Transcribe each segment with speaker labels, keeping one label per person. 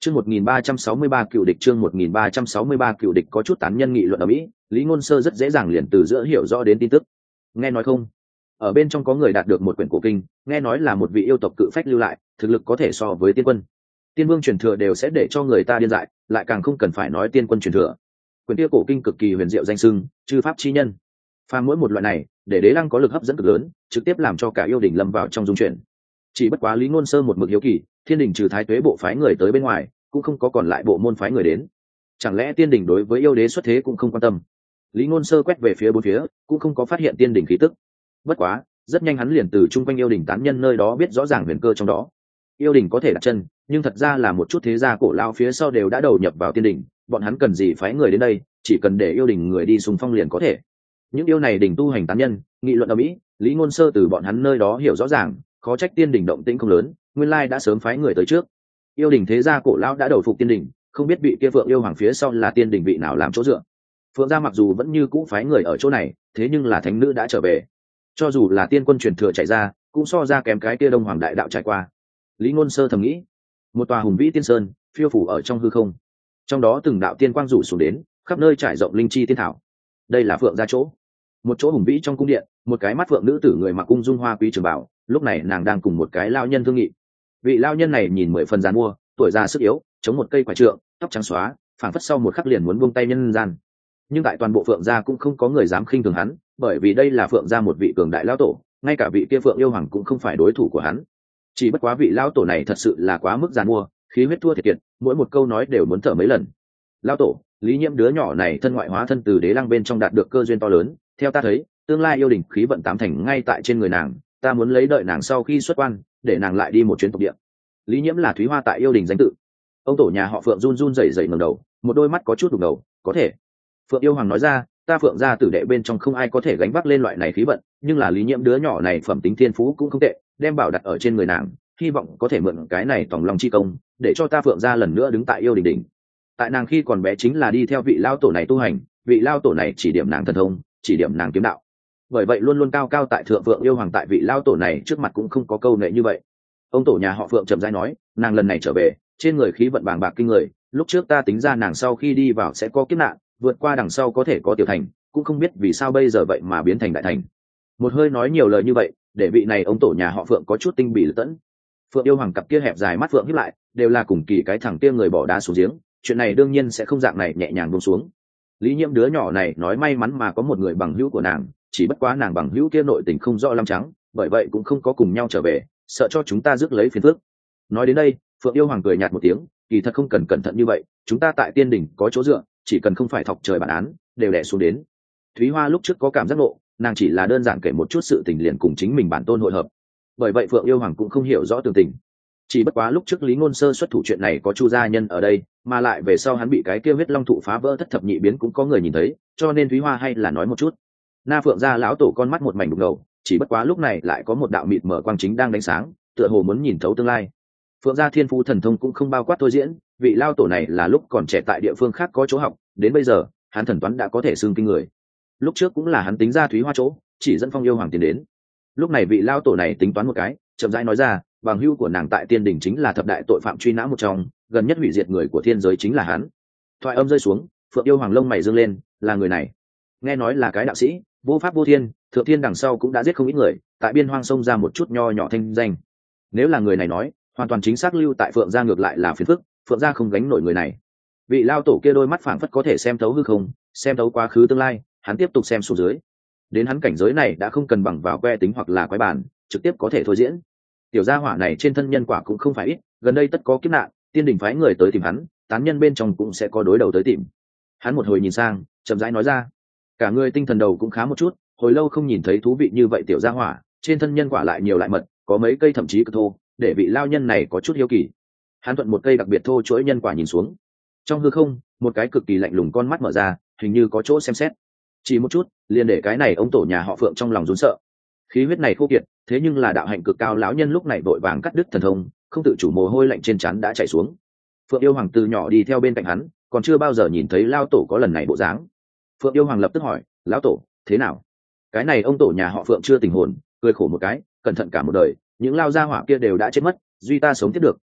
Speaker 1: Chương 1363 cựu địch, chương 1363 cựu địch. Có chút tán nhân nghị luận ở Mỹ, Lý Ngôn Sơ rất dễ dàng liền từ giữa hiểu rõ đến tin tức. Nghe nói không? Ở bên trong có người đạt được một quyển cổ kinh, nghe nói là một vị yêu tộc cự phách lưu lại, thực lực có thể so với tiên quân. Tiên vương truyền thừa đều sẽ để cho người ta điên dại, lại càng không cần phải nói tiên quân truyền thừa. Quyển kia cổ kinh cực kỳ huyền diệu danh xưng, chư pháp chi nhân. Pha mỗi một loại này, để Đế Lăng có lực hấp dẫn cực lớn, trực tiếp làm cho cả yêu đình lâm vào trong dung chuyển. Chỉ bất quá Lý Ngôn Sơ một mực hiếu kỳ, Thiên đình trừ Thái Tuế bộ phái người tới bên ngoài, cũng không có còn lại bộ môn phái người đến. Chẳng lẽ Tiên đình đối với yêu đế xuất thế cũng không quan tâm? Lý Ngôn Sơ quét về phía bốn phía, cũng không có phát hiện Tiên đình khí tức. Bất quá, rất nhanh hắn liền từ trung quanh yêu đình tán nhân nơi đó biết rõ ràng huyền cơ trong đó. Yêu đình có thể đặt chân, nhưng thật ra là một chút thế gia cổ lao phía sau đều đã đầu nhập vào Tiên đình, bọn hắn cần gì phái người đến đây, chỉ cần để yêu đình người đi xung phong liền có thể. Những yêu này đình tu hành tán nhân, nghị luận ở Mỹ, Lý Ngôn Sơ từ bọn hắn nơi đó hiểu rõ ràng, khó trách Tiên đình động tĩnh không lớn, nguyên lai đã sớm phái người tới trước. Yêu đình thế gia cổ lão đã đầu phục Tiên đình, không biết bị kia Phượng yêu hoàng phía sau là Tiên đình vị nào làm chỗ dựa. Phượng gia mặc dù vẫn như cũ phái người ở chỗ này, thế nhưng là thánh nữ đã trở về, cho dù là tiên quân truyền thừa chạy ra, cũng so ra kém cái kia Đông Hoàng đại đạo trải qua. Lý Ngôn Sơ thầm nghĩ. Một tòa hùng vĩ tiên sơn phiêu phủ ở trong hư không, trong đó từng đạo tiên quang rủ xuống đến, khắp nơi trải rộng linh chi tiên thảo. Đây là Phượng gia chỗ. Một chỗ hùng vĩ trong cung điện, một cái mắt phượng nữ tử người mặc cung dung hoa quý trường bảo, lúc này nàng đang cùng một cái lao nhân thương nghị. Vị lao nhân này nhìn 10 phần giàn mua, tuổi già sức yếu, chống một cây quả trượng, tóc trắng xóa, phảng phất sau một khắc liền muốn buông tay nhân gian. Nhưng tại toàn bộ Phượng gia cũng không có người dám khinh thường hắn, bởi vì đây là Phượng gia một vị cường đại lão tổ, ngay cả vị kia Phượng yêu hoàng cũng không phải đối thủ của hắn. Chỉ bất quá vị lão tổ này thật sự là quá mức giàn mua, khí huyết thua thiệt kiệt, mỗi một câu nói đều muốn thở mấy lần. Lão tổ, Lý Nhiễm đứa nhỏ này thân ngoại hóa thân từ Đế Lăng bên trong đạt được cơ duyên to lớn, theo ta thấy, tương lai yêu đình khí vận tám thành ngay tại trên người nàng, ta muốn lấy đợi nàng sau khi xuất quan, để nàng lại đi một chuyến tộc địa. Lý Nhiễm là Thúy Hoa tại yêu đình danh tự. Ông tổ nhà họ Phượng run run rẩy rẩy ngẩng đầu, một đôi mắt có chút đục ngầu, có thể. Phượng yêu hoàng nói ra, ta Phượng gia tử đệ bên trong không ai có thể gánh vác lên loại này khí vận, nhưng là Lý Nhiễm đứa nhỏ này phẩm tính thiên phú cũng không tệ, đem bảo đặt ở trên người nàng, hy vọng có thể mượn cái này tòng lòng chi công, để cho ta Phượng gia lần nữa đứng tại yêu đình đỉnh. Tại nàng khi còn bé chính là đi theo vị lao tổ này tu hành, vị lao tổ này chỉ điểm nàng thần thông, chỉ điểm nàng kiếm đạo, bởi vậy luôn luôn cao cao tại thượng. Phượng yêu hoàng tại vị lao tổ này trước mặt cũng không có câu nệ như vậy. Ông tổ nhà họ Phượng trầm rãi nói, nàng lần này trở về, trên người khí vận bàng bạc kinh người, lúc trước ta tính ra nàng sau khi đi vào sẽ có kiếp nạn, vượt qua đằng sau có thể có tiểu thành, cũng không biết vì sao bây giờ vậy mà biến thành đại thành. Một hơi nói nhiều lời như vậy, để vị này ông tổ nhà họ Phượng có chút tinh bỉ lật tẫn. Phượng yêu hoàng cặp kia hẹp dài mắt Phượng híp lại, đều là cùng kỳ cái thằng kia người bỏ đá xuống giếng, chuyện này đương nhiên sẽ không dạng này nhẹ nhàng buông xuống. Lý Nhiễm đứa nhỏ này nói may mắn mà có một người bằng hữu của nàng, chỉ bất quá nàng bằng hữu kia nội tình không rõ lắm trắng, bởi vậy cũng không có cùng nhau trở về, sợ cho chúng ta rước lấy phiền phức. Nói đến đây, Phượng yêu hoàng cười nhạt một tiếng, kỳ thật không cần cẩn thận như vậy, chúng ta tại Tiên đỉnh có chỗ dựa, chỉ cần không phải thọc trời bản án, đều đè xuống đến. Thúy Hoa lúc trước có cảm giác ngộ, nàng chỉ là đơn giản kể một chút sự tình liền cùng chính mình bản tôn hội hợp, bởi vậy Phượng yêu hoàng cũng không hiểu rõ tường tình. Chỉ bất quá lúc trước Lý Ngôn Sơ xuất thủ chuyện này có Chu gia nhân ở đây, mà lại về sau hắn bị cái kia huyết long thụ phá vỡ thất thập nhị biến cũng có người nhìn thấy, cho nên Thúy Hoa hay là nói một chút. Na Phượng gia lão tổ con mắt một mảnh đục ngầu, chỉ bất quá lúc này lại có một đạo mịt mở quang chính đang đánh sáng, tựa hồ muốn nhìn thấu tương lai. Phượng gia thiên phú thần thông cũng không bao quát thôi diễn, vị lao tổ này là lúc còn trẻ tại địa phương khác có chỗ học, đến bây giờ hắn thần toán đã có thể xưng kinh người. Lúc trước cũng là hắn tính ra Thúy Hoa chỗ, chỉ dẫn Phong yêu hoàng tiến đến. Lúc này vị lao tổ này tính toán một cái, chậm rãi nói ra, bằng hữu của nàng tại Tiên đỉnh chính là thập đại tội phạm truy nã một trong, gần nhất hủy diệt người của thiên giới chính là hắn. Thoại âm rơi xuống, Phượng yêu hoàng lông mày dương lên, là người này. Nghe nói là cái đạo sĩ, vô pháp vô thiên, thượng thiên đằng sau cũng đã giết không ít người, tại biên hoang sông ra một chút nho nhỏ thanh danh. Nếu là người này nói, hoàn toàn chính xác lưu tại Phượng gia ngược lại là phiền phức, Phượng gia không gánh nổi người này. Vị lao tổ kia đôi mắt phảng phất có thể xem thấu hư không, xem thấu quá khứ tương lai, hắn tiếp tục xem xuống dưới. Đến hắn cảnh giới này đã không cần bằng vào que tính hoặc là quái bản, trực tiếp có thể thôi diễn. Tiểu gia hỏa này trên thân nhân quả cũng không phải ít, gần đây tất có kiếp nạn, Tiên đỉnh phái người tới tìm hắn, tán nhân bên trong cũng sẽ có đối đầu tới tìm. Hắn một hồi nhìn sang, chậm rãi nói ra, cả người tinh thần đầu cũng khá một chút, hồi lâu không nhìn thấy thú vị như vậy tiểu gia hỏa, trên thân nhân quả lại nhiều lại mật, có mấy cây thậm chí cực thô, để vị lao nhân này có chút hiếu kỳ. Hắn thuận một cây đặc biệt thô chuỗi nhân quả nhìn xuống, trong hư không, một cái cực kỳ lạnh lùng con mắt mở ra, hình như có chỗ xem xét. Chỉ một chút, liền để cái này ông tổ nhà họ Phượng trong lòng run sợ. Khí huyết này khô kiệt, thế nhưng là đạo hạnh cực cao lão nhân lúc này vội vàng cắt đứt thần thông, không tự chủ mồ hôi lạnh trên trán đã chảy xuống. Phượng yêu hoàng từ nhỏ đi theo bên cạnh hắn, còn chưa bao giờ nhìn thấy lao tổ có lần này bộ dáng. Phượng yêu hoàng lập tức hỏi, lão tổ thế nào? Cái này ông tổ nhà họ Phượng chưa tình hồn, cười khổ một cái, cẩn thận cả một đời, những lao gia hỏa kia đều đã chết mất, duy ta sống tiếp được,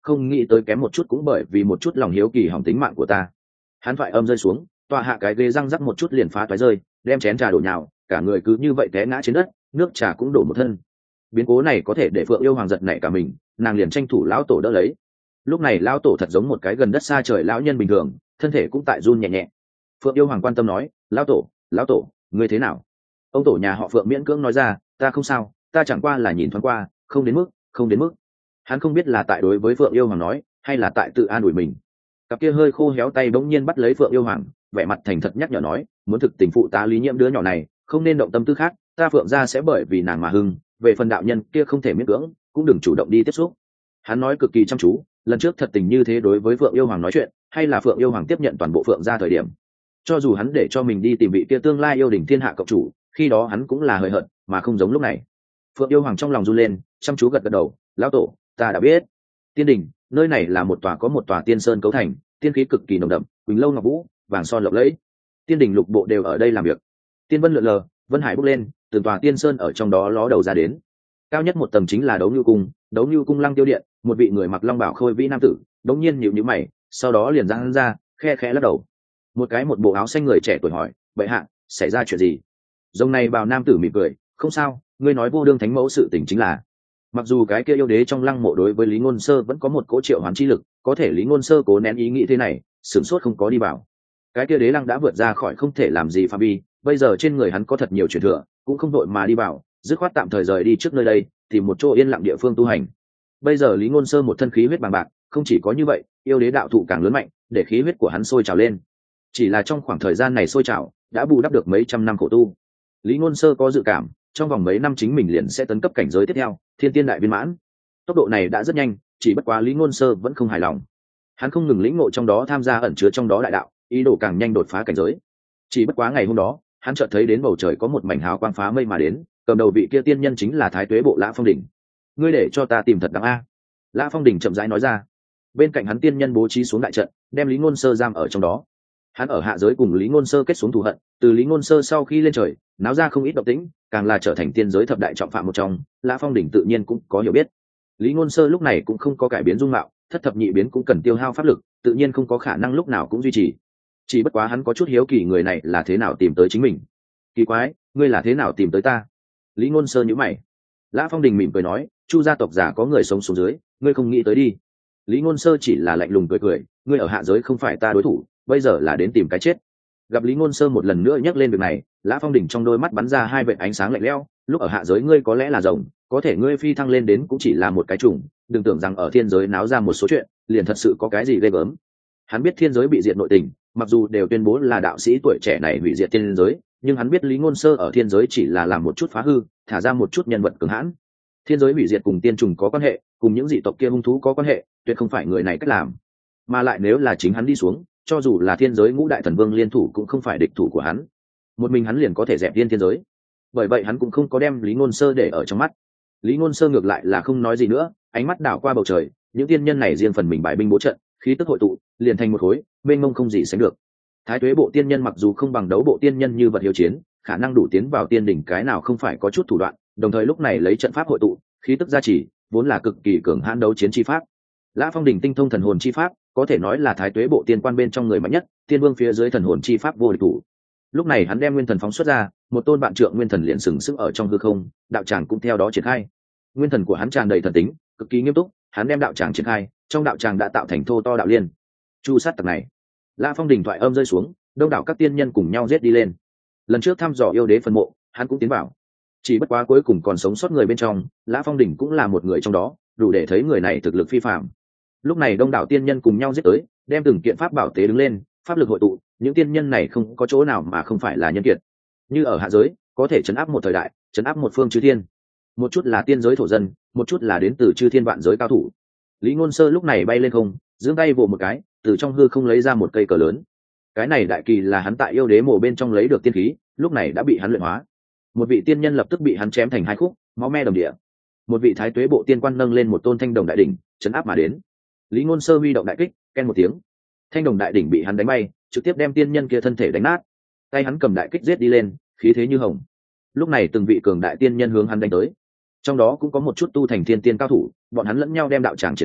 Speaker 1: không nghĩ tới kém một chút cũng bởi vì một chút lòng hiếu kỳ hỏng tính mạng của ta. Hắn thoại âm rơi xuống, tọa hạ cái ghế răng rắc một chút liền phá toái rơi, đem chén trà đổ nhào, cả người cứ như vậy té ngã trên đất, nước trà cũng đổ một thân. Biến cố này có thể để Phượng Yêu Hoàng giật nảy cả mình, nàng liền tranh thủ lão tổ đỡ lấy. Lúc này lão tổ thật giống một cái gần đất xa trời lão nhân bình thường, thân thể cũng tại run nhẹ nhẹ. Phượng Yêu Hoàng quan tâm nói, lão tổ, ngươi thế nào? Ông tổ nhà họ Phượng miễn cưỡng nói ra, ta không sao, ta chẳng qua là nhìn thoáng qua, không đến mức. Hắn không biết là tại đối với Phượng Yêu Hoàng nói, hay là tại tự an ủi mình. Cặp kia hơi khô héo tay bỗng nhiên bắt lấy Phượng Yêu Hoàng, vẻ mặt thành thật nhắc nhở nói, muốn thực tình phụ tá Lý Nhiễm đứa nhỏ này, không nên động tâm tư khác, ta Phượng gia sẽ bởi vì nàng mà hưng, về phần đạo nhân kia không thể miễn cưỡng, cũng đừng chủ động đi tiếp xúc. Hắn nói cực kỳ chăm chú, lần trước thật tình như thế đối với Phượng Yêu Hoàng nói chuyện, hay là Phượng Yêu Hoàng tiếp nhận toàn bộ Phượng gia thời điểm. Cho dù hắn để cho mình đi tìm vị kia tương lai yêu đỉnh thiên hạ cộng chủ, khi đó hắn cũng là hời hợt, mà không giống lúc này. Phượng Yêu Hoàng trong lòng run lên, chăm chú gật gật đầu, lão tổ, ta đã biết. Tiên đình, nơi này là một tòa tiên sơn cấu thành, tiên khí cực kỳ nồng đậm, quỳnh lâu ngọc vũ, vàng son lộng lẫy. Tiên đình lục bộ đều ở đây làm việc. Tiên vân lượn lờ, vân hải bốc lên, từng tòa tiên sơn ở trong đó ló đầu ra đến. Cao nhất một tầng chính là đấu như cung lăng tiêu điện, một vị người mặc long bào khôi vĩ nam tử, đống nhiên nhíu nhíu mày, sau đó liền giang ra, khe khẽ lắc đầu. Một bộ áo xanh người trẻ tuổi hỏi, bệ hạ, xảy ra chuyện gì? Dòng này bào nam tử mỉm cười, không sao, ngươi nói vô đương thánh mẫu sự tình chính là. Mặc dù cái kia yêu đế trong lăng mộ đối với Lý Ngôn Sơ vẫn có một cỗ triệu hoán chi lực, có thể Lý Ngôn Sơ cố nén ý nghĩ thế này, sửng sốt không có đi vào. Cái kia đế lăng đã vượt ra khỏi không thể làm gì phạm vi, bây giờ trên người hắn có thật nhiều truyền thừa, cũng không đội mà đi vào, dứt khoát tạm thời rời đi trước nơi đây, tìm một chỗ yên lặng địa phương tu hành. Bây giờ Lý Ngôn Sơ một thân khí huyết bằng bạc, không chỉ có như vậy, yêu đế đạo thụ càng lớn mạnh, để khí huyết của hắn sôi trào lên. Chỉ là trong khoảng thời gian này sôi trào, đã bù đắp được mấy trăm năm khổ tu. Lý Ngôn Sơ có dự cảm, trong vòng mấy năm chính mình liền sẽ tấn cấp cảnh giới tiếp theo, Thiên Tiên đại viên mãn. Tốc độ này đã rất nhanh, chỉ bất quá Lý Ngôn Sơ vẫn không hài lòng. Hắn không ngừng lĩnh ngộ trong đó, tham gia ẩn chứa trong đó đại đạo, ý đồ càng nhanh đột phá cảnh giới. Chỉ bất quá ngày hôm đó, hắn chợt thấy đến bầu trời có một mảnh hào quang phá mây mà đến, cầm đầu vị kia tiên nhân chính là Thái Tuế Bộ Lã Phong Đỉnh. Ngươi để cho ta tìm thật đáng a. Lã Phong Đỉnh chậm rãi nói ra. Bên cạnh hắn tiên nhân bố trí xuống đại trận, đem Lý Ngôn Sơ giam ở trong đó. Hắn ở hạ giới cùng Lý Ngôn Sơ kết xuống thù hận, từ Lý Ngôn Sơ sau khi lên trời, náo ra không ít động tĩnh, càng là trở thành tiên giới thập đại trọng phạm một trong, Lã Phong Đỉnh tự nhiên cũng có hiểu biết. Lý Ngôn Sơ lúc này cũng không có cải biến dung mạo, thất thập nhị biến cũng cần tiêu hao pháp lực, tự nhiên không có khả năng lúc nào cũng duy trì. Chỉ bất quá hắn có chút hiếu kỳ người này là thế nào tìm tới chính mình. Kỳ quái, ngươi là thế nào tìm tới ta? Lý Ngôn Sơ nhíu mày. Lã Phong Đình mỉm cười nói, Chu gia tộc giả có người sống xuống dưới, ngươi không nghĩ tới đi. Lý Ngôn Sơ chỉ là lạnh lùng cười, ngươi ở hạ giới không phải ta đối thủ, bây giờ là đến tìm cái chết. Gặp Lý Ngôn Sơ một lần nữa nhắc lên việc này, Lã Phong Đình trong đôi mắt bắn ra hai vệt ánh sáng lạnh lẽo, lúc ở hạ giới ngươi có lẽ là rồng, có thể ngươi phi thăng lên đến cũng chỉ là một cái trùng, đừng tưởng rằng ở thiên giới náo ra một số chuyện, liền thật sự có cái gì ghê gớm. Hắn biết thiên giới bị diệt nội tình, mặc dù đều tuyên bố là đạo sĩ tuổi trẻ này hủy diệt thiên giới, nhưng hắn biết Lý Ngôn Sơ ở thiên giới chỉ là làm một chút phá hư, thả ra một chút nhân vật cường hãn. Thiên giới hủy diệt cùng tiên trùng có quan hệ, cùng những dị tộc kia hung thú có quan hệ, tuyệt không phải người này cách làm. Mà lại nếu là chính hắn đi xuống, cho dù là thiên giới ngũ đại thần vương liên thủ cũng không phải địch thủ của hắn. Một mình hắn liền có thể dẹp tiên thiên giới. Bởi vậy hắn cũng không có đem Lý Ngôn Sơ để ở trong mắt. Lý Ngôn Sơ ngược lại là không nói gì nữa, ánh mắt đảo qua bầu trời, những tiên nhân này riêng phần mình bài binh bố trận, khí tức hội tụ, liền thành một khối, mênh mông không gì sánh được. Thái Tuế bộ tiên nhân mặc dù không bằng đấu bộ tiên nhân như vật hiếu chiến, khả năng đủ tiến vào tiên đỉnh cái nào không phải có chút thủ đoạn, đồng thời lúc này lấy trận pháp hội tụ, khí tức gia trì, vốn là cực kỳ cường hãn đấu chiến chi pháp. Lã Phong Đỉnh tinh thông thần hồn chi pháp, có thể nói là Thái Tuế bộ tiên quan bên trong người mạnh nhất, tiên vương phía dưới thần hồn chi pháp vô địch thủ. Lúc này hắn đem nguyên thần phóng xuất ra, một tôn vạn trượng nguyên thần liền sừng sững ở trong hư không, đạo tràng cũng theo đó triển khai. Nguyên thần của hắn tràn đầy thần tính, cực kỳ nghiêm túc, hắn đem đạo tràng triển khai, trong đạo tràng đã tạo thành thô to đạo liên. Chu sát tặc này. Lã Phong Đỉnh thoại âm rơi xuống, đông đảo các tiên nhân cùng nhau giết đi lên. Lần trước thăm dò yêu đế phân mộ, hắn cũng tiến vào. Chỉ bất quá cuối cùng còn sống sót người bên trong, Lã Phong Đỉnh cũng là một người trong đó, đủ để thấy người này thực lực phi phàm. Lúc này đông đảo tiên nhân cùng nhau giết tới, đem từng kiện pháp bảo tế đứng lên, pháp lực hội tụ, những tiên nhân này không có chỗ nào mà không phải là nhân kiệt. Như ở hạ giới, có thể trấn áp một thời đại, trấn áp một phương chư thiên. Một chút là tiên giới thổ dân, một chút là đến từ chư thiên vạn giới cao thủ. Lý Ngôn Sơ lúc này bay lên không, giương tay vồ một cái, từ trong hư không lấy ra một cây cờ lớn. Cái này đại kỳ là hắn tại yêu đế mộ bên trong lấy được tiên khí, lúc này đã bị hắn luyện hóa. Một vị tiên nhân lập tức bị hắn chém thành hai khúc, máu me đồng địa. Một vị Thái Tuế bộ tiên quan nâng lên một tôn thanh đồng đại đỉnh, trấn áp mà đến. Lý Ngôn Sơ huy động đại kích, ken một tiếng, thanh đồng đại đỉnh bị hắn đánh bay, trực tiếp đem tiên nhân kia thân thể đánh nát. Tay hắn cầm đại kích giết đi lên, khí thế như hồng. Lúc này từng vị cường đại tiên nhân hướng hắn đánh tới, trong đó cũng có một chút tu thành thiên tiên cao thủ, bọn hắn lẫn nhau đem đạo tràng triển khai,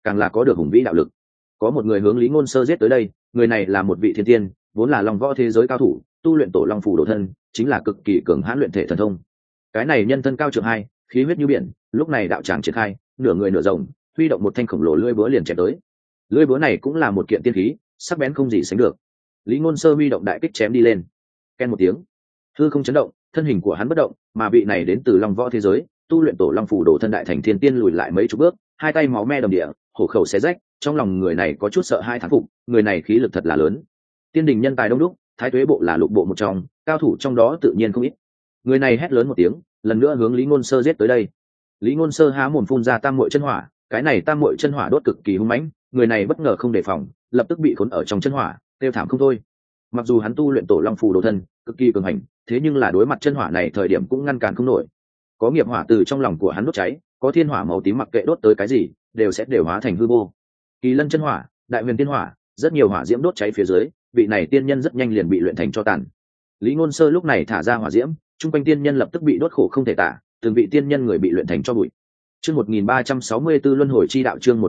Speaker 1: càng là có được hùng vĩ đạo lực. Có một người hướng Lý Ngôn Sơ giết tới đây, người này là một vị thiên tiên, vốn là long võ thế giới cao thủ, tu luyện tổ long phù đồ thân, chính là cực kỳ cường hãn luyện thể thần thông. Cái này nhân thân cao trượng hai, khí huyết như biển, lúc này đạo tràng triển khai, nửa người nửa rồng, huy động một thanh khổng lồ lưỡi búa liền chém tới. Lưỡi búa này cũng là một kiện tiên khí, sắc bén không gì sánh được. Lý Ngôn Sơ huy động đại kích chém đi lên. Ken một tiếng, hư không chấn động, thân hình của hắn bất động, mà vị này đến từ long võ thế giới, tu luyện tổ long phù đồ thân đại thành thiên tiên lùi lại mấy chục bước, hai tay máu me đầm địa, hổ khẩu xé rách, trong lòng người này có chút sợ hai thán phục, người này khí lực thật là lớn. Tiên đình nhân tài đông đúc, thái tuế bộ là lục bộ một trong, cao thủ trong đó tự nhiên không ít. Người này hét lớn một tiếng, lần nữa hướng Lý Ngôn Sơ giết tới đây. Lý Ngôn Sơ há mồm phun ra tam muội chân hỏa, cái này tam muội chân hỏa đốt cực kỳ hung mãnh, người này bất ngờ không đề phòng, lập tức bị cuốn ở trong chân hỏa, kêu thảm không thôi. Mặc dù hắn tu luyện tổ long phù đồ thân, cực kỳ cường hành, thế nhưng là đối mặt chân hỏa này thời điểm cũng ngăn cản không nổi. Có nghiệp hỏa từ trong lòng của hắn đốt cháy, có thiên hỏa màu tím mặc kệ đốt tới cái gì, đều hóa thành hư vô. Kỳ lân chân hỏa, đại huyền tiên hỏa, rất nhiều hỏa diễm đốt cháy phía dưới, vị này tiên nhân rất nhanh liền bị luyện thành tro tàn. Lý Ngôn Sơ lúc này thả ra hỏa diễm, trung quanh tiên nhân lập tức bị đốt khổ không thể tả, từng vị tiên nhân người bị luyện thành tro bụi. Chương 1364 luân hồi chi đạo, chương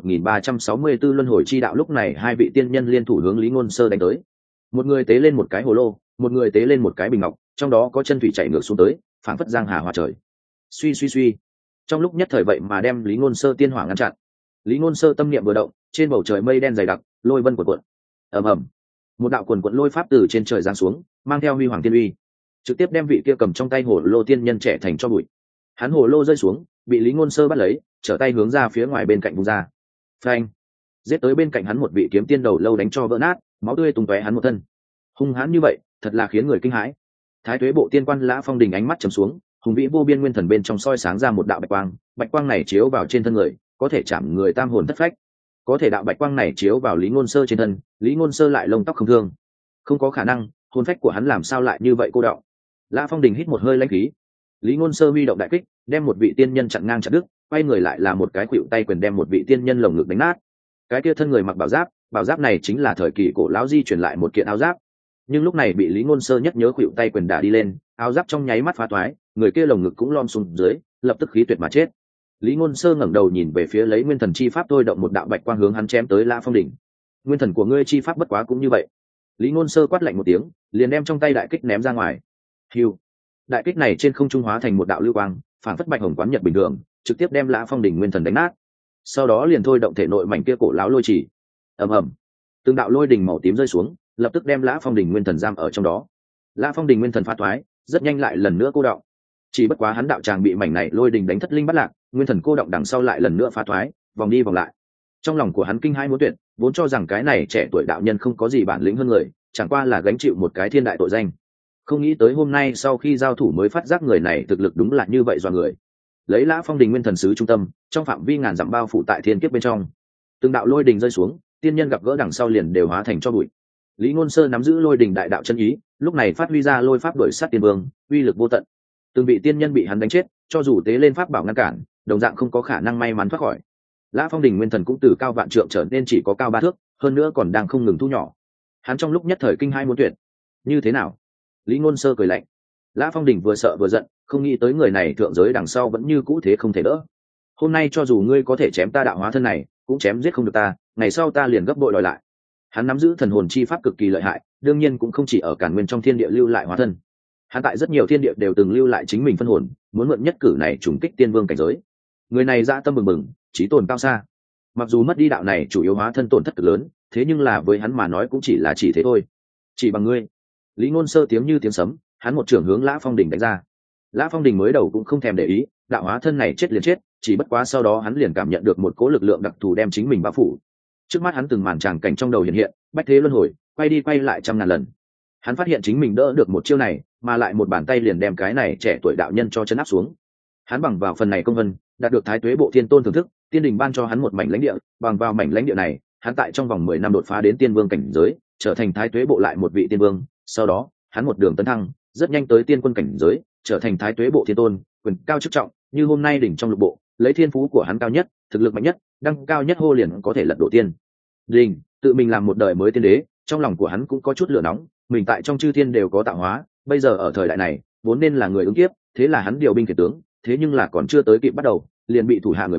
Speaker 1: 1364 luân hồi chi đạo. Lúc này hai vị tiên nhân liên thủ hướng Lý Ngôn Sơ đánh tới. Một người tế lên một cái hồ lô, một người tế lên một cái bình ngọc, trong đó có chân thủy chảy ngược xuống tới, phảng phất giang hà hòa trời. Suy suy suy, trong lúc nhất thời vậy mà đem Lý Ngôn Sơ tiên hỏa ngăn chặn. Lý Ngôn Sơ tâm niệm vừa động, trên bầu trời mây đen dày đặc, lôi vân cuộn cuộn. Ầm ầm, một đạo cuồn cuộn lôi pháp từ trên trời giáng xuống, mang theo huy hoàng tiên uy, trực tiếp đem vị kia cầm trong tay hồ lô tiên nhân trẻ thành cho bụi. Hắn hồ lô rơi xuống, bị Lý Ngôn Sơ bắt lấy, trở tay hướng ra phía ngoài bên cạnh vung ra. Phanh! Giết tới bên cạnh hắn một vị kiếm tiên đầu lâu đánh cho vỡ nát, máu tươi tung tóe hắn một thân. Hung hãn như vậy, thật là khiến người kinh hãi. Thái Tuế bộ tiên quan Lã Phong Đình ánh mắt trầm xuống, hùng vĩ vô biên nguyên thần bên trong soi sáng ra một đạo bạch quang này chiếu vào trên thân người, có thể chạm người tam hồn thất phách. Có thể đạo bạch quang này chiếu vào Lý Ngôn Sơ trên thân, Lý Ngôn Sơ lại lông tóc không thương. Không có khả năng, hồn phách của hắn làm sao lại như vậy cô đọng. Lã Phong Đình hít một hơi lãnh khí. Lý Ngôn Sơ huy động đại kích, đem một vị tiên nhân chặn ngang chặt đứt, quay người lại là một cái khuỵu tay quyền đem một vị tiên nhân lồng ngực đánh nát. Cái kia thân người mặc bảo giáp này chính là thời kỳ cổ lão di truyền lại một kiện áo giáp. Nhưng lúc này bị Lý Ngôn Sơ nhất nhớ khuỵu tay quyền đả đi lên, áo giáp trong nháy mắt phá toái, người kia lồng ngực cũng lom xuống dưới, lập tức khí tuyệt mà chết. Lý Ngôn Sơ ngẩng đầu nhìn về phía lấy nguyên thần chi pháp thôi động một đạo bạch quang hướng hắn chém tới Lã Phong Đình. Nguyên thần của ngươi chi pháp bất quá cũng như vậy. Lý Ngôn Sơ quát lạnh một tiếng, liền đem trong tay đại kích ném ra ngoài. Hưu. Đại kích này trên không trung hóa thành một đạo lưu quang, phản phất bạch hồng quán nhật bình thường, trực tiếp đem Lã Phong Đình nguyên thần đánh nát. Sau đó liền thôi động thể nội mảnh kia cổ lão lôi chỉ. Ầm ầm. Từng đạo lôi đình màu tím rơi xuống, lập tức đem Lã Phong Đình nguyên thần giam ở trong đó. Lã Phong Đình nguyên thần phá thoái, rất nhanh lại lần nữa cô đọng. Chỉ bất quá hắn đạo tràng bị mảnh này lôi đình đánh thất linh bắt lạc, nguyên thần cô đọng đằng sau lại lần nữa phá thoái, vòng đi vòng lại. Trong lòng của hắn kinh hãi muốn tuyệt, vốn cho rằng cái này trẻ tuổi đạo nhân không có gì bản lĩnh hơn người, chẳng qua là gánh chịu một cái thiên đại tội danh. Không nghĩ tới hôm nay sau khi giao thủ mới phát giác người này thực lực đúng là như vậy do người. Lấy Lã Phong Đình nguyên thần sứ trung tâm, trong phạm vi ngàn dặm bao phủ tại thiên kiếp bên trong. Từng đạo lôi đình rơi xuống, tiên nhân gặp gỡ đằng sau liền đều hóa thành cho bụi. Lý Ngôn Sơ nắm giữ lôi đình đại đạo chân ý, lúc này phát huy ra lôi pháp đuổi sát tiên vương, uy lực vô tận. Từng vị tiên nhân bị hắn đánh chết, cho dù tế lên pháp bảo ngăn cản, đồng dạng không có khả năng may mắn thoát khỏi. Lã Phong Đình nguyên thần cũng từ cao vạn trượng trở nên chỉ có cao 3 thước, hơn nữa còn đang không ngừng thu nhỏ. Hắn trong lúc nhất thời kinh hai muốn tuyệt. Như thế nào? Lý Ngôn Sơ cười lạnh. Lã Phong Đình vừa sợ vừa giận, không nghĩ tới người này thượng giới đằng sau vẫn như cũ thế không thể đỡ. Hôm nay cho dù ngươi có thể chém ta đạo hóa thân này, cũng chém giết không được ta, ngày sau ta liền gấp bội đòi lại. Hắn nắm giữ thần hồn chi pháp cực kỳ lợi hại, đương nhiên cũng không chỉ ở Càn Nguyên trong thiên địa lưu lại hóa thân. Hắn tại rất nhiều thiên địa đều từng lưu lại chính mình phân hồn, muốn mượn nhất cử này trùng kích tiên vương cảnh giới. Người này dã tâm bừng bừng, chí tồn cao xa. Mặc dù mất đi đạo này chủ yếu hóa thân tổn thất cực lớn, thế nhưng là với hắn mà nói cũng chỉ là chỉ thế thôi. Chỉ bằng ngươi. Lý Ngôn Sơ tiếng như tiếng sấm, hắn một trường hướng Lã Phong Đình đánh ra. Lã Phong Đình mới đầu cũng không thèm để ý, đạo hóa thân này chết liền chết, chỉ bất quá sau đó hắn liền cảm nhận được một cỗ lực lượng đặc thù đem chính mình bao phủ. Trước mắt hắn từng màn tràng cảnh trong đầu hiện hiện, bách thế luân hồi, quay đi quay lại trăm ngàn lần. Hắn phát hiện chính mình đỡ được một chiêu này, mà lại một bàn tay liền đem cái này trẻ tuổi đạo nhân cho chấn áp xuống. Hắn bằng vào phần này công vân, đạt được Thái Tuế bộ Thiên Tôn thưởng thức, tiên đình ban cho hắn một mảnh lãnh địa, bằng vào mảnh lãnh địa này, hắn tại trong vòng 10 năm đột phá đến tiên vương cảnh giới, trở thành Thái Tuế bộ lại một vị tiên vương, sau đó, hắn một đường tấn thăng, rất nhanh tới tiên quân cảnh giới, trở thành Thái Tuế bộ Thiên Tôn, quyền cao chức trọng, như hôm nay đỉnh trong lục bộ, lấy thiên phú của hắn cao nhất, thực lực mạnh nhất, đăng cao nhất hô liền có thể lật đổ tiên đình, tự mình làm một đời mới tiên đế, trong lòng của hắn cũng có chút lửa nóng, mình tại trong chư thiên đều có tạo hóa, bây giờ ở thời đại này, vốn nên là người ứng kiếp, thế là hắn điều binh khiển tướng, thế nhưng là còn chưa tới kịp bắt đầu, liền bị thủ hạ người bán,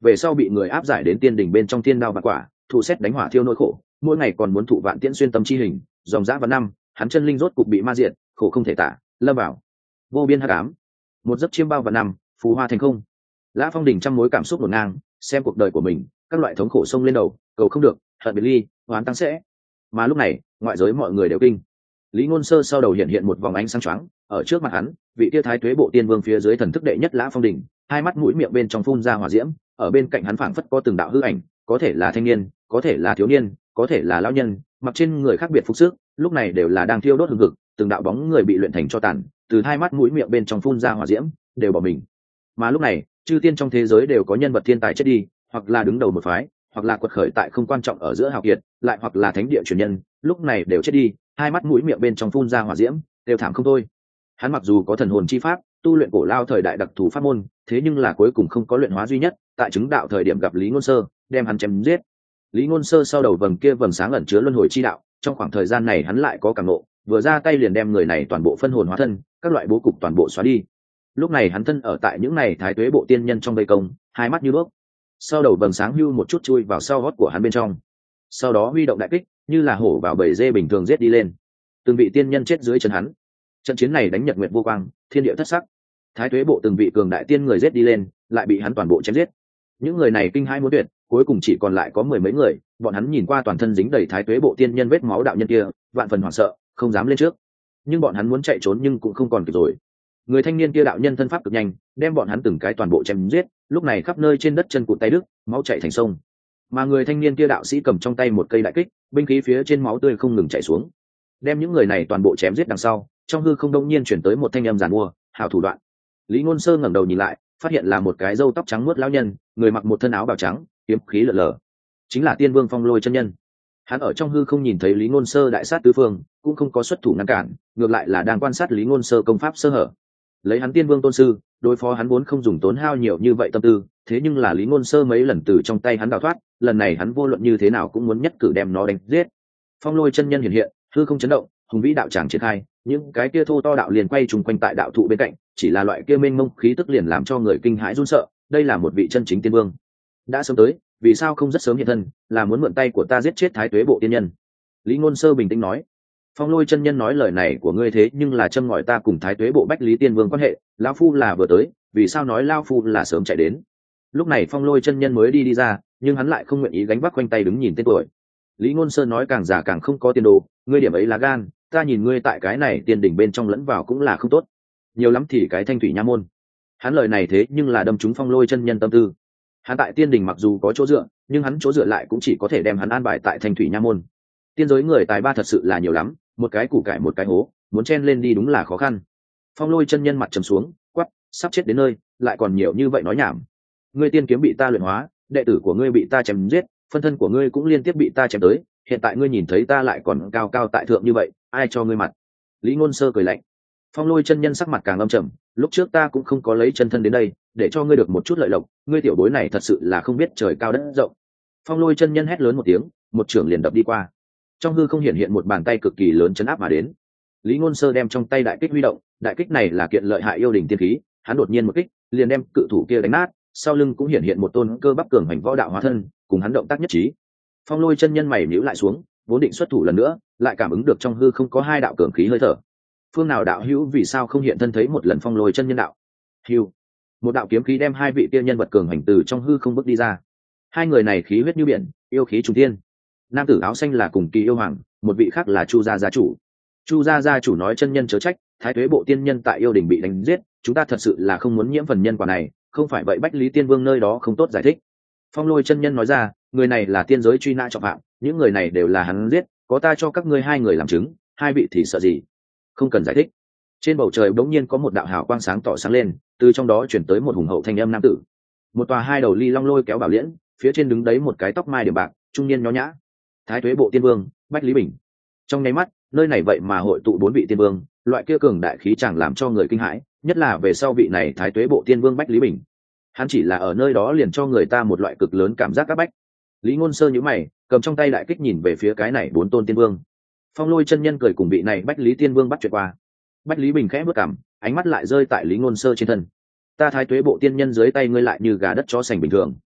Speaker 1: về sau bị người áp giải đến tiên đình bên trong thiên đao vạn quả, thụ xét đánh hỏa thiêu nỗi khổ, mỗi ngày còn muốn thụ vạn tiễn xuyên tâm chi hình, dòng dã vào năm, hắn chân linh rốt cục bị ma diệt, khổ không thể tả, lâm vào vô biên hắc ám. Một giấc chiêm bao vạn năm, phù hoa thành không. Lã Phong Đình trăm mối cảm xúc ngổn ngang, xem cuộc đời của mình, các loại thống khổ xông lên đầu, cầu không được, hận biệt ly, oán tăng sẽ. Mà lúc này, ngoại giới mọi người đều kinh. Lý Ngôn Sơ sau đầu hiện một vòng ánh sáng choáng, ở trước mặt hắn, vị kia Thái Tuế Bộ Tiên Vương phía dưới thần thức đệ nhất Lã Phong Đình, hai mắt mũi miệng bên trong phun ra hỏa diễm, ở bên cạnh hắn phảng phất có từng đạo hư ảnh, có thể là thanh niên, có thể là thiếu niên, có thể là lão nhân, mặc trên người khác biệt phục sức, lúc này đều là đang thiêu đốt hừng hực, từng đạo bóng người bị luyện thành tro tàn, từ hai mắt mũi miệng bên trong phun ra hỏa diễm, đều bỏ mình. Mà lúc này, chư tiên trong thế giới đều có nhân vật thiên tài chết đi, hoặc là đứng đầu một phái, hoặc là quật khởi tại không quan trọng ở giữa hào kiệt, lại hoặc là thánh địa truyền nhân, lúc này đều chết đi, hai mắt mũi miệng bên trong phun ra hỏa diễm, đều thảm không thôi. Hắn mặc dù có thần hồn chi pháp, tu luyện cổ lao thời đại đặc thù pháp môn, thế nhưng là cuối cùng không có luyện hóa duy nhất, tại chứng đạo thời điểm gặp Lý Ngôn Sơ, đem hắn chém giết. Lý Ngôn Sơ sau đầu vầng kia vầng sáng ẩn chứa luân hồi chi đạo, trong khoảng thời gian này hắn lại có cảm ngộ, vừa ra tay liền đem người này toàn bộ phân hồn hóa thân, các loại bố cục toàn bộ xóa đi. Lúc này hắn thân ở tại những này Thái Tuế Bộ tiên nhân trong vây công, hai mắt như đuốc. Sau đầu vầng sáng hưu một chút chui vào sau gót của hắn bên trong, sau đó huy động đại kích, như là hổ vào bầy dê bình thường giết đi lên. Từng vị tiên nhân chết dưới chân hắn. Trận chiến này đánh nhật nguyệt vô quang, thiên địa thất sắc. Thái Tuế Bộ từng vị cường đại tiên người giết đi lên, lại bị hắn toàn bộ chém giết. Những người này kinh hãi muốn tuyệt, cuối cùng chỉ còn lại có mười mấy người, bọn hắn nhìn qua toàn thân dính đầy Thái Tuế Bộ tiên nhân vết máu đạo nhân kia, vạn phần hoảng sợ, không dám lên trước. Nhưng bọn hắn muốn chạy trốn nhưng cũng không còn kịp rồi. Người thanh niên kia đạo nhân thân pháp cực nhanh, đem bọn hắn từng cái toàn bộ chém giết, lúc này khắp nơi trên đất chân cụt tay đứt, máu chảy thành sông. Mà người thanh niên kia đạo sĩ cầm trong tay một cây đại kích, binh khí phía trên máu tươi không ngừng chảy xuống. Đem những người này toàn bộ chém giết đằng sau, trong hư không đông nhiên chuyển tới một thanh âm giàn mua, hảo thủ đoạn. Lý Ngôn Sơ ngẩng đầu nhìn lại, phát hiện là một cái râu tóc trắng muốt lão nhân, người mặc một thân áo bào trắng, kiếm khí lở lở, chính là Tiên Vương Phong Lôi chân nhân. Hắn ở trong hư không nhìn thấy Lý Ngôn Sơ đại sát tứ phương, cũng không có xuất thủ ngăn cản, ngược lại là đang quan sát Lý Ngôn Sơ công pháp sơ hở. Lấy hắn Tiên Vương tôn sư, đối phó hắn vốn không dùng tốn hao nhiều như vậy tâm tư, thế nhưng là Lý Ngôn Sơ mấy lần từ trong tay hắn đào thoát, lần này hắn vô luận như thế nào cũng muốn nhất cử đem nó đánh giết. Phong Lôi chân nhân hiện hiện, hư không chấn động, hùng vĩ đạo tràng triển khai, những cái kia thô to đạo liền quay trùng quanh tại đạo thụ bên cạnh, chỉ là loại kia mênh mông khí tức liền làm cho người kinh hãi run sợ, đây là một vị chân chính tiên vương. Đã sớm tới, vì sao không rất sớm hiện thân, là muốn mượn tay của ta giết chết Thái Tuế Bộ tiên nhân. Lý Ngôn Sơ bình tĩnh nói. Phong Lôi chân nhân nói lời này của ngươi thế nhưng là châm ngòi ta cùng Thái Tuế Bộ Bách Lý Tiên Vương quan hệ, lão phu là vừa tới, vì sao nói lão phu là sớm chạy đến. Lúc này Phong Lôi chân nhân mới đi ra, nhưng hắn lại không nguyện ý gánh vác quanh tay đứng nhìn tên tuổi. Lý Ngôn Sơ nói càng già càng không có tiền đồ, ngươi điểm ấy là gan, ta nhìn ngươi tại cái này tiên đỉnh bên trong lẫn vào cũng là không tốt, nhiều lắm thì cái Thanh Thủy Nha môn. Hắn lời này thế nhưng là đâm trúng Phong Lôi chân nhân tâm tư. Hắn tại tiên đỉnh mặc dù có chỗ dựa, nhưng hắn chỗ dựa lại cũng chỉ có thể đem hắn an bài tại Thanh Thủy Nha môn. Tiên giới người tài ba thật sự là nhiều lắm, một cái củ cải một cái hố, muốn chen lên đi đúng là khó khăn. Phong Lôi chân nhân mặt trầm xuống, quắc, sắp chết đến nơi, lại còn nhiều như vậy nói nhảm. Ngươi tiên kiếm bị ta luyện hóa, đệ tử của ngươi bị ta chém giết, phân thân của ngươi cũng liên tiếp bị ta chém tới, hiện tại ngươi nhìn thấy ta lại còn cao cao tại thượng như vậy, ai cho ngươi mặt? Lý Ngôn Sơ cười lạnh. Phong Lôi chân nhân sắc mặt càng âm trầm, lúc trước ta cũng không có lấy chân thân đến đây, để cho ngươi được một chút lợi lộc, ngươi tiểu bối này thật sự là không biết trời cao đất rộng. Phong Lôi chân nhân hét lớn một tiếng, một chưởng liền đập đi qua. Trong hư không hiện một bàn tay cực kỳ lớn chấn áp mà đến. Lý Ngôn Sơ đem trong tay đại kích huy động, đại kích này là kiện lợi hại yêu đỉnh tiên khí, hắn đột nhiên một kích, liền đem cự thủ kia đánh nát, sau lưng cũng hiện một tôn cơ bắp cường hành võ đạo hóa thân, cùng hắn động tác nhất trí. Phong Lôi chân nhân mày nhíu lại xuống, vốn định xuất thủ lần nữa, lại cảm ứng được trong hư không có hai đạo cường khí hơi thở. Phương nào đạo hữu vì sao không hiện thân thấy một lần Phong Lôi chân nhân đạo? Hưu. Một đạo kiếm khí đem hai vị kia nhân vật cường hành từ trong hư không bước đi ra. Hai người này khí huyết như biển, yêu khí trùng thiên. Nam tử áo xanh là cùng Kỳ Yêu Hoàng, một vị khác là Chu gia gia chủ. Chu gia gia chủ nói chân nhân chớ trách, Thái Tuế Bộ tiên nhân tại yêu đình bị đánh giết, chúng ta thật sự là không muốn nhiễm phần nhân quả này, không phải vậy Bách Lý Tiên Vương nơi đó không tốt giải thích. Phong Lôi chân nhân nói ra, người này là tiên giới truy nã trọng phạm, những người này đều là hắn giết, có ta cho các ngươi hai người làm chứng, hai vị thì sợ gì? Không cần giải thích. Trên bầu trời bỗng nhiên có một đạo hào quang sáng tỏ sáng lên, từ trong đó chuyển tới một hùng hậu thanh âm nam tử. Một tòa hai đầu ly long lôi kéo bảo liễn, phía trên đứng đấy một cái tóc mai điểm bạc, trung niên nho nhã. Thái Tuế Bộ tiên vương Bách Lý Bình. Trong nháy mắt, nơi này vậy mà hội tụ bốn vị tiên vương, loại kia cường đại khí chẳng làm cho người kinh hãi, nhất là về sau vị này Thái Tuế Bộ tiên vương Bách Lý Bình. Hắn chỉ là ở nơi đó liền cho người ta một loại cực lớn cảm giác áp bách. Lý Ngôn Sơ nhíu mày, cầm trong tay đại kích nhìn về phía cái này bốn tôn tiên vương. Phong Lôi chân nhân cười cùng vị này Bách Lý tiên vương bắt chuyện qua. Bách Lý Bình khẽ bước cằm, ánh mắt lại rơi tại Lý Ngôn Sơ trên thân. Ta Thái Tuế Bộ tiên nhân dưới tay ngươi lại như gà đất chó sành bình thường.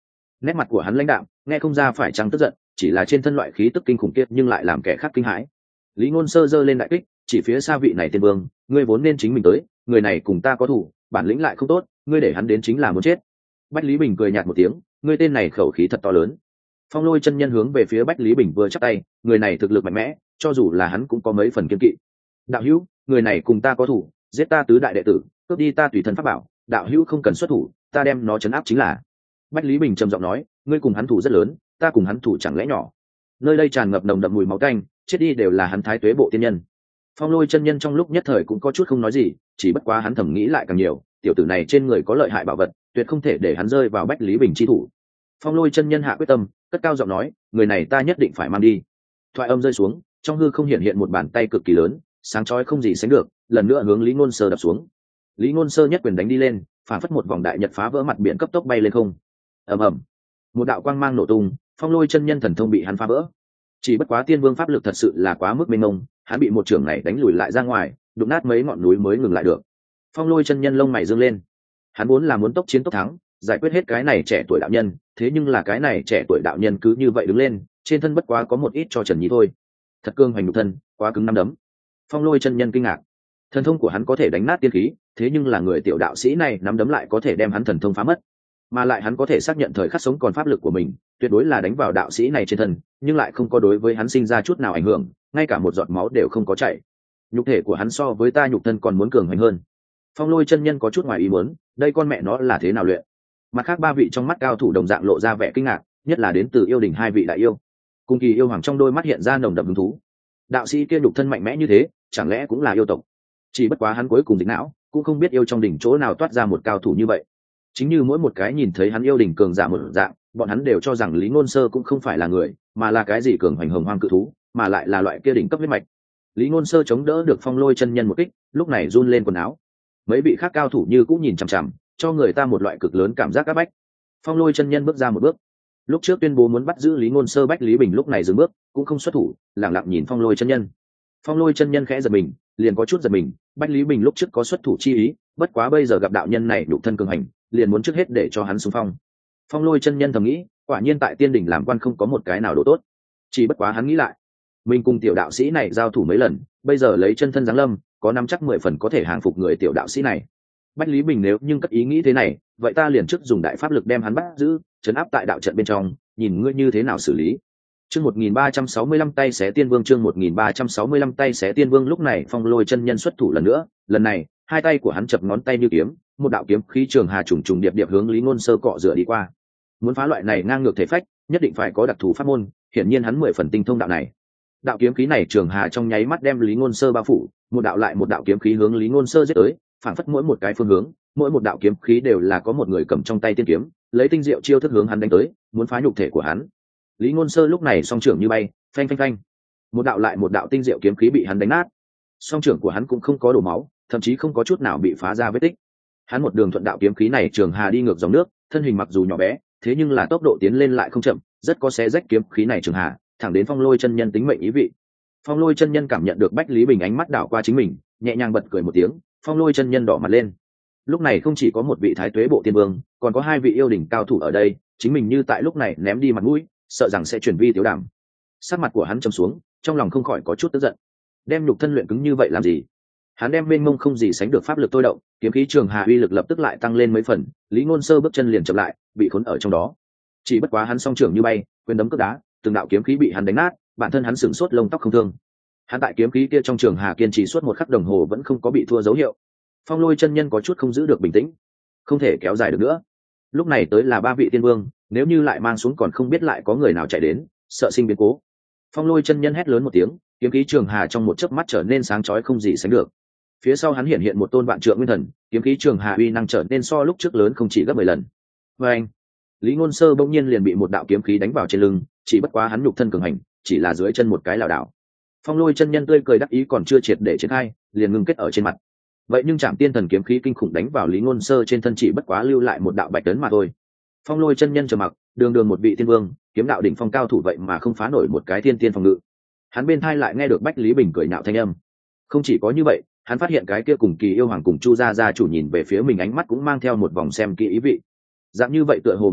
Speaker 1: nét mặt của hắn lãnh đạm, nghe không ra phải chăng tức giận, chỉ là trên thân loại khí tức kinh khủng kia nhưng lại làm kẻ khác kinh hãi. Lý Ngôn Sơ giơ lên đại kích, chỉ phía xa vị này tiên vương, ngươi vốn nên chính mình tới, người này cùng ta có thủ, bản lĩnh lại không tốt, ngươi để hắn đến chính là muốn chết. Bách Lý Bình cười nhạt một tiếng, ngươi tên này khẩu khí thật to lớn. Phong Lôi chân nhân hướng về phía Bách Lý Bình vừa chắp tay, người này thực lực mạnh mẽ, cho dù là hắn cũng có mấy phần kiên kỵ. Đạo hữu, người này cùng ta có thủ, giết ta tứ đại đệ tử, cướp đi ta tùy thân pháp bảo, đạo hữu không cần xuất thủ, ta đem nó trấn áp chính là. Bách Lý Bình trầm giọng nói, ngươi cùng hắn thủ rất lớn, ta cùng hắn thủ chẳng lẽ nhỏ. Nơi đây tràn ngập nồng đậm mùi máu tanh, chết đi đều là hắn Thái Tuế bộ tiên nhân. Phong Lôi chân nhân trong lúc nhất thời cũng có chút không nói gì, chỉ bất quá hắn thầm nghĩ lại càng nhiều, tiểu tử này trên người có lợi hại bảo vật, tuyệt không thể để hắn rơi vào Bách Lý Bình chi thủ. Phong Lôi chân nhân hạ quyết tâm, cất cao giọng nói, người này ta nhất định phải mang đi. Thoại âm rơi xuống, trong hư không hiện một bàn tay cực kỳ lớn, sáng chói không gì sánh được, lần nữa hướng Lý Ngôn Sơ đập xuống. Lý Ngôn Sơ nhất quyền đánh đi lên, phản phất một vòng đại nhật phá vỡ mặt biển cấp tốc bay lên không. Ầm ầm, một đạo quang mang nổ tung, Phong Lôi chân nhân thần thông bị hắn phá vỡ. Chỉ bất quá Tiên Vương pháp lực thật sự là quá mức mênh mông, hắn bị một trường này đánh lùi lại ra ngoài, đụng nát mấy ngọn núi mới ngừng lại được. Phong Lôi chân nhân lông mày dương lên, hắn vốn là muốn tốc chiến tốc thắng, giải quyết hết cái này trẻ tuổi đạo nhân, thế nhưng là cái này trẻ tuổi đạo nhân cứ như vậy đứng lên, trên thân bất quá có một ít cho Trần Nhi thôi. Thật cương hoành nhục thân, quá cứng năm đấm. Phong Lôi chân nhân kinh ngạc, thần thông của hắn có thể đánh nát tiên khí, thế nhưng là người tiểu đạo sĩ này nắm đấm lại có thể đem hắn thần thông phá mất, mà lại hắn có thể xác nhận thời khắc sống còn pháp lực của mình, tuyệt đối là đánh vào đạo sĩ này trên thân, nhưng lại không có đối với hắn sinh ra chút nào ảnh hưởng, ngay cả một giọt máu đều không có chảy. Nhục thể của hắn so với ta nhục thân còn muốn cường hoành hơn. Phong Lôi chân nhân có chút ngoài ý muốn, đây con mẹ nó là thế nào luyện? Mặt khác ba vị trong mắt cao thủ đồng dạng lộ ra vẻ kinh ngạc, nhất là đến từ yêu đình hai vị đại yêu. Cùng Kỳ yêu hoàng trong đôi mắt hiện ra nồng đậm hứng thú. Đạo sĩ kia nhục thân mạnh mẽ như thế, chẳng lẽ cũng là yêu tộc? Chỉ bất quá hắn cuối cùng dính não, cũng không biết yêu trong đỉnh chỗ nào toát ra một cao thủ như vậy. Chính như mỗi một cái nhìn thấy hắn yêu đỉnh cường giả một dạng, bọn hắn đều cho rằng Lý Ngôn Sơ cũng không phải là người, mà là cái gì cường hoành hồng hoang cự thú, mà lại là loại kia đỉnh cấp huyết mạch. Lý Ngôn Sơ chống đỡ được Phong Lôi chân nhân một kích, lúc này run lên quần áo. Mấy vị khác cao thủ như cũng nhìn chằm chằm, cho người ta một loại cực lớn cảm giác áp bách. Phong Lôi chân nhân bước ra một bước. Lúc trước tuyên bố muốn bắt giữ Lý Ngôn Sơ Bách Lý Bình lúc này dừng bước, cũng không xuất thủ, lặng lặng nhìn Phong Lôi chân nhân. Phong Lôi chân nhân khẽ giật mình, liền có chút giật mình, Bách Lý Bình lúc trước có xuất thủ chi ý, bất quá bây giờ gặp đạo nhân này nhục thân cường hành, liền muốn trước hết để cho hắn xung phong. Phong Lôi chân nhân thầm nghĩ, quả nhiên tại tiên đỉnh làm quan không có một cái nào độ tốt. Chỉ bất quá hắn nghĩ lại, mình cùng tiểu đạo sĩ này giao thủ mấy lần, bây giờ lấy chân thân giáng lâm, có nắm chắc 10 phần có thể hàng phục người tiểu đạo sĩ này. Bách Lý Bình nếu nhưng cất ý nghĩ thế này, vậy ta liền trước dùng đại pháp lực đem hắn bắt giữ, trấn áp tại đạo trận bên trong, nhìn ngươi như thế nào xử lý. Chương 1365 tay xé tiên vương, chương 1365 tay xé tiên vương. Lúc này Phong Lôi chân nhân xuất thủ lần nữa, lần này hai tay của hắn chập ngón tay như kiếm, một đạo kiếm khí trường hà trùng trùng điệp điệp hướng Lý Ngôn Sơ cọ rửa đi qua. Muốn phá loại này ngang ngược thể phách, nhất định phải có đặc thù pháp môn, hiển nhiên hắn 10 phần tinh thông đạo này. Đạo kiếm khí này trường hà trong nháy mắt đem Lý Ngôn Sơ bao phủ, một đạo lại một đạo kiếm khí hướng Lý Ngôn Sơ giết tới, phản phất mỗi một cái phương hướng, mỗi một đạo kiếm khí đều là có một người cầm trong tay tiên kiếm, lấy tinh diệu chiêu thức hướng hắn đánh tới, muốn phá nhục thể của hắn. Lý Ngôn Sơ lúc này song trưởng như bay, phanh phanh phanh, một đạo lại một đạo tinh diệu kiếm khí bị hắn đánh nát. Song trưởng của hắn cũng không có đổ máu, thậm chí không có chút nào bị phá ra vết tích. Hắn một đường thuận đạo kiếm khí này trường hà đi ngược dòng nước, thân hình mặc dù nhỏ bé, thế nhưng là tốc độ tiến lên lại không chậm, rất có xé rách kiếm khí này trường hà, thẳng đến Phong Lôi chân nhân tính mệnh ý vị. Phong Lôi chân nhân cảm nhận được Bách Lý Bình ánh mắt đảo qua chính mình, nhẹ nhàng bật cười một tiếng. Phong Lôi chân nhân đỏ mặt lên. Lúc này không chỉ có một vị Thái Tuế bộ tiên vương, còn có hai vị yêu đỉnh cao thủ ở đây, chính mình như tại lúc này ném đi mặt mũi, sợ rằng sẽ chuyển vi tiểu đảm. Sắc mặt của hắn trầm xuống, trong lòng không khỏi có chút tức giận. Đem nhục thân luyện cứng như vậy làm gì? Hắn đem mênh mông không gì sánh được pháp lực tôi động, kiếm khí trường hà uy lực lập tức lại tăng lên mấy phần. Lý Ngôn Sơ bước chân liền chậm lại, bị khốn ở trong đó. Chỉ bất quá hắn song trưởng như bay, quyền đấm cước đá, từng đạo kiếm khí bị hắn đánh nát, bản thân hắn sửng sốt lông tóc không thương. Hắn tại kiếm khí kia trong trường hà kiên trì suốt một khắc đồng hồ vẫn không có bị thua dấu hiệu. Phong Lôi chân nhân có chút không giữ được bình tĩnh, không thể kéo dài được nữa. Lúc này tới là ba vị tiên vương, nếu như lại mang xuống còn không biết lại có người nào chạy đến, sợ sinh biến cố. Phong Lôi chân nhân hét lớn một tiếng, kiếm khí trường hà trong một chớp mắt trở nên sáng chói không gì sánh được. Phía sau hắn hiện một tôn vạn trượng nguyên thần, kiếm khí trường hà uy năng trở nên so lúc trước lớn không chỉ gấp 10 lần. Và anh, Lý Ngôn Sơ bỗng nhiên liền bị một đạo kiếm khí đánh vào trên lưng, chỉ bất quá hắn nhục thân cường hành, chỉ là dưới chân một cái lảo đảo. Phong Lôi chân nhân tươi cười đắc ý còn chưa triệt để triển khai, liền ngưng kết ở trên mặt. Vậy nhưng Trảm Tiên thần kiếm khí kinh khủng đánh vào Lý Ngôn Sơ trên thân chỉ bất quá lưu lại một đạo bạch tấn mà thôi. Phong Lôi chân nhân trầm mặc, đường đường một vị tiên vương, kiếm đạo đỉnh phong cao thủ vậy mà không phá nổi một cái thiên tiên phòng ngự. Hắn bên tai lại nghe được Bách Lý Bình cười nhạo thanh âm. Không chỉ có như vậy, hắn phát hiện cái kia cùng Kỳ yêu hoàng cùng Chu gia gia chủ nhìn về phía mình ánh mắt cũng mang theo một vòng xem kỹ ý vị. Dạng như vậy tựa hồ muốn nói,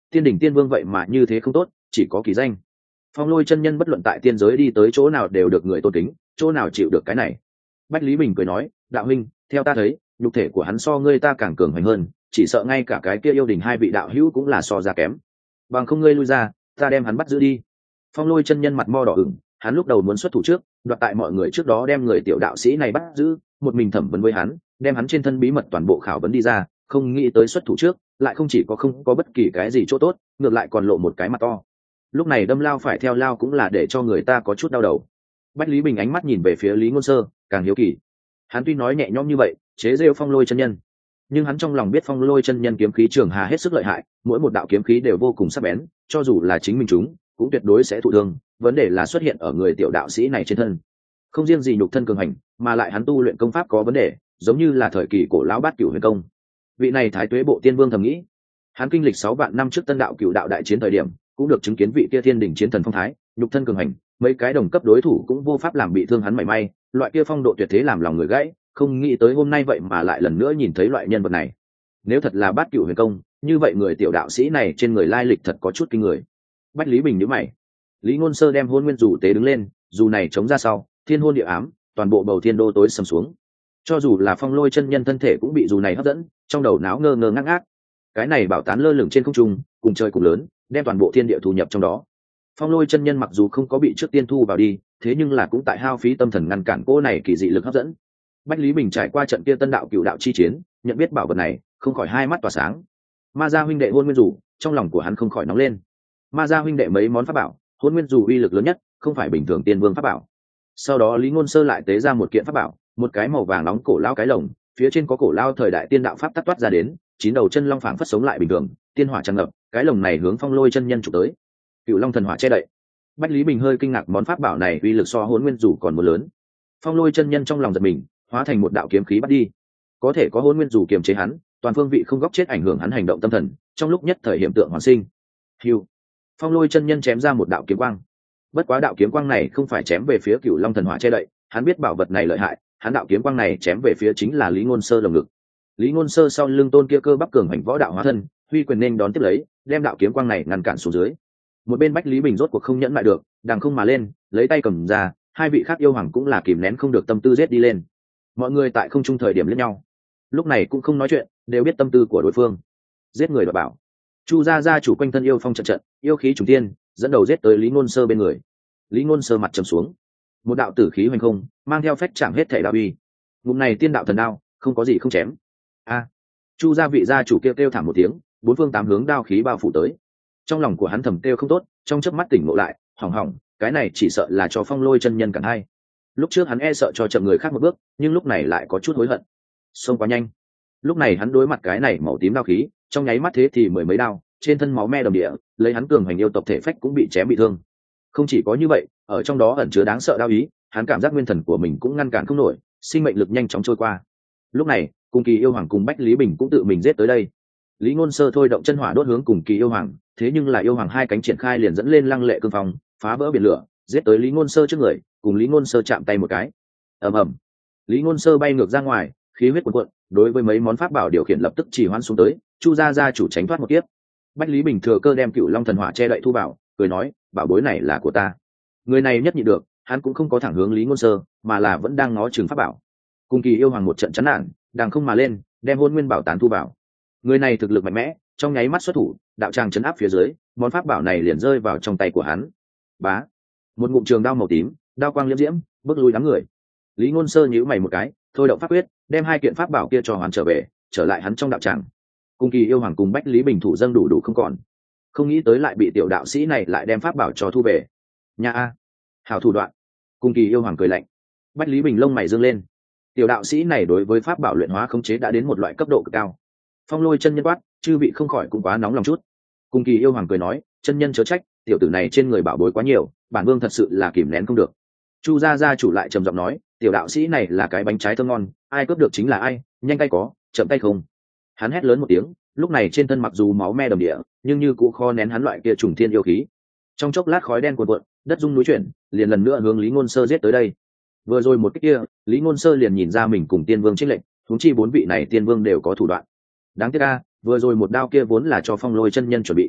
Speaker 1: tiên đỉnh tiên vương vậy mà như thế không tốt, chỉ có kỳ danh. Phong Lôi chân nhân bất luận tại tiên giới đi tới chỗ nào đều được người tôn kính, chỗ nào chịu được cái này. Bách Lý Bình cười nói, đạo huynh, theo ta thấy nhục thể của hắn so ngươi ta càng cường hoành hơn, chỉ sợ ngay cả cái kia yêu đình hai vị đạo hữu cũng là so ra kém. Bằng không ngươi lui ra, ta đem hắn bắt giữ đi. Phong Lôi chân nhân mặt mo đỏ ửng, hắn lúc đầu muốn xuất thủ trước, đoạt tại mọi người trước đó đem người tiểu đạo sĩ này bắt giữ, một mình thẩm vấn với hắn, đem hắn trên thân bí mật toàn bộ khảo vấn đi ra, không nghĩ tới xuất thủ trước, lại không chỉ có không có bất kỳ cái gì chỗ tốt, ngược lại còn lộ một cái mặt to. Lúc này đâm lao phải theo lao cũng là để cho người ta có chút đau đầu. Bách Lý Bình ánh mắt nhìn về phía Lý Ngôn Sơ, càng hiếu kỳ. Hắn tuy nói nhẹ nhõm như vậy, chế giễu Phong Lôi chân nhân, nhưng hắn trong lòng biết Phong Lôi chân nhân kiếm khí trường hà hết sức lợi hại, mỗi một đạo kiếm khí đều vô cùng sắc bén, cho dù là chính mình chúng cũng tuyệt đối sẽ thụ thương. Vấn đề là xuất hiện ở người tiểu đạo sĩ này trên thân. Không riêng gì nhục thân cường hành, mà lại hắn tu luyện công pháp có vấn đề, giống như là thời kỳ cổ lão Bát Cửu Huyền công. Vị này Thái Tuế Bộ Tiên Vương thầm nghĩ, hắn kinh lịch 6 vạn năm trước Tân Đạo Cửu Đạo đại chiến thời điểm, cũng được chứng kiến vị kia thiên đỉnh chiến thần phong thái, nhục thân cường hành, mấy cái đồng cấp đối thủ cũng vô pháp làm bị thương hắn mảy may, loại kia phong độ tuyệt thế làm lòng người gãy, không nghĩ tới hôm nay vậy mà lại lần nữa nhìn thấy loại nhân vật này. Nếu thật là Bát Cửu Huyền công, như vậy người tiểu đạo sĩ này trên người lai lịch thật có chút kinh người. Bách Lý Bình nhíu mày. Lý Ngôn Sơ đem hôn nguyên dù tế đứng lên, dù này chống ra sau, thiên hôn địa ám, toàn bộ bầu thiên đô tối sầm xuống. Cho dù là Phong Lôi chân nhân thân thể cũng bị dù này hấp dẫn, trong đầu não ngơ ngơ ngác ngác. Cái này bảo tán lơ lửng trên không trung, cùng trời cùng lớn, đem toàn bộ thiên địa thu nhập trong đó. Phong Lôi chân nhân mặc dù không có bị trước tiên thu vào đi, thế nhưng là cũng tại hao phí tâm thần ngăn cản cô này kỳ dị lực hấp dẫn. Bách Lý Bình trải qua trận kia Tân Đạo Cửu Đạo chi chiến, nhận biết bảo vật này, không khỏi hai mắt tỏa sáng. Ma gia huynh đệ hôn nguyên dù, trong lòng của hắn không khỏi nóng lên. Ma gia huynh đệ mấy món pháp bảo, hôn nguyên dù uy lực lớn nhất, không phải bình thường tiên vương pháp bảo. Sau đó Lý Ngôn Sơ lại tế ra một kiện pháp bảo, một cái màu vàng nóng cổ lao cái lồng, phía trên có cổ lao thời đại tiên đạo pháp tắt toát ra đến, 9 đầu chân long phảng phất sống lại bình thường, tiên hỏa tràn ngập, cái lồng này hướng Phong Lôi chân nhân chụp tới. Cửu Long thần hỏa che đậy. Bách Lý Bình hơi kinh ngạc, món pháp bảo này uy lực so hôn nguyên dù còn một lớn. Phong Lôi chân nhân trong lòng giật mình, hóa thành một đạo kiếm khí bắt đi. Có thể có hôn nguyên dù kiềm chế hắn, toàn phương vị không góc chết ảnh hưởng hắn hành động tâm thần, trong lúc nhất thời hiện tượng hoàn sinh. Hưu. Phong Lôi chân nhân chém ra một đạo kiếm quang. Bất quá đạo kiếm quang này không phải chém về phía Cửu Long thần hỏa che đậy, hắn biết bảo vật này lợi hại, hắn đạo kiếm quang này chém về phía chính là Lý Ngôn Sơ lồng ngực. Lý Ngôn Sơ sau lưng tôn kia cơ bắp cường hành võ đạo hóa thân, huy quyền nên đón tiếp lấy, đem đạo kiếm quang này ngăn cản xuống dưới. Một bên Bách Lý Bình rốt cuộc không nhẫn lại được, đằng không mà lên, lấy tay cầm ra, hai vị khác yêu hoàng cũng là kìm nén không được tâm tư giết đi lên. Mọi người tại không trung thời điểm liếc nhau, lúc này cũng không nói chuyện, đều biết tâm tư của đối phương. Giết người đoạt bảo. Chu gia gia chủ quanh thân yêu phong trận trận, yêu khí trùng thiên, dẫn đầu giết tới Lý Ngôn Sơ bên người. Lý Ngôn Sơ mặt trầm xuống, một đạo tử khí hoành không, mang theo phách chạm hết thể đạo uy. Ngụm này tiên đạo thần đao, không có gì không chém. A! Chu gia vị gia chủ kêu thảm một tiếng, bốn phương tám hướng đao khí bao phủ tới. Trong lòng của hắn thầm kêu không tốt, trong chớp mắt tỉnh ngộ lại, hỏng hỏng, cái này chỉ sợ là cho Phong Lôi chân nhân cản hay. Lúc trước hắn e sợ cho chậm người khác một bước, nhưng lúc này lại có chút hối hận. Xông quá nhanh. Lúc này hắn đối mặt cái này màu tím đao khí, trong nháy mắt thế thì mười mấy đao, trên thân máu me đầm địa, lấy hắn cường hành yêu tộc thể phách cũng bị chém bị thương. Không chỉ có như vậy, ở trong đó ẩn chứa đáng sợ đao ý, hắn cảm giác nguyên thần của mình cũng ngăn cản không nổi, sinh mệnh lực nhanh chóng trôi qua. Lúc này, Cùng Kỳ yêu hoàng cùng Bách Lý Bình cũng tự mình giết tới đây. Lý Ngôn Sơ thôi động chân hỏa đốt hướng Cùng Kỳ yêu hoàng, thế nhưng là yêu hoàng hai cánh triển khai liền dẫn lên lăng lệ cương phong, phá vỡ biển lửa, giết tới Lý Ngôn Sơ trước người, cùng Lý Ngôn Sơ chạm tay một cái. Ầm ầm. Lý Ngôn Sơ bay ngược ra ngoài, khí huyết cuồn cuộn, đối với mấy món pháp bảo điều khiển lập tức chỉ hoãn xuống tới, Chu gia gia chủ tránh thoát một kiếp. Bách Lý Bình thừa cơ đem Cửu Long thần hỏa che đậy thu bảo, cười nói, bảo bối này là của ta. Người này nhất nhịn được, hắn cũng không có thẳng hướng Lý Ngôn Sơ, mà là vẫn đang ngó chừng pháp bảo. Cùng Kỳ yêu hoàng một trận chán nản, đàng không mà lên, đem hôn nguyên bảo tán thu bảo. Người này thực lực mạnh mẽ, trong nháy mắt xuất thủ, đạo tràng chấn áp phía dưới, món pháp bảo này liền rơi vào trong tay của hắn. Bá, một ngụm trường đao màu tím, đao quang liễm diễm, bước lui đám người. Lý Ngôn Sơ nhíu mày một cái, thôi động pháp quyết, đem hai kiện pháp bảo kia cho hoàn trở về, trở lại hắn trong đạo tràng. Cùng Kỳ yêu hoàng cùng Bách Lý Bình thủ dâng đủ không còn, không nghĩ tới lại bị tiểu đạo sĩ này lại đem pháp bảo cho thu về. Nha a, hảo thủ đoạn. Cùng Kỳ yêu hoàng cười lạnh. Bách Lý Bình lông mày dương lên. Tiểu đạo sĩ này đối với pháp bảo luyện hóa khống chế đã đến một loại cấp độ cực cao. Phong Lôi chân nhân quát, chư vị không khỏi cũng quá nóng lòng chút. Cùng Kỳ yêu hoàng cười nói, chân nhân chớ trách, tiểu tử này trên người bảo bối quá nhiều, bản vương thật sự là kìm nén không được. Chu gia gia chủ lại trầm giọng nói, tiểu đạo sĩ này là cái bánh trái thơm ngon, ai cướp được chính là ai, nhanh tay có, chậm tay không. Hắn hét lớn một tiếng, lúc này trên thân mặc dù máu me đầm địa, nhưng như cũ kho nén hắn loại kia trùng thiên yêu khí. Trong chốc lát khói đen cuồn cuộn, đất rung núi chuyển, liền lần nữa hướng Lý Ngôn Sơ giết tới đây. Vừa rồi một cái kia, Lý Ngôn Sơ liền nhìn ra mình cùng tiên vương chênh lệch, huống chi bốn vị này tiên vương đều có thủ đoạn. Đáng tiếc a, vừa rồi một đao kia vốn là cho Phong Lôi chân nhân chuẩn bị.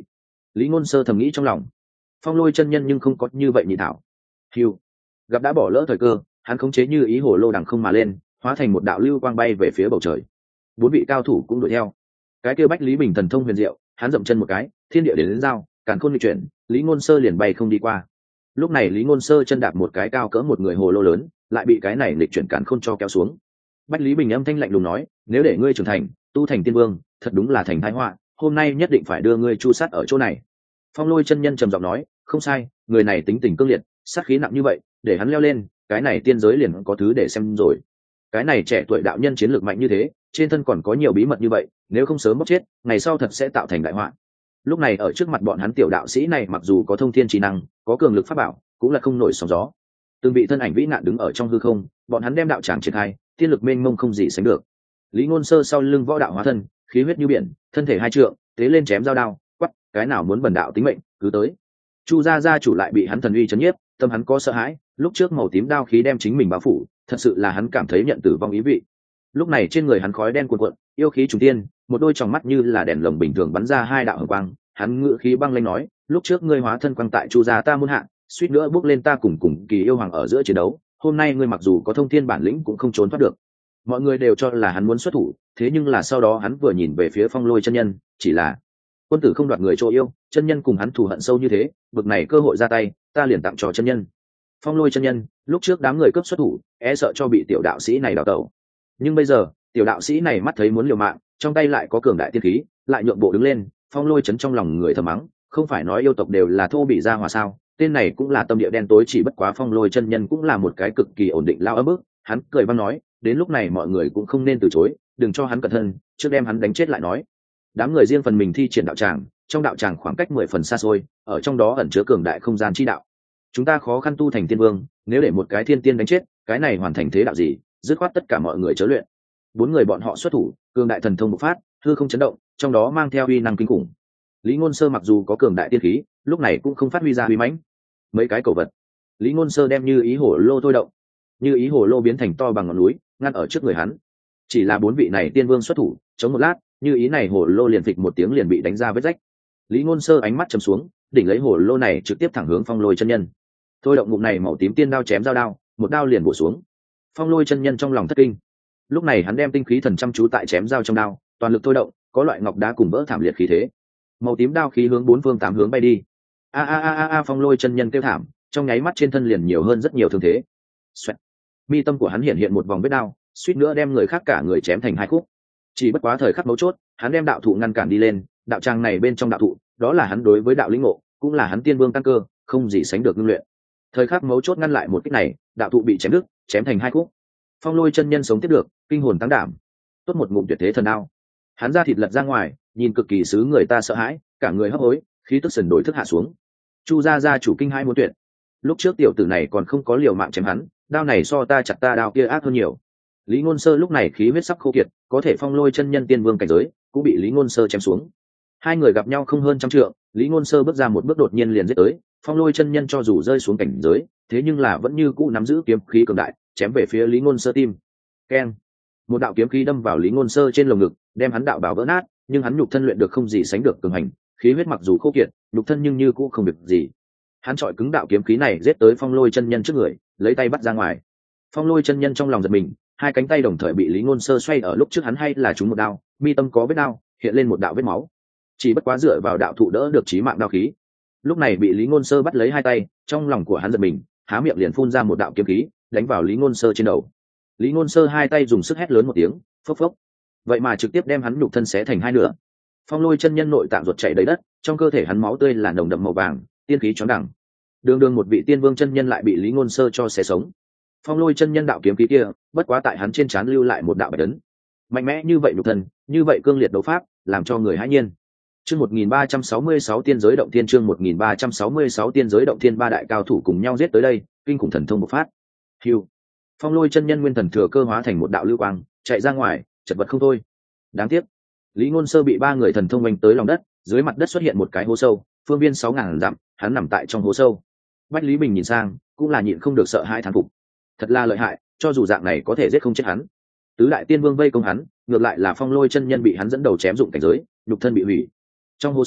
Speaker 1: Lý Ngôn Sơ thầm nghĩ trong lòng. Phong Lôi chân nhân nhưng không có như vậy nhị thảo. Hưu, gặp đã bỏ lỡ thời cơ, hắn khống chế như ý hồ lô đằng không mà lên, hóa thành một đạo lưu quang bay về phía bầu trời. Bốn vị cao thủ cũng đuổi theo. Cái kia Bách Lý Bình thần thông huyền diệu, hắn dậm chân một cái, thiên địa đến dao, càn khôn nghịch chuyển, Lý Ngôn Sơ liền bay không đi qua. Lúc này Lý Ngôn Sơ chân đạp một cái cao cỡ một người hồ lô lớn, lại bị cái này nghịch chuyển càn khôn cho kéo xuống. Bách Lý Bình âm thanh lạnh lùng nói, nếu để ngươi trưởng thành, tu thành tiên vương, thật đúng là thành tai họa, hôm nay nhất định phải đưa ngươi chu sát ở chỗ này. Phong Lôi chân nhân trầm giọng nói, không sai, người này tính tình cương liệt, sát khí nặng như vậy, để hắn leo lên, cái này tiên giới liền có thứ để xem rồi. Cái này trẻ tuổi đạo nhân chiến lược mạnh như thế, trên thân còn có nhiều bí mật như vậy, nếu không sớm bóc chết, ngày sau thật sẽ tạo thành đại họa. Lúc này ở trước mặt bọn hắn tiểu đạo sĩ này mặc dù có thông thiên trí năng, có cường lực pháp bảo, cũng là không nổi sóng gió. Từng vị thân ảnh vĩ nạn đứng ở trong hư không, bọn hắn đem đạo tràng triển khai, tiên lực mênh mông không gì sánh được. Lý Ngôn Sơ sau lưng võ đạo hóa thân, khí huyết như biển, thân thể hai trượng, tế lên chém dao đao, quắc, cái nào muốn bần đạo tính mệnh, cứ tới. Chu gia gia chủ lại bị hắn thần uy chấn nhiếp, tâm hắn có sợ hãi, lúc trước màu tím đao khí đem chính mình bao phủ, thật sự là hắn cảm thấy nhận tử vong ý vị. Lúc này trên người hắn khói đen cuồn cuộn, yêu khí trùng tiên, một đôi tròng mắt như là đèn lồng bình thường bắn ra hai đạo hồng quang, hắn ngự khí băng lãnh nói, lúc trước ngươi hóa thân quang tại Chu gia ta muôn hạ, suýt nữa bước lên ta cùng Kỳ yêu hoàng ở giữa chiến đấu, hôm nay ngươi mặc dù có thông thiên bản lĩnh cũng không trốn thoát được. Mọi người đều cho là hắn muốn xuất thủ, thế nhưng là sau đó hắn vừa nhìn về phía Phong Lôi chân nhân, chỉ là quân tử không đoạt người chỗ yêu, chân nhân cùng hắn thù hận sâu như thế, bực này cơ hội ra tay, ta liền tặng cho chân nhân. Phong Lôi chân nhân, lúc trước đám người cướp xuất thủ, e sợ cho bị tiểu đạo sĩ này đào tẩu, nhưng bây giờ tiểu đạo sĩ này mắt thấy muốn liều mạng, trong tay lại có cường đại tiên khí, lại nhượng bộ đứng lên. Phong Lôi chấn trong lòng người thầm mắng, không phải nói yêu tộc đều là thô bị ra hòa sao, tên này cũng là tâm địa đen tối, chỉ bất quá Phong Lôi chân nhân cũng là một cái cực kỳ ổn định lao ấm ức. Hắn cười băng nói, đến lúc này mọi người cũng không nên từ chối, đừng cho hắn cẩn thân, trước đem hắn đánh chết lại nói. Đám người riêng phần mình thi triển đạo tràng, trong đạo tràng khoảng cách 10 phần xa xôi, ở trong đó ẩn chứa cường đại không gian chi đạo. Chúng ta khó khăn tu thành tiên vương, nếu để một cái thiên tiên đánh chết, cái này hoàn thành thế đạo gì, dứt khoát tất cả mọi người chớ luyện. Bốn người bọn họ xuất thủ, cường đại thần thông bộc phát, hư không chấn động, trong đó mang theo uy năng kinh khủng. Lý Ngôn Sơ mặc dù có cường đại tiên khí, lúc này cũng không phát huy ra uy mãnh. Mấy cái cầu vật, Lý Ngôn Sơ đem như ý hổ lô thôi động, như ý hổ lô biến thành to bằng ngọn núi, ngăn ở trước người hắn. Chỉ là bốn vị này tiên vương xuất thủ, chống một lát, như ý này hổ lô liền phịch một tiếng liền bị đánh ra vết rách. Lý Ngôn Sơ ánh mắt trầm xuống, đỉnh lấy hổ lô này trực tiếp thẳng hướng Phong Lôi chân nhân. Thôi động ngụm này màu tím tiên đao chém dao đao, một đao liền bổ xuống. Phong Lôi chân nhân trong lòng thất kinh. Lúc này hắn đem tinh khí thần chăm chú tại chém dao trong đao, toàn lực thôi động, có loại ngọc đá cùng vỡ thảm liệt khí thế. Màu tím đao khí hướng bốn phương tám hướng bay đi. A Phong Lôi chân nhân kêu thảm, trong nháy mắt trên thân liền nhiều hơn rất nhiều thương thế. Xoẹt. Mi tâm của hắn hiện một vòng vết đao, suýt nữa đem người khác cả người chém thành hai khúc. Chỉ bất quá thời khắc mấu chốt, hắn đem đạo thụ ngăn cản đi lên, đạo tràng này bên trong đạo thụ, đó là hắn đối với đạo lĩnh ngộ, cũng là hắn tiên vương tăng cơ, không gì sánh được ngưng luyện. Thời khắc mấu chốt ngăn lại một kích này, đạo thụ bị chém đứt, chém thành hai khúc. Phong Lôi chân nhân sống tiếp được, kinh hồn tăng đảm, tốt một ngụm tuyệt thế thần đao. Hắn ra thịt lật ra ngoài, nhìn cực kỳ xứ người ta sợ hãi, cả người hấp hối, khí tức sần đổi thức hạ xuống. Chu gia gia chủ kinh hai muốn tuyệt. Lúc trước tiểu tử này còn không có liều mạng chém hắn, đao này so ta chặt ta đao kia ác hơn nhiều. Lý Ngôn Sơ lúc này khí huyết sắp khô kiệt, có thể Phong Lôi chân nhân tiên vương cảnh giới, cũng bị Lý Ngôn Sơ chém xuống. Hai người gặp nhau không hơn trăm trượng, Lý Ngôn Sơ bước ra một bước đột nhiên liền giết tới. Phong Lôi chân nhân cho dù rơi xuống cảnh giới, thế nhưng là vẫn như cũ nắm giữ kiếm khí cường đại, chém về phía Lý Ngôn Sơ tim. Keng! Một đạo kiếm khí đâm vào Lý Ngôn Sơ trên lồng ngực, đem hắn đạo bào vỡ nát, nhưng hắn nhục thân luyện được không gì sánh được cường hành, khí huyết mặc dù khô kiệt, nhục thân nhưng như cũ không được gì. Hắn chọi cứng đạo kiếm khí này giết tới Phong Lôi chân nhân trước người, lấy tay bắt ra ngoài. Phong Lôi chân nhân trong lòng giật mình, hai cánh tay đồng thời bị Lý Ngôn Sơ xoay ở lúc trước hắn hay là trúng một đao, mi tâm có vết đao, hiện lên một đạo vết máu. Chỉ bất quá dựa vào đạo thụ đỡ được chí mạng đao khí. Lúc này bị Lý Ngôn Sơ bắt lấy hai tay, trong lòng của hắn giật mình, há miệng liền phun ra một đạo kiếm khí, đánh vào Lý Ngôn Sơ trên đầu. Lý Ngôn Sơ hai tay dùng sức hét lớn một tiếng, phốc phốc. Vậy mà trực tiếp đem hắn nhục thân xé thành hai nửa. Phong Lôi chân nhân nội tạng ruột chảy đầy đất, trong cơ thể hắn máu tươi là nồng đậm màu vàng, tiên khí chói đằng. Đường một vị tiên vương chân nhân lại bị Lý Ngôn Sơ cho xé sống. Phong Lôi chân nhân đạo kiếm khí kia, bất quá tại hắn trên trán lưu lại một đạo bạch ấn. Mạnh mẽ như vậy nhục thân, như vậy cương liệt đấu pháp, làm cho người hãi nhiên. Chương 1366 tiên giới động thiên, chương 1366 tiên giới động thiên, ba đại cao thủ cùng nhau giết tới đây, kinh khủng thần thông bộc phát. Hưu. Phong Lôi chân nhân nguyên thần thừa cơ hóa thành một đạo lưu quang, chạy ra ngoài, chật vật không thôi. Đáng tiếc, Lý Ngôn Sơ bị ba người thần thông đánh tới lòng đất, dưới mặt đất xuất hiện một cái hố sâu, phương viên 6000 dặm, hắn nằm tại trong hố sâu. Bách Lý Bình nhìn sang, cũng là nhịn không được sợ hãi thán phục. Thật là lợi hại, cho dù dạng này có thể giết không chết hắn. Tứ đại tiên vương vây công hắn, ngược lại là Phong Lôi chân nhân bị hắn dẫn đầu chém dụng cảnh giới, nhục thân bị hủy. Trong hố sâu,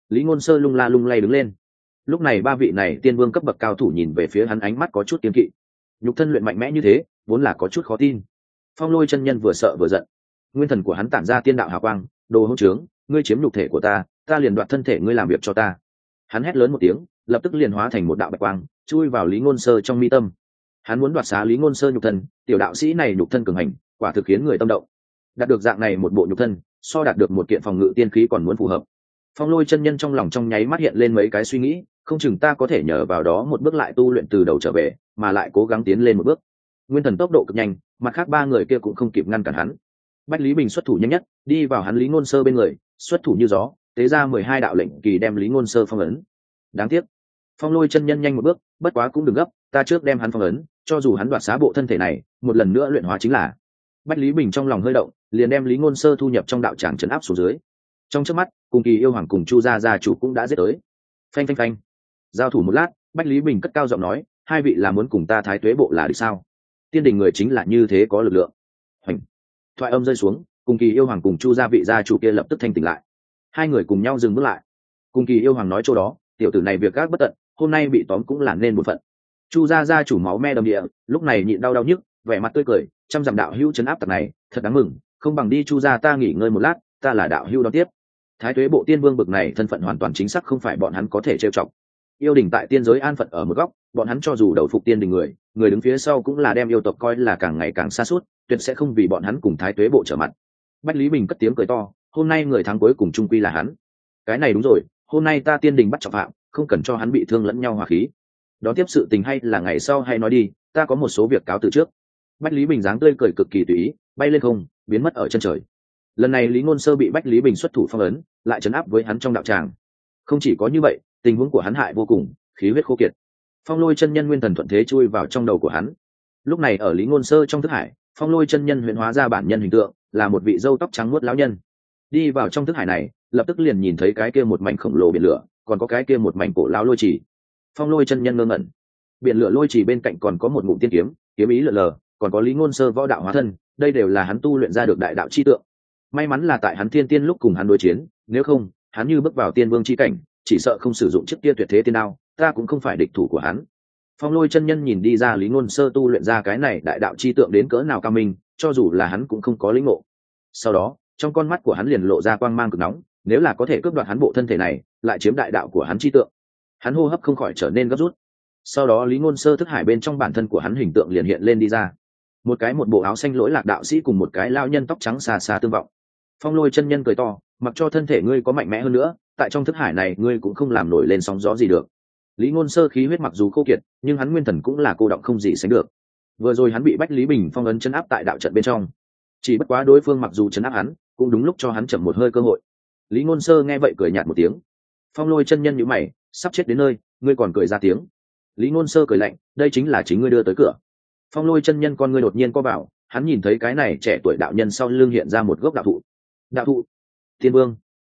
Speaker 1: Lý Ngôn Sơ lung la lung lay đứng lên. Lúc này ba vị này tiên vương cấp bậc cao thủ nhìn về phía hắn, ánh mắt có chút kiêng kỵ. Nhục thân luyện mạnh mẽ như thế, vốn là có chút khó tin. Phong Lôi chân nhân vừa sợ vừa giận, nguyên thần của hắn tản ra tiên đạo hào quang, đồ hỗn trướng, ngươi chiếm nhục thể của ta, ta liền đoạt thân thể ngươi làm việc cho ta. Hắn hét lớn một tiếng, lập tức liền hóa thành một đạo bạch quang, chui vào Lý Ngôn Sơ trong mi tâm. Hắn muốn đoạt xá Lý Ngôn Sơ nhục thân, tiểu đạo sĩ này nhục thân cường hành, quả thực khiến người tâm động. Đạt được dạng này một bộ nhục thân, so đạt được một kiện phòng ngự tiên khí còn muốn phù hợp. Phong Lôi chân nhân trong lòng trong nháy mắt hiện lên mấy cái suy nghĩ, không chừng ta có thể nhờ vào đó một bước lại tu luyện từ đầu trở về, mà lại cố gắng tiến lên một bước. Nguyên thần tốc độ cực nhanh, mặt khác ba người kia cũng không kịp ngăn cản hắn. Bách Lý Bình xuất thủ nhanh nhất, đi vào hắn Lý Ngôn Sơ bên người, xuất thủ như gió, tế ra 12 đạo lệnh kỳ đem Lý Ngôn Sơ phong ấn. Đáng tiếc, Phong Lôi chân nhân nhanh một bước, bất quá cũng đừng gấp, ta trước đem hắn phong ấn, cho dù hắn đoạt xá bộ thân thể này, một lần nữa luyện hóa chính là. Bách Lý Bình trong lòng hơi động, liền đem Lý Ngôn Sơ thu nhập trong đạo tràng trấn áp xuống dưới. Trong chớp mắt, cùng Kỳ Yêu Hoàng cùng Chu gia gia chủ cũng đã giết tới. Phanh phanh phanh. Giao thủ một lát, Bách Lý Bình cất cao giọng nói, hai vị là muốn cùng ta Thái Tuế bộ là được sao? Tiên đình người chính là như thế có lực lượng. Hoành. Thoại âm rơi xuống, cùng Kỳ Yêu Hoàng cùng Chu gia vị gia chủ kia lập tức thanh tỉnh lại. Hai người cùng nhau dừng bước lại. Cùng Kỳ Yêu Hoàng nói chỗ đó, tiểu tử này việc gác bất tận, hôm nay bị tóm cũng là nên một phận. Chu gia gia chủ máu me đầm địa, lúc này nhịn đau đau nhức, vẻ mặt tươi cười, trăm dặm đạo hữu trấn áp tặc này, thật đáng mừng, không bằng đi Chu gia ta nghỉ ngơi một lát, ta là đạo hữu đón tiếp. Thái Tuế bộ tiên vương bực này thân phận hoàn toàn chính xác không phải bọn hắn có thể trêu chọc. Yêu đình tại tiên giới an phận ở một góc, bọn hắn cho dù đầu phục tiên đình người đứng phía sau cũng là đem yêu tộc coi là càng ngày càng xa suốt, tuyệt sẽ không vì bọn hắn cùng Thái Tuế bộ trở mặt. Bách Lý Bình cất tiếng cười to, hôm nay người thắng cuối cùng trung quy là hắn. Cái này đúng rồi, hôm nay ta tiên đình bắt trọng phạm, không cần cho hắn bị thương lẫn nhau hòa khí. Đón tiếp sự tình hay là ngày sau hay nói đi, ta có một số việc cáo từ trước. Bách Lý Bình dáng tươi cười cực kỳ tùy ý, bay lên không, biến mất ở chân trời. Lần này Lý Ngôn Sơ bị Bách Lý Bình xuất thủ phong ấn, lại trấn áp với hắn trong đạo tràng. Không chỉ có như vậy, tình huống của hắn hại vô cùng, khí huyết khô kiệt. Phong Lôi chân nhân nguyên thần thuận thế chui vào trong đầu của hắn. Lúc này ở Lý Ngôn Sơ trong thức hải, Phong Lôi chân nhân huyễn hóa ra bản nhân hình tượng, là một vị râu tóc trắng muốt lão nhân. Đi vào trong thức hải này, lập tức liền nhìn thấy cái kia một mảnh khổng lồ biển lửa, còn có cái kia một mảnh cổ lão lôi chỉ. Phong Lôi chân nhân ngơ ngẩn. Biển lửa lôi chỉ bên cạnh còn có một ngụm tiên kiếm, kiếm ý lờ lờ, còn có Lý Ngôn Sơ võ đạo hóa thân, đây đều là hắn tu luyện ra được đại đạo chi tượng. May mắn là tại hắn thiên tiên lúc cùng hắn đối chiến, nếu không, hắn như bước vào tiên vương chi cảnh, chỉ sợ không sử dụng chiếc kia tuyệt thế tiên đao, ta cũng không phải địch thủ của hắn. Phong Lôi chân nhân nhìn đi ra Lý Ngôn Sơ tu luyện ra cái này đại đạo chi tượng đến cỡ nào cao minh, cho dù là hắn cũng không có lĩnh ngộ. Sau đó, trong con mắt của hắn liền lộ ra quang mang cực nóng, nếu là có thể cướp đoạt hắn bộ thân thể này, lại chiếm đại đạo của hắn chi tượng. Hắn hô hấp không khỏi trở nên gấp rút. Sau đó Lý Ngôn Sơ thức hải bên trong bản thân của hắn hình tượng liền hiện lên đi ra. Một bộ áo xanh lỗi lạc đạo sĩ cùng một cái lao nhân tóc trắng xa xa tương vọng. Phong Lôi chân nhân cười to, mặc cho thân thể ngươi có mạnh mẽ hơn nữa, tại trong thức hải này ngươi cũng không làm nổi lên sóng gió gì được. Lý Ngôn Sơ khí huyết mặc dù khô kiệt, nhưng hắn nguyên thần cũng là cô động không gì sánh được. Vừa rồi hắn bị Bách Lý Bình phong ấn trấn áp tại đạo trận bên trong, chỉ bất quá đối phương mặc dù trấn áp hắn, cũng đúng lúc cho hắn chậm một hơi cơ hội. Lý Ngôn Sơ nghe vậy cười nhạt một tiếng. Phong Lôi chân nhân nhíu mày, sắp chết đến nơi, ngươi còn cười ra tiếng. Lý Ngôn Sơ cười lạnh, đây chính là chính ngươi đưa tới cửa. Phong Lôi chân nhân con ngươi đột nhiên co vào, hắn nhìn thấy cái này trẻ tuổi đạo nhân sau lưng hiện ra một gốc đạo thụ. Đạo thụ? Tiên vương?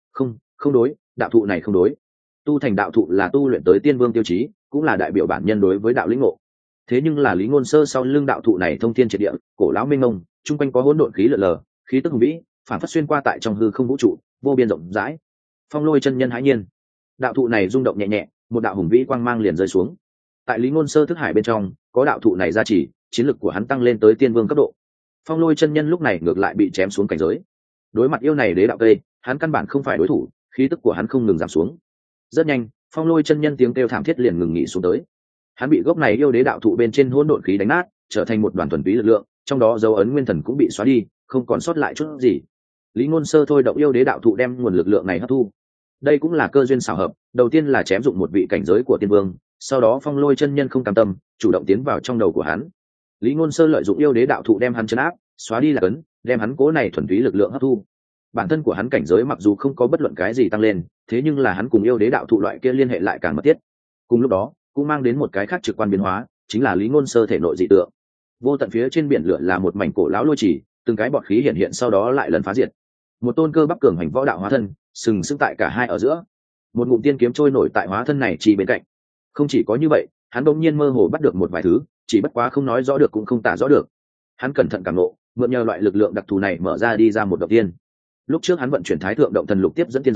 Speaker 1: Không đối, đạo thụ này không đối. Tu thành đạo thụ là tu luyện tới tiên vương tiêu chí, cũng là đại biểu bản nhân đối với đạo lĩnh ngộ. Thế nhưng là Lý Ngôn Sơ sau lưng đạo thụ này thông thiên triệt địa, cổ lão mênh mông, trung quanh có hỗn độn khí lờ lờ, khí tức hùng vĩ, phản phất xuyên qua tại trong hư không vũ trụ, vô biên rộng rãi. Phong Lôi chân nhân hãi nhiên. Đạo thụ này rung động nhẹ nhẹ, một đạo hùng vĩ quang mang liền rơi xuống. Tại Lý Ngôn Sơ thức hải bên trong, có đạo thụ này gia trì, chiến lực của hắn tăng lên tới tiên vương cấp độ. Phong Lôi chân nhân lúc này ngược lại bị chém xuống cảnh giới. Đối mặt yêu này đế đạo cây, hắn căn bản không phải đối thủ, khí tức của hắn không ngừng giảm xuống. Rất nhanh, Phong Lôi chân nhân tiếng kêu thảm thiết liền ngừng nghỉ xuống tới. Hắn bị gốc này yêu đế đạo thụ bên trên hỗn độn khí đánh nát, trở thành một đoàn thuần túy lực lượng, trong đó dấu ấn nguyên thần cũng bị xóa đi, không còn sót lại chút gì. Lý Ngôn Sơ thôi động yêu đế đạo thụ đem nguồn lực lượng này hấp thu. Đây cũng là cơ duyên xảo hợp, đầu tiên là chém dụng một vị cảnh giới của tiên vương, sau đó Phong Lôi chân nhân không cam tâm, chủ động tiến vào trong đầu của hắn. Lý Ngôn Sơ lợi dụng yêu đế đạo thụ đem hắn trấn áp, xóa đi lạc ấn, đem hắn cố này thuần túy lực lượng hấp thu. Bản thân của hắn cảnh giới mặc dù không có bất luận cái gì tăng lên, thế nhưng là hắn cùng yêu đế đạo thụ loại kia liên hệ lại càng mật thiết. Cùng lúc đó, cũng mang đến một cái khác trực quan biến hóa, chính là Lý Ngôn Sơ thể nội dị tượng. Vô tận phía trên biển lửa là một mảnh cổ lão lôi chỉ, từng cái bọt khí hiện hiện sau đó lại lần phá diệt. Một tôn cơ bắp cường hành võ đạo hóa thân, sừng sững tại cả hai ở giữa. Một ngụm tiên kiếm trôi nổi tại hóa thân này chỉ bên cạnh. Không chỉ có như vậy, hắn bỗng nhiên mơ hồ bắt được một vài thứ, chỉ bất quá không nói rõ được cũng không tả rõ được. Hắn cẩn thận cảm ngộ, mượn nhờ loại lực lượng đặc thù này mở ra đi ra một động tiên. Lúc trước hắn vận chuyển Thái Thượng Động Thần Lục tiếp dẫn tiên giới,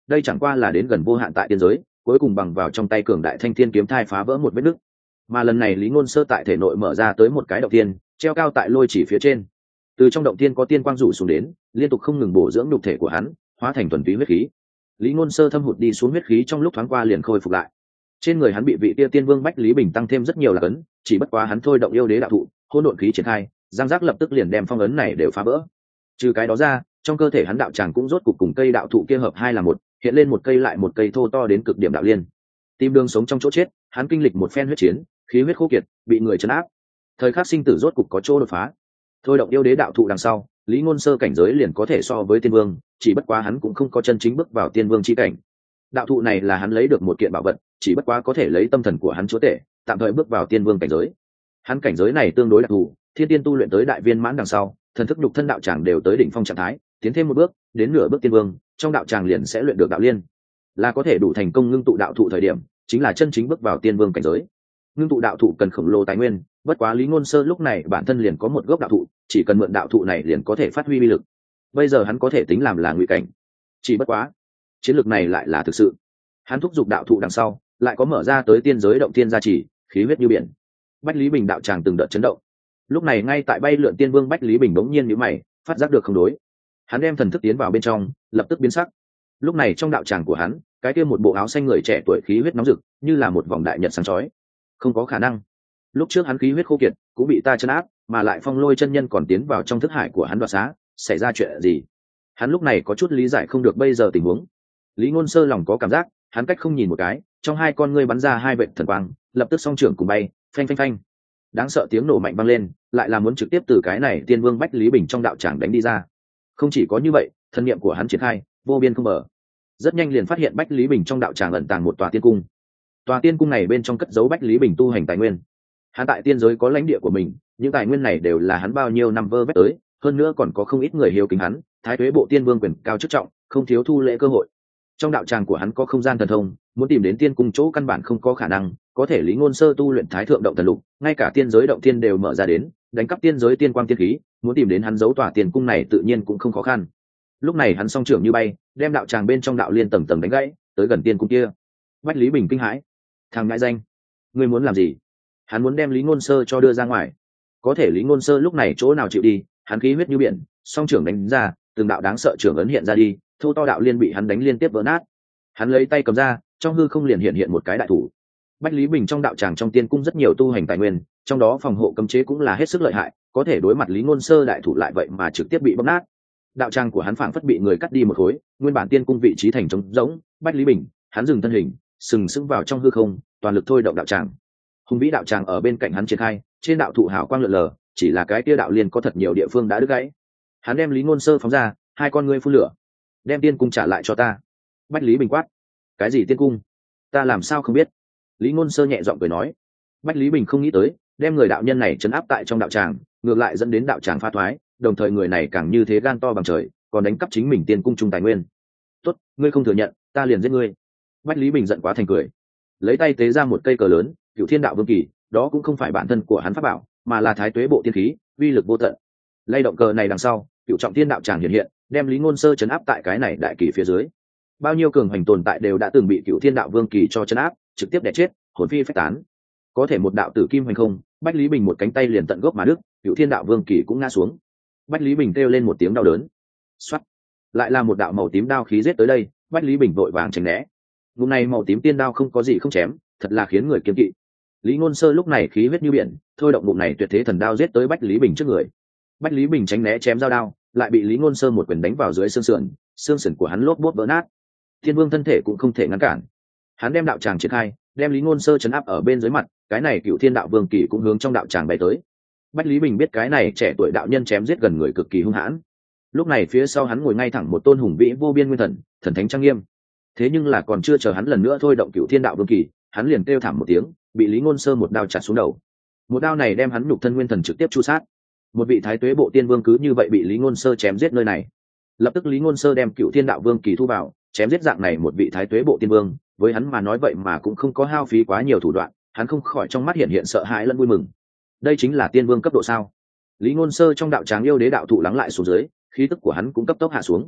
Speaker 1: đây chẳng qua là đến gần vô hạn tại tiên giới, cuối cùng bằng vào trong tay cường đại thanh thiên kiếm thai phá vỡ một vết nứt. Mà lần này Lý Ngôn Sơ tại thể nội mở ra tới một cái động tiên, treo cao tại lôi chỉ phía trên. Từ trong động tiên có tiên quang rủ xuống đến, liên tục không ngừng bổ dưỡng nhục thể của hắn, hóa thành thuần túy huyết khí. Lý Ngôn Sơ thâm hụt đi xuống huyết khí trong lúc thoáng qua liền khôi phục lại. Trên người hắn bị vị tia tiên vương Bách Lý Bình tăng thêm rất nhiều là ấn, chỉ bất quá hắn thôi động yêu đế đạo thụ, hỗn độn khí triển khai, giang giác lập tức liền đem phong ấn này đều phá vỡ. Trừ cái đó ra, trong cơ thể hắn đạo tràng cũng rốt cục cùng cây đạo thụ kia hợp hai là một, hiện lên một cây lại một cây thô to đến cực điểm đạo liên. Tìm đường sống trong chỗ chết, hắn kinh lịch một phen huyết chiến, khí huyết khô kiệt, bị người trấn áp. Thời khắc sinh tử rốt cục có chỗ đột phá. Thôi động yêu đế đạo thụ đằng sau, Lý Ngôn Sơ cảnh giới liền có thể so với tiên vương, chỉ bất quá hắn cũng không có chân chính bước vào tiên vương chi cảnh. Đạo thụ này là hắn lấy được một kiện bảo vật, chỉ bất quá có thể lấy tâm thần của hắn chúa tể, tạm thời bước vào tiên vương cảnh giới. Hắn cảnh giới này tương đối đặc thù, thiên tiên tu luyện tới đại viên mãn đằng sau, thần thức nhục thân đạo tràng đều tới đỉnh phong trạng thái, tiến thêm một bước, đến nửa bước tiên vương, trong đạo tràng liền sẽ luyện được đạo liên, là có thể đủ thành công ngưng tụ đạo thụ thời điểm, chính là chân chính bước vào tiên vương cảnh giới. Ngưng tụ đạo thụ cần khổng lồ tài nguyên, bất quá Lý Ngôn Sơ lúc này bản thân liền có một gốc đạo thụ, chỉ cần mượn đạo thụ này liền có thể phát huy uy lực. Bây giờ hắn có thể tính làm là ngụy cảnh, chỉ bất quá chiến lược này lại là thực sự. Hắn thúc giục đạo thụ đằng sau, lại có mở ra tới tiên giới động tiên gia trì, khí huyết như biển. Bách Lý Bình đạo tràng từng đợt chấn động. Lúc này ngay tại bay lượn tiên vương Bách Lý Bình bỗng nhiên nhíu mày, phát giác được không đối. Hắn đem thần thức tiến vào bên trong, lập tức biến sắc. Lúc này trong đạo tràng của hắn, cái kia một bộ áo xanh người trẻ tuổi khí huyết nóng rực, như là một vòng đại nhật sáng chói. Không có khả năng. Lúc trước hắn khí huyết khô kiệt, cũng bị ta trấn áp, mà lại Phong Lôi chân nhân còn tiến vào trong thức hải của hắn đoạt xá, xảy ra chuyện gì? Hắn lúc này có chút lý giải không được bây giờ tình huống. Lý Ngôn Sơ lòng có cảm giác, hắn cách không nhìn một cái, trong hai con ngươi bắn ra hai vệt thần quang, lập tức song trưởng cùng bay, phanh phanh phanh. Đáng sợ tiếng nổ mạnh vang lên, lại là muốn trực tiếp từ cái này tiên vương Bách Lý Bình trong đạo tràng đánh đi ra. Không chỉ có như vậy, thân niệm của hắn triển khai, vô biên không bờ. Rất nhanh liền phát hiện Bách Lý Bình trong đạo tràng ẩn tàng một tòa tiên cung. Tòa tiên cung này bên trong cất giấu Bách Lý Bình tu hành tài nguyên. Hắn tại tiên giới có lãnh địa của mình, những tài nguyên này đều là hắn bao nhiêu năm vơ vét tới, hơn nữa còn có không ít người hiếu kính hắn, thái tuế bộ tiên vương quyền cao chức trọng, không thiếu thu lễ cơ hội. Trong đạo tràng của hắn có không gian thần thông, muốn tìm đến tiên cung chỗ căn bản không có khả năng, có thể Lý Ngôn Sơ tu luyện Thái Thượng Động Thần Lục, ngay cả tiên giới động tiên đều mở ra đến, đánh cắp tiên giới tiên quang tiên khí, muốn tìm đến hắn giấu tòa tiên cung này tự nhiên cũng không khó khăn. Lúc này hắn song trưởng như bay, đem đạo tràng bên trong đạo liên tầng tầng đánh gãy, tới gần tiên cung kia. Bách Lý Bình kinh hãi, thằng ngãi danh, ngươi muốn làm gì? Hắn muốn đem Lý Ngôn Sơ cho đưa ra ngoài, có thể Lý Ngôn Sơ lúc này chỗ nào chịu đi, hắn khí huyết như biển, song trưởng đánh ra, từng đạo đáng sợ trưởng ấn hiện ra đi, thô to đạo liên bị hắn đánh liên tiếp vỡ nát. Hắn lấy tay cầm ra, trong hư không liền hiện một cái đại thủ. Bách Lý Bình trong đạo tràng trong tiên cung rất nhiều tu hành tài nguyên, trong đó phòng hộ cấm chế cũng là hết sức lợi hại, có thể đối mặt Lý Ngôn Sơ đại thủ lại vậy mà trực tiếp bị bóp nát. Đạo tràng của hắn phảng phất bị người cắt đi một khối, nguyên bản tiên cung vị trí thành trống rỗng. Bách Lý Bình, hắn dừng thân hình, sừng sững vào trong hư không, toàn lực thôi động đạo tràng. Hùng vĩ đạo tràng ở bên cạnh hắn triển khai, trên đạo thụ hào quang lượn lờ, chỉ là cái kia đạo liên có thật nhiều địa phương đã đứt gãy. Hắn đem Lý Ngôn Sơ phóng ra, hai con ngươi phun lửa, đem tiên cung trả lại cho ta. Bách Lý Bình quát, cái gì tiên cung? Ta làm sao không biết? Lý Ngôn Sơ nhẹ giọng cười nói. Bách Lý Bình không nghĩ tới, đem người đạo nhân này trấn áp tại trong đạo tràng, ngược lại dẫn đến đạo tràng pha thoái, đồng thời người này càng như thế gan to bằng trời, còn đánh cắp chính mình tiên cung trung tài nguyên. Tốt, ngươi không thừa nhận, ta liền giết ngươi. Bách Lý Bình giận quá thành cười, lấy tay tế ra một cây cờ lớn, Cửu Thiên Đạo Vương Kỳ, đó cũng không phải bản thân của hắn pháp bảo, mà là Thái Tuế Bộ tiên khí, uy lực vô tận. Lay động cờ này đằng sau, Cửu Trọng Thiên Đạo tràng hiện hiện, đem Lý Ngôn Sơ trấn áp tại cái này đại kỳ phía dưới. Bao nhiêu cường hành tồn tại đều đã từng bị Cửu Thiên Đạo Vương Kỳ cho trấn áp, trực tiếp đè chết, hồn phi phách tán. Có thể một đạo tử kim hành không, Bách Lý Bình một cánh tay liền tận gốc mà đứt, Cửu Thiên Đạo Vương Kỳ cũng ngã xuống. Bách Lý Bình kêu lên một tiếng đau đớn. Soát, lại là một đạo màu tím đao khí giết tới đây, Bách Lý Bình vội vàng tránh né. Lúc này màu tím tiên đao không có gì không chém, thật là khiến người kiêng kỵ. Lý Ngôn Sơ lúc này khí huyết như biển, thôi động bụng này tuyệt thế thần đao giết tới Bách Lý Bình trước người. Bách Lý Bình tránh né chém dao đao, lại bị Lý Ngôn Sơ một quyền đánh vào dưới xương sườn của hắn lốp bốp vỡ nát. Thiên Vương thân thể cũng không thể ngăn cản. Hắn đem đạo tràng triển khai, đem Lý Ngôn Sơ trấn áp ở bên dưới mặt, cái này Cửu Thiên Đạo Vương Kỳ cũng hướng trong đạo tràng bay tới. Bách Lý Bình biết cái này trẻ tuổi đạo nhân chém giết gần người cực kỳ hung hãn. Lúc này phía sau hắn ngồi ngay thẳng một tôn hùng vĩ vô biên nguyên thần, thần thánh trang nghiêm. Thế nhưng là còn chưa chờ hắn lần nữa thôi động Cửu Thiên Đạo Vương Kỳ, hắn liền kêu thảm một tiếng, bị Lý Ngôn Sơ một đao chặt xuống đầu. Một đao này đem hắn nhục thân nguyên thần trực tiếp chu sát. Một vị Thái Tuế Bộ tiên vương cứ như vậy bị Lý Ngôn Sơ chém giết nơi này. Lập tức Lý Ngôn Sơ đem Cửu Thiên Đạo Vương Kỳ thu vào, chém giết dạng này một vị Thái Tuế Bộ tiên vương, với hắn mà nói vậy mà cũng không có hao phí quá nhiều thủ đoạn, hắn không khỏi trong mắt hiện sợ hãi lẫn vui mừng. Đây chính là tiên vương cấp độ sao? Lý Ngôn Sơ trong đạo tràng yêu đế đạo thụ lắng lại xuống dưới, khí tức của hắn cũng cấp tốc hạ xuống.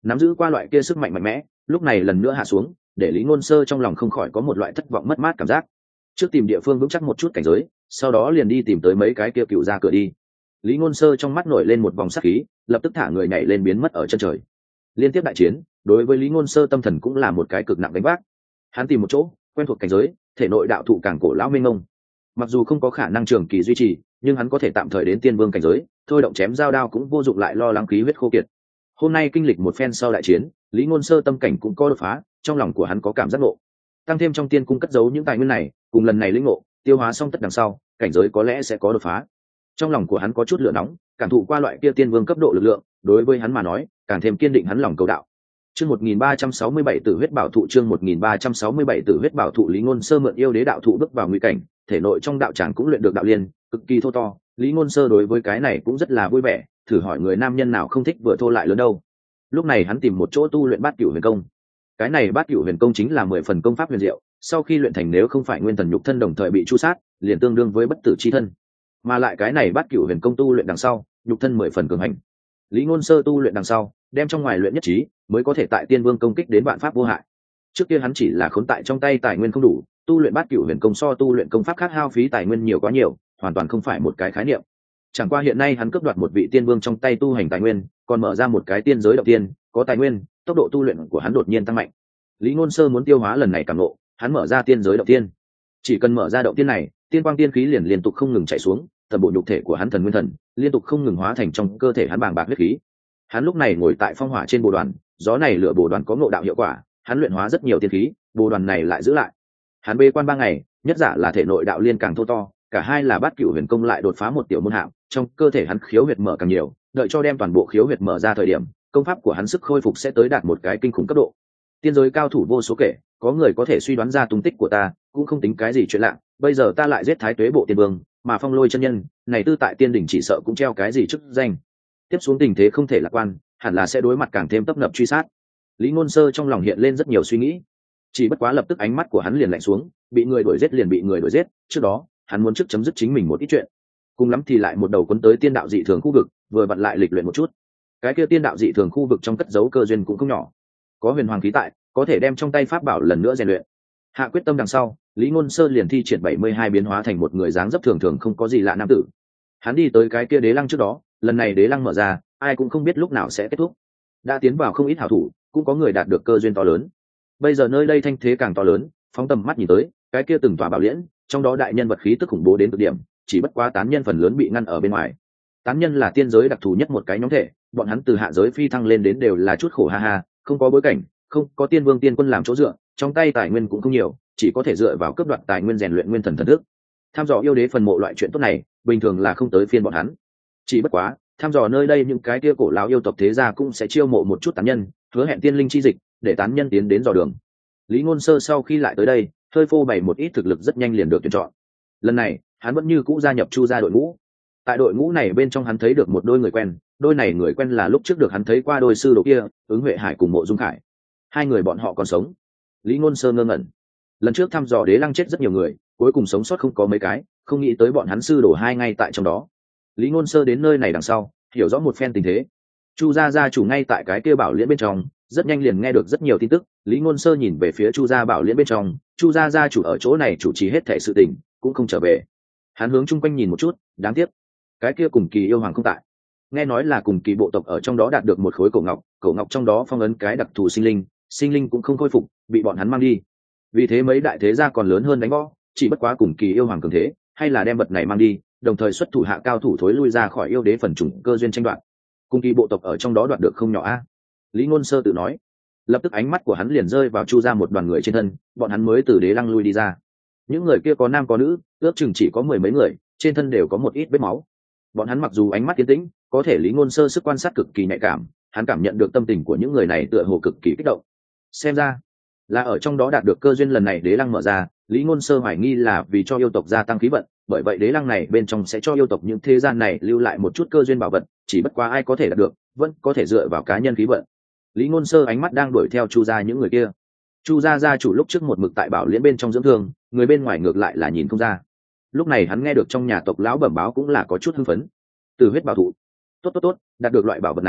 Speaker 1: nắm giữ qua loại kia sức mạnh mạnh mẽ lúc này lần nữa hạ xuống, để Lý Ngôn Sơ trong lòng không khỏi có một loại thất vọng mất mát cảm giác. Trước tìm địa phương vững chắc một chút cảnh giới, sau đó liền đi tìm tới mấy cái kia cựu ra cửa đi. Lý Ngôn Sơ trong mắt nổi lên một vòng sắc khí, lập tức thả người nhảy lên biến mất ở chân trời. Liên tiếp đại chiến đối với Lý Ngôn Sơ tâm thần cũng là một cái cực nặng đánh vác. Hắn tìm một chỗ quen thuộc cảnh giới, thể nội đạo thụ càng cổ lão mênh mông, mặc dù không có khả năng trường kỳ duy trì, nhưng hắn có thể tạm thời đến tiên vương cảnh giới, thôi động chém giao đao cũng vô dụng lại lo lắng khí huyết khô kiệt. Hôm nay kinh lịch một phen sau đại chiến, Lý Ngôn Sơ tâm cảnh cũng có đột phá, trong lòng của hắn có cảm giác ngộ. Tăng thêm trong tiên cung cất giấu những tài nguyên này, cùng lần này lĩnh ngộ, tiêu hóa xong tất đằng sau, cảnh giới có lẽ sẽ có đột phá. Trong lòng của hắn có chút lửa nóng, cảm thụ qua loại kia tiên vương cấp độ lực lượng, đối với hắn mà nói, càng thêm kiên định hắn lòng cầu đạo. Chương 1367 Tử huyết bảo thụ, chương 1367 Tử huyết bảo thụ. Lý Ngôn Sơ mượn yêu đế đạo thụ bước vào nguy cảnh, thể nội trong đạo tràng cũng luyện được đạo liên, cực kỳ thô to. Lý Ngôn Sơ đối với cái này cũng rất là vui vẻ, thử hỏi người nam nhân nào không thích vừa thô lại lớn đâu. Lúc này hắn tìm một chỗ tu luyện Bát Cửu Huyền Công. Cái này Bát Cửu Huyền Công chính là 10 phần công pháp huyền diệu, sau khi luyện thành nếu không phải nguyên thần nhục thân đồng thời bị chu sát, liền tương đương với bất tử chi thân. Mà lại cái này Bát Cửu Huyền Công tu luyện đằng sau, nhục thân 10 phần cường hành. Lý Ngôn Sơ tu luyện đằng sau, đem trong ngoài luyện nhất trí, mới có thể tại tiên vương công kích đến vạn pháp vô hại. Trước kia hắn chỉ là khốn tại trong tay tài nguyên không đủ, tu luyện Bát Cửu Huyền Công so tu luyện công pháp khác hao phí tài nguyên nhiều quá nhiều, hoàn toàn không phải một cái khái niệm. Chẳng qua hiện nay hắn cướp đoạt một vị tiên vương trong tay tu hành tài nguyên, còn mở ra một cái tiên giới động tiên, có tài nguyên, tốc độ tu luyện của hắn đột nhiên tăng mạnh. Lý Ngôn Sơ muốn tiêu hóa lần này cảm ngộ, hắn mở ra tiên giới động tiên. Chỉ cần mở ra động tiên này, tiên quang tiên khí liền liên tục không ngừng chạy xuống, toàn bộ nhục thể của hắn thần nguyên thần liên tục không ngừng hóa thành trong cơ thể hắn bàng bạc huyết khí. Hắn lúc này ngồi tại phong hỏa trên bồ đoàn, gió này lửa bồ đoàn có ngộ đạo hiệu quả, hắn luyện hóa rất nhiều tiên khí, bồ đoàn này lại giữ lại. Hắn bế quan 3 ngày, nhất giả là thể nội đạo liên càng thô to, cả hai là Bát Cửu Huyền Công lại đột phá một tiểu môn hạng, trong cơ thể hắn khiếu huyệt mở càng nhiều, đợi cho đem toàn bộ khiếu huyệt mở ra thời điểm, công pháp của hắn sức khôi phục sẽ tới đạt một cái kinh khủng cấp độ. Tiên giới cao thủ vô số kể, có người có thể suy đoán ra tung tích của ta, cũng không tính cái gì chuyện lạ, bây giờ ta lại giết Thái Tuế bộ tiên vương, mà Phong Lôi chân nhân, này tư tại tiên đỉnh chỉ sợ cũng treo cái gì chức danh. Tiếp xuống tình thế không thể lạc quan, hẳn là sẽ đối mặt càng thêm tấp nập truy sát. Lý Ngôn Sơ trong lòng hiện lên rất nhiều suy nghĩ, chỉ bất quá lập tức ánh mắt của hắn liền lạnh xuống, bị người đuổi giết liền bị người đuổi giết, trước đó hắn muốn trước chấm dứt chính mình một ít chuyện, cùng lắm thì lại một đầu cuốn tới tiên đạo dị thường khu vực, vừa vặn lại lịch luyện một chút. Cái kia tiên đạo dị thường khu vực trong cất giấu cơ duyên cũng không nhỏ, có huyền hoàng khí tại, có thể đem trong tay pháp bảo lần nữa rèn luyện. Hạ quyết tâm đằng sau, Lý Ngôn Sơ liền thi triển 72 biến hóa thành một người dáng dấp thường thường không có gì lạ nam tử. Hắn đi tới cái kia đế lăng trước đó, lần này đế lăng mở ra, ai cũng không biết lúc nào sẽ kết thúc. Đã tiến vào không ít hảo thủ, cũng có người đạt được cơ duyên to lớn. Bây giờ nơi đây thanh thế càng to lớn, phóng tầm mắt nhìn tới, cái kia từng tòa bảo liễn, trong đó đại nhân vật khí tức khủng bố đến cực điểm, chỉ bất quá tán nhân phần lớn bị ngăn ở bên ngoài. Tán nhân là tiên giới đặc thù nhất một cái nhóm thể, bọn hắn từ hạ giới phi thăng lên đến đều là chút khổ ha ha, không có bối cảnh, không có tiên vương tiên quân làm chỗ dựa, trong tay tài nguyên cũng không nhiều, chỉ có thể dựa vào cướp đoạt tài nguyên rèn luyện nguyên thần thần thức. Tham dò yêu đế phần mộ loại chuyện tốt này, bình thường là không tới phiên bọn hắn. Chỉ bất quá, tham dò nơi đây những cái kia cổ lão yêu tộc thế gia cũng sẽ chiêu mộ một chút tán nhân, hứa hẹn tiên linh chi dịch, để tán nhân tiến đến dò đường. Lý Ngôn Sơ sau khi lại tới đây, hơi phô bày một ít thực lực rất nhanh liền được tuyển chọn. Lần này, hắn vẫn như cũ gia nhập Chu gia đội ngũ. Tại đội ngũ này bên trong hắn thấy được một đôi người quen, đôi này người quen là lúc trước được hắn thấy qua đôi sư đồ kia, Ứng Huệ Hải cùng Mộ Dung Khải. Hai người bọn họ còn sống. Lý Ngôn Sơ ngơ ngẩn. Lần trước thăm dò đế lăng chết rất nhiều người, cuối cùng sống sót không có mấy cái, không nghĩ tới bọn hắn sư đồ hai ngay tại trong đó. Lý Ngôn Sơ đến nơi này đằng sau, hiểu rõ một phen tình thế. Chu gia gia chủ ngay tại cái kia bảo liễn bên trong, rất nhanh liền nghe được rất nhiều tin tức. Lý Ngôn Sơ nhìn về phía Chu gia bảo liễn bên trong, Chu gia gia chủ ở chỗ này chủ trì hết thảy sự tình, cũng không trở về. Hắn hướng chung quanh nhìn một chút, đáng tiếc, cái kia cùng kỳ yêu hoàng không tại. Nghe nói là cùng kỳ bộ tộc ở trong đó đạt được một khối cổ ngọc trong đó phong ấn cái đặc thù sinh linh cũng không khôi phục, bị bọn hắn mang đi. Vì thế mấy đại thế gia còn lớn hơn đánh võ, chỉ bất quá cùng kỳ yêu hoàng cường thế, hay là đem vật này mang đi, đồng thời xuất thủ hạ cao thủ thối lui ra khỏi yêu đế phần chủng cơ duyên tranh đoạt. Cùng kỳ bộ tộc ở trong đó đoạt được không nhỏ a. Lý Ngôn Sơ tự nói. Lập tức ánh mắt của hắn liền rơi vào Chu gia một đoàn người trên thân, bọn hắn mới từ đế lăng lui đi ra. Những người kia có nam có nữ, ước chừng chỉ có 10 mấy người, trên thân đều có một ít vết máu. Bọn hắn mặc dù ánh mắt tiến tĩnh, có thể Lý Ngôn Sơ sức quan sát cực kỳ nhạy cảm, hắn cảm nhận được tâm tình của những người này tựa hồ cực kỳ kích động. Xem ra là ở trong đó đạt được cơ duyên lần này đế lăng mở ra, Lý Ngôn Sơ hoài nghi là vì cho yêu tộc gia tăng khí vận, bởi vậy đế lăng này bên trong sẽ cho yêu tộc những thế gian này lưu lại một chút cơ duyên bảo vật, chỉ bất quá ai có thể đạt được, vẫn có thể dựa vào cá nhân khí vận. Lý Ngôn Sơ ánh mắt đang đuổi theo Chu gia những người kia. Chu gia gia chủ lúc trước một mực tại bảo liễn bên trong dưỡng thương, người bên ngoài ngược lại là nhìn không ra. Lúc này hắn nghe được trong nhà tộc lão bẩm báo cũng là có chút hưng phấn. Từ huyết bảo thụ, tốt, đạt được loại bảo vật này,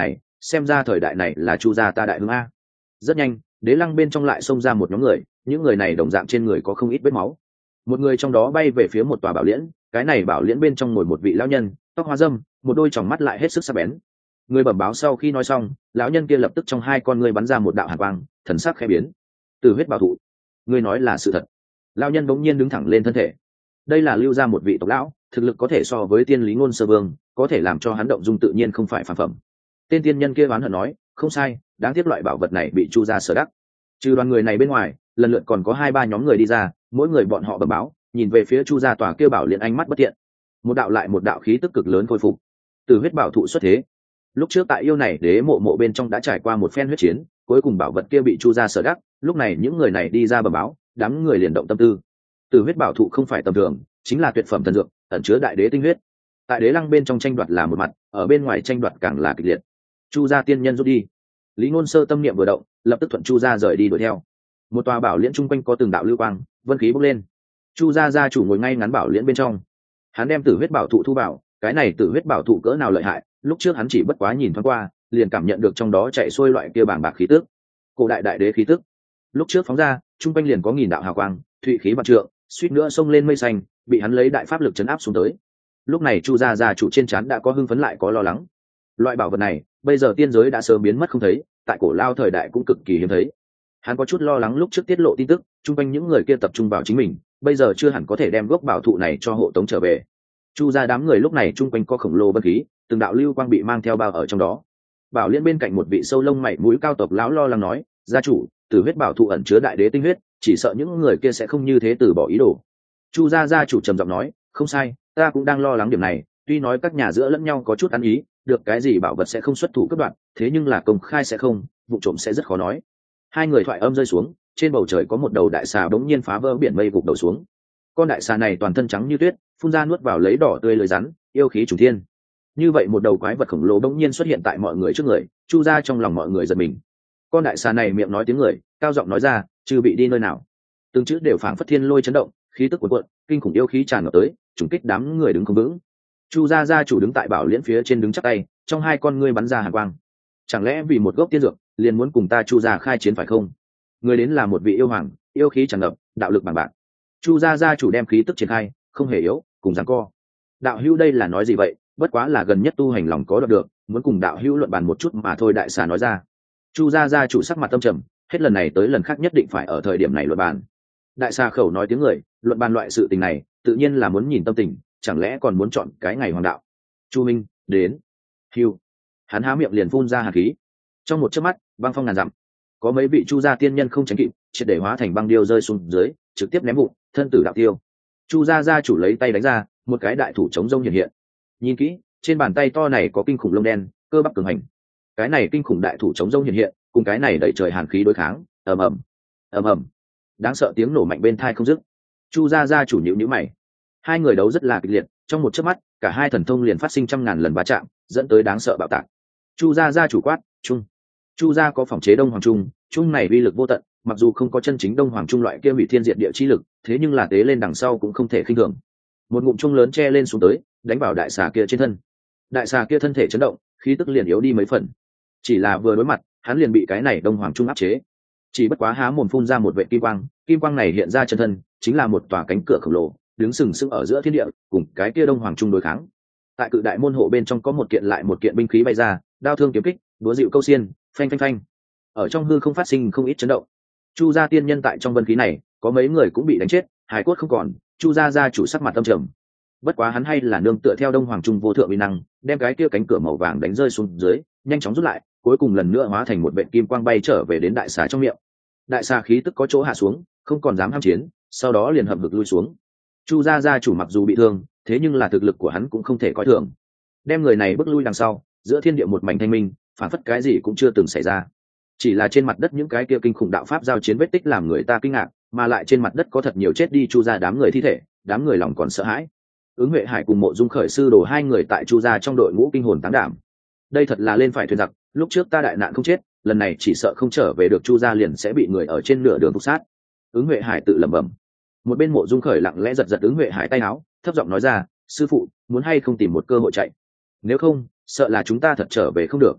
Speaker 1: xem ra thời đại này là chu gia ta đại hưng a. Rất nhanh đế lăng bên trong lại xông ra một nhóm người, những người này đồng dạng trên người có không ít vết máu. Một người trong đó bay về phía một tòa bảo liễn, cái này bảo liễn bên trong ngồi một vị lão nhân, tóc hoa râm, một đôi tròng mắt lại hết sức sắc bén. Người bẩm báo sau khi nói xong, lão nhân kia lập tức trong hai con ngươi bắn ra một đạo hàn quang, thần sắc khẽ biến. Từ huyết bảo thụ, ngươi nói là sự thật? Lão nhân bỗng nhiên đứng thẳng lên thân thể. Đây là lưu gia một vị tộc lão, thực lực có thể so với tiên lý ngôn sơ vương, có thể làm cho hắn động dung tự nhiên không phải phàm phẩm. Tên tiên nhân kia oán hận nói, không sai, đáng tiếc loại bảo vật này bị chu gia sở đắc. Trừ đoàn người này bên ngoài, lần lượt còn có 2-3 nhóm người đi ra, mỗi người bọn họ bẩm báo, nhìn về phía chu gia tòa kêu bảo liền ánh mắt bất thiện. Một đạo lại một đạo khí tức cực lớn khôi phục. Từ huyết bảo thụ xuất thế. Lúc trước tại yêu này đế mộ bên trong đã trải qua một phen huyết chiến, cuối cùng bảo vật kia bị chu gia sở đắc, lúc này những người này đi ra bẩm báo, đám người liền động tâm tư. Từ huyết bảo thụ không phải tầm thường, chính là tuyệt phẩm thần dược, ẩn chứa đại đế tinh huyết. Tại đế lăng bên trong tranh đoạt là một mặt, ở bên ngoài tranh đoạt càng là kịch liệt. Chu gia tiên nhân rút đi. Lý Ngôn Sơ tâm niệm vừa động, lập tức thuận chu gia rời đi đuổi theo. Một tòa bảo liễn trung quanh có từng đạo lưu quang, vân khí bốc lên. Chu gia gia chủ ngồi ngay ngắn bảo liễn bên trong, hắn đem tử huyết bảo thụ thu vào. Cái này tử huyết bảo thụ cỡ nào lợi hại, lúc trước hắn chỉ bất quá nhìn thoáng qua, liền cảm nhận được trong đó chạy xuôi loại kia bàng bạc khí tức, cổ đại đại đế khí tức. Lúc trước phóng ra, trung quanh liền có nghìn đạo hào quang, thụy khí vạn trượng, suýt nữa xông lên mây xanh, bị hắn lấy đại pháp lực chấn áp xuống tới. Lúc này chu gia gia chủ trên trán đã có hưng phấn lại có lo lắng. Loại bảo vật này bây giờ tiên giới đã sớm biến mất không thấy, tại cổ lao thời đại cũng cực kỳ hiếm thấy. Hắn có chút lo lắng lúc trước tiết lộ tin tức, chung quanh những người kia tập trung vào chính mình, bây giờ chưa hẳn có thể đem gốc bảo thụ này cho hộ tống trở về. Chu gia đám người lúc này chung quanh có khổng lồ bất khí, từng đạo lưu quang bị mang theo bao ở trong đó. Bảo liên bên cạnh một vị sâu lông mày mũi cao tộc lão lo lắng nói, gia chủ, tử huyết bảo thụ ẩn chứa đại đế tinh huyết, chỉ sợ những người kia sẽ không như thế từ bỏ ý đồ. Chu gia gia chủ trầm giọng nói, không sai, ta cũng đang lo lắng điểm này, tuy nói các nhà giữa lẫn nhau có chút ăn ý, được cái gì bảo vật sẽ không xuất thủ cướp đoạt, thế nhưng là công khai sẽ không, vụ trộm sẽ rất khó nói. Hai người thoại âm rơi xuống, trên bầu trời có một đầu đại xà bỗng nhiên phá vỡ biển mây gục đầu xuống. Con đại xà này toàn thân trắng như tuyết, phun ra nuốt vào lấy đỏ tươi lưới rắn, yêu khí trùng thiên. Như vậy một đầu quái vật khổng lồ bỗng nhiên xuất hiện tại mọi người trước người, chu ra trong lòng mọi người giật mình. Con đại xà này miệng nói tiếng người, cao giọng nói ra, chư bị đi nơi nào. Từng chữ đều phảng phất thiên lôi chấn động, khí tức cuồn cuộn, kinh khủng yêu khí tràn ngập tới, trùng kích đám người đứng không vững. Chu gia gia chủ đứng tại bảo liễn phía trên đứng chắc tay, trong hai con ngươi bắn ra hàn quang. Chẳng lẽ vì một gốc tiên dược liền muốn cùng ta chu gia khai chiến phải không? Người đến là một vị yêu hoàng, yêu khí tràn ngập, đạo lực bằng bạc. Chu gia gia chủ đem khí tức triển khai, không hề yếu, cùng giằng co. Đạo hữu đây là nói gì vậy? Bất quá là gần nhất tu hành lòng có được, muốn cùng đạo hữu luận bàn một chút mà thôi. Đại xà nói ra. Chu gia gia chủ sắc mặt tâm trầm, hết lần này tới lần khác nhất định phải ở thời điểm này luận bàn. Đại xà khẩu nói tiếng người, luận bàn loại sự tình này tự nhiên là muốn nhìn tâm tình, chẳng lẽ còn muốn chọn cái ngày hoàng đạo. Chu minh đến. Hiu. Hắn há miệng liền phun ra hàn khí. Trong một chớp mắt, băng phong ngàn dặm, có mấy vị chu gia tiên nhân không tránh kịp, triệt để hóa thành băng điêu rơi xuống dưới, trực tiếp ném vụn, thân tử đạo tiêu. Chu gia gia chủ lấy tay đánh ra, một cái đại thủ chống rông hiện hiện. Nhìn kỹ, trên bàn tay to này có kinh khủng lông đen, cơ bắp cường hành. Cái này kinh khủng đại thủ chống rông hiện hiện, cùng cái này đẩy trời hàn khí đối kháng, ầm ầm, ầm ầm. Đáng sợ tiếng nổ mạnh bên tai không dứt. Chu gia gia chủ nhíu nhíu mày. Hai người đấu rất là kịch liệt, trong một chớp mắt, cả hai thần thông liền phát sinh trăm ngàn lần va chạm, dẫn tới đáng sợ bạo tạc. Chu gia gia chủ quát, "Trung." Chu gia có phòng chế Đông Hoàng Trung, trung này uy lực vô tận, mặc dù không có chân chính Đông Hoàng Trung loại kia hủy thiên diệt địa chi lực, thế nhưng là tế lên đằng sau cũng không thể khinh thường. Một ngụm trung lớn che lên xuống tới, đánh vào đại xà kia trên thân. Đại xà kia thân thể chấn động, khí tức liền yếu đi mấy phần. Chỉ là vừa đối mặt, hắn liền bị cái này Đông Hoàng Trung áp chế. Chỉ bất quá há mồm phun ra một vệt kim quang này hiện ra chân thân, chính là một tòa cánh cửa khổng lồ, đứng sừng sững ở giữa thiên địa, cùng cái kia Đông Hoàng Trung đối kháng. Tại cự đại môn hộ bên trong có một kiện lại một kiện binh khí bay ra, đao thương kiếm kích, búa dịu câu xiên, phanh phanh phanh. Ở trong hư không phát sinh không ít chấn động. Chu gia tiên nhân tại trong vân khí này, có mấy người cũng bị đánh chết, hài cốt không còn. Chu gia gia chủ sắc mặt âm trầm. Bất quá hắn hay là nương tựa theo Đông Hoàng Trung vô thượng uy năng, đem cái kia cánh cửa màu vàng đánh rơi xuống dưới, nhanh chóng rút lại, cuối cùng lần nữa hóa thành một vệt kim quang bay trở về đến đại xà trong miệng. Đại xà khí tức có chỗ hạ xuống, không còn dám ham chiến, sau đó liền hậm hực lui xuống. Chu gia gia chủ mặc dù bị thương, thế nhưng là thực lực của hắn cũng không thể coi thường. Đem người này bước lui đằng sau, giữa thiên địa một mảnh thanh minh, phản phất cái gì cũng chưa từng xảy ra. Chỉ là trên mặt đất những cái kia kinh khủng đạo pháp giao chiến vết tích làm người ta kinh ngạc, mà lại trên mặt đất có thật nhiều chết đi chu gia đám người thi thể, đám người lòng còn sợ hãi. Ứng Huệ Hải cùng Mộ Dung Khởi sư đồ hai người tại chu gia trong đội ngũ kinh hồn táng đảm. Đây thật là lên phải thuyền giặc, lúc trước ta đại nạn không chết, lần này chỉ sợ không trở về được chu gia liền sẽ bị người ở trên nửa đường phục sát. Ứng Huệ Hải tự lẩm bẩm. Một bên Mộ Dung Khởi lặng lẽ giật giật Ứng Huệ Hải tay áo, thấp giọng nói ra, sư phụ, muốn hay không tìm một cơ hội chạy, nếu không sợ là chúng ta thật trở về không được.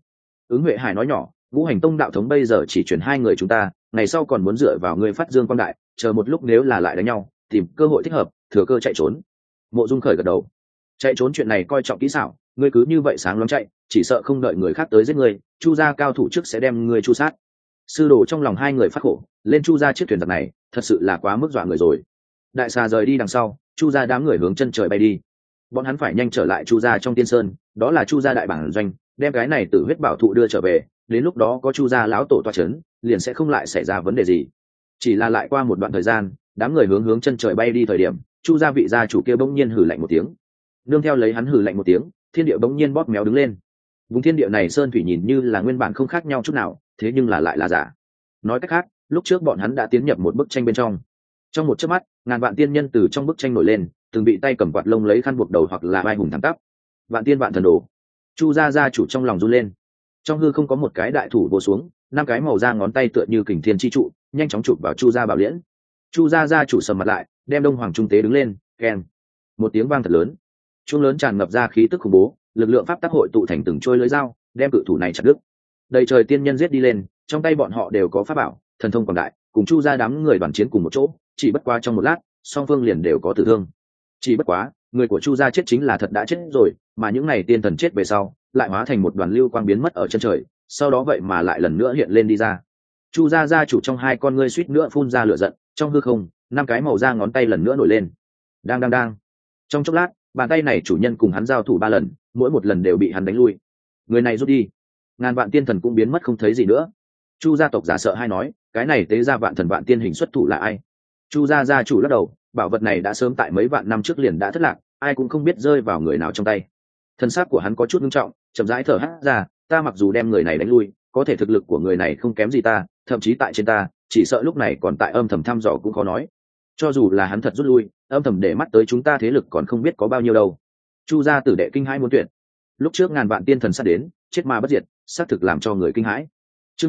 Speaker 1: Ứng Huệ Hải nói nhỏ, Ngũ Hành Tông đạo thống bây giờ chỉ chuyển hai người chúng ta, ngày sau còn muốn dựa vào ngươi phát dương quang đại, chờ một lúc nếu là lại đánh nhau, tìm cơ hội thích hợp, thừa cơ chạy trốn. Mộ Dung Khởi gật đầu. Chạy trốn chuyện này coi trọng kỹ xảo, ngươi cứ như vậy sáng loáng chạy, chỉ sợ không đợi người khác tới giết ngươi, Chu gia cao thủ trước sẽ đem ngươi chu sát. Sư đồ trong lòng hai người phát khổ, lên Chu gia chiếc thuyền giặc này, thật sự là quá mức dọa người rồi. Đại xà rời đi đằng sau, Chu gia đám người hướng chân trời bay đi. Bọn hắn phải nhanh trở lại Chu gia trong Tiên Sơn, đó là Chu gia đại bản doanh, đem cái này Tử huyết bảo thụ đưa trở về, đến lúc đó có Chu gia lão tổ toa chấn, liền sẽ không lại xảy ra vấn đề gì. Chỉ là lại qua một đoạn thời gian, đám người hướng chân trời bay đi thời điểm, Chu gia vị gia chủ kia bỗng nhiên hừ lạnh một tiếng. Nương theo lấy hắn hừ lạnh một tiếng, thiên địa bỗng nhiên bóp méo đứng lên. Vùng thiên địa này sơn thủy nhìn như là nguyên bản không khác nhau chút nào, thế nhưng là lại là giả. Nói cách khác, lúc trước bọn hắn đã tiến nhập một bức tranh bên trong. Trong một chớp mắt, ngàn vạn tiên nhân từ trong bức tranh nổi lên, từng bị tay cầm quạt lông lấy khăn buộc đầu hoặc là vai hùng thẳng tắp. Vạn tiên vạn thần đồ. Chu gia gia chủ trong lòng run lên. Trong hư không có một cái đại thủ vồ xuống, năm cái màu da ngón tay tựa như kình thiên chi trụ, nhanh chóng chụp vào Chu gia bảo liễn. Chu gia gia chủ sầm mặt lại, đem Đông Hoàng trung tế đứng lên, keng. Một tiếng vang thật lớn. Chuông lớn tràn ngập ra khí tức khủng bố, lực lượng pháp tắc hội tụ thành từng trôi lưỡi dao, đem cự thủ này chặt đứt. Đầy trời tiên nhân giết đi lên, trong tay bọn họ đều có pháp bảo, thần thông quảng đại, cùng Chu gia đám người đoàn chiến cùng một chỗ, chỉ bất quá trong một lát, song phương liền đều có tử thương. Chỉ bất quá, người của Chu gia chết chính là thật đã chết rồi, mà những này tiên thần chết về sau, lại hóa thành một đoàn lưu quang biến mất ở chân trời, sau đó vậy mà lại lần nữa hiện lên đi ra. Chu gia gia chủ trong hai con ngươi suýt nữa phun ra lửa giận, trong hư không, năm cái màu da ngón tay lần nữa nổi lên. Đang. Trong chốc lát, bàn tay này chủ nhân cùng hắn giao thủ 3 lần, mỗi một lần đều bị hắn đánh lui. Người này rút đi, ngàn vạn tiên thần cũng biến mất không thấy gì nữa. Chu gia tộc giả sợ hay nói, cái này tế ra vạn thần vạn tiên hình xuất thủ là ai? Chu gia gia chủ lắc đầu, bảo vật này đã sớm tại mấy vạn năm trước liền đã thất lạc, ai cũng không biết rơi vào người nào trong tay. Thân xác của hắn có chút nghiêm trọng, chậm rãi thở hắt ra, ta mặc dù đem người này đánh lui, có thể thực lực của người này không kém gì ta, thậm chí tại trên ta, chỉ sợ lúc này còn tại âm thầm thăm dò cũng khó nói. Cho dù là hắn thật rút lui, âm thầm để mắt tới chúng ta thế lực còn không biết có bao nhiêu đâu. Chu gia tử đệ kinh hãi muốn tuyệt. Lúc trước ngàn vạn tiên thần sát đến, chết mà bất diệt, xác thực làm cho người kinh hãi. Chương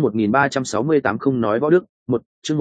Speaker 1: 1368 không nói võ đức, chương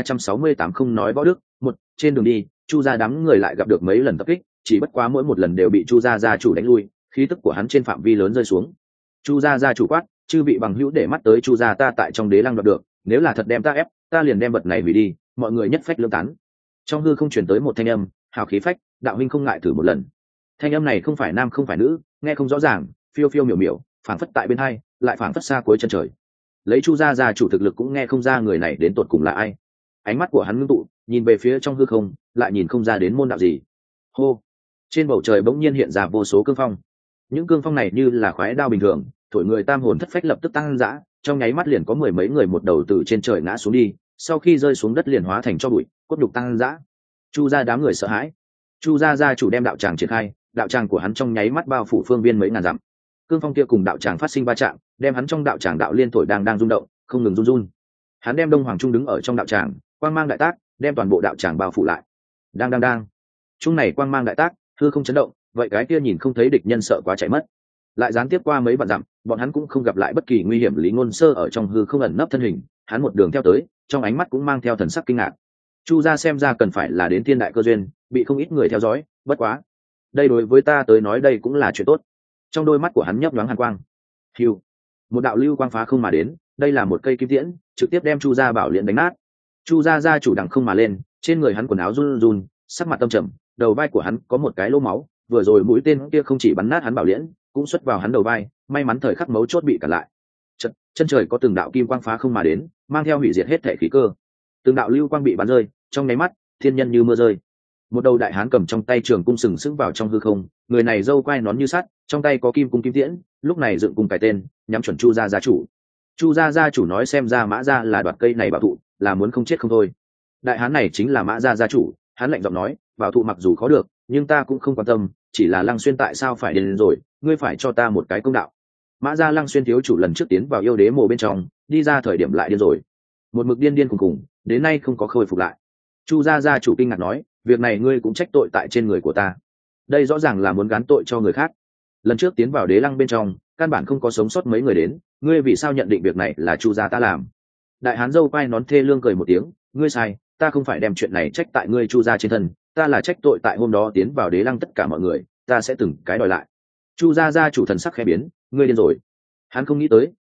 Speaker 1: 1368 không nói võ đức, trên đường đi, Chu gia đám người lại gặp được mấy lần tập kích, chỉ bất quá mỗi một lần đều bị Chu gia gia chủ đánh lui, khí tức của hắn trên phạm vi lớn rơi xuống. Chu gia gia chủ quát, chư vị bằng hữu để mắt tới Chu gia ta tại trong đế lăng đoạt được, nếu là thật đem ta ép, ta liền đem vật này hủy đi, mọi người nhất phách lưỡng tán. Trong hư không truyền tới một thanh âm, hào khí phách, đạo huynh không ngại thử một lần. Thanh âm này không phải nam không phải nữ, nghe không rõ ràng, phiêu phiêu miểu miểu, phảng phất tại bên hai, lại phảng phất xa cuối chân trời. Lấy Chu gia gia chủ thực lực cũng nghe không ra người này đến tột cùng là ai. Ánh mắt của hắn ngưng tụ, nhìn về phía trong hư không, lại nhìn không ra đến môn đạo gì. Hô! Trên bầu trời bỗng nhiên hiện ra vô số cương phong. Những cương phong này như là khoái đao bình thường, thổi người tam hồn thất phách lập tức tăng dã, trong nháy mắt liền có mười mấy người một đầu từ trên trời ngã xuống đi, sau khi rơi xuống đất liền hóa thành tro bụi, cốt nhục tăng dã. Chu gia đám người sợ hãi. Chu gia gia chủ đem đạo tràng triển khai, đạo tràng của hắn trong nháy mắt bao phủ phương viên mấy ngàn dặm. Cương phong kia cùng đạo tràng phát sinh va chạm, đem hắn trong đạo tràng đạo liên thổi đang rung động, không ngừng run. Hắn đem Đông Hoàng Trung đứng ở trong đạo tràng, quang mang đại tác, đem toàn bộ đạo tràng bao phủ lại. Đang. Trung này quang mang đại tác, hư không chấn động, vậy cái kia nhìn không thấy địch nhân sợ quá chạy mất. Lại gián tiếp qua mấy vạn dặm, bọn hắn cũng không gặp lại bất kỳ nguy hiểm. Lý Ngôn Sơ ở trong hư không ẩn nấp thân hình, hắn một đường theo tới, trong ánh mắt cũng mang theo thần sắc kinh ngạc. Chu gia xem ra cần phải là đến thiên đại cơ duyên, bị không ít người theo dõi, bất quá, đây đối với ta tới nói đây cũng là chuyện tốt. Trong đôi mắt của hắn nhấp nhoáng hàn quang. Hưu, một đạo lưu quang phá không mà đến, đây là một cây kim tiễn, trực tiếp đem Chu gia bảo liễn đánh nát. Chu gia gia chủ đằng không mà lên, trên người hắn quần áo run run, sắc mặt tâm trầm, đầu vai của hắn có một cái lỗ máu, vừa rồi mũi tên kia không chỉ bắn nát hắn bảo liễn, cũng xuất vào hắn đầu vai, may mắn thời khắc mấu chốt bị cản lại. Chân trời có từng đạo kim quang phá không mà đến, mang theo hủy diệt hết thể khí cơ. Từng đạo lưu quang bị bắn rơi, trong nháy mắt, thiên nhân như mưa rơi. Một đầu đại hán cầm trong tay trường cung sừng sững vào trong hư không, người này râu quai nón như sắt, trong tay có kim cung kim tiễn, lúc này dựng cung cài tên, nhắm chuẩn Chu gia gia chủ. Chu gia gia chủ nói xem ra Mã gia là đoạt cây này bảo thụ, là muốn không chết không thôi. Đại hán này chính là Mã gia gia chủ, hắn lạnh giọng nói, bảo thụ mặc dù khó được, nhưng ta cũng không quan tâm, chỉ là Lăng Xuyên tại sao phải đến rồi, ngươi phải cho ta một cái công đạo. Mã gia Lăng Xuyên thiếu chủ lần trước tiến vào yêu đế mộ bên trong, đi ra thời điểm lại điên rồi, một mực điên cùng, đến nay không có khôi phục lại. Chu gia gia chủ kinh ngạc nói, việc này ngươi cũng trách tội tại trên người của ta, đây rõ ràng là muốn gán tội cho người khác. Lần trước tiến vào đế lăng bên trong, căn bản không có sống sót mấy người đến, ngươi vì sao nhận định việc này là Chu gia ta làm? Đại hán dâu quai nón thê lương cười một tiếng, ngươi sai, ta không phải đem chuyện này trách tại ngươi Chu gia trên thân, ta là trách tội tại hôm đó tiến vào đế lăng tất cả mọi người, ta sẽ từng cái đòi lại. Chu gia gia chủ thần sắc khẽ biến, ngươi điên rồi. Hắn không nghĩ tới,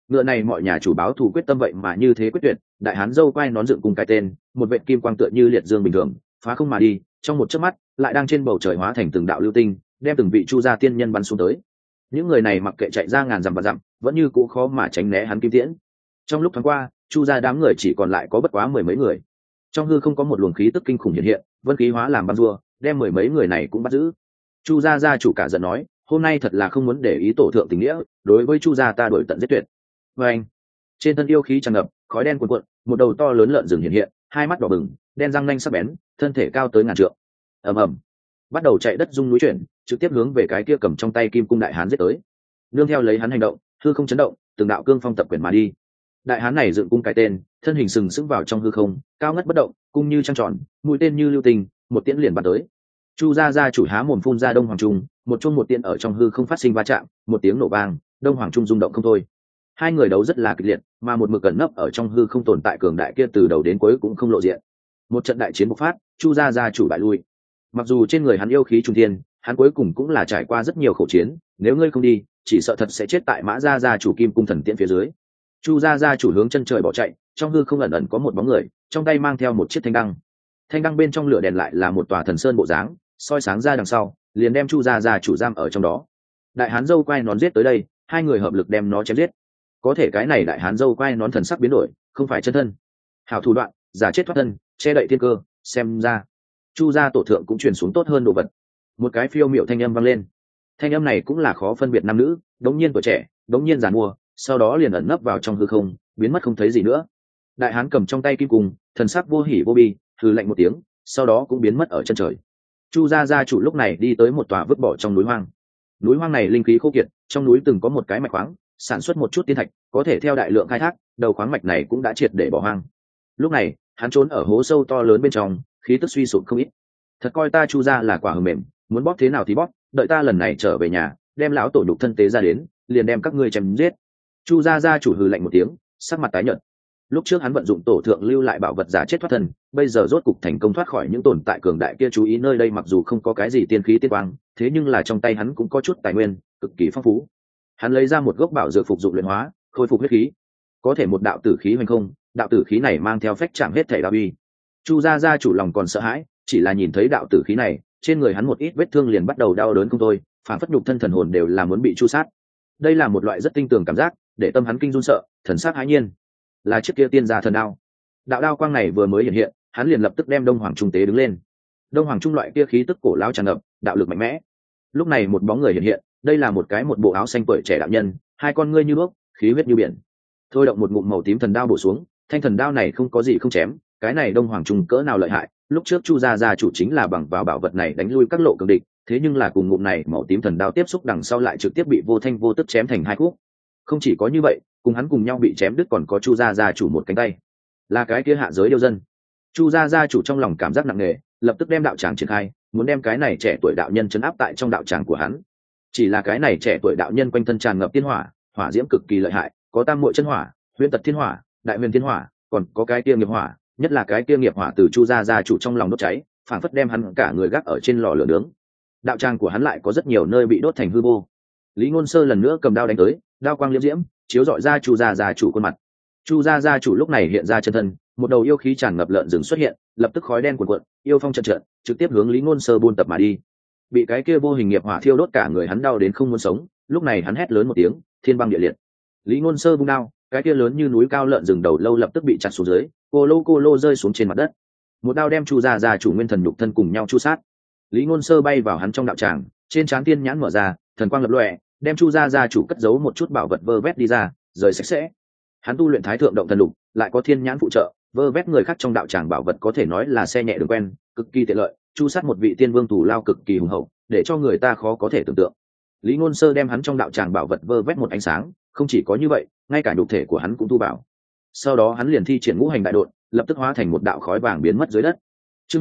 Speaker 1: ngựa này mọi nhà chủ báo thù quyết tâm vậy mà như thế quyết tuyệt. Đại hán dâu quai nón dựng cùng cái tên, một vệ kim quang tựa như liệt dương bình thường phá không mà đi, trong một chớp mắt lại đang trên bầu trời hóa thành từng đạo lưu tinh, đem từng vị chu gia tiên nhân bắn xuống tới. Những người này mặc kệ chạy ra ngàn dặm và dặm, vẫn như cũ khó mà tránh né hắn kim tiễn. Trong lúc thoáng qua, chu gia đám người chỉ còn lại có bất quá mười mấy người. Trong hư không có một luồng khí tức kinh khủng hiện hiện, vân khí hóa làm băng rùa, đem mười mấy người này cũng bắt giữ. Chu gia gia chủ cả giận nói, hôm nay thật là không muốn để ý tổ thượng tình nghĩa, đối với chu gia ta đổi tận giết tuyệt. Và anh, trên thân yêu khí tràn ngập, khói đen cuồn cuộn, một đầu to lớn lợn rừng hiện hiện, hai mắt đỏ bừng, đen răng nanh sắc bén, thân thể cao tới ngàn trượng. Ầm ầm, bắt đầu chạy đất rung núi chuyển, trực tiếp hướng về cái kia cầm trong tay kim cung đại hán giết tới. Nương theo lấy hắn hành động, hư không chấn động, từng đạo cương phong tập quyền mà đi. Đại hán này dựng cung cái tên, thân hình sừng sững vào trong hư không, cao ngất bất động, cung như trăng tròn, mũi tên như lưu tình, một tiễn liền bắn tới. Chu gia gia chủ há mồm phun ra đông hoàng trung, một chuông một tiễn ở trong hư không phát sinh va chạm, một tiếng nổ vang, đông hoàng trung rung động không thôi. Hai người đấu rất là kịch liệt, mà một mực cẩn nấp ở trong hư không tồn tại cường đại kia từ đầu đến cuối cũng không lộ diện. Một trận đại chiến bộc phát, chu gia gia chủ bại lui. Mặc dù trên người hắn yêu khí trung thiên, hắn cuối cùng cũng là trải qua rất nhiều khổ chiến, nếu ngươi không đi, chỉ sợ thật sẽ chết tại Mã gia gia chủ kim cung thần tiễn phía dưới. Chu gia gia chủ hướng chân trời bỏ chạy, trong hư không ẩn ẩn có một bóng người, trong tay mang theo một chiếc thanh đăng. Thanh đăng bên trong lửa đèn lại là một tòa thần sơn bộ dáng, soi sáng ra đằng sau, liền đem chu gia gia chủ giam ở trong đó. Đại hán dâu quai nón giết tới đây, hai người hợp lực đem nó chém giết. Có thể cái này đại hán dâu quai nón thần sắc biến đổi, không phải chân thân. Hảo thủ đoạn, giả chết thoát thân, che đậy thiên cơ, xem ra chu gia tổ thượng cũng truyền xuống tốt hơn đồ vật. Một cái phiêu miệu thanh âm vang lên. Thanh âm này cũng là khó phân biệt nam nữ, đống nhiên tuổi trẻ, đống nhiên giàn mua, sau đó liền ẩn nấp vào trong hư không, biến mất không thấy gì nữa. Đại hán cầm trong tay kim cung, thần sắc vô hỉ vô bi, hừ lạnh một tiếng, sau đó cũng biến mất ở chân trời. Chu gia gia chủ lúc này đi tới một tòa vứt bỏ trong núi hoang. Núi hoang này linh khí khô kiệt, trong núi từng có một cái mạch khoáng, sản xuất một chút tiên thạch, có thể theo đại lượng khai thác, đầu khoáng mạch này cũng đã triệt để bỏ hoang. Lúc này, hắn trốn ở hố sâu to lớn bên trong, khí tức suy sụp không ít. Thật coi ta chu gia là quả hờ mềm, muốn bóp thế nào thì bóp, đợi ta lần này trở về nhà, đem lão tổ nhục thân tế ra đến, liền đem các ngươi chém giết. Chu gia gia chủ hừ lạnh một tiếng, sắc mặt tái nhợt. Lúc trước hắn vận dụng tổ thượng lưu lại bảo vật giả chết thoát thân, bây giờ rốt cục thành công thoát khỏi những tồn tại cường đại kia. Chú ý nơi đây mặc dù không có cái gì tiên khí tiên quang, thế nhưng là trong tay hắn cũng có chút tài nguyên cực kỳ phong phú. Hắn lấy ra một gốc bảo dược phục dụng luyện hóa, khôi phục huyết khí. Có thể một đạo tử khí hoành không, đạo tử khí này mang theo phách chạm hết thể đạo uy. Chu gia gia chủ lòng còn sợ hãi, chỉ là nhìn thấy đạo tử khí này, trên người hắn một ít vết thương liền bắt đầu đau đớn không thôi, phản phất nhục thân thần hồn đều là muốn bị chu sát. Đây là một loại rất tinh tường cảm giác, để tâm hắn kinh run sợ, thần sắc hãi nhiên. Là chiếc kia tiên gia thần đao. Đạo đao quang này vừa mới hiện hiện, hắn liền lập tức đem đông hoàng trung tế đứng lên. Đông hoàng trung loại kia khí tức cổ lão tràn ngập, đạo lực mạnh mẽ. Lúc này một bóng người hiện hiện, đây là một bộ áo xanh tuổi trẻ đạo nhân, hai con ngươi như nước, khí huyết như biển. Thôi động một ngụm màu tím thần đao bổ xuống, thanh thần đao này không có gì không chém, cái này đông hoàng trung cỡ nào lợi hại, lúc trước chu gia gia chủ chính là bằng vào bảo vật này đánh lui các lộ cường địch, thế nhưng là cùng ngụm này màu tím thần đao tiếp xúc đằng sau lại trực tiếp bị vô thanh vô tức chém thành hai khúc. Không chỉ có như vậy, cùng hắn cùng nhau bị chém đứt còn có chu gia gia chủ một cánh tay, là cái kia hạ giới điêu dân. Chu gia gia chủ trong lòng cảm giác nặng nề, lập tức đem đạo tràng triển khai, muốn đem cái này trẻ tuổi đạo nhân trấn áp tại trong đạo tràng của hắn. Chỉ là cái này trẻ tuổi đạo nhân quanh thân tràn ngập tiên hỏa, hỏa diễm cực kỳ lợi hại, có tam muội chân hỏa, huyền tật thiên hỏa, đại huyền thiên hỏa, còn có cái kia nghiệp hỏa, nhất là cái kia nghiệp hỏa từ chu gia gia chủ trong lòng đốt cháy, phản phất đem hắn cả người gác ở trên lò lửa nướng. Đạo tràng của hắn lại có rất nhiều nơi bị đốt thành hư vô. Lý Ngôn Sơ lần nữa cầm đao đánh tới, đao quang liễm diễm chiếu rọi ra chu gia gia chủ khuôn mặt. Chu gia gia chủ lúc này hiện ra chân thân, một đầu yêu khí tràn ngập lợn rừng xuất hiện, lập tức khói đen cuồn cuộn, yêu phong trận trận, trực tiếp hướng Lý Ngôn Sơ buôn tập mà đi. Bị cái kia vô hình nghiệp hỏa thiêu đốt cả người hắn đau đến không muốn sống, lúc này hắn hét lớn một tiếng, thiên băng địa liệt. Lý Ngôn Sơ vung đao, cái kia lớn như núi cao lợn rừng đầu lâu lập tức bị chặt xuống dưới, cô lô rơi xuống trên mặt đất. Một đao đem chu gia gia chủ nguyên thần nhục thân cùng nhau chu sát. Lý Ngôn Sơ bay vào hắn trong đạo tràng, trên trán tiên nhãn mở ra, thần quang lập lòe, đem chu gia gia chủ cất giấu một chút bảo vật vơ vét đi ra, rời sạch sẽ. Hắn tu luyện thái thượng động thần lục, lại có thiên nhãn phụ trợ, vơ vét người khác trong đạo tràng bảo vật có thể nói là xe nhẹ đường quen, cực kỳ tiện lợi. Chu sát một vị tiên vương tù lao cực kỳ hùng hậu, để cho người ta khó có thể tưởng tượng. Lý Ngôn Sơ đem hắn trong đạo tràng bảo vật vơ vét một ánh sáng, không chỉ có như vậy, ngay cả nhục thể của hắn cũng tu bảo. Sau đó hắn liền thi triển ngũ hành đại độn, lập tức hóa thành một đạo khói vàng biến mất dưới đất. Chương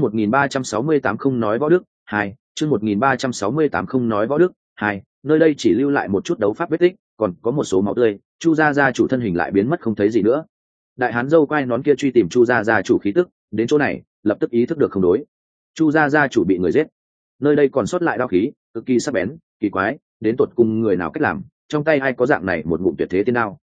Speaker 1: 1368 không nói võ đức 2, chương 1368 không nói võ đức 2, nơi đây chỉ lưu lại một chút đấu pháp vết tích, còn có một số máu tươi, chu gia gia chủ thân hình lại biến mất không thấy gì nữa. Đại hán dâu quai nón kia truy tìm chu gia gia chủ khí tức, đến chỗ này, lập tức ý thức được không đối. Chu gia gia chủ bị người giết. Nơi đây còn sót lại đao khí, cực kỳ sắc bén, kỳ quái, đến tột cùng người nào cách làm, trong tay ai có dạng này một ngụm tuyệt thế tiên đao.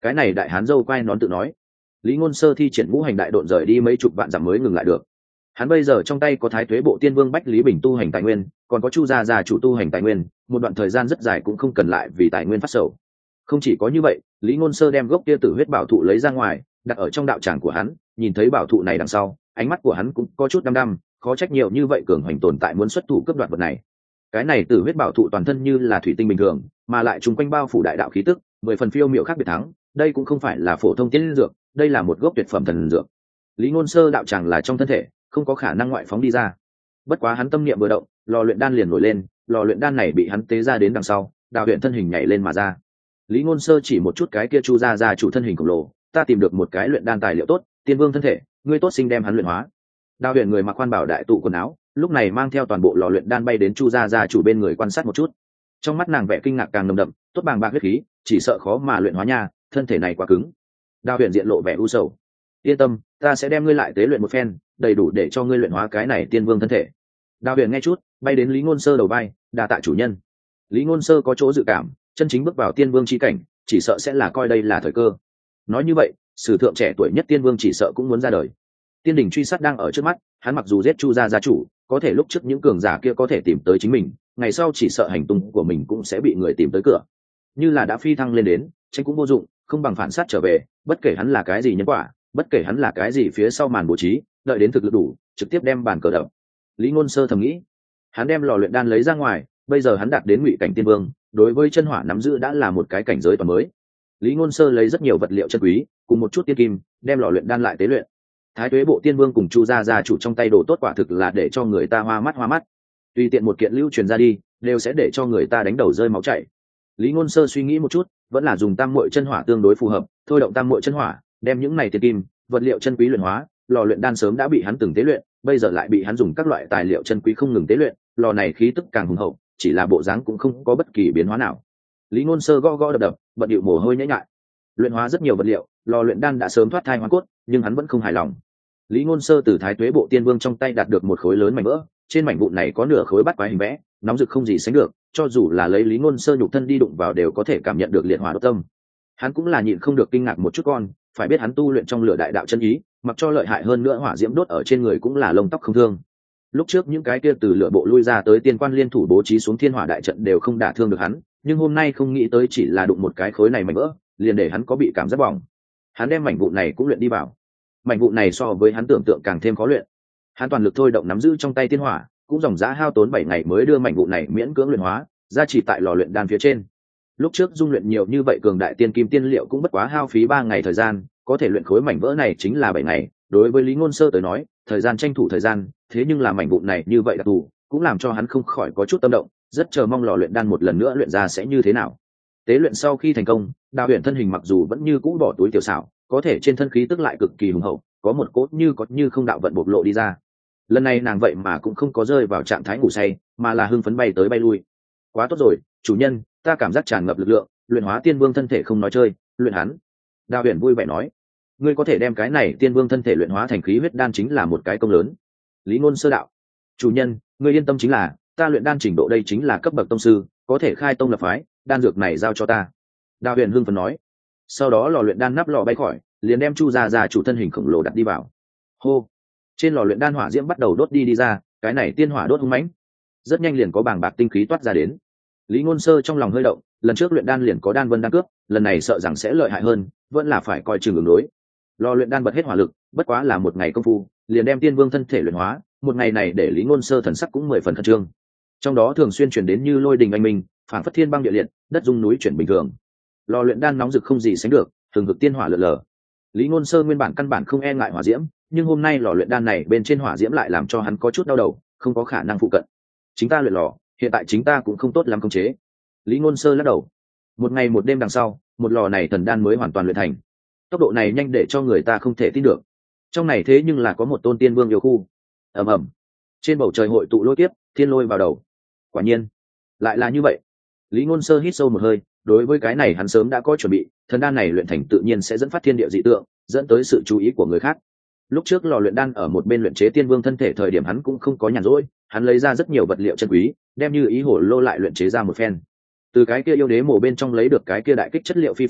Speaker 1: Cái này đại hán dâu quay nón tự nói. Lý Ngôn Sơ thi triển ngũ hành đại độn rời đi mấy chục vạn dặm mới ngừng lại được. Hắn bây giờ trong tay có Thái Tuế Bộ Tiên Vương Bách Lý Bình tu hành tài nguyên, còn có Chu gia gia chủ tu hành tài nguyên, một đoạn thời gian rất dài cũng không cần lại vì tài nguyên phát sầu. Không chỉ có như vậy, Lý Ngôn Sơ đem gốc kia tử huyết bảo thụ lấy ra ngoài, đặt ở trong đạo tràng của hắn, nhìn thấy bảo thụ này đằng sau, ánh mắt của hắn cũng có chút đăm đăm, khó trách nhiều như vậy cường hành tồn tại muốn xuất thủ cướp đoạt vật này. Cái này tử huyết bảo thụ toàn thân như là thủy tinh bình thường, mà lại trùng quanh bao phủ đại đạo khí tức, mười phần phiêu miệu khác biệt thắng, đây cũng không phải là phổ thông tiên dược, đây là một gốc tuyệt phẩm thần dược. Lý Ngôn Sơ đạo tràng là trong thân thể, không có khả năng ngoại phóng đi ra. Bất quá hắn tâm niệm vừa động, lò luyện đan liền nổi lên, lò luyện đan này bị hắn tế ra đến đằng sau, Đào Huyền thân hình nhảy lên mà ra. Lý Ngôn Sơ chỉ một chút cái kia Chu gia gia chủ thân hình khổng lồ, ta tìm được một cái luyện đan tài liệu tốt, Tiên Vương thân thể, ngươi tốt sinh đem hắn luyện hóa. Đào Huyền người mặc quan bảo đại tụ quần áo, lúc này mang theo toàn bộ lò luyện đan bay đến Chu gia gia chủ bên người quan sát một chút. Trong mắt nàng vẻ kinh ngạc càng nồng đậm, tốt bàng bạc huyết khí, chỉ sợ khó mà luyện hóa nha, thân thể này quá cứng. Đào Huyền diện lộ vẻ u sầu. Yên tâm, ta sẽ đem ngươi lại tế luyện một phen, đầy đủ để cho ngươi luyện hóa cái này Tiên Vương thân thể. Đào Huyền nghe chút, bay đến Lý Ngôn Sơ đầu vai, đa tạ chủ nhân. Lý Ngôn Sơ có chỗ dự cảm, chân chính bước vào Tiên Vương chi cảnh, chỉ sợ sẽ là coi đây là thời cơ. Nói như vậy, sử thượng trẻ tuổi nhất Tiên Vương chỉ sợ cũng muốn ra đời. Tiên đỉnh truy sát đang ở trước mắt, hắn mặc dù giết Chu gia gia chủ, có thể lúc trước những cường giả kia có thể tìm tới chính mình, ngày sau chỉ sợ hành tung của mình cũng sẽ bị người tìm tới cửa. Như là đã phi thăng lên đến, tranh cũng vô dụng, không bằng phản sát trở về, bất kể hắn là cái gì nhân quả, bất kể hắn là cái gì phía sau màn bố trí, đợi đến thực lực đủ, trực tiếp đem bàn cờ đập. Lý Ngôn Sơ thầm nghĩ, hắn đem lò luyện đan lấy ra ngoài, bây giờ hắn đạt đến ngụy cảnh Tiên Vương, đối với chân hỏa nắm giữ đã là một cái cảnh giới toàn mới. Lý Ngôn Sơ lấy rất nhiều vật liệu chân quý, cùng một chút tiên kim, đem lò luyện đan lại tế luyện. Thái Tuế Bộ Tiên Vương cùng Chu gia gia chủ trong tay đồ tốt quả thực là để cho người ta hoa mắt. Tùy tiện một kiện lưu truyền ra đi, đều sẽ để cho người ta đánh đầu rơi máu chảy. Lý Ngôn Sơ suy nghĩ một chút, vẫn là dùng tam muội chân hỏa tương đối phù hợp, thôi động tam muội chân hỏa, đem những này tiên kim, vật liệu chân quý luyện hóa. Lò luyện đan sớm đã bị hắn từng tế luyện, bây giờ lại bị hắn dùng các loại tài liệu chân quý không ngừng tế luyện, lò này khí tức càng hùng hậu, chỉ là bộ dáng cũng không có bất kỳ biến hóa nào. Lý Ngôn Sơ gõ đập, bận điệu mồ hôi nhễ nhại. Luyện hóa rất nhiều vật liệu, lò luyện đan đã sớm thoát thai hóa cốt, nhưng hắn vẫn không hài lòng. Lý Ngôn Sơ từ Thái Tuế Bộ Tiên Vương trong tay đạt được một khối lớn mảnh vỡ, trên mảnh vụn này có nửa khối bát quái hình vẽ, nóng rực không gì sánh được, cho dù là lấy Lý Ngôn Sơ nhục thân đi đụng vào đều có thể cảm nhận được liệt hỏa đốt tâm. Hắn cũng là nhịn không được kinh ngạc một chút con, phải biết hắn tu luyện trong lửa đại đạo chân ý, mặc cho lợi hại hơn nữa hỏa diễm đốt ở trên người cũng là lông tóc không thương. Lúc trước những cái kia từ lửa bộ lui ra tới tiên quan liên thủ bố trí xuống thiên hỏa đại trận đều không đả thương được hắn, nhưng hôm nay không nghĩ tới chỉ là đụng một cái khối này mảnh vỡ, liền để hắn có bị cảm giác bỏng. Hắn đem mảnh vụn này cũng luyện đi vào. Mảnh vụn này so với hắn tưởng tượng càng thêm khó luyện. Hắn toàn lực thôi động nắm giữ trong tay tiên hỏa, cũng dòng giá hao tốn 7 ngày mới đưa mảnh vụn này miễn cưỡng luyện hóa, ra chỉ tại lò luyện đan phía trên. Lúc trước dung luyện nhiều như vậy cường đại tiên kim tiên liệu cũng bất quá hao phí 3 ngày thời gian, có thể luyện khối mảnh vỡ này chính là 7 ngày. Đối với Lý Ngôn Sơ tới nói, thời gian tranh thủ thời gian, thế nhưng là mảnh vụn này như vậy đặc thù, cũng làm cho hắn không khỏi có chút tâm động, rất chờ mong lò luyện đan một lần nữa luyện ra sẽ như thế nào. Tế luyện sau khi thành công, Đào Huyền thân hình mặc dù vẫn như cũ bỏ túi tiểu xảo, có thể trên thân khí tức lại cực kỳ hùng hậu, có một cốt như không đạo vận bộc lộ đi ra. Lần này nàng vậy mà cũng không có rơi vào trạng thái ngủ say, mà là hưng phấn bay tới bay lui. Quá tốt rồi, chủ nhân, ta cảm giác tràn ngập lực lượng, luyện hóa Tiên Vương thân thể không nói chơi, luyện hắn. Đào Huyền vui vẻ nói, ngươi có thể đem cái này Tiên Vương thân thể luyện hóa thành khí huyết đan chính là một cái công lớn. Lý Ngôn Sơ đạo, chủ nhân, ngươi yên tâm, chính là ta luyện đan trình độ đây chính là cấp bậc tông sư, có thể khai tông lập phái, đan dược này giao cho ta. Đào Huyền hưng phấn nói. Sau đó lò luyện đan nắp lò bay khỏi, liền đem Chu gia gia chủ thân hình khổng lồ đặt đi vào. Hô, trên lò luyện đan hỏa diễm bắt đầu đốt đi ra, cái này tiên hỏa đốt hung mãnh, rất nhanh liền có bàng bạc tinh khí toát ra đến. Lý Ngôn Sơ trong lòng hơi động, lần trước luyện đan liền có đan vân đan cướp, lần này sợ rằng sẽ lợi hại hơn, vẫn là phải coi chừng ứng đối. Lò luyện đan bật hết hỏa lực, bất quá là một ngày công phu, liền đem Tiên Vương thân thể luyện hóa, một ngày này để Lý Ngôn Sơ thần sắc cũng 10 phần khẩn trương. Trong đó thường xuyên truyền đến như lôi đình oanh minh, phảng phất thiên băng địa liệt, đất rung núi chuyển bình thường. Lò luyện đan nóng rực không gì sánh được, thường cực tiên hỏa lượn lờ. Lý Ngôn Sơ nguyên bản căn bản không e ngại hỏa diễm, nhưng hôm nay lò luyện đan này bên trên hỏa diễm lại làm cho hắn có chút đau đầu, không có khả năng phụ cận. Chính ta luyện lò, hiện tại chính ta cũng không tốt lắm khống chế. Lý Ngôn Sơ lắc đầu. Một ngày một đêm đằng sau, một lò này thần đan mới hoàn toàn luyện thành. Tốc độ này nhanh để cho người ta không thể tin được. Trong này thế nhưng là có một tôn tiên vương yêu khu. Ầm ầm. Trên bầu trời hội tụ lôi kiếp, thiên lôi vào đầu. Quả nhiên, lại là như vậy. Lý Ngôn Sơ hít sâu một hơi, đối với cái này hắn sớm đã có chuẩn bị, thần đan này luyện thành tự nhiên sẽ dẫn phát thiên địa dị tượng, dẫn tới sự chú ý của người khác. Lúc trước lò luyện đan ở một bên luyện chế tiên vương thân thể thời điểm hắn cũng không có nhàn rỗi, hắn lấy ra rất nhiều vật liệu chân quý, đem như ý hổ lô lại luyện chế ra một phen. Từ cái kia yêu đế mộ bên trong lấy được cái kia đại kích chất liệu phi phàm,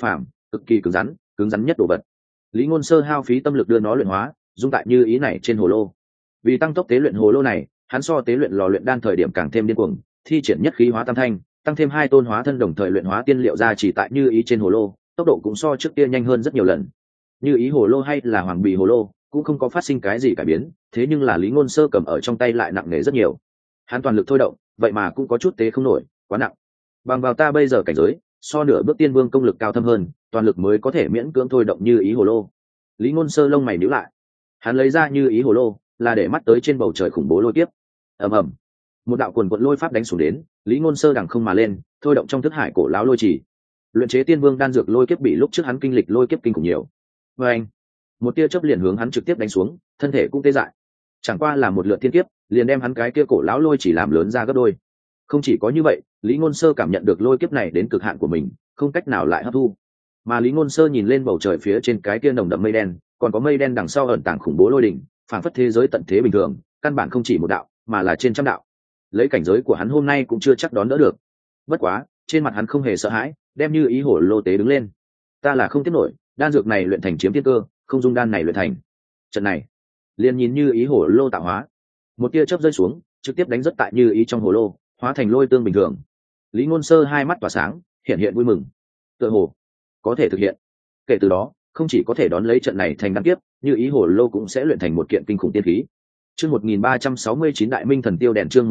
Speaker 1: cực kỳ cứng rắn nhất đồ vật. Lý Ngôn Sơ hao phí tâm lực đưa nó luyện hóa, dung tại như ý này trên hồ lô. Vì tăng tốc tế luyện hồ lô này, hắn so tế luyện lò luyện đan thời điểm càng thêm điên cuồng, thi triển nhất khí hóa tam thanh, tăng thêm 2 tôn hóa thân đồng thời luyện hóa tiên liệu ra chỉ tại như ý trên hồ lô, tốc độ cũng so trước kia nhanh hơn rất nhiều lần. Như ý hồ lô hay là hoàng bì hồ lô cũng không có phát sinh cái gì cải biến, thế nhưng là Lý Ngôn Sơ cầm ở trong tay lại nặng nề rất nhiều. Hắn toàn lực thôi động, vậy mà cũng có chút tế không nổi, quá nặng. Bằng vào ta bây giờ cảnh giới, so nửa bước tiên vương công lực cao thâm hơn, toàn lực mới có thể miễn cưỡng thôi động như ý hồ lô. Lý Ngôn Sơ lông mày nhíu lại. Hắn lấy ra như ý hồ lô, là để mắt tới trên bầu trời khủng bố lôi kiếp. Ầm ầm, một đạo quần quật lôi pháp đánh xuống đến, Lý Ngôn Sơ đằng không mà lên, thôi động trong thức hải cổ lão lôi chỉ. Luyện chế tiên vương đan dược lôi kiếp bị lúc trước hắn kinh lịch lôi kiếp kinh khủng nhiều. Và anh, một tia chớp liền hướng hắn trực tiếp đánh xuống, thân thể cũng tê dại. Chẳng qua là một lượt thiên kiếp, liền đem hắn cái kia cổ lão lôi chỉ làm lớn ra gấp đôi. Không chỉ có như vậy, Lý Ngôn Sơ cảm nhận được lôi kiếp này đến cực hạn của mình, không cách nào lại hấp thu. Mà Lý Ngôn Sơ nhìn lên bầu trời phía trên cái kia nồng đậm mây đen, còn có mây đen đằng sau ẩn tàng khủng bố lôi đỉnh, phảng phất thế giới tận thế bình thường, căn bản không chỉ một đạo, mà là trên trăm đạo. Lấy cảnh giới của hắn hôm nay cũng chưa chắc đón đỡ được. Bất quá, trên mặt hắn không hề sợ hãi, đem như ý hổ lô tế đứng lên. Ta là không tiếp nổi, đan dược này luyện thành chiếm thiên cơ, không dung đan này luyện thành. Trận này, liền nhìn như ý hổ lô tạo hóa, một tia chớp rơi xuống, trực tiếp đánh rất tại như ý trong hồ lô, hóa thành lôi tương bình thường. Lý Ngôn Sơ hai mắt tỏa sáng, hiện vui mừng. Tựa hồ có thể thực hiện. Kể từ đó, không chỉ có thể đón lấy trận này thành đan kiếp, như ý hồ lô cũng sẽ luyện thành một kiện kinh khủng tiên khí. Chương 1369 Đại Minh Thần Tiêu đèn, chương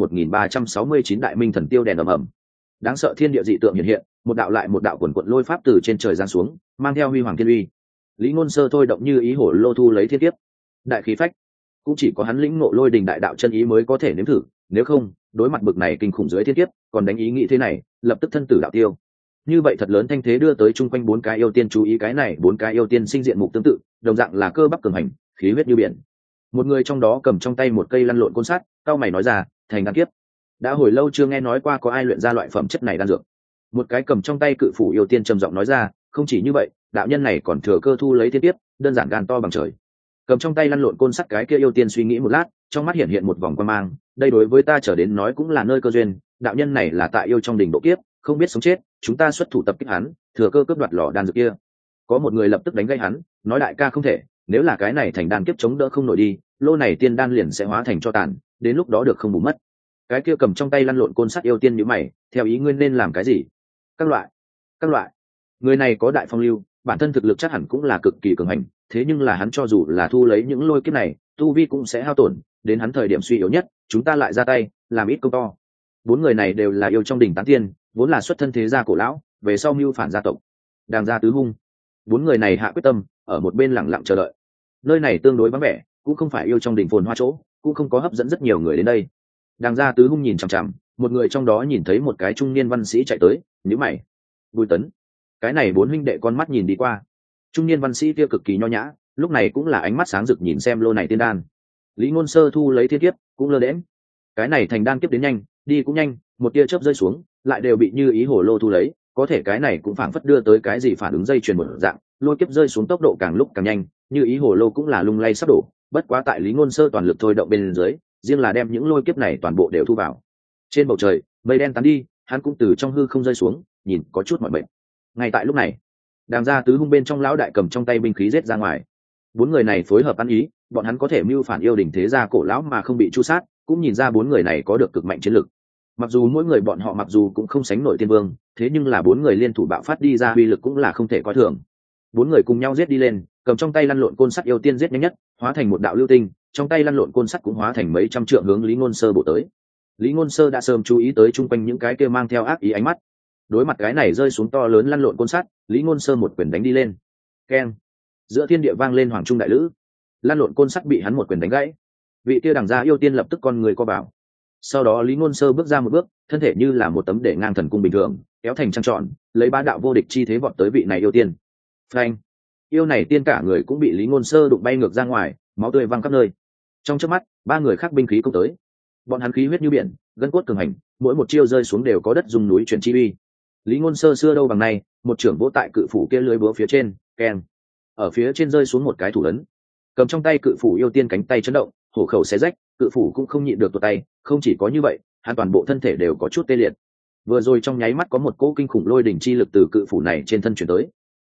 Speaker 1: 1369 Đại Minh Thần Tiêu đèn ầm ầm. Đáng sợ thiên địa dị tượng hiện hiện, một đạo lại một đạo quần quật lôi pháp từ trên trời giáng xuống, mang theo huy hoàng thiên uy. Lý Ngôn Sơ thôi động như ý hồ lô thu lấy thiên kiếp. Đại khí phách, cũng chỉ có hắn lĩnh ngộ lôi đình đại đạo chân ý mới có thể nếm thử, nếu không, đối mặt bực này kinh khủng dưới thiên kiếp, còn đánh ý nghĩ thế này, lập tức thân tử đạo tiêu. Như vậy thật lớn thanh thế đưa tới chung quanh 4 cái yêu tiên chú ý cái này, 4 cái yêu tiên sinh diện mục tương tự, đồng dạng là cơ bắp cường hành, khí huyết như biển. Một người trong đó cầm trong tay một cây lăn lộn côn sắt, cao mày nói ra, thành đan kiếp. Đã hồi lâu chưa nghe nói qua có ai luyện ra loại phẩm chất này đan dược. Một cái cầm trong tay cự phủ yêu tiên trầm giọng nói ra, không chỉ như vậy, đạo nhân này còn thừa cơ thu lấy thiên kiếp, đơn giản gan to bằng trời. Cầm trong tay lăn lộn côn sắt cái kia yêu tiên suy nghĩ một lát, trong mắt hiện một vòng quan mang, đây đối với ta trở đến nói cũng là nơi cơ duyên, đạo nhân này là tại yêu trong đỉnh độ kiếp, không biết sống chết, chúng ta xuất thủ tập kích hắn, thừa cơ cướp đoạt lò đan dược kia. Có một người lập tức đánh gây hắn, nói đại ca không thể, nếu là cái này thành đan kiếp chống đỡ không nổi đi, lô này tiên đan liền sẽ hóa thành cho tàn, đến lúc đó được không bù mất. Cái kia cầm trong tay lăn lộn côn sắt yêu tiên nhíu mày, theo ý ngươi nên làm cái gì? Các loại. Người này có đại phong lưu, bản thân thực lực chắc hẳn cũng là cực kỳ cường hành, thế nhưng là hắn cho dù là thu lấy những lôi kiếp này, tu vi cũng sẽ hao tổn, đến hắn thời điểm suy yếu nhất, chúng ta lại ra tay, làm ít công to. 4 người này đều là yêu trong đỉnh tán tiên, vốn là xuất thân thế gia cổ lão, về sau mưu phản gia tộc, đàng gia tứ hung. 4 người này hạ quyết tâm, ở một bên lặng lặng chờ đợi. Nơi này tương đối vắng vẻ, cũng không phải yêu trong đỉnh phồn hoa chỗ, cũng không có hấp dẫn rất nhiều người đến đây. Đàng gia tứ hung nhìn chằm chằm, một người trong đó nhìn thấy một cái trung niên văn sĩ chạy tới, nhíu mày. Bùi Tấn. Cái này 4 huynh đệ con mắt nhìn đi qua. Trung niên văn sĩ kia cực kỳ nho nhã, lúc này cũng là ánh mắt sáng rực nhìn xem lô này tiên đan. Lý Ngôn Sơ thu lấy thiên kiếp, cũng lơ đễnh. Cái này thành đan kiếp đến nhanh, đi cũng nhanh, một tia chớp rơi xuống, lại đều bị như ý hồ lô thu lấy, có thể cái này cũng phảng phất đưa tới cái gì phản ứng dây chuyền một dạng, lôi kiếp rơi xuống tốc độ càng lúc càng nhanh, như ý hồ lô cũng là lung lay sắp đổ, bất quá tại Lý Ngôn Sơ toàn lực thôi động bên dưới, riêng là đem những lôi kiếp này toàn bộ đều thu vào. Trên bầu trời, mây đen tán đi, hắn cũng từ trong hư không rơi xuống, nhìn có chút mỏi mệt. Ngay tại lúc này, Đàng gia tứ hung bên trong lão đại cầm trong tay binh khí giết ra ngoài. 4 người này phối hợp ăn ý, bọn hắn có thể mưu phản yêu đình thế gia cổ lão mà không bị tru sát, cũng nhìn ra 4 người này có được cực mạnh chiến lực. Mặc dù mỗi người bọn họ mặc dù cũng không sánh nổi tiên vương, thế nhưng là 4 người liên thủ bạo phát đi ra uy lực cũng là không thể coi thường. 4 người cùng nhau giết đi lên, cầm trong tay lăn lộn côn sắt yêu tiên giết nhanh nhất, hóa thành một đạo lưu tinh, trong tay lăn lộn côn sắt cũng hóa thành mấy trăm trượng hướng Lý Ngôn Sơ bổ tới. Lý Ngôn Sơ đã sớm chú ý tới chung quanh những cái kia mang theo ác ý ánh mắt. Đối mặt cái này rơi xuống to lớn lăn lộn côn sắt, Lý Ngôn Sơ một quyền đánh đi lên. Keng! Giữa thiên địa vang lên hoàng trung đại lữ. Lăn lộn côn sắt bị hắn một quyền đánh gãy. Vị kia đằng gia yêu tiên lập tức con người co vào. Sau đó Lý Ngôn Sơ bước ra một bước, thân thể như là một tấm để ngang thần cung bình thường, kéo thành trăng tròn, lấy bá đạo vô địch chi thế vọt tới vị này yêu tiên. Phanh! Yêu này tiên cả người cũng bị Lý Ngôn Sơ đụng bay ngược ra ngoài, máu tươi văng khắp nơi. Trong chớp mắt, 3 người khác binh khí công tới. Bọn hắn khí huyết như biển, gân cốt cường hành, mỗi một chiêu rơi xuống đều có đất rung núi chuyển chi uy. Lý Ngôn Sơ xưa đâu bằng nay, một trưởng vỗ tại cự phủ kia lưới búa phía trên, keng. Ở phía trên rơi xuống một cái thủ ấn. Cầm trong tay cự phủ yêu tiên cánh tay chấn động, hổ khẩu xé rách, cự phủ cũng không nhịn được tuột tay, không chỉ có như vậy, hắn toàn bộ thân thể đều có chút tê liệt. Vừa rồi trong nháy mắt có một cỗ kinh khủng lôi đỉnh chi lực từ cự phủ này trên thân truyền tới.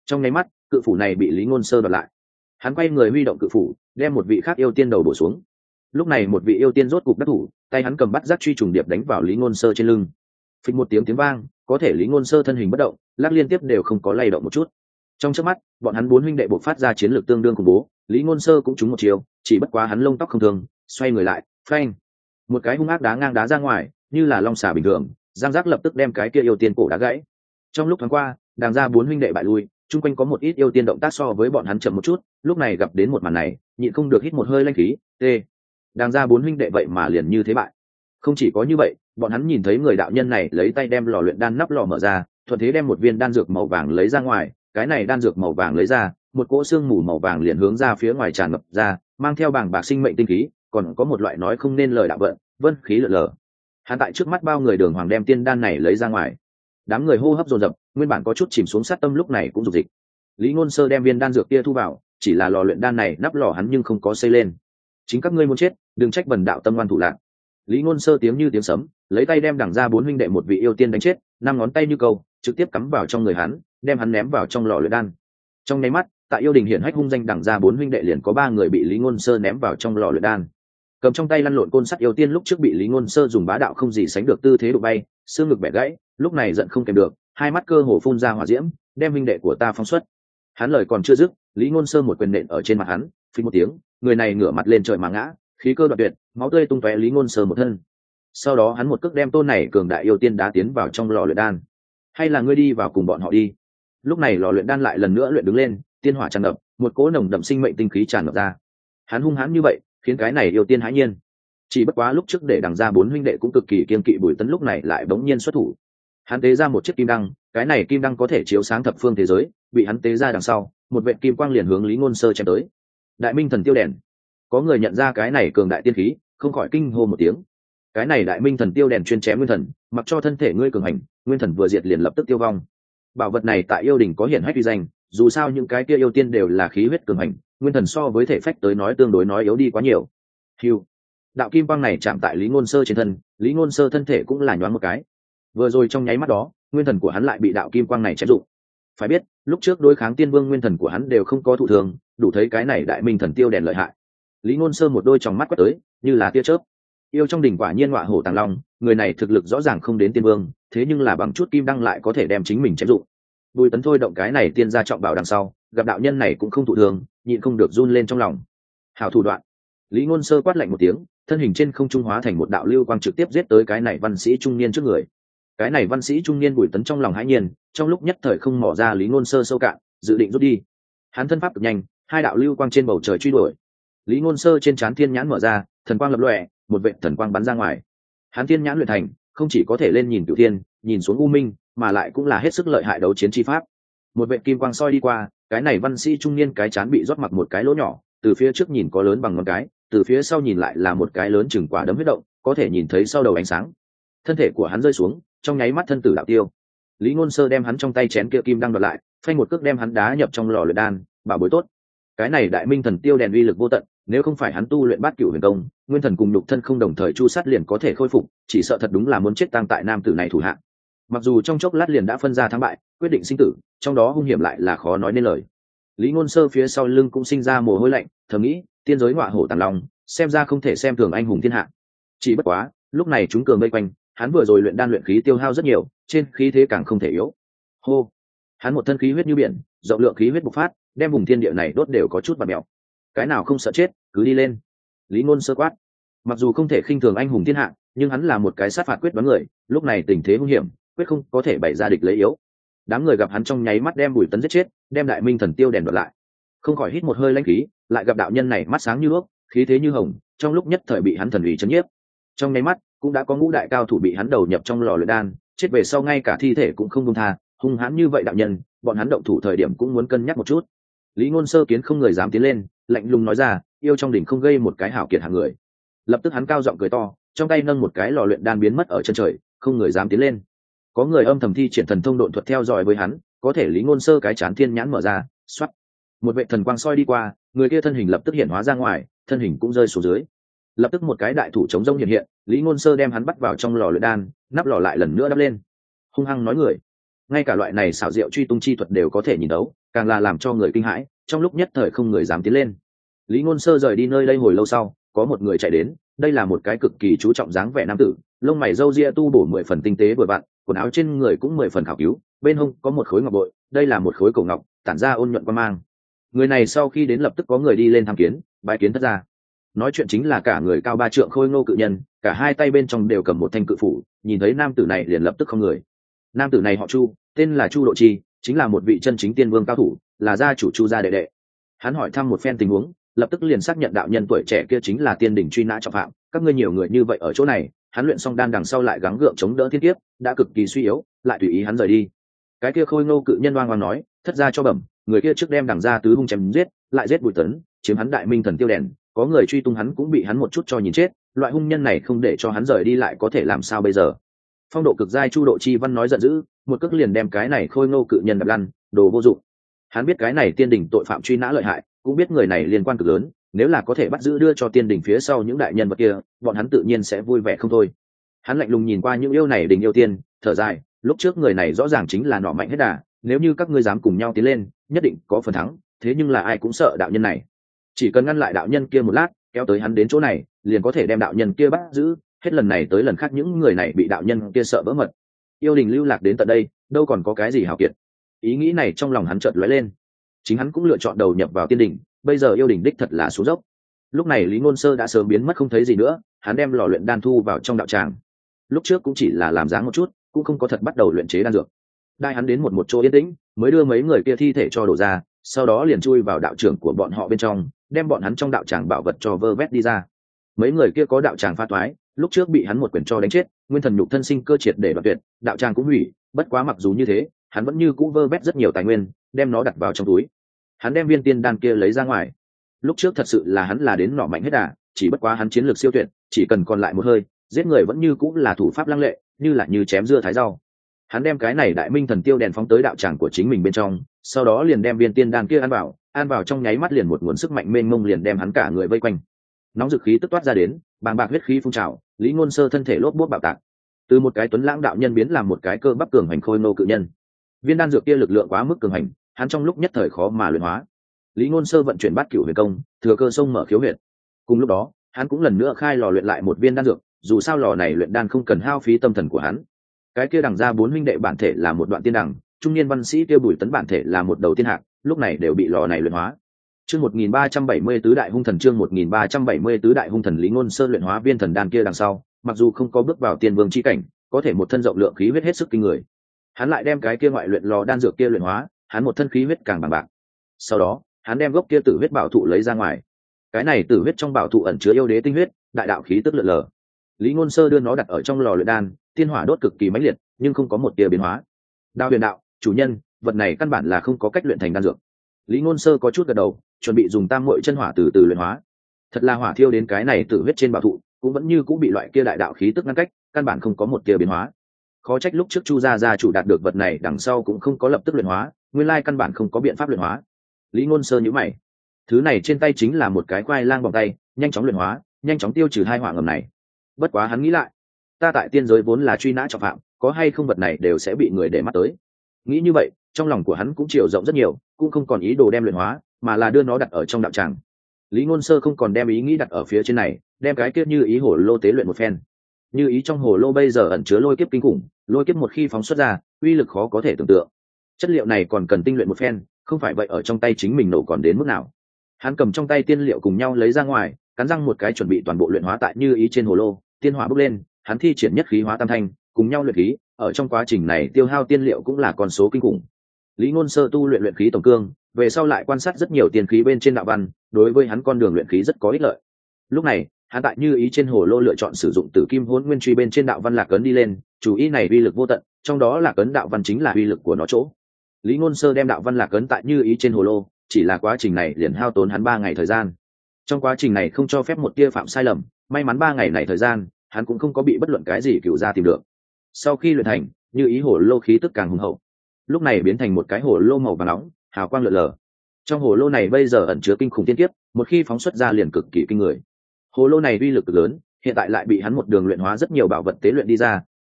Speaker 1: Trong nháy mắt cự phủ này bị Lý Ngôn Sơ đoạt lại. Hắn quay người huy động cự phủ, đem một vị khác yêu tiên đầu bổ xuống. Lúc này một vị yêu tiên rốt cục đắc thủ, tay hắn cầm bắt giác truy trùng điệp đánh vào Lý Ngôn Sơ trên lưng. Phịch một tiếng vang, có thể Lý Ngôn Sơ thân hình bất động, lắc liên tiếp đều không có lay động một chút. Trong chớp mắt, bọn hắn bốn huynh đệ bộc phát ra chiến lược tương đương khủng bố, Lý Ngôn Sơ cũng trúng một chiều, chỉ bất quá hắn lông tóc không thường, xoay người lại, phanh, một cái hung ác đá ngang đá ra ngoài, như là long xà bình thường, giang giác lập tức đem cái kia yêu tiên cổ đá gãy. Trong lúc thoáng qua, đàng ra bốn huynh đệ bại lui, chung quanh có một ít yêu tiên động tác so với bọn hắn chậm một chút, lúc này gặp đến một màn này, nhịn không được hít một hơi lanh khí, tê. Đàng ra bốn huynh đệ vậy mà liền như thế bại. Không chỉ có như vậy, bọn hắn nhìn thấy người đạo nhân này lấy tay đem lò luyện đan nắp lò mở ra, thuận thế đem một viên đan dược màu vàng lấy ra ngoài, cái này đan dược màu vàng lấy ra, một cỗ xương mù màu vàng liền hướng ra phía ngoài tràn ngập ra, mang theo bảng bạc sinh mệnh tinh khí, còn có một loại nói không nên lời đạo vận, vân khí lở lở. Hắn tại trước mắt bao người đường hoàng đem tiên đan này lấy ra ngoài. Đám người hô hấp dồn dập, nguyên bản có chút chìm xuống sát tâm lúc này cũng rục dịch. Lý Ngôn Sơ đem viên đan dược kia thu vào, chỉ là lò luyện đan này nắp lò hắn nhưng không có xây lên. Chính các ngươi muốn chết, đừng trách bần đạo tâm ngoan thủ lạc. Lý Ngôn Sơ tiếng như tiếng sấm, lấy tay đem đằng ra bốn huynh đệ một vị yêu tiên đánh chết, năm ngón tay như câu, trực tiếp cắm vào trong người hắn, đem hắn ném vào trong lò luyện đan. Trong nháy mắt, tại yêu đình hiển hách hung danh đằng ra bốn huynh đệ liền có ba người bị Lý Ngôn Sơ ném vào trong lò luyện đan. Cầm trong tay lăn lộn côn sắt yêu tiên lúc trước bị Lý Ngôn Sơ dùng bá đạo không gì sánh được tư thế đụng bay, xương ngực bẻ gãy, lúc này giận không kèm được, hai mắt cơ hồ phun ra hỏa diễm, đem huynh đệ của ta phóng xuất. Hắn lời còn chưa dứt, Lý Ngôn Sơ một quyền nện ở trên mặt hắn, phình một tiếng, người này ngửa mặt lên trời mà ngã, khí cơ đoạn tuyệt, máu tươi tung tóe Lý Ngôn Sơ một thân. Sau đó hắn một cước đem tôn này cường đại yêu tiên đá tiến vào trong lò luyện đan. Hay là ngươi đi vào cùng bọn họ đi. Lúc này lò luyện đan lại lần nữa luyện đứng lên, tiên hỏa tràn ngập, một cỗ nồng đậm sinh mệnh tinh khí tràn ngập ra. Hắn hung hãn như vậy, khiến cái này yêu tiên hãi nhiên. Chỉ bất quá lúc trước để đằng ra bốn huynh đệ cũng cực kỳ kiên kỵ Bùi Tấn lúc này lại bỗng nhiên xuất thủ. Hắn tế ra một chiếc kim đăng, cái này kim đăng có thể chiếu sáng thập phương thế giới, bị hắn tế ra đằng sau, một vệt kim quang liền hướng Lý Ngôn Sơ chém tới. Đại Minh Thần Tiêu Đèn. Có người nhận ra cái này cường đại tiên khí, không khỏi kinh hô một tiếng. Cái này Đại Minh Thần Tiêu Đèn chuyên chém nguyên thần, mặc cho thân thể ngươi cường hành, nguyên thần vừa diệt liền lập tức tiêu vong. Bảo vật này tại yêu đình có hiển hách uy danh, dù sao những cái kia yêu tiên đều là khí huyết cường hành, nguyên thần so với thể phách tới nói tương đối nói yếu đi quá nhiều. Hưu. Đạo kim quang này chạm tại Lý Ngôn Sơ trên thân, Lý Ngôn Sơ thân thể cũng là nhoáng một cái. Vừa rồi trong nháy mắt đó, nguyên thần của hắn lại bị đạo kim quang này chém dụng. Phải biết, lúc trước đối kháng tiên vương nguyên thần của hắn đều không có thụ thường, đủ thấy cái này Đại Minh Thần Tiêu Đèn lợi hại. Lý Ngôn Sơ một đôi tròng mắt quét tới, như là tia chớp. Yêu trong đỉnh quả nhiên ngọa hổ tàng long, người này thực lực rõ ràng không đến tiên vương, thế nhưng là bằng chút kim đăng lại có thể đem chính mình chém dụng. Bùi Tấn thôi động cái này tiên gia trọng bảo đằng sau, gặp đạo nhân này cũng không thụ thường, nhịn không được run lên trong lòng. Hảo thủ đoạn. Lý Ngôn Sơ quát lạnh một tiếng, thân hình trên không trung hóa thành một đạo lưu quang trực tiếp giết tới cái này văn sĩ trung niên trước người. Cái này văn sĩ trung niên Bùi Tấn trong lòng hãi nhiên, trong lúc nhất thời không mò ra Lý Ngôn Sơ sâu cạn, dự định rút đi. Hắn thân pháp cực nhanh, hai đạo lưu quang trên bầu trời truy đuổi. Lý Ngôn Sơ trên trán thiên nhãn mở ra, thần quang lập lòe, một vệt thần quang bắn ra ngoài. Hắn thiên nhãn luyện thành, không chỉ có thể lên nhìn cửu thiên, nhìn xuống u minh, mà lại cũng là hết sức lợi hại đấu chiến chi pháp. Một vệt kim quang soi đi qua, cái này văn sĩ trung niên cái trán bị rót mặc một cái lỗ nhỏ, từ phía trước nhìn có lớn bằng ngón cái, từ phía sau nhìn lại là một cái lớn chừng quả đấm huyết động, có thể nhìn thấy sau đầu ánh sáng. Thân thể của hắn rơi xuống, trong nháy mắt thân tử đạo tiêu. Lý Ngôn Sơ đem hắn trong tay chén kia kim đăng đoạt lại, phanh một cước đem hắn đá nhập trong lò luyện đan, bảo bối tốt. Cái này Đại Minh Thần Tiêu Đèn uy lực vô tận, nếu không phải hắn tu luyện Bát Cửu Huyền Công, nguyên thần cùng nhục thân không đồng thời chu sát liền có thể khôi phục, chỉ sợ thật đúng là muốn chết tang tại nam tử này thủ hạ. Mặc dù trong chốc lát liền đã phân ra thắng bại, quyết định sinh tử, trong đó hung hiểm lại là khó nói nên lời. Lý Ngôn Sơ phía sau lưng cũng sinh ra mồ hôi lạnh, thầm nghĩ, tiên giới ngọa hổ tàng long, xem ra không thể xem thường anh hùng thiên hạ. Chỉ bất quá, lúc này chúng cường vây quanh, hắn vừa rồi luyện đan luyện khí tiêu hao rất nhiều, trên khí thế càng không thể yếu. Hô, hắn một thân khí huyết như biển, rộng lượng khí huyết bộc phát, đem vùng thiên địa này đốt đều có chút bạt mèo. Cái nào không sợ chết, cứ đi lên. Lý Ngôn Sơ quát. Mặc dù không thể khinh thường anh hùng thiên hạ, nhưng hắn là một cái sát phạt quyết đoán người, lúc này tình thế hung hiểm, quyết không có thể bày ra địch lấy yếu. Đám người gặp hắn trong nháy mắt đem Bùi Tấn giết chết, đem Đại Minh Thần Tiêu Đèn đoạt lại, không khỏi hít một hơi lãnh khí, lại gặp đạo nhân này mắt sáng như đuốc, khí thế như hồng, trong lúc nhất thời bị hắn thần uy chấn nhiếp. Trong nháy mắt, cũng đã có ngũ đại cao thủ bị hắn đầu nhập trong lò luyện đan, chết về sau ngay cả thi thể cũng không buông tha, hung hãn như vậy đạo nhân, bọn hắn động thủ thời điểm cũng muốn cân nhắc một chút. Lý Ngôn Sơ kiến không người dám tiến lên, lạnh lùng nói ra, yêu trong đỉnh không gây một cái hảo kiệt hạng người. Lập tức hắn cao giọng cười to, trong tay nâng một cái lò luyện đan biến mất ở chân trời, không người dám tiến lên. Có người âm thầm thi triển thần thông độn thuật theo dõi với hắn, có thể Lý Ngôn Sơ cái chán thiên nhãn mở ra, xoát, một vệ thần quang soi đi qua, người kia thân hình lập tức hiện hóa ra ngoài, thân hình cũng rơi xuống dưới. Lập tức một cái đại thủ chống rông hiện hiện, Lý Ngôn Sơ đem hắn bắt vào trong lò luyện đan, nắp lò lại lần nữa đắp lên. Hung hăng nói người, ngay cả loại này xảo diệu truy tung chi thuật đều có thể nhìn đấu, càng là làm cho người kinh hãi, trong lúc nhất thời không người dám tiến lên. Lý Ngôn Sơ rời đi nơi đây hồi lâu sau, có một người chạy đến, đây là một cái cực kỳ chú trọng dáng vẻ nam tử, lông mày râu ria tu bổ 10 phần tinh tế vừa vặn, quần áo trên người cũng 10 phần khảo cứu, bên hông có một khối ngọc bội, đây là một khối cổ ngọc, tản ra ôn nhuận quang mang. Người này sau khi đến lập tức có người đi lên tham kiến, bái kiến thất gia. Nói chuyện chính là cả người cao 3 trượng khôi ngô cự nhân, cả hai tay bên trong đều cầm một thanh cự phủ, nhìn thấy nam tử này liền lập tức không người. Nam tử này họ Chu, tên là Chu Độ Chi, chính là một vị chân chính tiên vương cao thủ, là gia chủ Chu gia đệ đệ. Hắn hỏi thăm một phen tình huống, lập tức liền xác nhận đạo nhân tuổi trẻ kia chính là tiên đỉnh truy nã trọng phạm. Các ngươi nhiều người như vậy ở chỗ này, hắn luyện xong đan đằng sau lại gắng gượng chống đỡ thiên kiếp, đã cực kỳ suy yếu, lại tùy ý hắn rời đi. Cái kia khôi ngô cự nhân oang oang nói, thất gia cho bẩm, người kia trước đem đằng ra tứ hung chém giết, lại giết Bùi Tấn, chiếm hắn đại minh thần tiêu đèn, có người truy tung hắn cũng bị hắn một chút cho nhìn chết, loại hung nhân này không để cho hắn rời đi lại có thể làm sao bây giờ. Phong độ cực giai Chu Độ Chi văn nói giận dữ, một cước liền đem cái này khôi ngô cự nhân đập lăn, đồ vô dụng. Hắn biết cái này tiên đỉnh tội phạm truy nã lợi hại, cũng biết người này liên quan cực lớn, nếu là có thể bắt giữ đưa cho tiên đỉnh phía sau những đại nhân vật kia, bọn hắn tự nhiên sẽ vui vẻ không thôi. Hắn lạnh lùng nhìn qua những yêu này đình yêu tiên, thở dài, lúc trước người này rõ ràng chính là nọ mạnh hết đà, nếu như các ngươi dám cùng nhau tiến lên, nhất định có phần thắng, thế nhưng là ai cũng sợ đạo nhân này. Chỉ cần ngăn lại đạo nhân kia một lát, kéo tới hắn đến chỗ này, liền có thể đem đạo nhân kia bắt giữ, hết lần này tới lần khác những người này bị đạo nhân kia sợ vỡ mật. Yêu đình lưu lạc đến tận đây, đâu còn có cái gì hào kiệt. Ý nghĩ này trong lòng hắn chợt lóe lên. Chính hắn cũng lựa chọn đầu nhập vào tiên đỉnh, bây giờ yêu đình đích thật là xuống dốc. Lúc này Lý Ngôn Sơ đã sớm biến mất không thấy gì nữa, hắn đem lò luyện đan thu vào trong đạo tràng. Lúc trước cũng chỉ là làm dáng một chút, cũng không có thật bắt đầu luyện chế đan dược. Đai hắn đến một chỗ yên tĩnh, mới đưa mấy người kia thi thể cho đổ ra, sau đó liền chui vào đạo trưởng của bọn họ bên trong, đem bọn hắn trong đạo tràng bảo vật cho vơ vét đi ra. Mấy người kia có đạo tràng pha toái, lúc trước bị hắn một quyền cho đánh chết, nguyên thần nhục thân sinh cơ triệt để đoạn tuyệt, đạo tràng cũng hủy, bất quá mặc dù như thế, hắn vẫn như cũ vơ vét rất nhiều tài nguyên, đem nó đặt vào trong túi. Hắn đem viên tiên đan kia lấy ra ngoài. Lúc trước thật sự là hắn là đến nọ mạnh hết đà, chỉ bất quá hắn chiến lược siêu tuyệt, chỉ cần còn lại một hơi, giết người vẫn như cũ là thủ pháp lăng lệ, như chém dưa thái rau. Hắn đem cái này đại minh thần tiêu đèn phóng tới đạo tràng của chính mình bên trong, sau đó liền đem viên tiên đan kia ăn vào trong nháy mắt liền một nguồn sức mạnh mênh mông liền đem hắn cả người vây quanh. Nóng dực khí tức toát ra đến, bàng bạc huyết khí phun trào, Lý Ngôn Sơ thân thể lốp bốp bạo tạc, từ một cái tuấn lãng đạo nhân biến làm một cái cơ bắp cường hành khôi nô cự nhân. Viên đan dược kia lực lượng quá mức cường hành, hắn trong lúc nhất thời khó mà luyện hóa. Lý Ngôn Sơ vận chuyển bát cửu huyền công, thừa cơ xông mở khiếu huyệt. Cùng lúc đó, hắn cũng lần nữa khai lò luyện lại một viên đan dược, dù sao lò này luyện đan không cần hao phí tâm thần của hắn. Cái kia đằng ra 4 huynh đệ bản thể là một đoạn tiên đằng, trung niên văn sĩ kia Bùi Tấn bản thể là một đầu tiên hạc, lúc này đều bị lò này luyện hóa. Chương 1374 đại hung thần, chương 1374 đại hung thần. Lý Ngôn Sơ luyện hóa viên thần đan kia đằng sau, mặc dù không có bước vào tiên vương chi cảnh, có thể một thân rộng lượng khí huyết hết sức kinh người. Hắn lại đem cái kia ngoại luyện lò đan dược kia luyện hóa, hắn một thân khí huyết càng bằng bạc. Sau đó, hắn đem gốc kia tử huyết bảo thụ lấy ra ngoài. Cái này tử huyết trong bảo thụ ẩn chứa yêu đế tinh huyết, đại đạo khí tức lượn lờ. Lý Ngôn Sơ đưa nó đặt ở trong lò luyện đan, tiên hỏa đốt cực kỳ mãnh liệt, nhưng không có một tia biến hóa. Đao huyền đạo, chủ nhân, vật này căn bản là không có cách luyện thành đan dược. Lý Ngôn Sơ có chút gật đầu, chuẩn bị dùng tam muội chân hỏa từ từ luyện hóa. Thật là hỏa thiêu đến cái này tử huyết trên bảo thụ, cũng vẫn như cũng bị loại kia đại đạo khí tức ngăn cách, căn bản không có một tia biến hóa. Khó trách lúc trước Chu gia chủ đạt được vật này đằng sau cũng không có lập tức luyện hóa, nguyên lai căn bản không có biện pháp luyện hóa. Lý Ngôn Sơ nhíu mày. Thứ này trên tay chính là một cái khoai lang vòng tay, nhanh chóng luyện hóa, nhanh chóng tiêu trừ hai hỏa ngầm này. Bất quá hắn nghĩ lại, ta tại tiên giới vốn là truy nã trọng phạm, có hay không vật này đều sẽ bị người để mắt tới. Nghĩ như vậy, trong lòng của hắn cũng chiều rộng rất nhiều, cũng không còn ý đồ đem luyện hóa, mà là đưa nó đặt ở trong đạo tràng. Lý Ngôn Sơ không còn đem ý nghĩ đặt ở phía trên này, đem cái kiếp như ý hồ lô tế luyện một phen. Như ý trong hồ lô bây giờ ẩn chứa lôi kiếp kinh khủng, lôi kiếp một khi phóng xuất ra, uy lực khó có thể tưởng tượng. Chất liệu này còn cần tinh luyện một phen, không phải vậy ở trong tay chính mình nổ còn đến mức nào. Hắn cầm trong tay tiên liệu cùng nhau lấy ra ngoài, cắn răng một cái chuẩn bị toàn bộ luyện hóa tại như ý trên hồ lô, tiên hỏa bốc lên, hắn thi triển nhất khí hóa tam thanh, cùng nhau luyện khí, ở trong quá trình này tiêu hao tiên liệu cũng là con số kinh khủng. Lý Ngôn Sơ tu luyện khí tổng cương, về sau lại quan sát rất nhiều tiên khí bên trên đạo văn, đối với hắn con đường luyện khí rất có ích lợi. Lúc này, hắn tại như ý trên hồ lô lựa chọn sử dụng Tử Kim Hỗn Nguyên Truy bên trên đạo văn lạc ấn đi lên, chủ ý này uy lực vô tận, trong đó lạc ấn đạo văn chính là uy lực của nó chỗ. Lý Ngôn Sơ đem đạo văn lạc ấn tại như ý trên hồ lô, chỉ là quá trình này liền hao tốn hắn 3 ngày thời gian. Trong quá trình này không cho phép một tia phạm sai lầm, may mắn 3 ngày này thời gian, hắn cũng không có bị bất luận cái gì cựu ra tìm được. Sau khi luyện thành, như ý hồ lô khí tức càng hùng hậu, lúc này biến thành một cái hồ lô màu vàng nóng, hào quang lượn lờ. Trong hồ lô này bây giờ ẩn chứa kinh khủng tiên kiếp, một khi phóng xuất ra liền cực kỳ kinh người. Hồ lô này uy lực cực lớn, hiện tại lại bị hắn một đường luyện hóa rất nhiều bảo vật tế luyện đi ra,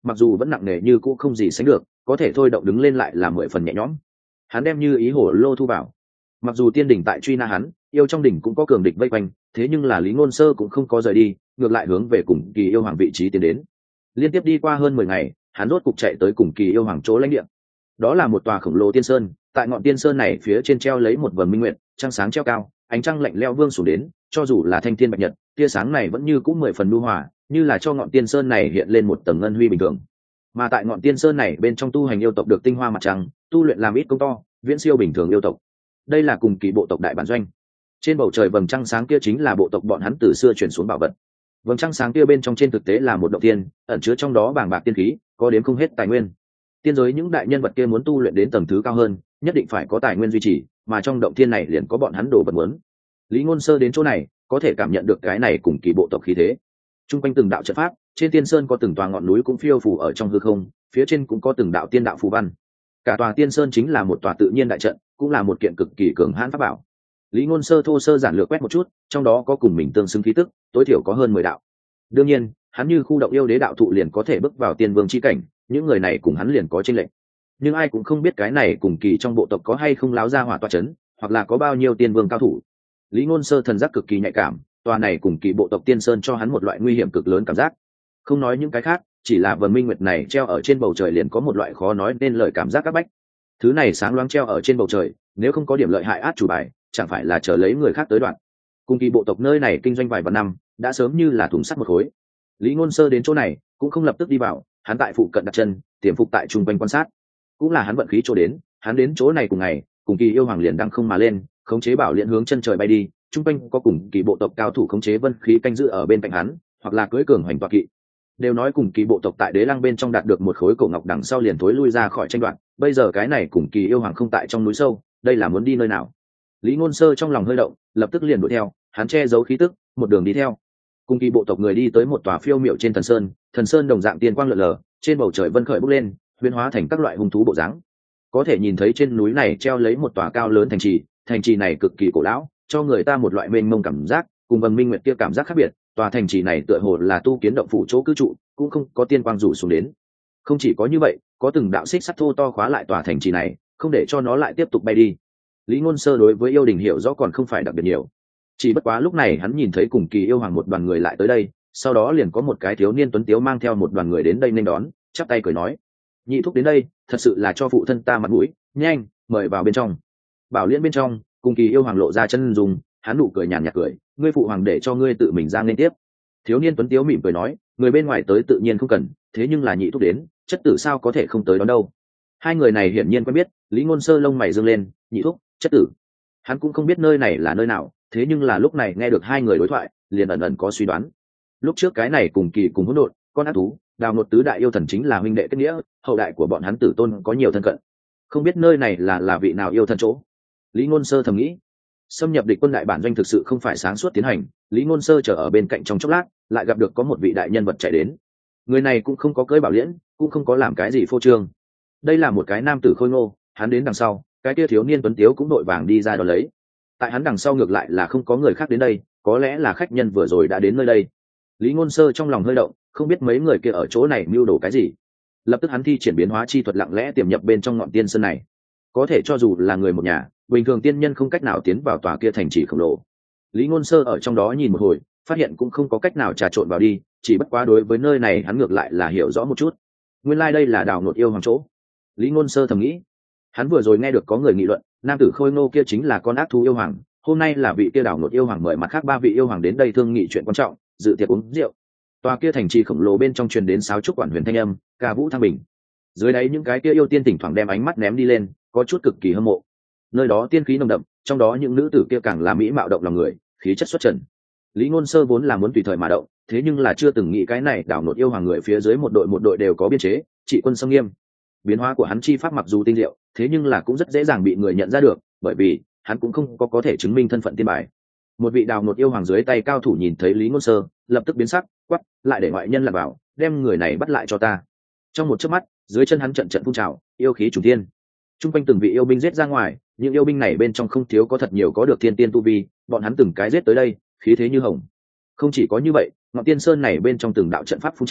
Speaker 1: mặc dù vẫn nặng nề như cũ không gì sánh được, có thể thôi động đứng lên lại là 10 phần nhẹ nhõm. Hắn đem như ý hổ lô thu vào. Mặc dù tiên đỉnh tại truy na hắn, yêu trong đỉnh cũng có cường địch vây quanh, thế nhưng là Lý Ngôn Sơ cũng không có rời đi, ngược lại hướng về cùng kỳ yêu hoàng vị trí tiến đến. Liên tiếp đi qua hơn 10 ngày, hắn rốt cục chạy tới cùng kỳ yêu hoàng chỗ lãnh địa. Đó là một tòa khổng lồ tiên sơn, tại ngọn tiên sơn này phía trên treo lấy một vầng minh nguyệt, trăng sáng treo cao, ánh trăng lạnh lẽo vương xuống đến, cho dù là thanh thiên bạch nhật, tia sáng này vẫn như cũ 10 phần nhu hòa, như là cho ngọn tiên sơn này hiện lên một tầng ngân huy bình thường. Mà tại ngọn tiên sơn này bên trong tu hành yêu tộc được tinh hoa mặt trăng, tu luyện làm ít công to, viễn siêu bình thường yêu tộc. Đây là cùng kỳ bộ tộc đại bản doanh. Trên bầu trời vầng trăng sáng kia chính là bộ tộc bọn hắn từ xưa truyền xuống bảo vật. Vầng trăng sáng kia bên trong trên thực tế là một động tiên, ẩn chứa trong đó bàng bạc tiên khí, có đến không hết tài nguyên. Tiên giới những đại nhân vật kia muốn tu luyện đến tầng thứ cao hơn, nhất định phải có tài nguyên duy trì, mà trong động tiên này liền có bọn hắn đồ vật muốn. Lý Ngôn Sơ đến chỗ này, có thể cảm nhận được cái này cùng kỳ bộ tộc khí thế. Trung quanh từng đạo trận pháp, trên tiên sơn có từng tòa ngọn núi cũng phiêu phù ở trong hư không, phía trên cũng có từng đạo tiên đạo phù văn. Cả tòa tiên sơn chính là một tòa tự nhiên đại trận, cũng là một kiện cực kỳ cường hãn pháp bảo. Lý Ngôn Sơ thô sơ giản lược quét một chút, trong đó có cùng mình tương xứng khí tức, tối thiểu có hơn 10 đạo. Đương nhiên, hắn như khu động yêu đế đạo thụ liền có thể bước vào tiên vương chi cảnh, những người này cùng hắn liền có chênh lệch. Nhưng ai cũng không biết cái này cùng kỳ trong bộ tộc có hay không láo ra hỏa tọa chấn, hoặc là có bao nhiêu tiên vương cao thủ. Lý Ngôn Sơ thần giác cực kỳ nhạy cảm, tòa này cùng kỳ bộ tộc tiên sơn cho hắn một loại nguy hiểm cực lớn cảm giác. Không nói những cái khác, chỉ là vầng minh nguyệt này treo ở trên bầu trời liền có một loại khó nói nên lời cảm giác các bách. Thứ này sáng loáng treo ở trên bầu trời, nếu không có điểm lợi hại át chủ bài, chẳng phải là chờ lấy người khác tới đoạn. Cùng kỳ bộ tộc nơi này kinh doanh vài vạn năm, đã sớm như là thùng sắt một khối. Lý Ngôn Sơ đến chỗ này, cũng không lập tức đi vào, hắn tại phụ cận đặt chân, tiềm phục tại trung quanh quan sát. Cũng là hắn vận khí chỗ đến, hắn đến chỗ này cùng ngày, cùng kỳ yêu hoàng liền đang không mà lên, khống chế bảo liễn hướng chân trời bay đi, trung quanh có cùng kỳ bộ tộc cao thủ khống chế vân khí canh giữ ở bên cạnh hắn, hoặc là cưỡi cường hoành tọa kỵ. Đều nói cùng kỳ bộ tộc tại Đế Lăng bên trong đạt được một khối cổ ngọc đằng sau liền thối lui ra khỏi tranh đoạt, bây giờ cái này cùng kỳ yêu hoàng không tại trong núi sâu, đây là muốn đi nơi nào? Lý Ngôn Sơ trong lòng hơi động, lập tức liền đuổi theo, hắn che giấu khí tức, một đường đi theo. Cùng kỳ bộ tộc người đi tới một tòa phiêu miệu trên thần sơn đồng dạng tiên quang lượn lờ, trên bầu trời vân khởi bốc lên, huyễn hóa thành các loại hung thú bộ dáng. Có thể nhìn thấy trên núi này treo lấy một tòa cao lớn thành trì này cực kỳ cổ lão, cho người ta một loại mênh mông cảm giác, cùng vầng minh nguyệt kia cảm giác khác biệt. Tòa thành trì này tựa hồ là tu kiến động phủ chỗ cư trụ, cũng không có tiên quang rủ xuống đến. Không chỉ có như vậy, có từng đạo xích sắt thô to khóa lại tòa thành trì này, không để cho nó lại tiếp tục bay đi. Lý Ngôn Sơ đối với yêu đình hiểu rõ còn không phải đặc biệt nhiều, chỉ bất quá lúc này hắn nhìn thấy cùng kỳ yêu hoàng một đoàn người lại tới đây, sau đó liền có một cái thiếu niên tuấn tiếu mang theo một đoàn người đến đây nên đón, chắp tay cười nói: nhị thúc đến đây, thật sự là cho phụ thân ta mặt mũi, nhanh mời vào bên trong. Bảo liễn bên trong, cùng kỳ yêu hoàng lộ ra chân dùng, hắn nụ cười nhàn nhạt cười: ngươi phụ hoàng để cho ngươi tự mình ra nên tiếp. Thiếu niên tuấn tiếu mỉm cười nói: người bên ngoài tới tự nhiên không cần, thế nhưng là nhị thúc đến, chất tử sao có thể không tới đón đâu. Hai người này hiển nhiên quen biết. Lý Ngôn Sơ lông mày dương lên: nhị thúc, chất tử. Hắn cũng không biết nơi này là nơi nào, thế nhưng là lúc này nghe được hai người đối thoại, liền ẩn ẩn có suy đoán. Lúc trước cái này cùng kỳ cùng hỗn độn, con ác thú, đào nột tứ đại yêu thần chính là huynh đệ kết nghĩa, hậu đại của bọn hắn tử tôn có nhiều thân cận. Không biết nơi này là vị nào yêu thần chỗ. Lý Ngôn Sơ thầm nghĩ. Xâm nhập địch quân đại bản doanh thực sự không phải sáng suốt tiến hành. Lý Ngôn Sơ chờ ở bên cạnh trong chốc lát, lại gặp được có một vị đại nhân vật chạy đến. Người này cũng không có cưỡi bảo liễn, cũng không có làm cái gì phô trương. Đây là một cái nam tử khôi ngô, hắn đến đằng sau, cái kia thiếu niên tuấn tiếu cũng đội vàng đi ra đón lấy. Tại hắn đằng sau ngược lại là không có người khác đến đây, có lẽ là khách nhân vừa rồi đã đến nơi đây. Lý Ngôn Sơ trong lòng hơi động, không biết mấy người kia ở chỗ này mưu đồ cái gì. Lập tức hắn thi triển biến hóa chi thuật lặng lẽ tiềm nhập bên trong ngọn tiên sơn này. Có thể cho dù là người một nhà, bình thường tiên nhân không cách nào tiến vào tòa kia thành trì khổng lồ. Lý Ngôn Sơ ở trong đó nhìn một hồi, phát hiện cũng không có cách nào trà trộn vào đi, chỉ bất quá đối với nơi này hắn ngược lại là hiểu rõ một chút. Nguyên lai đây là đào nột yêu hoàng chỗ. Lý Ngôn Sơ thầm nghĩ. Hắn vừa rồi nghe được có người nghị luận, nam tử khôi ngô kia chính là con ác thú yêu hoàng, hôm nay là vị kia đào nột yêu hoàng mời mặt khác ba vị yêu hoàng đến đây thương nghị chuyện quan trọng, dự tiệc uống rượu. Tòa kia thành trì khổng lồ bên trong truyền đến sáo trúc quản huyền thanh âm, ca vũ thăng bình. Dưới đáy những cái kia yêu tiên thỉnh thoảng đem ánh mắt ném đi lên, có chút cực kỳ hâm mộ. Nơi đó tiên khí nồng đậm, trong đó những nữ tử kia càng là mỹ mạo động lòng người, khí chất xuất trần. Lý Ngôn Sơ vốn là muốn tùy thời mà động, thế nhưng là chưa từng nghĩ cái này đảo nột yêu hoàng người phía dưới một đội đều có biên chế, trị quân xâm nghiêm. Biến hóa của hắn chi pháp mặc dù tinh diệu, thế nhưng là cũng rất dễ dàng bị người nhận ra được, bởi vì hắn cũng không có thể chứng minh thân phận tiên bài. Một vị đào nột yêu hoàng dưới tay cao thủ nhìn thấy Lý Ngôn Sơ, lập tức biến sắc, quắc, lại để ngoại nhân lặn vào, đem người này bắt lại cho ta. Trong một chớp mắt, dưới chân hắn trận phun trào, yêu khí trùng thiên. Trung quanh từng vị yêu binh giết ra ngoài, những yêu binh này bên trong không thiếu có thật nhiều có được thiên tiên tu vi, bọn hắn từng cái giết tới đây, khí thế như hồng. Không chỉ có như vậy, ngọn tiên sơn này bên trong từng đạo trận pháp phun trào,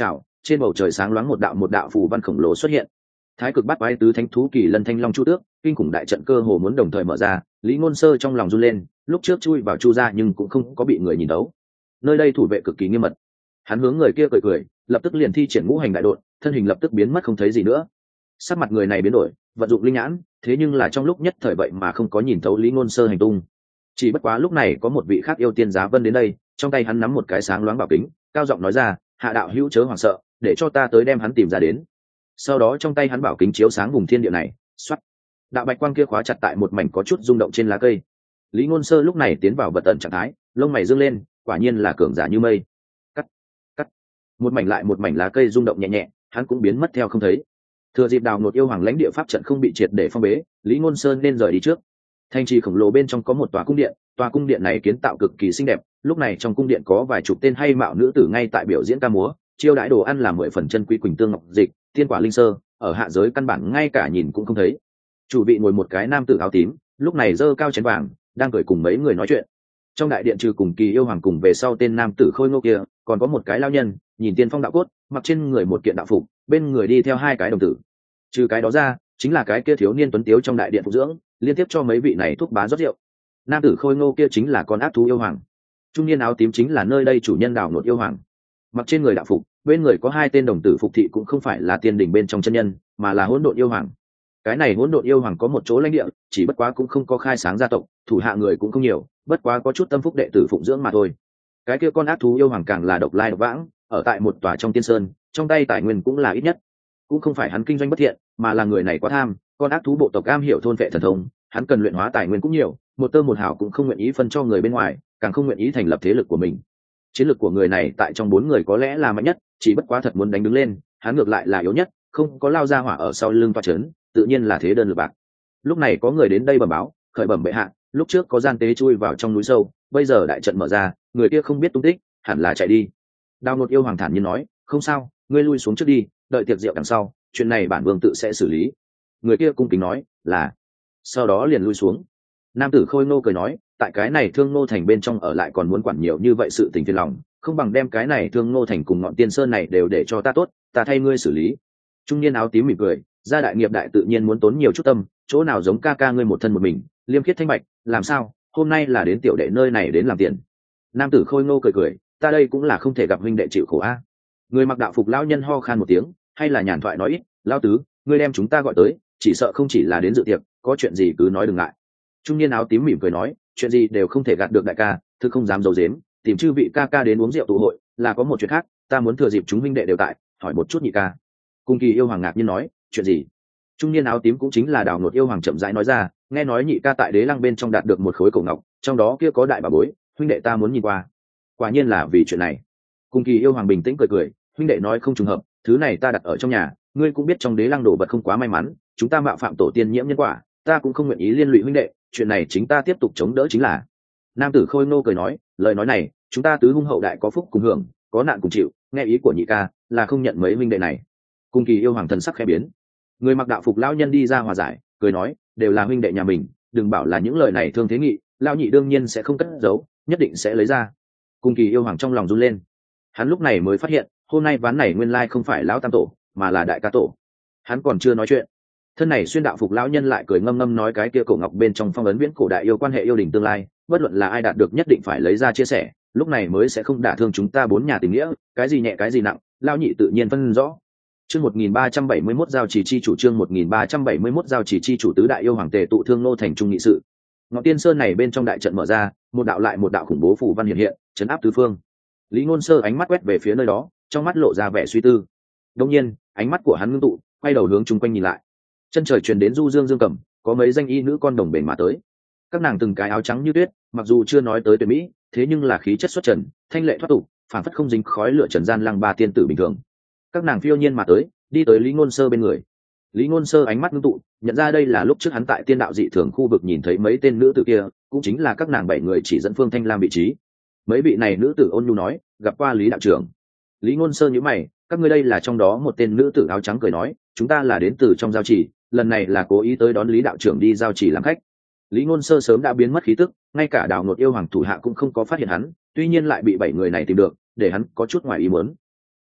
Speaker 1: trên bầu trời sáng loáng một đạo phù văn khổng lồ xuất hiện. Thái cực bát quái tứ thánh thú kỳ lân thanh long chu tước, kinh khủng đại trận cơ hồ muốn đồng thời mở ra. Lý Ngôn Sơ trong lòng run lên, lúc trước chui vào chu ra nhưng cũng không có bị người nhìn đấu. Nơi đây thủ vệ cực kỳ nghiêm mật. Hắn hướng người kia cười cười, lập tức liền thi triển ngũ hành đại đột, thân hình lập tức biến mất không thấy gì nữa. Sắc mặt người này biến đổi, vận dụng linh nhãn, thế nhưng là trong lúc nhất thời vậy mà không có nhìn thấu Lý Ngôn Sơ hành tung. Chỉ bất quá lúc này có một vị khác yêu tiên giá vân đến đây, trong tay hắn nắm một cái sáng loáng bảo kính, cao giọng nói ra, hạ đạo hữu chớ hoảng sợ, để cho ta tới đem hắn tìm ra đến. Sau đó trong tay hắn bảo kính chiếu sáng vùng thiên địa này, xoát, đạo bạch quang kia khóa chặt tại một mảnh có chút rung động trên lá cây. Lý Ngôn Sơ lúc này tiến vào vật tận trạng thái, lông mày dương lên, quả nhiên là cường giả như mây. Cắt, cắt, một mảnh lại một mảnh lá cây rung động nhẹ nhẹ, hắn cũng biến mất theo không thấy. Thừa dịp Đào Nột yêu hoàng lãnh địa pháp trận không bị triệt để phong bế, Lý Ngôn Sơn nên rời đi trước. Thành trì khổng lồ bên trong có một tòa cung điện này kiến tạo cực kỳ xinh đẹp, lúc này trong cung điện có vài chục tên hay mạo nữ tử ngay tại biểu diễn ca múa, chiêu đãi đồ ăn là 10 phần chân quý quỳnh tương ngọc dịch, tiên quả linh sơ, ở hạ giới căn bản ngay cả nhìn cũng không thấy. Chủ vị ngồi một cái nam tử áo tím, lúc này giơ cao chén vàng, đang cười cùng mấy người nói chuyện. Trong đại điện trừ cùng Kỳ yêu hoàng cùng về sau tên nam tử khôi ngô kia, còn có một cái lao nhân, nhìn tiên phong đạo cốt, mặc trên người một kiện đạo phục, bên người đi theo hai cái đồng tử. Trừ cái đó ra, chính là cái kia thiếu niên tuấn tiếu trong đại điện phục dưỡng, liên tiếp cho mấy vị này thuốc bá rót rượu. Nam tử khôi ngô kia chính là con ác thú yêu hoàng. Trung niên áo tím chính là nơi đây chủ nhân Đào Nột yêu hoàng. Mặc trên người đạo phục, bên người có hai tên đồng tử phục thị cũng không phải là tiên đỉnh bên trong chân nhân, mà là hỗn độn yêu hoàng. Cái này hỗn độn yêu hoàng có một chỗ lãnh địa, chỉ bất quá cũng không có khai sáng gia tộc, thủ hạ người cũng không nhiều, bất quá có chút tâm phúc đệ tử phụng dưỡng mà thôi. Cái kia con ác thú yêu hoàng càng là độc lai độc vãng, ở tại một tòa trong tiên sơn, trong tay tài nguyên cũng là ít nhất. Cũng không phải hắn kinh doanh bất thiện, mà là người này quá tham, con ác thú bộ tộc am hiểu thôn vệ thần thông, hắn cần luyện hóa tài nguyên cũng nhiều, một tơ một hào cũng không nguyện ý phân cho người bên ngoài, càng không nguyện ý thành lập thế lực của mình. Chiến lược của người này tại trong 4 người có lẽ là mạnh nhất, chỉ bất quá thật muốn đánh đứng lên, hắn ngược lại là yếu nhất, không có lao ra hỏa ở sau lưng toa chấn, tự nhiên là thế đơn lực bạc. Lúc này có người đến đây bẩm báo, khởi bẩm bệ hạ, lúc trước có gian tế chui vào trong núi sâu, bây giờ đại trận mở ra, người kia không biết tung tích, hẳn là chạy đi. Đào Nột yêu hoàng thản nhiên nói, không sao, ngươi lui xuống trước đi, đợi tiệc rượu đằng sau, chuyện này bản vương tự sẽ xử lý. Người kia cung kính nói, là. Sau đó liền lui xuống. Nam tử khôi ngô cười nói, tại cái này Thương Ngô thành bên trong ở lại còn muốn quản nhiều như vậy sự tình phiền lòng, không bằng đem cái này Thương Ngô thành cùng ngọn tiên sơn này đều để cho ta tốt, ta thay ngươi xử lý. Trung niên áo tím mỉm cười, gia đại nghiệp đại tự nhiên muốn tốn nhiều chút tâm, chỗ nào giống ca ca ngươi một thân một mình, liêm khiết thanh bạch, làm sao, hôm nay là đến tiểu đệ nơi này đến làm tiền. Nam tử khôi ngô cười cười, ta đây cũng là không thể gặp huynh đệ chịu khổ a. Người mặc đạo phục lão nhân ho khan một tiếng, hay là nhàn thoại nói ít, lão tứ, ngươi đem chúng ta gọi tới, chỉ sợ không chỉ là đến dự tiệc, có chuyện gì cứ nói đừng ngại. Trung niên áo tím mỉm cười nói, chuyện gì đều không thể gạt được đại ca, thực không dám giấu giếm, tìm chư vị ca ca đến uống rượu tụ hội, là có một chuyện khác, ta muốn thừa dịp chúng huynh đệ đều tại, hỏi một chút nhị ca. Cung Kỳ yêu hoàng ngạc nhiên nói, chuyện gì? Trung niên áo tím cũng chính là Đào Nột yêu hoàng chậm rãi nói ra, nghe nói nhị ca tại Đế Lăng bên trong đạt được một khối cổ ngọc, trong đó kia có đại bảo bối, huynh đệ ta muốn nhìn qua. Quả nhiên là vì chuyện này. Cung Kỳ yêu hoàng bình tĩnh cười cười, huynh đệ nói không trùng hợp, thứ này ta đặt ở trong nhà, ngươi cũng biết trong Đế Lăng đồ vật không quá may mắn, chúng ta mạo phạm tổ tiên nhiễm nhân quả, ta cũng không nguyện ý liên lụy huynh đệ, chuyện này chính ta tiếp tục chống đỡ chính là. Nam tử khôi ngô cười nói, lời nói này, chúng ta tứ hung hậu đại có phúc cùng hưởng, có nạn cùng chịu, nghe ý của nhị ca, là không nhận mấy huynh đệ này. Cung Kỳ yêu hoàng thần sắc khẽ biến. Người mặc đạo phục lão nhân đi ra hòa giải, cười nói, đều là huynh đệ nhà mình, đừng bảo là những lời này thương thế nghị, lão nhị đương nhiên sẽ không cất giấu, nhất định sẽ lấy ra. Cung Kỳ yêu hoàng trong lòng run lên. Hắn lúc này mới phát hiện, hôm nay ván này nguyên lai không phải lão tam tổ, mà là đại ca tổ. Hắn còn chưa nói chuyện, thân này xuyên đạo phục lão nhân lại cười ngâm ngâm nói cái kia cổ ngọc bên trong phong ấn viễn cổ đại yêu quan hệ yêu đình tương lai, bất luận là ai đạt được nhất định phải lấy ra chia sẻ, lúc này mới sẽ không đả thương chúng ta 4 nhà tình nghĩa, cái gì nhẹ cái gì nặng, lão nhị tự nhiên phân rõ. Chương 1371 giao chỉ chi chủ, chương 1371 giao chỉ chi chủ, tứ đại yêu hoàng tề tụ Thương Nô thành trung nghị sự. Ngọn tiên sơn này bên trong đại trận mở ra, một đạo lại một đạo khủng bố phù văn hiện hiện, trấn áp tứ phương. Lý Ngôn Sơ ánh mắt quét về phía nơi đó, trong mắt lộ ra vẻ suy tư. Đương nhiên, ánh mắt của hắn ngưng tụ, quay đầu hướng chung quanh nhìn lại. Chân trời truyền đến du dương dương cầm, có mấy danh y nữ con đồng bền mà tới. Các nàng từng cái áo trắng như tuyết, mặc dù chưa nói tới tuyệt mỹ, thế nhưng là khí chất xuất trần, thanh lệ thoát tục, phảng phất không dính khói lửa trần gian lăng ba tiên tử bình thường. Các nàng phiêu nhiên mà tới, đi tới Lý Ngôn Sơ bên người. Lý Ngôn Sơ ánh mắt ngưng tụ, nhận ra đây là lúc trước hắn tại tiên đạo dị thường khu vực nhìn thấy mấy tên nữ tử kia, cũng chính là các nàng 7 người chỉ dẫn Phương Thanh Lam vị trí. Mấy vị này nữ tử ôn nhu nói, gặp qua Lý đạo trưởng. Lý Ngôn Sơ nhíu mày, các ngươi đây là trong đó một tên nữ tử áo trắng cười nói, chúng ta là đến từ trong giao chỉ, lần này là cố ý tới đón Lý đạo trưởng đi giao chỉ làm khách. Lý Ngôn Sơ sớm đã biến mất khí tức, ngay cả Đào Nột yêu hoàng thủ hạ cũng không có phát hiện hắn, tuy nhiên lại bị 7 người này tìm được, để hắn có chút ngoài ý muốn.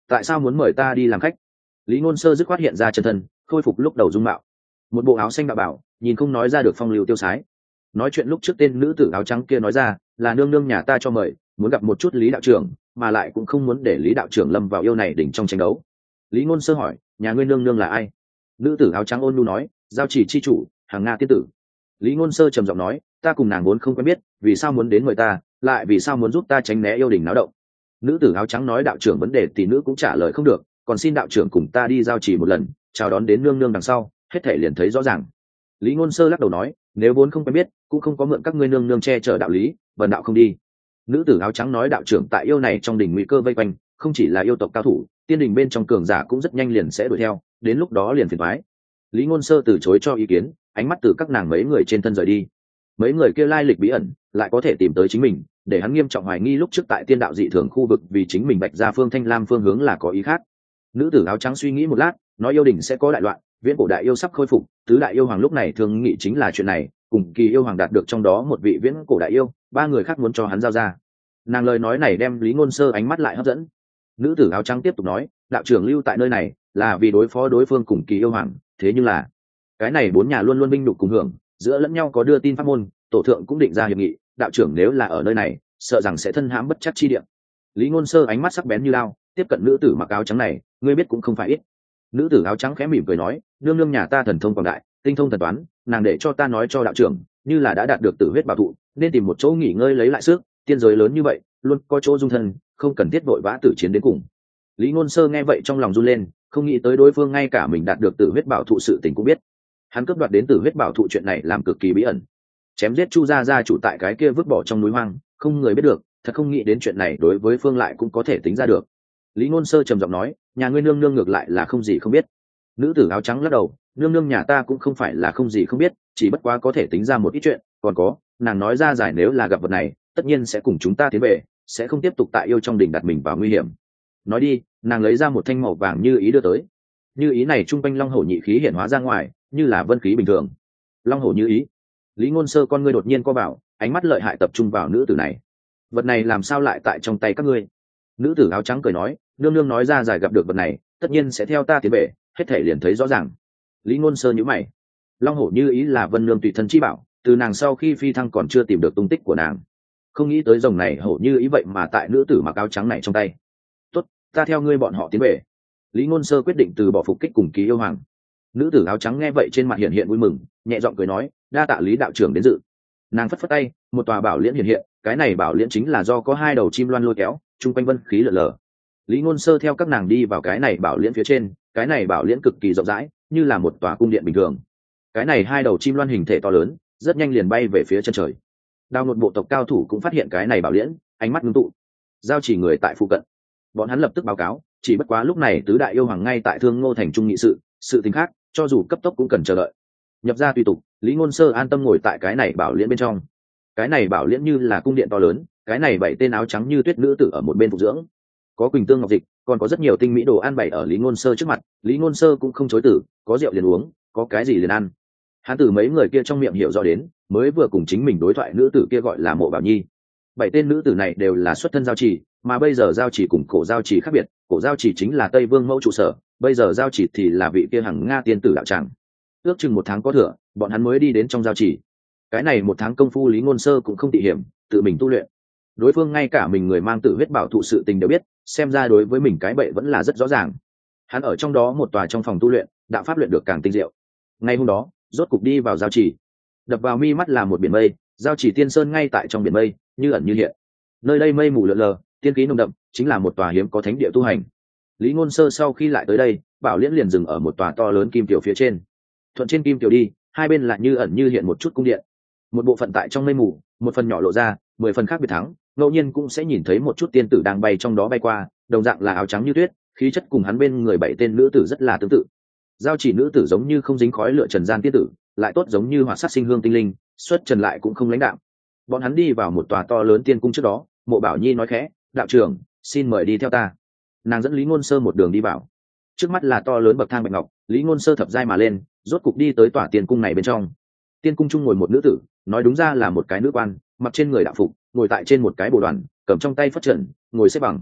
Speaker 1: tại sao muốn mời ta đi làm khách? Lý Ngôn Sơ dứt khoát hiện ra chân thân, khôi phục lúc đầu dung mạo. Một bộ áo xanh đạo bảo, nhìn không nói ra được phong lưu tiêu sái. Nói chuyện lúc trước tên nữ tử áo trắng kia nói ra, là nương nương nhà ta cho mời, muốn gặp một chút Lý đạo trưởng, mà lại cũng không muốn để Lý đạo trưởng lâm vào yêu này đỉnh trong tranh đấu. Lý Ngôn Sơ hỏi, nhà ngươi nương nương là ai? Nữ tử áo trắng ôn nhu nói, giao chỉ chi chủ, Hàng Nga tiên tử. Lý Ngôn Sơ trầm giọng nói, ta cùng nàng vốn không quen biết, vì sao muốn đến mời ta, lại vì sao muốn giúp ta tránh né yêu đình náo động? Nữ tử áo trắng nói đạo trưởng vấn đề tỷ nữ cũng trả lời không được, còn xin đạo trưởng cùng ta đi giao chỉ một lần, chào đón đến nương nương đằng sau, hết thể liền thấy rõ ràng. Lý Ngôn Sơ lắc đầu nói, nếu vốn không quen biết, cũng không có mượn các ngươi nương nương che chở đạo lý, bần đạo không đi. Nữ tử áo trắng nói đạo trưởng tại yêu này trong đỉnh nguy cơ vây quanh, không chỉ là yêu tộc cao thủ, tiên đình bên trong cường giả cũng rất nhanh liền sẽ đuổi theo, đến lúc đó liền phiền toái. Lý Ngôn Sơ từ chối cho ý kiến, ánh mắt từ các nàng mấy người trên thân rời đi. Mấy người kia lai lịch bí ẩn, lại có thể tìm tới chính mình, để hắn nghiêm trọng hoài nghi lúc trước tại tiên đạo dị thường khu vực vì chính mình bạch ra phương Thanh Lam phương hướng là có ý khác. Nữ tử áo trắng suy nghĩ một lát, nói yêu đình sẽ có đại loạn, viễn cổ đại yêu sắp khôi phục, tứ đại yêu hoàng lúc này thường nghĩ chính là chuyện này, cùng kỳ yêu hoàng đạt được trong đó một vị viễn cổ đại yêu, ba người khác muốn cho hắn giao ra. Nàng lời nói này đem Lý Ngôn Sơ ánh mắt lại hấp dẫn. Nữ tử áo trắng tiếp tục nói, đạo trưởng lưu tại nơi này là vì đối phó đối phương cùng kỳ yêu hoàng, thế nhưng là cái này bốn nhà luôn luôn binh đục cùng hưởng, giữa lẫn nhau có đưa tin pháp môn, tổ thượng cũng định ra hiệp nghị, đạo trưởng nếu là ở nơi này, sợ rằng sẽ thân hãm bất chắc chi địa. Lý Ngôn Sơ ánh mắt sắc bén như lao, tiếp cận nữ tử mặc áo trắng này, ngươi biết cũng không phải ít. Nữ tử áo trắng khẽ mỉm cười nói, nương nương nhà ta thần thông quảng đại, tinh thông thần toán, nàng để cho ta nói cho đạo trưởng, như là đã đạt được tử huyết bảo thụ, nên tìm một chỗ nghỉ ngơi lấy lại sức, tiên giới lớn như vậy, luôn có chỗ dung thân, không cần thiết vội vã tử chiến đến cùng. Lý Ngôn Sơ nghe vậy trong lòng run lên, không nghĩ tới đối phương ngay cả mình đạt được tử huyết bảo thụ sự tình cũng biết. Hắn cướp đoạt đến tử huyết bảo thụ chuyện này làm cực kỳ bí ẩn, chém giết Chu gia gia chủ tại cái kia vứt bỏ trong núi hoang, không người biết được, thật không nghĩ đến chuyện này đối với phương lại cũng có thể tính ra được. Lý Ngôn Sơ trầm giọng nói, nhà ngươi nương nương ngược lại là không gì không biết. Nữ tử áo trắng lắc đầu, nương nương nhà ta cũng không phải là không gì không biết, chỉ bất quá có thể tính ra một ít chuyện, còn có, nàng nói ra giải nếu là gặp vật này, tất nhiên sẽ cùng chúng ta tiến về, sẽ không tiếp tục tại yêu trong đỉnh đặt mình vào nguy hiểm. Nói đi, nàng lấy ra một thanh màu vàng như ý đưa tới. Như ý này trung quanh long hổ nhị khí hiện hóa ra ngoài, như là vân khí bình thường. Long hổ như ý. Lý Ngôn Sơ con ngươi đột nhiên co vào, ánh mắt lợi hại tập trung vào nữ tử này. Vật này làm sao lại tại trong tay các ngươi? Nữ tử áo trắng cười nói, nương nương nói ra giải gặp được vật này, tất nhiên sẽ theo ta tiến về, hết thể liền thấy rõ ràng. Lý Ngôn Sơ nhíu mày. Long hổ như ý là vân nương tùy thân chi bảo, từ nàng sau khi phi thăng còn chưa tìm được tung tích của nàng. Không nghĩ tới rồng này hổ như ý vậy mà tại nữ tử mặc áo trắng này trong tay. Tốt, ta theo ngươi bọn họ tiến về. Lý Ngôn Sơ quyết định từ bỏ phục kích cùng ký yêu hoàng. Nữ tử áo trắng nghe vậy trên mặt hiện hiện vui mừng, nhẹ giọng cười nói, đa tạ Lý đạo trưởng đến dự. Nàng phất phất tay, một tòa bảo liễn hiện hiện, cái này bảo liễn chính là do có hai đầu chim loan lôi kéo, trung quanh vân khí lở lở. Lý Ngôn Sơ theo các nàng đi vào cái này bảo liễn phía trên, cái này bảo liễn cực kỳ rộng rãi, như là một tòa cung điện bình thường. Cái này hai đầu chim loan hình thể to lớn, rất nhanh liền bay về phía chân trời. Đào Ngột bộ tộc cao thủ cũng phát hiện cái này bảo liễn, ánh mắt ngưng tụ. Giao chỉ người tại phụ cận, bọn hắn lập tức báo cáo, chỉ bất quá lúc này tứ đại yêu hoàng ngay tại Thương Ngô thành trung nghị sự tình khác, cho dù cấp tốc cũng cần chờ đợi. Nhập ra tùy tục, Lý Ngôn Sơ an tâm ngồi tại cái này bảo liễn bên trong. Cái này bảo liễn như là cung điện to lớn, cái này bảy tên áo trắng như tuyết nữ tử ở một bên phục dưỡng. Có quỳnh tương ngọc dịch, còn có rất nhiều tinh mỹ đồ ăn bày ở Lý Ngôn Sơ trước mặt, Lý Ngôn Sơ cũng không chối từ, có rượu liền uống, có cái gì liền ăn. Hắn từ mấy người kia trong miệng hiểu rõ đến, mới vừa cùng chính mình đối thoại nữ tử kia gọi là Mộ Bảo Nhi. Bảy tên nữ tử này đều là xuất thân giao chỉ, mà bây giờ giao chỉ cùng cổ giao chỉ khác biệt, cổ giao chỉ chính là Tây Vương mẫu trụ sở, bây giờ giao chỉ thì là vị kia Hằng Nga tiên tử đạo tràng. Ước chừng 1 tháng có thừa, bọn hắn mới đi đến trong giao chỉ. Cái này 1 tháng công phu Lý Ngôn Sơ cũng không tị hiểm, tự mình tu luyện. Đối phương ngay cả mình người mang tử huyết bảo thụ sự tình đều biết, xem ra đối với mình cái bệ vẫn là rất rõ ràng. Hắn ở trong đó một tòa trong phòng tu luyện, đạo pháp luyện được càng tinh diệu. Ngay hôm đó, rốt cục đi vào giao chỉ. Đập vào mi mắt là một biển mây, giao chỉ tiên sơn ngay tại trong biển mây, như ẩn như hiện. Nơi đây mây mù lượn lờ, tiên khí nồng đậm, chính là một tòa hiếm có thánh địa tu hành. Lý Ngôn Sơ sau khi lại tới đây, bảo liễn liền dừng ở một tòa to lớn kim tiểu phía trên. Thuận trên kim tiểu đi, hai bên lại như ẩn như hiện một chút cung điện. Một bộ phận tại trong mây mù, một phần nhỏ lộ ra, 10 phần khác biệt thắng, ngẫu nhiên cũng sẽ nhìn thấy một chút tiên tử đang bay trong đó bay qua, đồng dạng là áo trắng như tuyết, khí chất cùng hắn bên người 7 tên nữ tử rất là tương tự. Giao chỉ nữ tử giống như không dính khói lửa trần gian tiên tử, lại tốt giống như hỏa sát sinh hương tinh linh, xuất trần lại cũng không lãnh đạm. Bọn hắn đi vào một tòa to lớn tiên cung trước đó, Mộ Bảo Nhi nói khẽ, đạo trưởng, xin mời đi theo ta. Nàng dẫn Lý Ngôn Sơ một đường đi vào. Trước mắt là to lớn bậc thang bạch ngọc, Lý Ngôn Sơ thập giai mà lên, rốt cục đi tới tòa tiên cung này bên trong. Tiên cung chung ngồi một nữ tử, nói đúng ra là một cái nữ quan, mặc trên người đạo phục, ngồi tại trên một cái bồ đoàn, cầm trong tay phất trần, ngồi xếp bằng.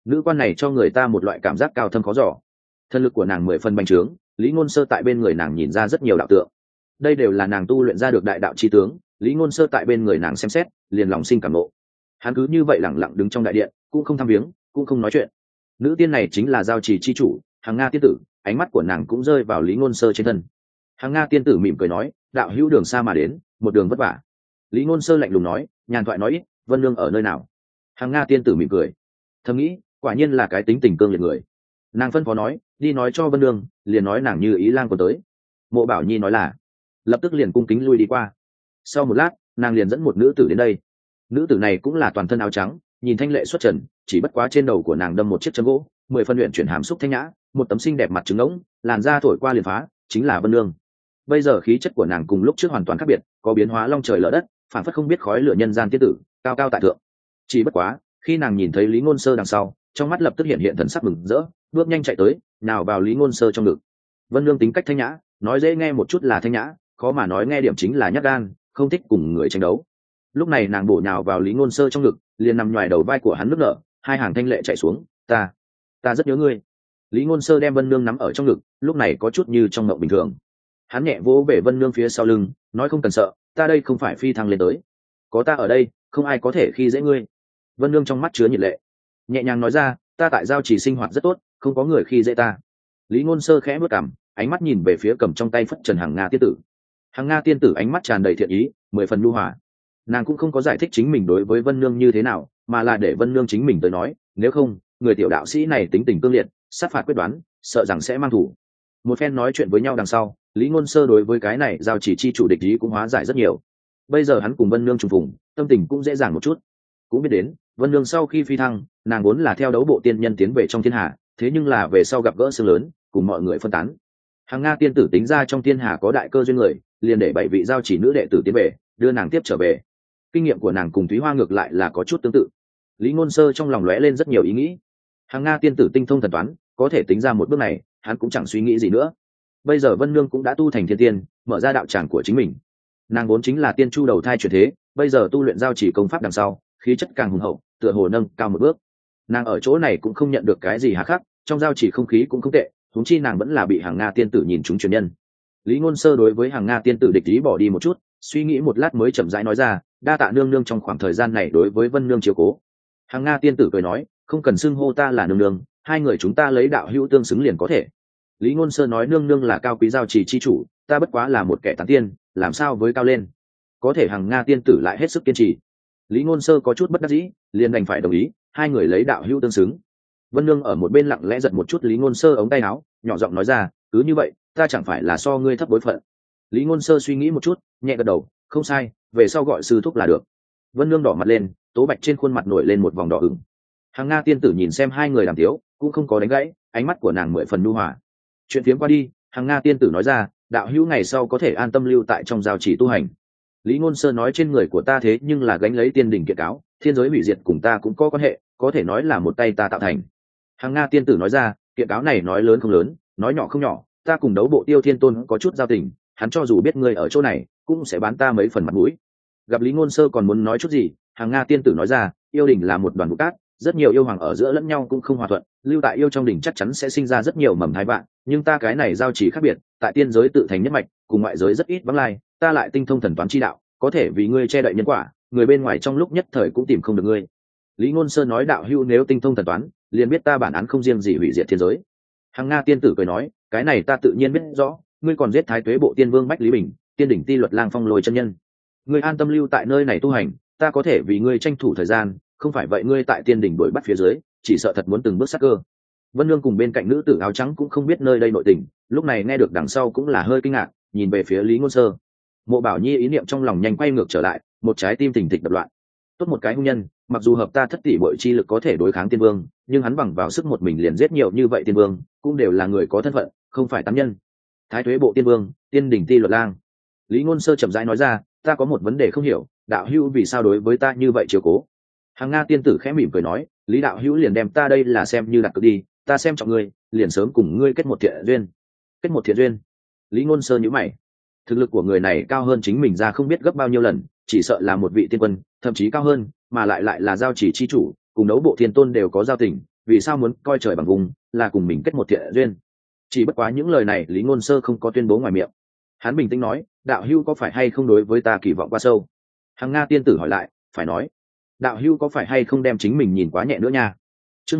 Speaker 1: nữ quan này cho người ta một loại cảm giác cao thâm khó giỏ. Thân lực của nàng 10 phần bành trướng, Lý Ngôn Sơ tại bên người nàng nhìn ra rất nhiều đạo tượng. Đây đều là nàng tu luyện ra được đại đạo chi tướng. Lý Ngôn Sơ tại bên người nàng xem xét, liền lòng sinh cảm ngộ. Hắn cứ như vậy lặng lặng đứng trong đại điện, cũng không thăm viếng, cũng không nói chuyện. Nữ tiên này chính là giao trì chi chủ, Hằng Nga tiên tử, ánh mắt của nàng cũng rơi vào Lý Ngôn Sơ trên thân. Hằng Nga tiên tử mỉm cười nói, đạo hữu đường xa mà đến, một đường vất vả. Lý Ngôn Sơ lạnh lùng nói, nhàn thoại nói ít, Vân Nương ở nơi nào? Hằng Nga tiên tử mỉm cười, thầm nghĩ, quả nhiên là cái tính tình cương liệt người. Nàng phân phó nói, đi nói cho Vân Nương, liền nói nàng Như Ý Lang còn tới. Mộ Bảo Nhi nói là, lập tức liền cung kính lui đi qua. Sau một lát, nàng liền dẫn một nữ tử đến đây. Nữ tử này cũng là toàn thân áo trắng, nhìn thanh lệ xuất trần, chỉ bất quá trên đầu của nàng đâm một chiếc châm gỗ, 10 phân luyện chuyển hàm xúc thanh nhã, một tấm xinh đẹp mặt trứng ngỗng, làn da thổi qua liền phá, chính là Vân Nương. Bây giờ khí chất của nàng cùng lúc trước hoàn toàn khác biệt, có biến hóa long trời lở đất, phản phất không biết khói lửa nhân gian tiên tử, cao cao tại thượng. Chỉ bất quá, khi nàng nhìn thấy Lý Ngôn Sơ đằng sau, trong mắt lập tức hiện hiện thần sắc mừng rỡ, bước nhanh chạy tới, nào vào Lý Ngôn Sơ trong ngực. Vân Nương tính cách thanh nhã, nói dễ nghe một chút là thanh nhã, khó mà nói nghe điểm chính là nhát gan, không thích cùng người tranh đấu. Lúc này nàng bổ nhào vào Lý Ngôn Sơ trong ngực, liền nằm ngoài đầu vai của hắn nức nở, hai hàng thanh lệ chảy xuống, ta rất nhớ ngươi. Lý Ngôn Sơ đem Vân Nương nắm ở trong ngực, lúc này có chút như trong mộng bình thường. Hắn nhẹ vỗ về Vân Nương phía sau lưng, nói không cần sợ, ta đây không phải phi thăng lên tới, có ta ở đây, không ai có thể khi dễ ngươi. Vân Nương trong mắt chứa nhiệt lệ, nhẹ nhàng nói ra, ta tại giao chỉ sinh hoạt rất tốt, không có người khi dễ ta. Lý Ngôn Sơ khẽ bước cằm, ánh mắt nhìn về phía cầm trong tay phất trần Hằng Nga tiên tử. Hằng Nga tiên tử ánh mắt tràn đầy thiện ý, 10 phần nhu hòa. Nàng cũng không có giải thích chính mình đối với Vân Nương như thế nào, mà là để Vân Nương chính mình tới nói, nếu không, người tiểu đạo sĩ này tính tình cương liệt, sát phạt quyết đoán, sợ rằng sẽ mang thủ. Một phen nói chuyện với nhau đằng sau, Lý Ngôn Sơ đối với cái này giao chỉ chi chủ địch ý cũng hóa giải rất nhiều. Bây giờ hắn cùng Vân Nương trùng phùng, tâm tình cũng dễ dàng một chút. Cũng biết đến, Vân Nương sau khi phi thăng, nàng vốn là theo đấu bộ tiên nhân tiến về trong thiên hà, thế nhưng là về sau gặp gỡ sự lớn, cùng mọi người phân tán. Hằng Nga tiên tử tính ra trong thiên hà có đại cơ duyên người, liền để 7 vị giao chỉ nữ đệ tử tiến về, đưa nàng tiếp trở về. Kinh nghiệm của nàng cùng Thúy Hoa ngược lại là có chút tương tự. Lý Ngôn Sơ trong lòng lóe lên rất nhiều ý nghĩ. Hằng Nga tiên tử tinh thông thần toán, có thể tính ra một bước này, hắn cũng chẳng suy nghĩ gì nữa. Bây giờ Vân Nương cũng đã tu thành thiên tiên, mở ra đạo tràng của chính mình. Nàng vốn chính là tiên chu đầu thai chuyển thế, bây giờ tu luyện giao chỉ công pháp đằng sau, khí chất càng hùng hậu, tựa hồ nâng cao một bước. Nàng ở chỗ này cũng không nhận được cái gì hà khắc, trong giao chỉ không khí cũng không tệ, huống chi nàng vẫn là bị Hằng Nga tiên tử nhìn trúng truyền nhân. Lý Ngôn Sơ đối với Hằng Nga tiên tử địch ý bỏ đi một chút, suy nghĩ một lát mới chậm rãi nói ra, đa tạ nương nương trong khoảng thời gian này đối với Vân Nương chiếu cố. Hằng Nga tiên tử cười nói, không cần xưng hô ta là nương nương, hai người chúng ta lấy đạo hữu tương xứng liền có thể. Lý Ngôn Sơ nói, nương nương là cao quý giao trì chi chủ, ta bất quá là một kẻ tán tiên, làm sao với cao lên. Có thể Hằng Nga tiên tử lại hết sức kiên trì. Lý Ngôn Sơ có chút bất đắc dĩ, liền đành phải đồng ý, hai người lấy đạo hữu tương xứng. Vân Nương ở một bên lặng lẽ giật một chút Lý Ngôn Sơ ống tay áo, nhỏ giọng nói ra, cứ như vậy, ta chẳng phải là so ngươi thấp bối phận. Lý Ngôn Sơ suy nghĩ một chút, nhẹ gật đầu, không sai, về sau gọi sư thúc là được. Vân Nương đỏ mặt lên, tố bạch trên khuôn mặt nổi lên một vòng đỏ ửng. Hằng Nga tiên tử nhìn xem hai người đàm tiếu, cũng không có đánh gãy, ánh mắt của nàng 10 phần nhu hòa. Chuyện phiếm qua đi, Hằng Nga tiên tử nói ra, đạo hữu ngày sau có thể an tâm lưu tại trong giao chỉ tu hành. Lý Ngôn Sơ nói, trên người của ta thế nhưng là gánh lấy tiên đỉnh kiện cáo, thiên giới hủy diệt cùng ta cũng có quan hệ, có thể nói là một tay ta tạo thành. Hằng Nga tiên tử nói ra, kiện cáo này nói lớn không lớn, nói nhỏ không nhỏ, ta cùng đấu bộ Tiêu Thiên Tôn có chút giao tình, hắn cho dù biết ngươi ở chỗ này, cũng sẽ bán ta mấy phần mặt mũi. Gặp Lý Ngôn Sơ còn muốn nói chút gì, Hằng Nga tiên tử nói ra, yêu đỉnh là một đoàn vụ cát, rất nhiều yêu hoàng ở giữa lẫn nhau cũng không hòa thuận, lưu tại yêu trong đỉnh chắc chắn sẽ sinh ra rất nhiều mầm thai vạn, nhưng ta cái này giao chỉ khác biệt, tại tiên giới tự thành nhất mạch, cùng ngoại giới rất ít vắng lai, ta lại tinh thông thần toán chi đạo, có thể vì ngươi che đậy nhân quả, người bên ngoài trong lúc nhất thời cũng tìm không được ngươi. Lý Ngôn Sơ nói, đạo hữu nếu tinh thông thần toán, liền biết ta bản án không riêng gì hủy diệt thiên giới. Hằng Nga tiên tử cười nói, cái này ta tự nhiên biết rõ, ngươi còn giết Thái Tuế bộ tiên vương Bách Lý Bình, tiên đỉnh ti luật lang phong lôi chân nhân. Ngươi an tâm lưu tại nơi này tu hành, ta có thể vì ngươi tranh thủ thời gian, không phải vậy ngươi tại tiên đỉnh đuổi bắt phía dưới, chỉ sợ thật muốn từng bước sát cơ. Vân Nương cùng bên cạnh nữ tử áo trắng cũng không biết nơi đây nội tình, lúc này nghe được đằng sau cũng là hơi kinh ngạc, nhìn về phía Lý Ngôn Sơ. Mộ Bảo Nhi ý niệm trong lòng nhanh quay ngược trở lại, một trái tim thình thịch đập loạn. Tốt một cái hung nhân, mặc dù hợp ta thất tỷ bội chi lực có thể đối kháng tiên vương, nhưng hắn bằng vào sức một mình liền giết nhiều như vậy tiên vương, cũng đều là người có thân phận, không phải tán nhân. Thái Tuế bộ tiên vương, tiên đỉnh ti luật lang. Lý Ngôn Sơ chậm rãi nói ra, ta có một vấn đề không hiểu, đạo hữu vì sao đối với ta như vậy chiếu cố. Hằng Nga tiên tử khẽ mỉm cười nói, Lý đạo hữu liền đem ta đây là xem như đặt cược đi, ta xem trọng ngươi, liền sớm cùng ngươi kết một thiện duyên. Kết một thiện duyên? Lý Ngôn Sơ nhíu mày. Thực lực của người này cao hơn chính mình ra không biết gấp bao nhiêu lần, chỉ sợ là một vị tiên quân, thậm chí cao hơn, mà lại là giao chỉ chi chủ, cùng đấu bộ thiên tôn đều có giao tình, vì sao muốn coi trời bằng vùng, là cùng mình kết một thiện duyên. Chỉ bất quá những lời này Lý Ngôn Sơ không có tuyên bố ngoài miệng. Hắn bình tĩnh nói, đạo hữu có phải hay không đối với ta kỳ vọng quá sâu? Hằng Nga tiên tử hỏi lại, phải nói, đạo hữu có phải hay không đem chính mình nhìn quá nhẹ nữa nha. Chương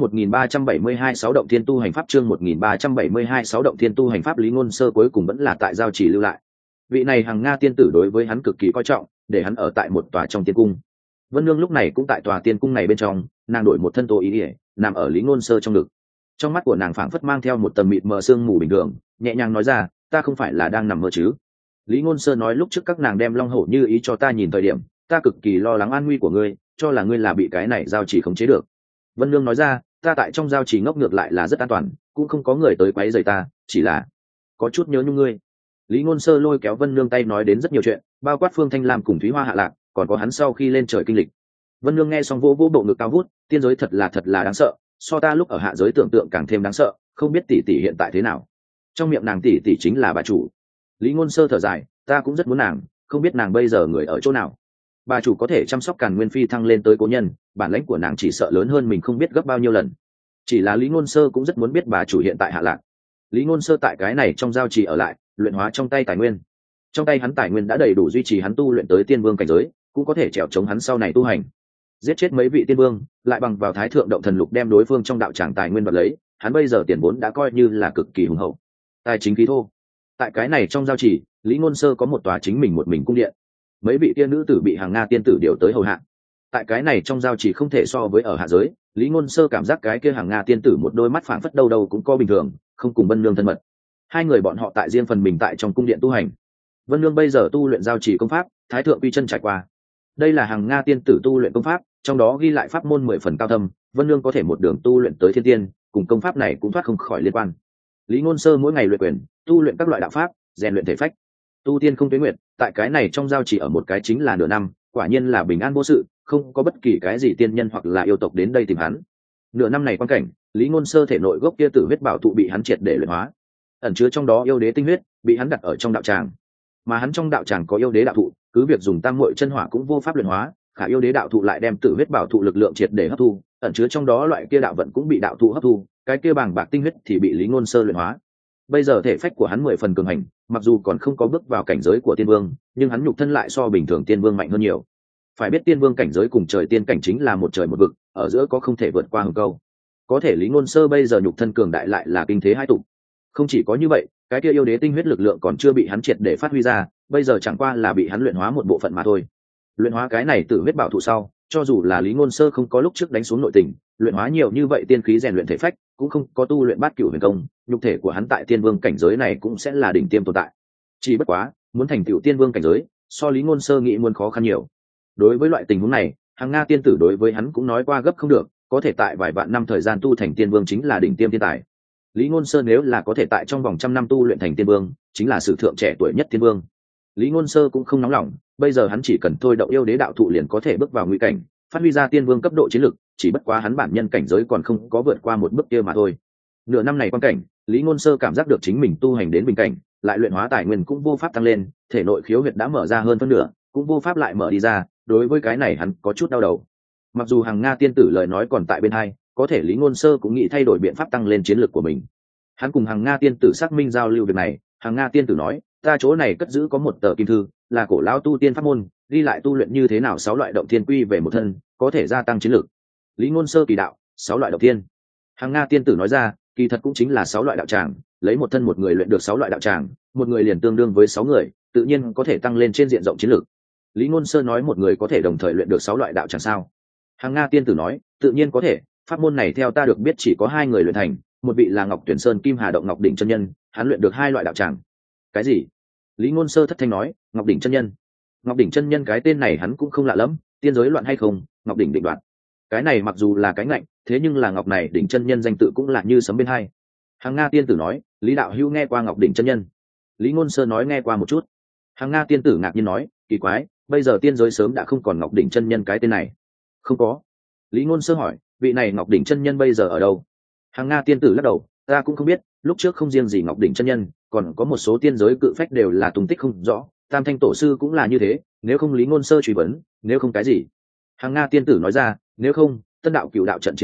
Speaker 1: 1372 sáu động thiên tu hành pháp, chương 1372 sáu động thiên tu hành pháp. Lý Ngôn Sơ cuối cùng vẫn là tại giao chỉ lưu lại. Vị này Hằng Nga tiên tử đối với hắn cực kỳ coi trọng, để hắn ở tại một tòa trong tiên cung. Vân Nương lúc này cũng tại tòa tiên cung này bên trong, nàng đổi một thân tô ý ỉa, nằm ở Lý Ngôn Sơ trong ngực. Trong mắt của nàng phảng phất mang theo một tầng mịt mờ sương mù bình thường, nhẹ nhàng nói ra, ta không phải là đang nằm mơ chứ? Lý Ngôn Sơ nói, lúc trước các nàng đem Long Hổ Như Ý cho ta nhìn thời điểm, ta cực kỳ lo lắng an nguy của ngươi, cho là ngươi là bị cái này giao chỉ khống chế được. Vân Nương nói ra, ta tại trong giao chỉ ngốc ngược lại là rất an toàn, cũng không có người tới quấy rầy ta, chỉ là có chút nhớ nhung ngươi. Lý Ngôn Sơ lôi kéo Vân Nương tay nói đến rất nhiều chuyện, bao quát Phương Thanh Lam cùng Thúy Hoa hạ lạc, còn có hắn sau khi lên trời kinh lịch. Vân Nương nghe xong vỗ vỗ bộ ngực cao vút, tiên giới thật là đáng sợ, so ta lúc ở hạ giới tưởng tượng càng thêm đáng sợ, không biết tỷ tỷ hiện tại thế nào. Trong miệng nàng tỷ tỷ chính là bà chủ. Lý Ngôn Sơ thở dài, ta cũng rất muốn nàng, không biết nàng bây giờ người ở chỗ nào. Bà chủ có thể chăm sóc Càn Nguyên Phi thăng lên tới cố nhân, bản lãnh của nàng chỉ sợ lớn hơn mình không biết gấp bao nhiêu lần. Chỉ là Lý Ngôn Sơ cũng rất muốn biết bà chủ hiện tại hạ lạc. Lý Ngôn Sơ tại cái này trong giao trì ở lại, luyện hóa trong tay tài nguyên. Trong tay hắn tài nguyên đã đầy đủ duy trì hắn tu luyện tới tiên vương cảnh giới, cũng có thể trèo chống hắn sau này tu hành. Giết chết mấy vị tiên vương, lại bằng vào Thái Thượng Động Thần Lục đem đối phương trong đạo tràng tài nguyên đoạt lấy, hắn bây giờ tiền vốn đã coi như là cực kỳ hùng hậu. Tài chính khí thô. Tại cái này trong giao trì, Lý Ngôn Sơ có một tòa chính mình một mình cung điện. Mấy vị tiên nữ tử bị Hằng Nga tiên tử điều tới hầu hạ. Tại cái này trong giao trì không thể so với ở hạ giới, Lý Ngôn Sơ cảm giác cái kia Hằng Nga tiên tử một đôi mắt phảng phất đâu đâu cũng có bình thường, không cùng Vân Nương thân mật. Hai người bọn họ tại riêng phần mình tại trong cung điện tu hành. Vân Nương bây giờ tu luyện giao trì công pháp, Thái Thượng Quy Chân trải qua. Đây là Hằng Nga tiên tử tu luyện công pháp, trong đó ghi lại pháp môn 10 phần cao thâm, Vân Nương có thể một đường tu luyện tới thiên tiên, cùng công pháp này cũng thoát không khỏi liên quan. Lý Ngôn Sơ mỗi ngày luyện quyền, tu luyện các loại đạo pháp, rèn luyện thể phách. Tu tiên không tuế nguyệt, tại cái này trong giao chỉ ở một cái chính là nửa năm, quả nhiên là bình an vô sự, không có bất kỳ cái gì tiên nhân hoặc là yêu tộc đến đây tìm hắn. Nửa năm này quan cảnh, Lý Ngôn Sơ thể nội gốc kia tử huyết bảo thụ bị hắn triệt để luyện hóa, ẩn chứa trong đó yêu đế tinh huyết, bị hắn đặt ở trong đạo tràng. Mà hắn trong đạo tràng có yêu đế đạo thụ, cứ việc dùng tam muội chân hỏa cũng vô pháp luyện hóa, khả yêu đế đạo thụ lại đem tử huyết bảo thụ lực lượng triệt để hấp thu, ẩn chứa trong đó loại kia đạo vận cũng bị đạo thụ hấp thu, cái kia bàng bạc tinh huyết thì bị Lý Ngôn Sơ luyện hóa. Bây giờ thể phách của hắn 10 phần cường hành, mặc dù còn không có bước vào cảnh giới của tiên vương, nhưng hắn nhục thân lại so bình thường tiên vương mạnh hơn nhiều. Phải biết tiên vương cảnh giới cùng trời tiên cảnh chính là một trời một vực, ở giữa có không thể vượt qua hừng câu. Có thể Lý Ngôn Sơ bây giờ nhục thân cường đại lại là kinh thế hai tụ. Không chỉ có như vậy, cái kia yêu đế tinh huyết lực lượng còn chưa bị hắn triệt để phát huy ra, bây giờ chẳng qua là bị hắn luyện hóa một bộ phận mà thôi. Luyện hóa cái này tử huyết bảo thụ sau, cho dù là Lý Ngôn Sơ không có lúc trước đánh xuống nội tình, luyện hóa nhiều như vậy tiên khí rèn luyện thể phách, cũng không có tu luyện bát cửu huyền công, nhục thể của hắn tại tiên vương cảnh giới này cũng sẽ là đỉnh tiêm tồn tại. Chỉ bất quá, muốn thành tựu tiên vương cảnh giới, so Lý Ngôn Sơ nghĩ muốn khó khăn nhiều. Đối với loại tình huống này, Hằng Nga tiên tử đối với hắn cũng nói qua gấp không được, có thể tại vài vạn năm thời gian tu thành tiên vương chính là đỉnh tiêm thiên tài. Lý Ngôn Sơ nếu là có thể tại trong vòng 100 năm tu luyện thành tiên vương, chính là sử thượng trẻ tuổi nhất tiên vương. Lý Ngôn Sơ cũng không nóng lòng, bây giờ hắn chỉ cần thôi động yêu đế đạo thụ liền có thể bước vào nguy cảnh, phát huy ra tiên vương cấp độ chiến lực, chỉ bất quá hắn bản nhân cảnh giới còn không có vượt qua một bước kia mà thôi. Nửa năm này quan cảnh, Lý Ngôn Sơ cảm giác được chính mình tu hành đến bình cảnh, lại luyện hóa tài nguyên cũng vô pháp tăng lên, thể nội khiếu huyệt đã mở ra hơn phân nửa, cũng vô pháp lại mở đi ra, đối với cái này hắn có chút đau đầu. Mặc dù Hằng Nga tiên tử lời nói còn tại bên hai, có thể Lý Ngôn Sơ cũng nghĩ thay đổi biện pháp tăng lên chiến lực của mình. Hắn cùng Hằng Nga tiên tử xác minh giao lưu việc này, Hằng Nga tiên tử nói, ta chỗ này cất giữ có một tờ kim thư, là cổ lão tu tiên pháp môn, ghi lại tu luyện như thế nào 6 loại động thiên quy về một thân, có thể gia tăng chiến lực. Lý Ngôn Sơ kỳ đạo, 6 loại động thiên. Hằng Nga tiên tử nói ra, kỳ thật cũng chính là 6 loại đạo tràng, lấy một thân một người luyện được 6 loại đạo tràng, một người liền tương đương với 6 người, tự nhiên có thể tăng lên trên diện rộng chiến lực. Lý Ngôn Sơ nói một người có thể đồng thời luyện được 6 loại đạo tràng sao? Hằng Nga tiên tử nói, tự nhiên có thể, pháp môn này theo ta được biết chỉ có 2 người luyện thành, một vị là Ngọc Tuyển Sơn Kim Hà Động Ngọc Đỉnh chân nhân, hắn luyện được 2 loại đạo tràng. Cái gì? Lý Ngôn Sơ thất thanh nói, Ngọc Đỉnh chân nhân. Ngọc Đỉnh chân nhân cái tên này hắn cũng không lạ lắm, tiên giới loạn hay không, Ngọc Đỉnh định đoạt. Cái này mặc dù là cái ngạnh, thế nhưng là Ngọc này Đỉnh chân nhân danh tự cũng là như sấm bên hai. Hằng Nga tiên tử nói, Lý đạo hữu nghe qua Ngọc Đỉnh chân nhân? Lý Ngôn Sơ nói nghe qua một chút. Hằng Nga tiên tử ngạc nhiên nói, kỳ quái, bây giờ tiên giới sớm đã không còn Ngọc Đỉnh chân nhân cái tên này. Không có. Lý Ngôn Sơ hỏi, vị này Ngọc Đỉnh chân nhân bây giờ ở đâu? Hằng Nga tiên tử lắc đầu, ta cũng không biết, lúc trước không riêng gì Ngọc Đỉnh chân nhân, còn có một số tiên giới cự phách đều là tung tích không rõ, Tam Thanh tổ sư cũng là như thế, nếu không Lý Ngôn Sơ truy vấn, nếu không cái gì? Hằng Nga tiên tử nói ra, nếu không, Tân đạo Cửu đạo trận chiến kia,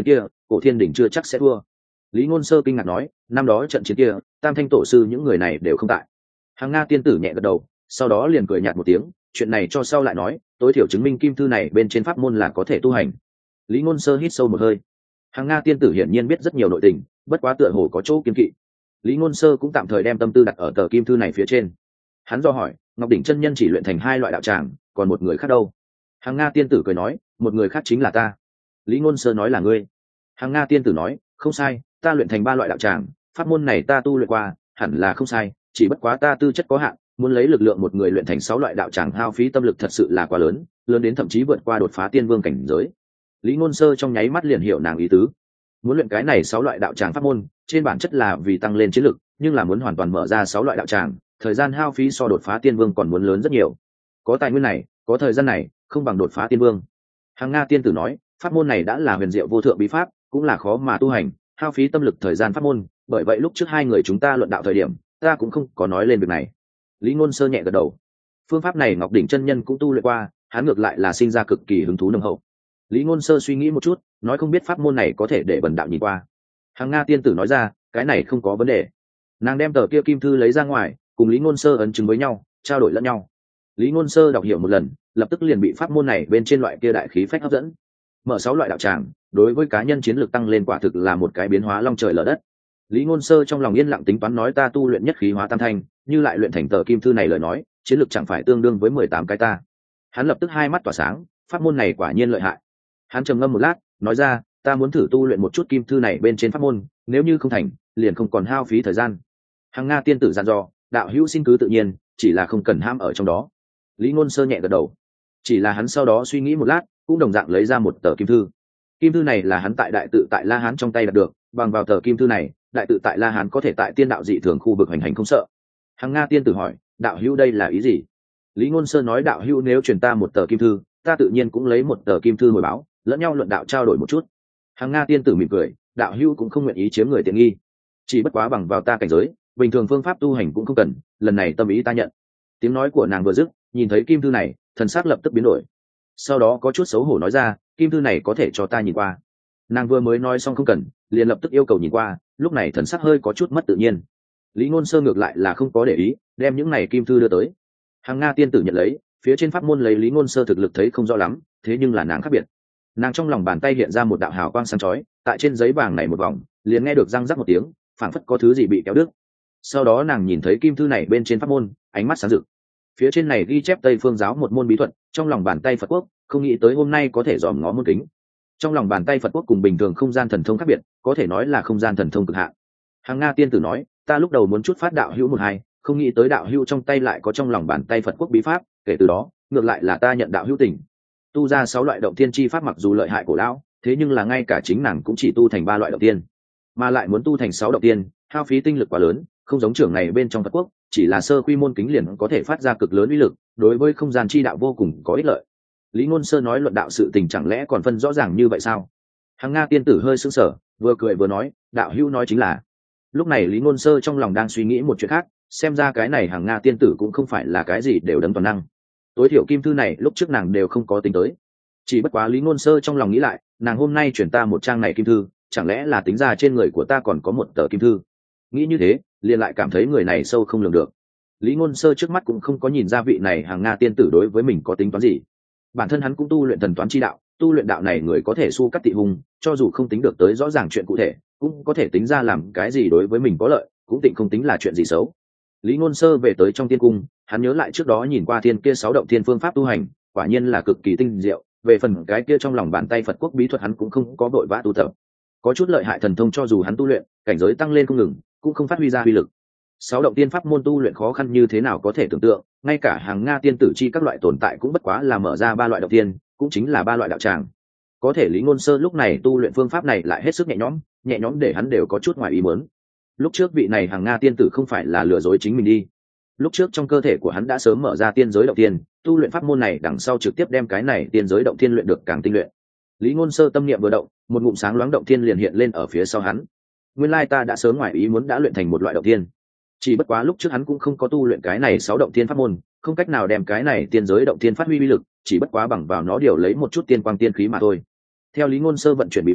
Speaker 1: cổ thiên đình chưa chắc sẽ thua. Lý Ngôn Sơ kinh ngạc nói, năm đó trận chiến kia Tam Thanh tổ sư những người này đều không tại. Hằng Nga tiên tử nhẹ gật đầu, sau đó liền cười nhạt một tiếng, chuyện này cho sau lại nói, tối thiểu chứng minh kim thư này bên trên pháp môn là có thể tu hành. Lý Ngôn Sơ hít sâu một hơi. Hằng Nga tiên tử hiển nhiên biết rất nhiều nội tình, bất quá tựa hồ có chỗ kiên kỵ. Lý Ngôn Sơ cũng tạm thời đem tâm tư đặt ở tờ kim thư này phía trên. Hắn do hỏi, Ngọc đỉnh chân nhân chỉ luyện thành 2 loại đạo tràng, còn một người khác đâu? Hằng Nga tiên tử cười nói, một người khác chính là ta. Lý Ngôn Sơ nói là ngươi. Hằng Nga tiên tử nói, không sai, ta luyện thành 3 loại đạo tràng, pháp môn này ta tu luyện qua, hẳn là không sai, chỉ bất quá ta tư chất có hạn, muốn lấy lực lượng một người luyện thành 6 loại đạo tràng hao phí tâm lực thật sự là quá lớn, lớn đến thậm chí vượt qua đột phá tiên vương cảnh giới. Lý Ngôn Sơ trong nháy mắt liền hiểu nàng ý tứ. Muốn luyện cái này 6 loại đạo tràng pháp môn, trên bản chất là vì tăng lên chiến lực, nhưng là muốn hoàn toàn mở ra 6 loại đạo tràng, thời gian hao phí so đột phá tiên vương còn muốn lớn rất nhiều. Có tài nguyên này, có thời gian này, không bằng đột phá tiên vương. Hằng Nga tiên tử nói, pháp môn này đã là huyền diệu vô thượng bí pháp, cũng là khó mà tu hành, hao phí tâm lực thời gian pháp môn, bởi vậy lúc trước 2 người chúng ta luận đạo thời điểm, ta cũng không có nói lên việc này. Lý Ngôn Sơ nhẹ gật đầu. Phương pháp này Ngọc đỉnh chân nhân cũng tu luyện qua, hắn ngược lại là sinh ra cực kỳ hứng thú nồng hậu. Lý Ngôn Sơ suy nghĩ một chút, nói không biết pháp môn này có thể để bần đạo nhìn qua. Hằng Nga tiên tử nói ra, cái này không có vấn đề. Nàng đem tờ kia kim thư lấy ra ngoài, cùng Lý Ngôn Sơ ấn chứng với nhau, trao đổi lẫn nhau. Lý Ngôn Sơ đọc hiểu một lần, lập tức liền bị pháp môn này bên trên loại kia đại khí phách hấp dẫn. Mở 6 loại đạo tràng, đối với cá nhân chiến lược tăng lên quả thực là một cái biến hóa long trời lở đất. Lý Ngôn Sơ trong lòng yên lặng tính toán nói ta tu luyện nhất khí hóa tam thanh, như lại luyện thành tờ kim thư này lời nói, chiến lược chẳng phải tương đương với 18 cái ta. Hắn lập tức hai mắt tỏa sáng, pháp môn này quả nhiên lợi hại. Hắn trầm ngâm một lát, nói ra, ta muốn thử tu luyện một chút kim thư này bên trên pháp môn, nếu như không thành, liền không còn hao phí thời gian. Hằng Nga tiên tử dặn dò, đạo hữu xin cứ tự nhiên, chỉ là không cần ham ở trong đó. Lý Ngôn Sơ nhẹ gật đầu. Chỉ là hắn sau đó suy nghĩ một lát, cũng đồng dạng lấy ra một tờ kim thư. Kim thư này là hắn tại đại tự tại La Hán trong tay đạt được, bằng vào tờ kim thư này, đại tự tại La Hán có thể tại tiên đạo dị thường khu vực hành hành không sợ. Hằng Nga tiên tử hỏi, đạo hữu đây là ý gì? Lý Ngôn Sơ nói đạo hữu nếu truyền ta một tờ kim thư, ta tự nhiên cũng lấy một tờ kim thư hồi báo, lẫn nhau luận đạo trao đổi một chút. Hằng Nga tiên tử mỉm cười, đạo hữu cũng không nguyện ý chiếm người tiện nghi, chỉ bất quá bằng vào ta cảnh giới, bình thường phương pháp tu hành cũng không cần, lần này tâm ý ta nhận. Tiếng nói của nàng vừa dứt, nhìn thấy kim thư này, thần sắc lập tức biến đổi. Sau đó có chút xấu hổ nói ra, kim thư này có thể cho ta nhìn qua. Nàng vừa mới nói xong không cần, liền lập tức yêu cầu nhìn qua, lúc này thần sắc hơi có chút mất tự nhiên. Lý Ngôn Sơ ngược lại là không có để ý, đem những này kim thư đưa tới. Hằng Nga tiên tử nhận lấy, phía trên pháp môn lấy Lý Ngôn Sơ thực lực thấy không rõ lắm, thế nhưng là nàng khác biệt. Nàng trong lòng bàn tay hiện ra một đạo hào quang sáng chói, tại trên giấy vàng này một vòng, liền nghe được răng rắc một tiếng, phảng phất có thứ gì bị kéo đứt. Sau đó nàng nhìn thấy kim thư này bên trên pháp môn, ánh mắt sáng rực. Phía trên này ghi chép Tây Phương giáo một môn bí thuật, trong lòng bàn tay Phật quốc, không nghĩ tới hôm nay có thể dòm ngó môn kính. Trong lòng bàn tay Phật quốc cùng bình thường không gian thần thông khác biệt, có thể nói là không gian thần thông cực hạn. Hằng Nga tiên tử nói, ta lúc đầu muốn chút phát đạo hữu một hai, không nghĩ tới đạo hữu trong tay lại có trong lòng bàn tay Phật quốc bí pháp, kể từ đó, ngược lại là ta nhận đạo hữu tình. Tu ra 6 loại động thiên chi pháp mặc dù lợi hại cổ lão, thế nhưng là ngay cả chính nàng cũng chỉ tu thành 3 loại động thiên, mà lại muốn tu thành 6 động thiên, hao phí tinh lực quá lớn, không giống trưởng này bên trong Phật quốc, chỉ là sơ quy môn kính liền có thể phát ra cực lớn uy lực, đối với không gian chi đạo vô cùng có ích lợi. Lý Ngôn Sơ nói luận đạo sự tình chẳng lẽ còn phân rõ ràng như vậy sao? Hằng Nga tiên tử hơi sững sờ, vừa cười vừa nói, đạo hữu nói chính là. Lúc này Lý Ngôn Sơ trong lòng đang suy nghĩ một chuyện khác, xem ra cái này Hằng Nga tiên tử cũng không phải là cái gì đều đấng toàn năng. Tối thiểu kim thư này lúc trước nàng đều không có tính tới. Chỉ bất quá Lý Ngôn Sơ trong lòng nghĩ lại, nàng hôm nay chuyển ta một trang này kim thư, chẳng lẽ là tính ra trên người của ta còn có một tờ kim thư? Nghĩ như thế, liền lại cảm thấy người này sâu không lường được. Lý Ngôn Sơ trước mắt cũng không có nhìn ra vị này Hằng Nga tiên tử đối với mình có tính toán gì. Bản thân hắn cũng tu luyện thần toán chi đạo, tu luyện đạo này người có thể su cắt tị hùng, cho dù không tính được tới rõ ràng chuyện cụ thể, cũng có thể tính ra làm cái gì đối với mình có lợi, cũng tịnh không tính là chuyện gì xấu. Lý Ngôn Sơ về tới trong tiên cung, hắn nhớ lại trước đó nhìn qua thiên kia 6 động thiên phương pháp tu hành, quả nhiên là cực kỳ tinh diệu. Về phần cái kia trong lòng bàn tay Phật quốc bí thuật hắn cũng không có vội vã tu tập. Có chút lợi hại thần thông cho dù hắn tu luyện, cảnh giới tăng lên không ngừng, cũng không phát huy ra uy lực. 6 động tiên pháp môn tu luyện khó khăn như thế nào có thể tưởng tượng, ngay cả Hằng Nga tiên tử chi các loại tồn tại cũng bất quá là mở ra 3 loại động tiên, cũng chính là 3 loại đạo tràng. Có thể Lý Ngôn Sơ lúc này tu luyện phương pháp này lại hết sức nhẹ nhõm để hắn đều có chút ngoài ý muốn. Lúc trước vị này Hằng Nga tiên tử không phải là lừa dối chính mình đi. Lúc trước trong cơ thể của hắn đã sớm mở ra tiên giới động tiên, tu luyện pháp môn này đằng sau trực tiếp đem cái này tiên giới động tiên luyện được càng tinh luyện. Lý Ngôn Sơ tâm niệm vừa động, một ngụm sáng loáng động tiên liền hiện lên ở phía sau hắn. Nguyên lai ta đã sớm ngoài ý muốn đã luyện thành một loại động tiên. Chỉ bất quá lúc trước hắn cũng không có tu luyện cái này 6 động tiên pháp môn, không cách nào đem cái này tiên giới động tiên phát huy uy lực, chỉ bất quá bằng vào nó điều lấy một chút tiên quang tiên khí mà thôi. Theo Lý Ngôn Sơ vận chuyển bí pháp,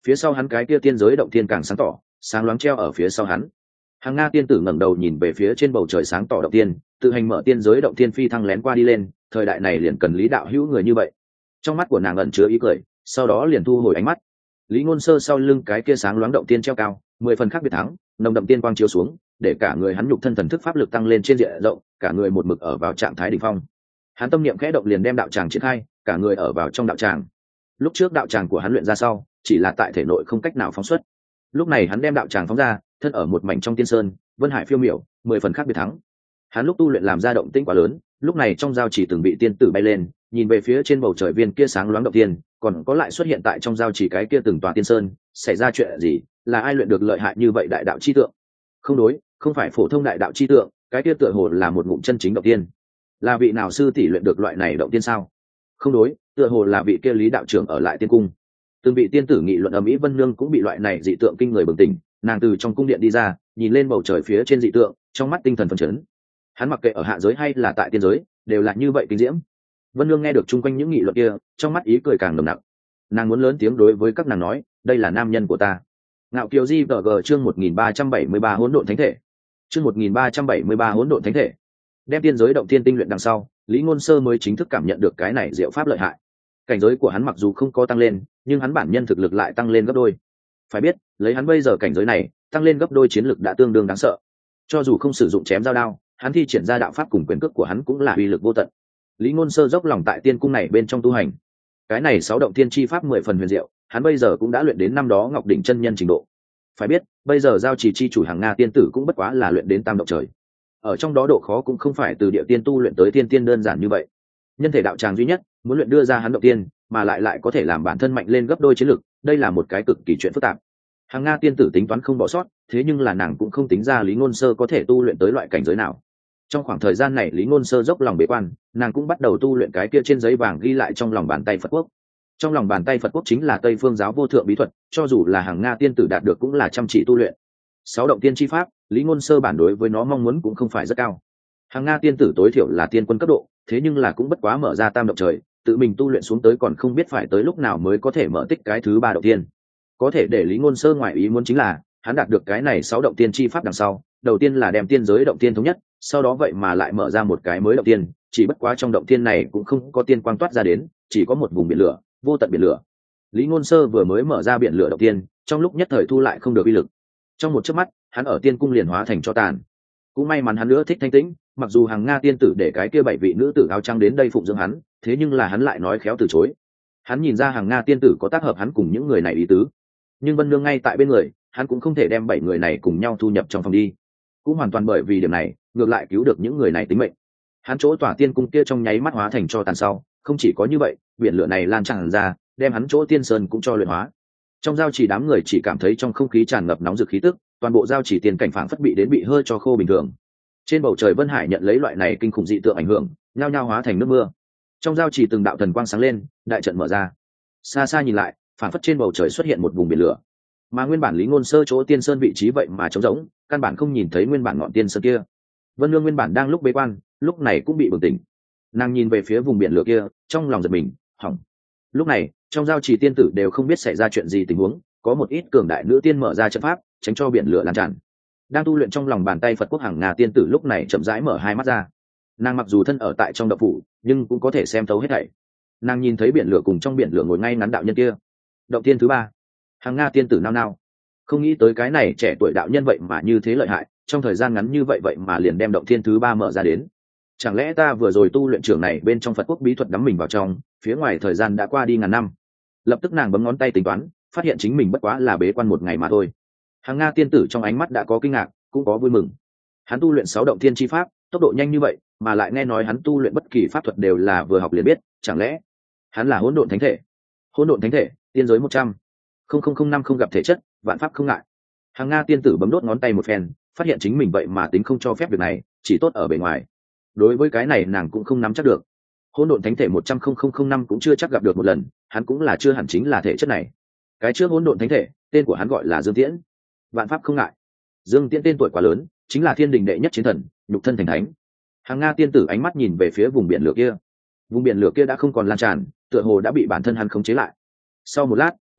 Speaker 1: phía sau hắn cái kia tiên giới động thiên càng sáng tỏ, sáng loáng treo ở phía sau hắn. Hàng Nga tiên tử ngẩng đầu nhìn về phía trên bầu trời sáng tỏ động tiên, tự hành mở tiên giới động thiên phi thăng lén qua đi lên, thời đại này liền cần Lý đạo hữu người như vậy. Trong mắt của nàng ẩn chứa ý cười, sau đó liền thu hồi ánh mắt. Lý Ngôn Sơ sau lưng cái kia sáng loáng động tiên treo cao, 10 phần khác biệt thắng, nồng đậm tiên quang chiếu xuống, để cả người hắn nhục thân thần thức pháp lực tăng lên trên diện rộng, cả người một mực ở vào trạng thái đỉnh phong. Hắn tâm niệm khẽ động liền đem đạo tràng triển khai, cả người ở vào trong đạo tràng. Lúc trước đạo tràng của hắn luyện ra sau, chỉ là tại thể nội không cách nào phóng xuất. Lúc này hắn đem đạo tràng phóng ra, thân ở một mảnh trong tiên sơn, vân hải phiêu miểu, 10 phần khác biệt thắng. Hắn lúc tu luyện làm ra động tĩnh quá lớn, lúc này trong giao chỉ từng bị tiên tử bay lên, nhìn về phía trên bầu trời viên kia sáng loáng động tiên, còn có lại xuất hiện tại trong giao chỉ cái kia từng tòa tiên sơn, xảy ra chuyện gì, là ai luyện được lợi hại như vậy đại đạo chi tượng? Không đối, không phải phổ thông đại đạo chi tượng, cái kia tựa hồ là một ngụm chân chính động tiên. Là vị nào sư tỷ luyện được loại này động tiên sao? Không đối, tựa hồ là vị kia Lý đạo trưởng ở lại tiên cung. Từng bị tiên tử nghị luận ầm ĩ Vân Nương cũng bị loại này dị tượng kinh người bừng tỉnh, nàng từ trong cung điện đi ra, nhìn lên bầu trời phía trên dị tượng, trong mắt tinh thần phấn chấn. Hắn mặc kệ ở hạ giới hay là tại tiên giới, đều là như vậy kinh diễm. Vân Nương nghe được chung quanh những nghị luận kia, trong mắt ý cười càng nồng nặc. Nàng muốn lớn tiếng đối với các nàng nói, đây là nam nhân của ta. Ngạo Kiều Di VG chương 1373 hỗn độn thánh thể. Chương 1373 hỗn độn thánh thể. Đem tiên giới động thiên tinh luyện đằng sau, Lý Ngôn Sơ mới chính thức cảm nhận được cái này diệu pháp lợi hại. Cảnh giới của hắn mặc dù không có tăng lên, nhưng hắn bản nhân thực lực lại tăng lên gấp đôi. Phải biết, lấy hắn bây giờ cảnh giới này, tăng lên gấp đôi chiến lực đã tương đương đáng sợ. Cho dù không sử dụng chém dao đao, hắn thi triển ra đạo pháp cùng quyền cước của hắn cũng là uy lực vô tận. Lý Ngôn Sơ dốc lòng tại tiên cung này bên trong tu hành. Cái này 6 động tiên chi pháp 10 phần huyền diệu, hắn bây giờ cũng đã luyện đến năm đó Ngọc đỉnh chân nhân trình độ. Phải biết, bây giờ giao trì chi chủ Hàng Nga tiên tử cũng bất quá là luyện đến tam động trời. Ở trong đó độ khó cũng không phải từ địa tiên tu luyện tới tiên tiên đơn giản như vậy. Nhân thể đạo tràng duy nhất, muốn luyện đưa ra hắn động tiên, mà lại có thể làm bản thân mạnh lên gấp đôi chiến lực, đây là một cái cực kỳ chuyện phức tạp. Hàng Nga tiên tử tính toán không bỏ sót, thế nhưng là nàng cũng không tính ra Lý Ngôn Sơ có thể tu luyện tới loại cảnh giới nào. Trong khoảng thời gian này Lý Ngôn Sơ dốc lòng bế quan, nàng cũng bắt đầu tu luyện cái kia trên giấy vàng ghi lại trong lòng bàn tay Phật quốc. Trong lòng bàn tay Phật quốc chính là Tây Phương giáo vô thượng bí thuật, cho dù là Hàng Nga tiên tử đạt được cũng là chăm chỉ tu luyện. 6 động tiên chi pháp, Lý Ngôn Sơ bản đối với nó mong muốn cũng không phải rất cao. Hàng Nga tiên tử tối thiểu là tiên quân cấp độ, thế nhưng là cũng bất quá mở ra tam động trời, tự mình tu luyện xuống tới còn không biết phải tới lúc nào mới có thể mở tích cái thứ 3 động tiên. Có thể để Lý Ngôn Sơ ngoại ý muốn chính là, hắn đạt được cái này 6 động tiên chi pháp đằng sau, đầu tiên là đem tiên giới động tiên thống nhất, sau đó vậy mà lại mở ra một cái mới động tiên, chỉ bất quá trong động tiên này cũng không có tiên quang toát ra đến, chỉ có một vùng biển lửa, vô tận biển lửa. Lý Ngôn Sơ vừa mới mở ra biển lửa động tiên, trong lúc nhất thời thu lại không được uy lực. Trong một chớp mắt, hắn ở tiên cung liền hóa thành tro tàn. Cũng may mắn hắn nữa thích thanh tĩnh, mặc dù Hàng Nga tiên tử để cái kia 7 vị nữ tử áo trắng đến đây phụng dưỡng hắn, thế nhưng là hắn lại nói khéo từ chối. Hắn nhìn ra Hàng Nga tiên tử có tác hợp hắn cùng những người này ý tứ, nhưng Vân Nương ngay tại bên người, hắn cũng không thể đem 7 người này cùng nhau thu nhập trong phòng đi. Cũng hoàn toàn bởi vì điểm này, ngược lại cứu được những người này tính mệnh. Hắn chỗ tỏa tiên cung kia trong nháy mắt hóa thành tro tàn sau, không chỉ có như vậy, biển lửa này lan tràn ra, đem hắn chỗ tiên sơn cũng cho luyện hóa. Trong giao chỉ đám người chỉ cảm thấy trong không khí tràn ngập nóng rực khí tức, toàn bộ giao chỉ tiền cảnh phảng phất bị đến bị hơi cho khô bình thường. Trên bầu trời Vân Hải nhận lấy loại này kinh khủng dị tượng ảnh hưởng, nhao nhao hóa thành nước mưa. Trong giao chỉ từng đạo thần quang sáng lên, đại trận mở ra. Xa xa nhìn lại, phảng phất trên bầu trời xuất hiện một vùng biển lửa. Mà nguyên bản Lý Ngôn Sơ chỗ tiên sơn vị trí vậy mà trống rỗng, căn bản không nhìn thấy nguyên bản ngọn tiên sơn kia. Vân Nương nguyên bản đang lúc bế quan, lúc này cũng bị bừng tỉnh. Nàng nhìn về phía vùng biển lửa kia, trong lòng giật mình, hỏng. Lúc này, trong giao trì tiên tử đều không biết xảy ra chuyện gì tình huống, có một ít cường đại nữ tiên mở ra trận pháp, tránh cho biển lửa lan tràn. Đang tu luyện trong lòng bàn tay Phật quốc Hàng Nga tiên tử lúc này chậm rãi mở hai mắt ra. Nàng mặc dù thân ở tại trong động phủ, nhưng cũng có thể xem thấu hết thảy. Nàng nhìn thấy biển lửa cùng trong biển lửa ngồi ngay ngắn đạo nhân kia. Động tiên thứ 3. Hàng Nga tiên tử nao nao, không nghĩ tới cái này trẻ tuổi đạo nhân vậy mà như thế lợi hại, trong thời gian ngắn như vậy mà liền đem động thiên thứ 3 mở ra đến. Chẳng lẽ ta vừa rồi tu luyện trường này bên trong Phật quốc bí thuật đắm mình vào trong, phía ngoài thời gian đã qua đi ngàn năm. Lập tức nàng bấm ngón tay tính toán, phát hiện chính mình bất quá là bế quan một ngày mà thôi. Hàng Nga tiên tử trong ánh mắt đã có kinh ngạc, cũng có vui mừng. Hắn tu luyện 6 động thiên chi pháp, tốc độ nhanh như vậy, mà lại nghe nói hắn tu luyện bất kỳ pháp thuật đều là vừa học liền biết, chẳng lẽ hắn là hỗn độn thánh thể? Hỗn độn thánh thể, tiên giới 100. 0005 không gặp thể chất, vạn pháp không ngại. Hàng Nga tiên tử bấm đốt ngón tay một phen, phát hiện chính mình vậy mà tính không cho phép việc này, chỉ tốt ở bề ngoài. Đối với cái này nàng cũng không nắm chắc được. Hỗn độn thánh thể 100.0005 cũng chưa chắc gặp được một lần, hắn cũng là chưa hẳn chính là thể chất này. Cái trước hỗn độn thánh thể, tên của hắn gọi là Dương Tiễn. Vạn pháp không ngại. Dương Tiễn tên tuổi quá lớn, chính là thiên đình đệ nhất chiến thần, nhục thân thành thánh. Hàng Nga tiên tử ánh mắt nhìn về phía vùng biển lửa kia. Vùng biển lửa kia đã không còn lan tràn, tựa hồ đã bị bản thân hắn khống chế lại. Sau một lát,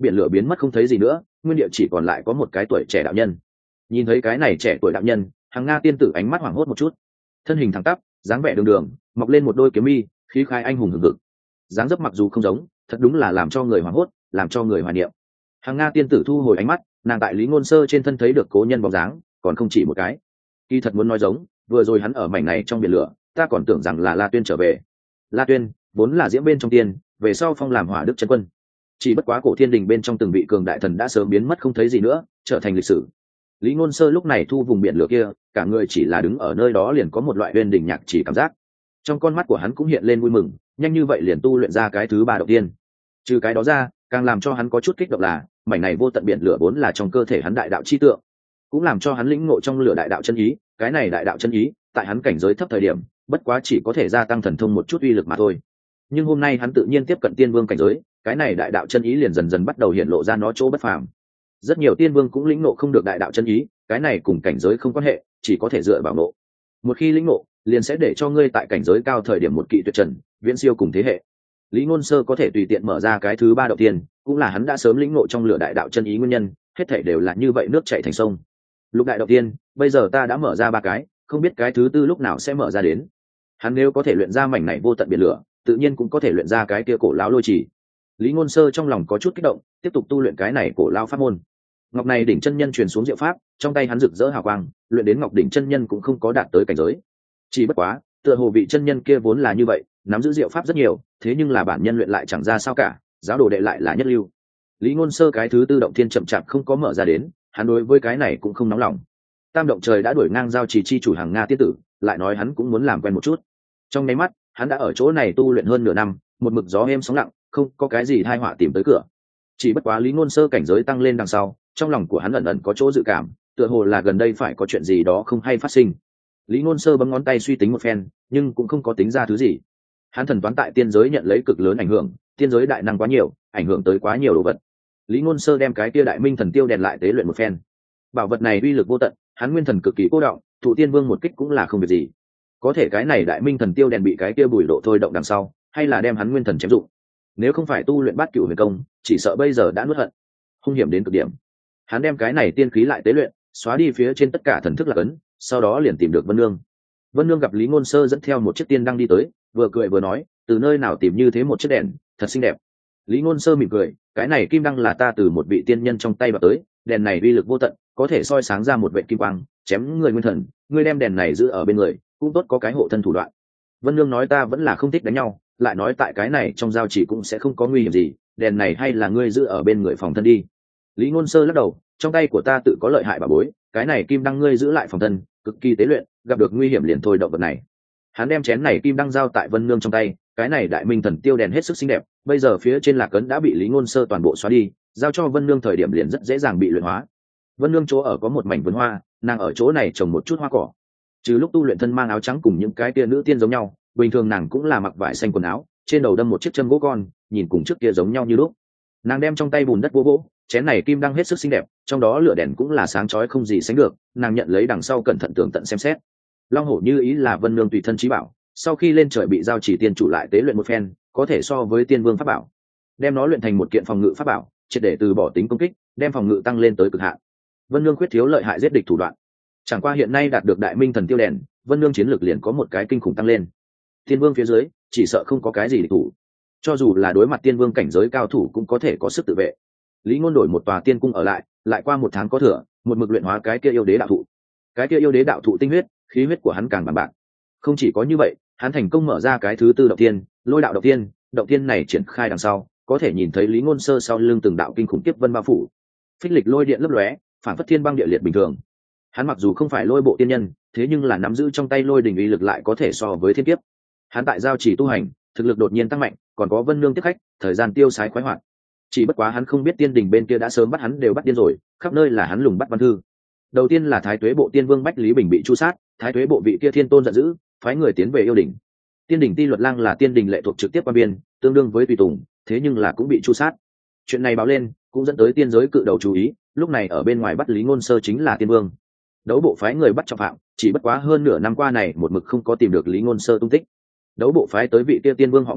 Speaker 1: biển lửa biến mất không thấy gì nữa, nguyên địa chỉ còn lại có một cái tuổi trẻ đạo nhân. Nhìn thấy cái này trẻ tuổi đạo nhân, Hằng Nga tiên tử ánh mắt hoảng hốt một chút. Thân hình thẳng tắp, dáng vẻ đường đường, mọc lên một đôi kiếm mi, khí khái anh hùng hừng hực. Dáng dấp mặc dù không giống, thật đúng là làm cho người hoảng hốt, làm cho người hoài niệm. Hằng Nga tiên tử thu hồi ánh mắt, nàng tại Lý Ngôn Sơ trên thân thấy được cố nhân bóng dáng, còn không chỉ một cái. Kỳ thật muốn nói giống, vừa rồi hắn ở mảnh này trong biển lửa, ta còn tưởng rằng là La Tuyên trở về. La Tuyên vốn là diễm bên trong tiên, về sau phong làm Hỏa Đức chân quân. Chỉ bất quá cổ thiên đình bên trong từng vị cường đại thần đã sớm biến mất không thấy gì nữa, trở thành lịch sử. Lý Ngôn Sơ lúc này thu vùng biển lửa kia, cả người chỉ là đứng ở nơi đó liền có một loại uyên đình nhạc chỉ cảm giác. Trong con mắt của hắn cũng hiện lên vui mừng, nhanh như vậy liền tu luyện ra cái thứ ba đầu tiên. Trừ cái đó ra, càng làm cho hắn có chút kích động là, mảnh này vô tận biển lửa vốn là trong cơ thể hắn đại đạo chi tượng, cũng làm cho hắn lĩnh ngộ trong lửa đại đạo chân ý. Cái này đại đạo chân ý, tại hắn cảnh giới thấp thời điểm, bất quá chỉ có thể gia tăng thần thông một chút uy lực mà thôi. Nhưng hôm nay hắn tự nhiên tiếp cận tiên vương cảnh giới, cái này đại đạo chân ý liền dần dần bắt đầu hiện lộ ra nó chỗ bất phàm. Rất nhiều tiên vương cũng lĩnh ngộ không được đại đạo chân ý, cái này cùng cảnh giới không quan hệ, chỉ có thể dựa vào ngộ. Một khi lĩnh ngộ, liền sẽ để cho ngươi tại cảnh giới cao thời điểm một kỵ tuyệt trần, viễn siêu cùng thế hệ. Lý Ngôn Sơ có thể tùy tiện mở ra cái thứ ba đầu tiên, cũng là hắn đã sớm lĩnh ngộ trong lửa đại đạo chân ý nguyên nhân, hết thảy đều là như vậy, nước chảy thành sông. Lục đại đầu tiên, bây giờ ta đã mở ra ba cái, không biết cái thứ tư lúc nào sẽ mở ra đến. Hắn nếu có thể luyện ra mảnh này vô tận biển lửa, tự nhiên cũng có thể luyện ra cái kia cổ lão lôi chỉ. Lý Ngôn Sơ trong lòng có chút kích động, tiếp tục tu luyện cái này cổ lão pháp môn. Ngọc này đỉnh chân nhân truyền xuống diệu pháp, trong tay hắn rực rỡ hào quang, luyện đến Ngọc đỉnh chân nhân cũng không có đạt tới cảnh giới. Chỉ bất quá, tựa hồ vị chân nhân kia vốn là như vậy, nắm giữ diệu pháp rất nhiều, thế nhưng là bản nhân luyện lại chẳng ra sao cả, giáo đồ đệ lại là nhất lưu. Lý Ngôn Sơ cái thứ tư động thiên chậm chạp không có mở ra đến, hắn đối với cái này cũng không nóng lòng. Tam động trời đã đuổi ngang giao trì chi chủ Hằng Nga tiên tử, lại nói hắn cũng muốn làm quen một chút. Trong nháy mắt, hắn đã ở chỗ này tu luyện hơn nửa năm, một mực gió êm sóng lặng, không có cái gì tai họa tìm tới cửa. Chỉ bất quá Lý Ngôn Sơ cảnh giới tăng lên đằng sau, trong lòng của hắn ẩn ẩn có chỗ dự cảm, tựa hồ là gần đây phải có chuyện gì đó không hay phát sinh. Lý Ngôn Sơ bấm ngón tay suy tính một phen, nhưng cũng không có tính ra thứ gì. Hắn thần toán tại tiên giới nhận lấy cực lớn ảnh hưởng, tiên giới đại năng quá nhiều, ảnh hưởng tới quá nhiều đồ vật. Lý Ngôn Sơ đem cái kia Đại Minh Thần Tiêu đèn lại tế luyện một phen. Bảo vật này uy lực vô tận, hắn nguyên thần cực kỳ cố động, thụ tiên vương một kích cũng là không việc gì. Có thể cái này Đại Minh Thần Tiêu đèn bị cái kia bùi độ thôi động đằng sau, hay là đem hắn nguyên thần chém dụng. Nếu không phải tu luyện Bát Cửu Huyền Công, chỉ sợ bây giờ đã nuốt hận. Hung hiểm đến cực điểm. Hắn đem cái này tiên khí lại tế luyện, xóa đi phía trên tất cả thần thức lạc ấn, sau đó liền tìm được Vân Nương. Vân Nương gặp Lý Ngôn Sơ dẫn theo một chiếc tiên đăng đi tới, vừa cười vừa nói, từ nơi nào tìm như thế một chiếc đèn, thật xinh đẹp. Lý Ngôn Sơ mỉm cười, cái này kim đăng là ta từ một vị tiên nhân trong tay bạc tới, đèn này uy lực vô tận, có thể soi sáng ra một vệt kim quang, chém người nguyên thần, ngươi đem đèn này giữ ở bên người, cũng tốt có cái hộ thân thủ đoạn. Vân Nương nói, ta vẫn là không thích đánh nhau, lại nói tại cái này trong giao chỉ cũng sẽ không có nguy hiểm gì, đèn này hay là ngươi giữ ở bên người phòng thân đi. Lý Ngôn Sơ lắc đầu, trong tay của ta tự có lợi hại bảo bối, cái này kim đăng ngươi giữ lại phòng thân, cực kỳ tế luyện, gặp được nguy hiểm liền thôi động vật này. Hắn đem chén này kim đăng giao tại Vân Nương trong tay, cái này Đại Minh Thần Tiêu đèn hết sức xinh đẹp, bây giờ phía trên lạc ấn đã bị Lý Ngôn Sơ toàn bộ xóa đi, giao cho Vân Nương thời điểm liền rất dễ dàng bị luyện hóa. Vân Nương chỗ ở có một mảnh vườn hoa, nàng ở chỗ này trồng một chút hoa cỏ. Trừ lúc tu luyện thân mang áo trắng cùng những cái kia nữ tiên giống nhau, bình thường nàng cũng là mặc vải xanh quần áo, trên đầu đâm một chiếc châm gỗ con, nhìn cùng trước kia giống nhau như lúc. Nàng đem trong tay bùn đất vô vỗ, chén này kim đăng hết sức xinh đẹp, trong đó lửa đèn cũng là sáng chói không gì sánh được, nàng nhận lấy đằng sau cẩn thận tường tận xem xét. Long hổ như ý là Vân Nương tùy thân chí bảo, sau khi lên trời bị giao chỉ tiên chủ lại tế luyện một phen, có thể so với tiên vương pháp bảo. Đem nó luyện thành một kiện phòng ngự pháp bảo, triệt để từ bỏ tính công kích, đem phòng ngự tăng lên tới cực hạn. Vân Nương khuyết thiếu lợi hại giết địch thủ đoạn, chẳng qua hiện nay đạt được Đại Minh Thần Tiêu đèn, Vân Nương chiến lược liền có một cái kinh khủng tăng lên. Tiên vương phía dưới chỉ sợ không có cái gì địch thủ, cho dù là đối mặt tiên vương cảnh giới cao thủ cũng có thể có sức tự vệ. Lý Ngôn đổi một tòa tiên cung ở lại qua 1 tháng có thừa, một mực luyện hóa cái kia yêu đế đạo thụ. Cái kia yêu đế đạo thụ tinh huyết, khí huyết của hắn càng bằng bạc. Không chỉ có như vậy, hắn thành công mở ra cái thứ tư động tiên, Lôi đạo động tiên này triển khai đằng sau, có thể nhìn thấy Lý Ngôn Sơ sau lưng từng đạo kinh khủng kiếp vân bao phủ, phích lịch lôi điện lấp lóe, phản phất thiên băng địa liệt bình thường. Hắn mặc dù không phải lôi bộ tiên nhân, thế nhưng là nắm giữ trong tay lôi đỉnh uy lực lại có thể so với thiên kiếp. Hắn tại giao chỉ tu hành, thực lực đột nhiên tăng mạnh, còn có Vân Nương tiếp khách, thời gian tiêu sái khoái hoạt. Chỉ bất quá hắn không biết tiên đình bên kia đã sớm bắt hắn đều bắt điên rồi, khắp nơi là hắn lùng bắt văn thư. Đầu tiên là Thái Tuế bộ tiên vương Bách Lý Bình bị tru sát, Thái Tuế bộ vị kia thiên tôn giận dữ, phái người tiến về yêu đỉnh. Tiên đỉnh Ti Luật Lang là tiên đình lệ thuộc trực tiếp quan biên, tương đương với tùy tùng, thế nhưng là cũng bị tru sát. Chuyện này báo lên, cũng dẫn tới tiên giới cự đầu chú ý, lúc này ở bên ngoài bắt Lý Ngôn Sơ chính là tiên vương. Đấu bộ phái người bắt trọng phạm, chỉ bất quá hơn nửa năm qua này một mực không có tìm được Lý Ngôn Sơ tung tích. Đấu bộ phái tới vị kia tiên vương họ Ngụy,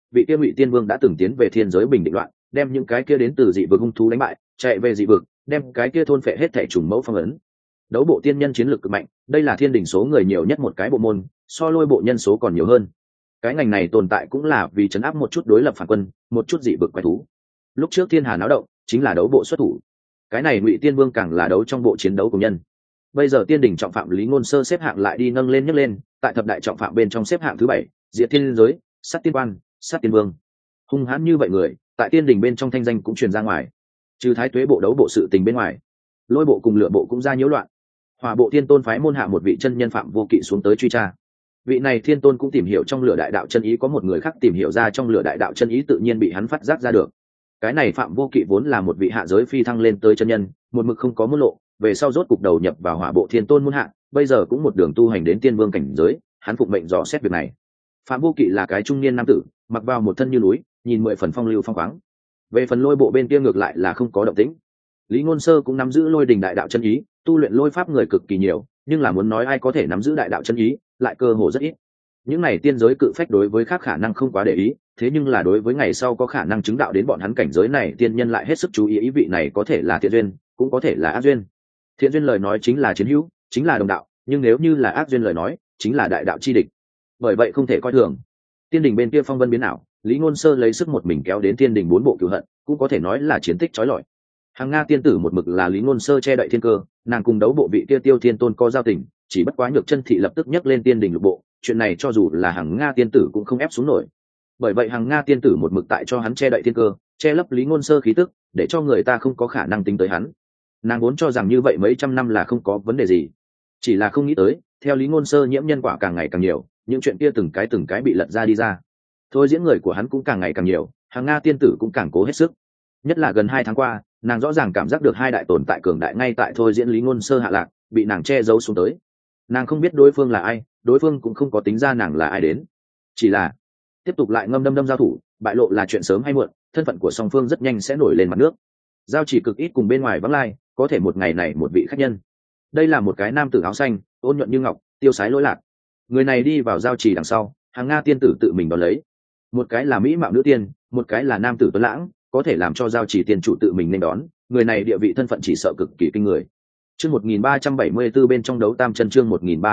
Speaker 1: vị kia Ngụy Tiên Vương đã từng tiến về thiên giới bình định loạn, đem những cái kia đến từ dị vực hung thú đánh bại, chạy về dị vực, đem cái kia thôn phệ hết thể trùng mẫu phong ấn. Đấu bộ tiên nhân chiến lược cực mạnh, đây là thiên đình số người nhiều nhất một cái bộ môn, so Lôi bộ nhân số còn nhiều hơn. Cái ngành này tồn tại cũng là vì chấn áp một chút đối lập phản quân, một chút dị vực quái thú. Lúc trước thiên hà náo động, chính là đấu bộ xuất thủ. Cái này Ngụy Tiên Vương càng là đấu trong bộ chiến đấu của nhân. Bây giờ tiên đình trọng phạm Lý Ngôn Sơ xếp hạng lại đi nâng lên nhấc lên, tại thập đại trọng phạm bên trong xếp hạng thứ 7, Diệt Thiên Giới, Sát Tiên Quan, Sát Tiên Vương. Hung hãn như vậy người, tại tiên đình bên trong thanh danh cũng truyền ra ngoài. Trừ Thái Tuế bộ đấu bộ sự tình bên ngoài, Lôi bộ cùng Lửa bộ cũng ra nhiễu loạn. Hỏa bộ Thiên Tôn phái môn hạ một vị chân nhân Phạm Vô Kỵ xuống tới truy tra. Vị này Thiên Tôn cũng tìm hiểu trong Lửa đại đạo chân ý, có một người khác tìm hiểu ra trong Lửa đại đạo chân ý, tự nhiên bị hắn phát giác ra được. Cái này Phạm Vô Kỵ vốn là một vị hạ giới phi thăng lên tới chân nhân, một mực không có môn lộ, về sau rốt cục đầu nhập vào Hỏa bộ Thiên Tôn môn hạ, bây giờ cũng một đường tu hành đến tiên vương cảnh giới, hắn phụng mệnh dò xét việc này. Phạm Vô Kỵ là cái trung niên nam tử, mặc vào một thân như núi, nhìn 10 phần phong lưu phong khoáng. Về phần Lôi bộ bên kia ngược lại là không có động tĩnh. Lý Ngôn Sơ cũng nắm giữ Lôi đình đại đạo chân ý, tu luyện lôi pháp người cực kỳ nhiều, nhưng là muốn nói ai có thể nắm giữ đại đạo chân ý, lại cơ hồ rất ít. Những này tiên giới cự phách đối với khác khả năng không quá để ý, thế nhưng là đối với ngày sau có khả năng chứng đạo đến bọn hắn cảnh giới này tiên nhân lại hết sức chú ý. Ý vị này có thể là thiện duyên, cũng có thể là ác duyên. Thiện duyên lời nói chính là chiến hữu, chính là đồng đạo, nhưng nếu như là ác duyên lời nói, chính là đại đạo chi địch. Bởi vậy không thể coi thường. Tiên đình bên kia phong vân biến ảo, Lý Ngôn Sơ lấy sức một mình kéo đến tiên đình 4 bộ cửu hận, cũng có thể nói là chiến tích chói lọi. Hằng Nga tiên tử một mực là Lý Ngôn Sơ che đậy thiên cơ, nàng cùng đấu bộ vị kia Tiêu Thiên Tôn có giao tình, chỉ bất quá Nhược Chân thị lập tức nhấc lên tiên đình lục bộ, chuyện này cho dù là Hằng Nga tiên tử cũng không ép xuống nổi. Bởi vậy Hằng Nga tiên tử một mực tại cho hắn che đậy thiên cơ, che lấp Lý Ngôn Sơ khí tức, để cho người ta không có khả năng tính tới hắn. Nàng vốn cho rằng như vậy mấy trăm năm là không có vấn đề gì, chỉ là không nghĩ tới, theo Lý Ngôn Sơ nhiễm nhân quả càng ngày càng nhiều, những chuyện kia từng cái bị lật ra đi ra. Thôi diễn người của hắn cũng càng ngày càng nhiều, Hằng Nga tiên tử cũng càng cố hết sức. Nhất là gần 2 tháng qua, nàng rõ ràng cảm giác được hai đại tồn tại cường đại ngay tại thôi diễn Lý Ngôn Sơ hạ lạc, bị nàng che giấu xuống tới. Nàng không biết đối phương là ai, đối phương cũng không có tính ra nàng là ai đến, chỉ là tiếp tục lại ngâm đâm giao thủ, bại lộ là chuyện sớm hay muộn, thân phận của song phương rất nhanh sẽ nổi lên mặt nước. Giao chỉ cực ít cùng bên ngoài vắng lai, có thể một ngày này một vị khách nhân. Đây là một cái nam tử áo xanh, ôn nhuận như ngọc, tiêu sái lỗi lạc. Người này đi vào giao chỉ đằng sau, Hằng Nga tiên tử tự mình đón lấy. Một cái là mỹ mạo nữ tiên, một cái là nam tử tuấn lãng, có thể làm cho giao chỉ tiên chủ tự mình nên đón, người này địa vị thân phận chỉ sợ cực kỳ kinh người. Chương 1374 bên trong đấu tam chân, chương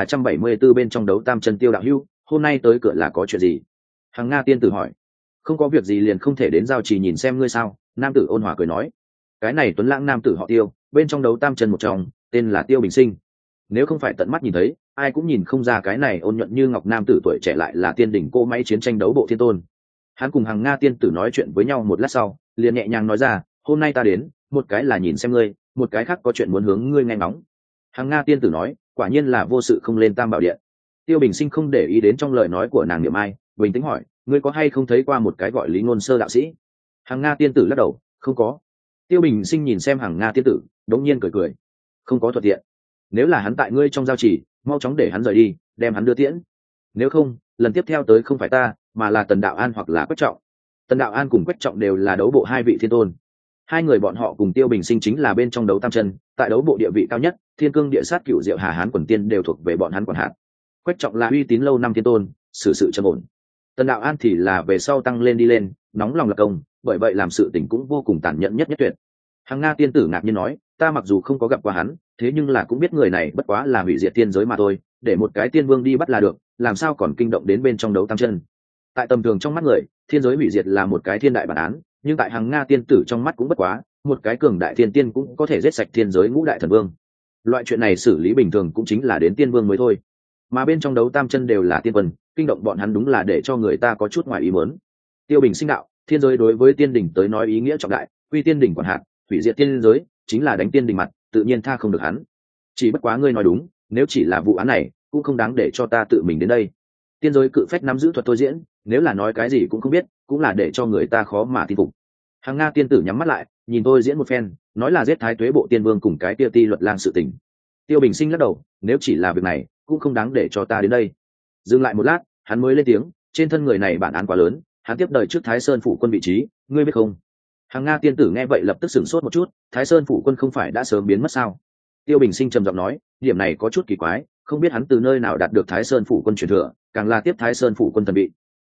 Speaker 1: 1374 bên trong đấu tam chân. Tiêu đạo hữu, hôm nay tới cửa là có chuyện gì? Hằng Nga tiên tử hỏi. Không có việc gì liền không thể đến giao chỉ nhìn xem ngươi sao? Nam tử ôn hòa cười nói. Cái này tuấn lãng nam tử họ Tiêu, bên trong đấu tam chân một trong, tên là Tiêu Bình Sinh. Nếu không phải tận mắt nhìn thấy, ai cũng nhìn không ra cái này ôn nhuận như ngọc nam tử tuổi trẻ lại là tiên đỉnh cô máy chiến tranh đấu bộ thiên tôn. Hắn cùng Hằng Nga tiên tử nói chuyện với nhau một lát sau, liền nhẹ nhàng nói ra, hôm nay ta đến, một cái là nhìn xem ngươi, một cái khác có chuyện muốn hướng ngươi nghe ngóng. Hằng Nga tiên tử nói, quả nhiên là vô sự không lên Tam Bảo Điện. Tiêu Bình Sinh không để ý đến trong lời nói của nàng niệm ai, bình tĩnh hỏi, ngươi có hay không thấy qua một cái gọi Lý Ngôn Sơ đạo sĩ? Hằng Nga tiên tử lắc đầu, không có. Tiêu Bình Sinh nhìn xem Hằng Nga tiên tử, đống nhiên cười cười, không có thuận tiện. Nếu là hắn tại ngươi trong giao chỉ, mau chóng để hắn rời đi, đem hắn đưa tiễn. Nếu không, lần tiếp theo tới không phải ta, mà là Tần Đạo An hoặc là Quách Trọng. Tần Đạo An cùng Quách Trọng đều là đấu bộ 2 vị thiên tôn. Hai người bọn họ cùng Tiêu Bình Sinh chính là bên trong đấu tam chân, tại đấu bộ địa vị cao nhất, Thiên Cương Địa Sát Cửu Diệu Hà Hán quần tiên đều thuộc về bọn hắn quản hạt. Quách Trọng là uy tín lâu năm thiên tôn, xử sự trầm ổn. Tần Đạo An thì là về sau tăng lên đi lên, nóng lòng lập công, bởi vậy làm sự tình cũng vô cùng tàn nhẫn nhất tuyệt. Hằng Nga tiên tử ngạc nhiên nói, ta mặc dù không có gặp qua hắn, thế nhưng là cũng biết người này bất quá là hủy diệt tiên giới mà thôi, để một cái tiên vương đi bắt là được, làm sao còn kinh động đến bên trong đấu tam chân. Tại tầm thường trong mắt người, thiên giới hủy diệt là một cái thiên đại bản án, nhưng tại Hằng Nga tiên tử trong mắt cũng bất quá, một cái cường đại thiên tiên cũng có thể giết sạch thiên giới ngũ đại thần vương. Loại chuyện này xử lý bình thường cũng chính là đến tiên vương mới thôi, mà bên trong đấu tam chân đều là tiên quân, kinh động bọn hắn đúng là để cho người ta có chút ngoài ý muốn. Tiêu Bình Sinh đạo, thiên giới đối với tiên đỉnh tới nói ý nghĩa trọng đại, quy tiên đỉnh quản hạt, hủy diệt tiên giới chính là đánh tiên đỉnh mặt, tự nhiên tha không được hắn. Chỉ bất quá ngươi nói đúng, nếu chỉ là vụ án này, cũng không đáng để cho ta tự mình đến đây. Tiên giới cự phách nắm giữ thuật thôi diễn, nếu là nói cái gì cũng không biết, cũng là để cho người ta khó mà tin phục. Hằng Nga tiên tử nhắm mắt lại, nhìn tôi diễn một phen, nói là giết Thái Tuế bộ tiên vương cùng cái kia Ti Luật Lang sự tình. Tiêu Bình Sinh lắc đầu, nếu chỉ là việc này, cũng không đáng để cho ta đến đây. Dừng lại một lát, hắn mới lên tiếng, trên thân người này bản án quá lớn, hắn tiếp đời trước Thái Sơn phủ quân vị trí, ngươi biết không? Hằng Nga tiên tử nghe vậy lập tức sửng sốt một chút, Thái Sơn phủ quân không phải đã sớm biến mất sao? Tiêu Bình Sinh trầm giọng nói, điểm này có chút kỳ quái, không biết hắn từ nơi nào đạt được Thái Sơn phủ quân truyền thừa, càng là tiếp Thái Sơn phủ quân thần vị.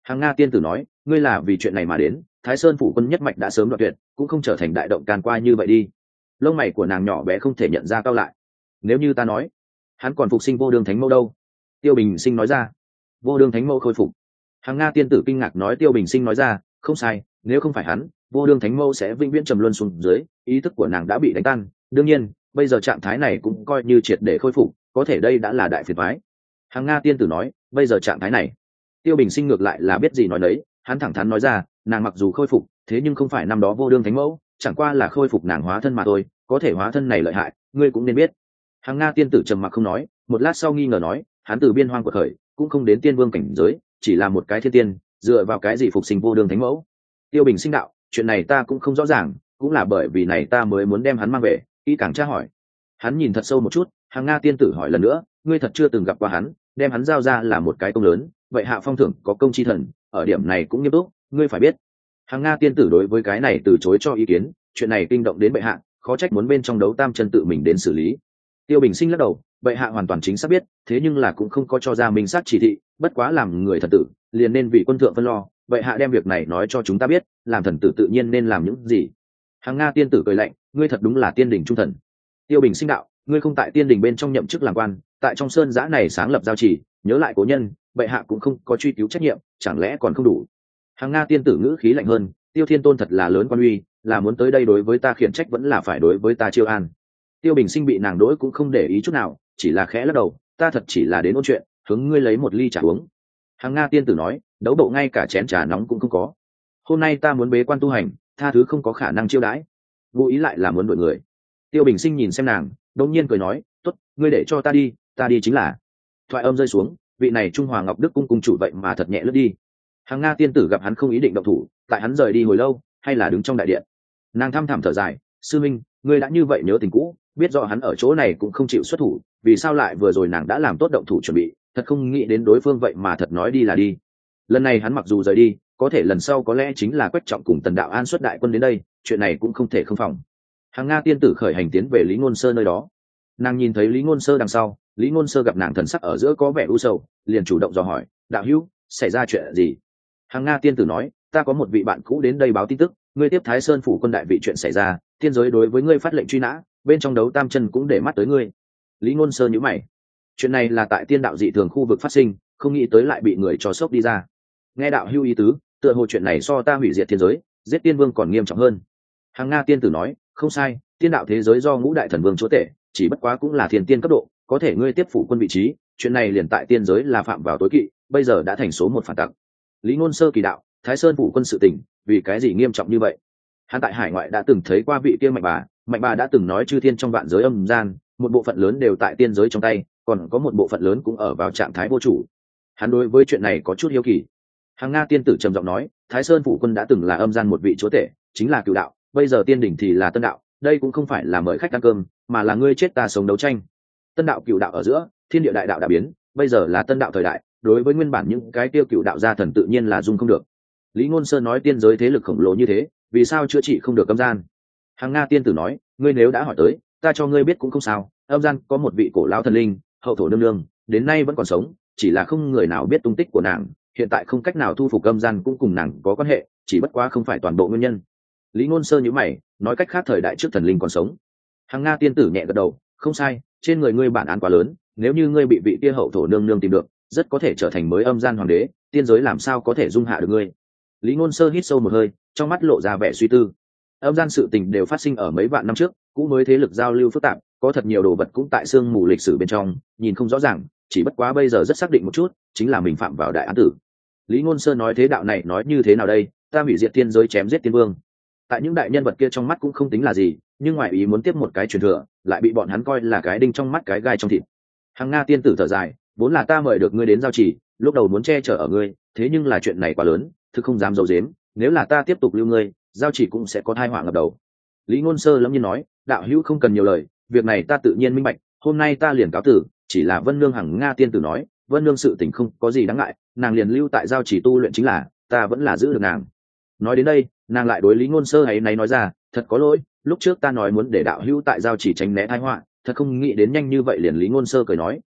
Speaker 1: Hằng Nga tiên tử nói, ngươi là vì chuyện này mà đến, Thái Sơn phủ quân nhất mạch đã sớm đoạn tuyệt, cũng không trở thành đại động can qua như vậy đi. Lông mày của nàng nhỏ bé không thể nhận ra cao lại. Nếu như ta nói hắn còn phục sinh vô đường thánh mẫu đâu? Tiêu Bình Sinh nói ra. Vô đường thánh mẫu khôi phục. Hằng Nga tiên tử kinh ngạc nói. Tiêu Bình Sinh nói ra, không sai, nếu không phải hắn, vô đường thánh mẫu sẽ vĩnh viễn trầm luân xuống dưới, ý thức của nàng đã bị đánh tan. Đương nhiên bây giờ trạng thái này cũng coi như triệt để khôi phục, có thể đây đã là đại phiền toái. Hằng Nga tiên tử nói, bây giờ trạng thái này. Tiêu Bình Sinh ngược lại là biết gì nói đấy, hắn thẳng thắn nói ra, nàng mặc dù khôi phục, thế nhưng không phải năm đó vô đương thánh mẫu, chẳng qua là khôi phục nàng hóa thân mà thôi, có thể hóa thân này lợi hại, ngươi cũng nên biết. Hằng Nga tiên tử trầm mặc không nói, một lát sau nghi ngờ nói, hắn từ biên hoang quật khởi, cũng không đến tiên vương cảnh giới, chỉ là một cái thiên tiên, dựa vào cái gì phục sinh vô đương thánh mẫu? Tiêu Bình Sinh đạo, chuyện này ta cũng không rõ ràng, cũng là bởi vì này ta mới muốn đem hắn mang về, kỹ càng tra hỏi. Hắn nhìn thật sâu một chút, Hằng Nga tiên tử hỏi lần nữa, ngươi thật chưa từng gặp qua hắn, đem hắn giao ra là một cái công lớn, vậy hạ phong thưởng có công chi thần, ở điểm này cũng nghiêm túc, ngươi phải biết. Hằng Nga tiên tử đối với cái này từ chối cho ý kiến, chuyện này kinh động đến bệ hạ, khó trách muốn bên trong đấu tam chân tự mình đến xử lý. Tiêu Bình Sinh lắc đầu, bệ hạ hoàn toàn chính xác biết, thế nhưng là cũng không có cho ra minh xác chỉ thị, bất quá làm người thần tử liền nên vì quân thượng phân lo, bệ hạ đem việc này nói cho chúng ta biết, làm thần tử tự nhiên nên làm những gì. Hằng Nga tiên tử cười lạnh, ngươi thật đúng là tiên đình trung thần. Tiêu Bình Sinh đạo, ngươi không tại tiên đình bên trong nhậm chức làm quan, tại trong sơn giã này sáng lập giao chỉ, nhớ lại cố nhân, bệ hạ cũng không có truy cứu trách nhiệm, chẳng lẽ còn không đủ? Hằng Nga tiên tử ngữ khí lạnh hơn, Tiêu Thiên Tôn thật là lớn quan uy, là muốn tới đây đối với ta khiển trách vẫn là phải đối với ta chiêu an. Tiêu Bình Sinh bị nàng đối cũng không để ý chút nào, chỉ là khẽ lắc đầu, ta thật chỉ là đến ôn chuyện, hướng ngươi lấy một ly trà uống. Hằng Nga tiên tử nói, đấu độ ngay cả chén trà nóng cũng không có. Hôm nay ta muốn bế quan tu hành, tha thứ không có khả năng chiêu đãi. Vô ý lại là muốn đuổi người. Tiêu Bình Sinh nhìn xem nàng, đột nhiên cười nói, tốt, ngươi để cho ta đi chính là. Thoại âm rơi xuống, vị này Trung Hòa Ngọc Đức cung cung chủ vậy mà thật nhẹ lướt đi. Hằng Nga tiên tử gặp hắn không ý định động thủ, tại hắn rời đi hồi lâu, hay là đứng trong đại điện. Nàng thăm thẳm thở dài, sư minh, ngươi đã như vậy nhớ tình cũ, biết rõ hắn ở chỗ này cũng không chịu xuất thủ, vì sao lại vừa rồi nàng đã làm tốt động thủ chuẩn bị, thật không nghĩ đến đối phương vậy mà thật nói đi là đi. Lần này hắn mặc dù rời đi, có thể lần sau có lẽ chính là Quách Trọng cùng Tần Đạo An xuất đại quân đến đây, chuyện này cũng không thể không phòng. Hằng Nga tiên tử khởi hành tiến về Lý Ngôn Sơ nơi đó. Nàng nhìn thấy Lý Ngôn Sơ đằng sau, Lý Ngôn Sơ gặp nàng thần sắc ở giữa có vẻ u sầu, liền chủ động dò hỏi, đạo hữu, xảy ra chuyện gì? Hằng Nga tiên tử nói, ta có một vị bạn cũ đến đây báo tin tức, ngươi tiếp Thái Sơn phủ quân đại vị chuyện xảy ra, tiên giới đối với ngươi phát lệnh truy nã, bên trong đấu tam chân cũng để mắt tới ngươi. Lý Ngôn Sơ nhíu mày, chuyện này là tại tiên đạo dị thường khu vực phát sinh, không nghĩ tới lại bị người cho sốc đi ra. Nghe đạo hữu ý tứ, tựa hồ chuyện này so ta hủy diệt thiên giới, giết tiên vương còn nghiêm trọng hơn. Hằng Nga tiên tử nói, không sai, tiên đạo thế giới do ngũ đại thần vương chúa tể, chỉ bất quá cũng là thiên tiên cấp độ, có thể ngươi tiếp phủ quân vị trí, chuyện này liền tại tiên giới là phạm vào tối kỵ, bây giờ đã thành số một phản tặc. Lý Ngôn Sơ kỳ đạo, Thái Sơn phủ quân sự tình, vì cái gì nghiêm trọng như vậy? Hắn tại hải ngoại đã từng thấy qua vị kia mạnh bà đã từng nói chư thiên trong vạn giới âm gian, một bộ phận lớn đều tại tiên giới trong tay, còn có một bộ phận lớn cũng ở vào trạng thái vô chủ. Hắn đối với chuyện này có chút hiếu kỳ. Hằng Nga tiên tử trầm giọng nói, Thái Sơn phủ quân đã từng là âm gian một vị chúa tể, chính là cựu đạo, bây giờ tiên đỉnh thì là tân đạo, đây cũng không phải là mời khách ăn cơm, mà là ngươi chết ta sống đấu tranh. Tân đạo cựu đạo ở giữa, thiên địa đại đạo đã biến, bây giờ là tân đạo thời đại, đối với nguyên bản những cái tiêu cựu đạo gia thần tự nhiên là dung không được. Lý Ngôn Sơn nói tiên giới thế lực khổng lồ như thế, vì sao chữa trị không được âm gian? Hằng Nga tiên tử nói, ngươi nếu đã hỏi tới, ta cho ngươi biết cũng không sao, âm gian có một vị cổ lão thần linh, hậu thổ nương nương, đến nay vẫn còn sống, chỉ là không người nào biết tung tích của nàng, hiện tại không cách nào thu phục âm gian cũng cùng nàng có quan hệ, chỉ bất quá không phải toàn bộ nguyên nhân. Lý Ngôn Sơ nhíu mày, nói cách khác thời đại trước thần linh còn sống. Hằng Nga tiên tử nhẹ gật đầu, không sai, trên người ngươi bản án quá lớn, nếu như ngươi bị vị kia hậu thổ nương nương tìm được, rất có thể trở thành mới âm gian hoàng đế, tiên giới làm sao có thể dung hạ được ngươi. Lý Ngôn Sơ hít sâu một hơi, trong mắt lộ ra vẻ suy tư. Âm gian sự tình đều phát sinh ở mấy vạn năm trước, cũ mới thế lực giao lưu phức tạp, có thật nhiều đồ vật cũng tại xương mù lịch sử bên trong, nhìn không rõ ràng, chỉ bất quá bây giờ rất xác định một chút, chính là mình phạm vào đại án tử. Lý Ngôn Sơ nói thế đạo này nói như thế nào đây, ta hủy diệt tiên giới chém giết tiên vương. Tại những đại nhân vật kia trong mắt cũng không tính là gì, nhưng ngoại ý muốn tiếp một cái truyền thừa, lại bị bọn hắn coi là cái đinh trong mắt cái gai trong thịt. Hằng Nga tiên tử thở dài, vốn là ta mời được ngươi đến giao chỉ, lúc đầu muốn che chở ở ngươi, thế nhưng là chuyện này quá lớn, thực không dám giấu giếm, nếu là ta tiếp tục lưu ngươi, giao chỉ cũng sẽ có tai họa ngập đầu. Lý Ngôn Sơ lâm nhiên nói, đạo hữu không cần nhiều lời, việc này ta tự nhiên minh bạch, hôm nay ta liền cáo tử, chỉ là Vân Nương Hằng Nga tiên tử nói, Vân Nương sự tình không có gì đáng ngại, nàng liền lưu tại giao chỉ tu luyện chính là, ta vẫn là giữ được nàng. Nói đến đây, nàng lại đối Lý Ngôn Sơ ấy náy nói ra, thật có lỗi, lúc trước ta nói muốn để đạo hữu tại giao chỉ tránh né tai họa, thật không nghĩ đến nhanh như vậy liền. Lý Ngôn Sơ cười nói,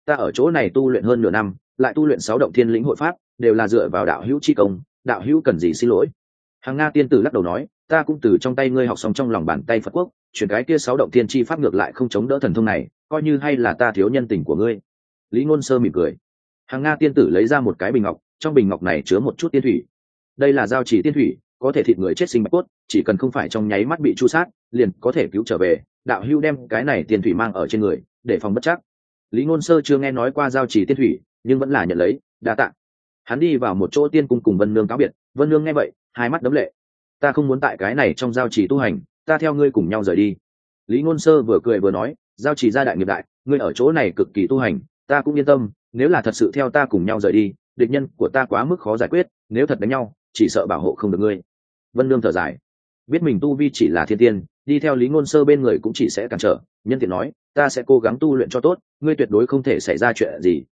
Speaker 1: ta ở chỗ này tu luyện hơn nửa năm, lại tu luyện 6 động thiên lĩnh hội pháp, đều là dựa vào đạo hữu chi công, đạo hữu cần gì xin lỗi. Hàng Nga tiên tử lắc đầu nói, ta cũng từ trong tay ngươi học xong trong lòng bàn tay Phật quốc, chuyển cái kia 6 động thiên chi pháp ngược lại không chống đỡ thần thông này, coi như hay là ta thiếu nhân tình của ngươi. Lý Ngôn Sơ mỉm cười. Hàng Nga tiên tử lấy ra một cái bình ngọc, trong bình ngọc này chứa một chút tiên thủy. Đây là giao chỉ tiên thủy, có thể thịt người chết sinh bạch cốt, chỉ cần không phải trong nháy mắt bị chu sát, liền có thể cứu trở về. Đạo hữu đem cái này tiên thủy mang ở trên người, để phòng bất chắc. Lý Ngôn Sơ chưa nghe nói qua giao chỉ tiên thủy, nhưng vẫn là nhận lấy, đa tạ. Hắn đi vào một chỗ tiên cung cùng Vân Nương cáo biệt, Vân Nương nghe vậy, hai mắt đấm lệ. Ta không muốn tại cái này trong giao chỉ tu hành, ta theo ngươi cùng nhau rời đi. Lý Ngôn Sơ vừa cười vừa nói, giao chỉ gia đại nghiệp đại, ngươi ở chỗ này cực kỳ tu hành, ta cũng yên tâm, nếu là thật sự theo ta cùng nhau rời đi, địch nhân của ta quá mức khó giải quyết, nếu thật đánh nhau, chỉ sợ bảo hộ không được ngươi. Vân Nương thở dài, biết mình tu vi chỉ là thiên tiên, đi theo Lý Ngôn Sơ bên người cũng chỉ sẽ cản trở, nhân tiện nói, ta sẽ cố gắng tu luyện cho tốt, ngươi tuyệt đối không thể xảy ra chuyện gì,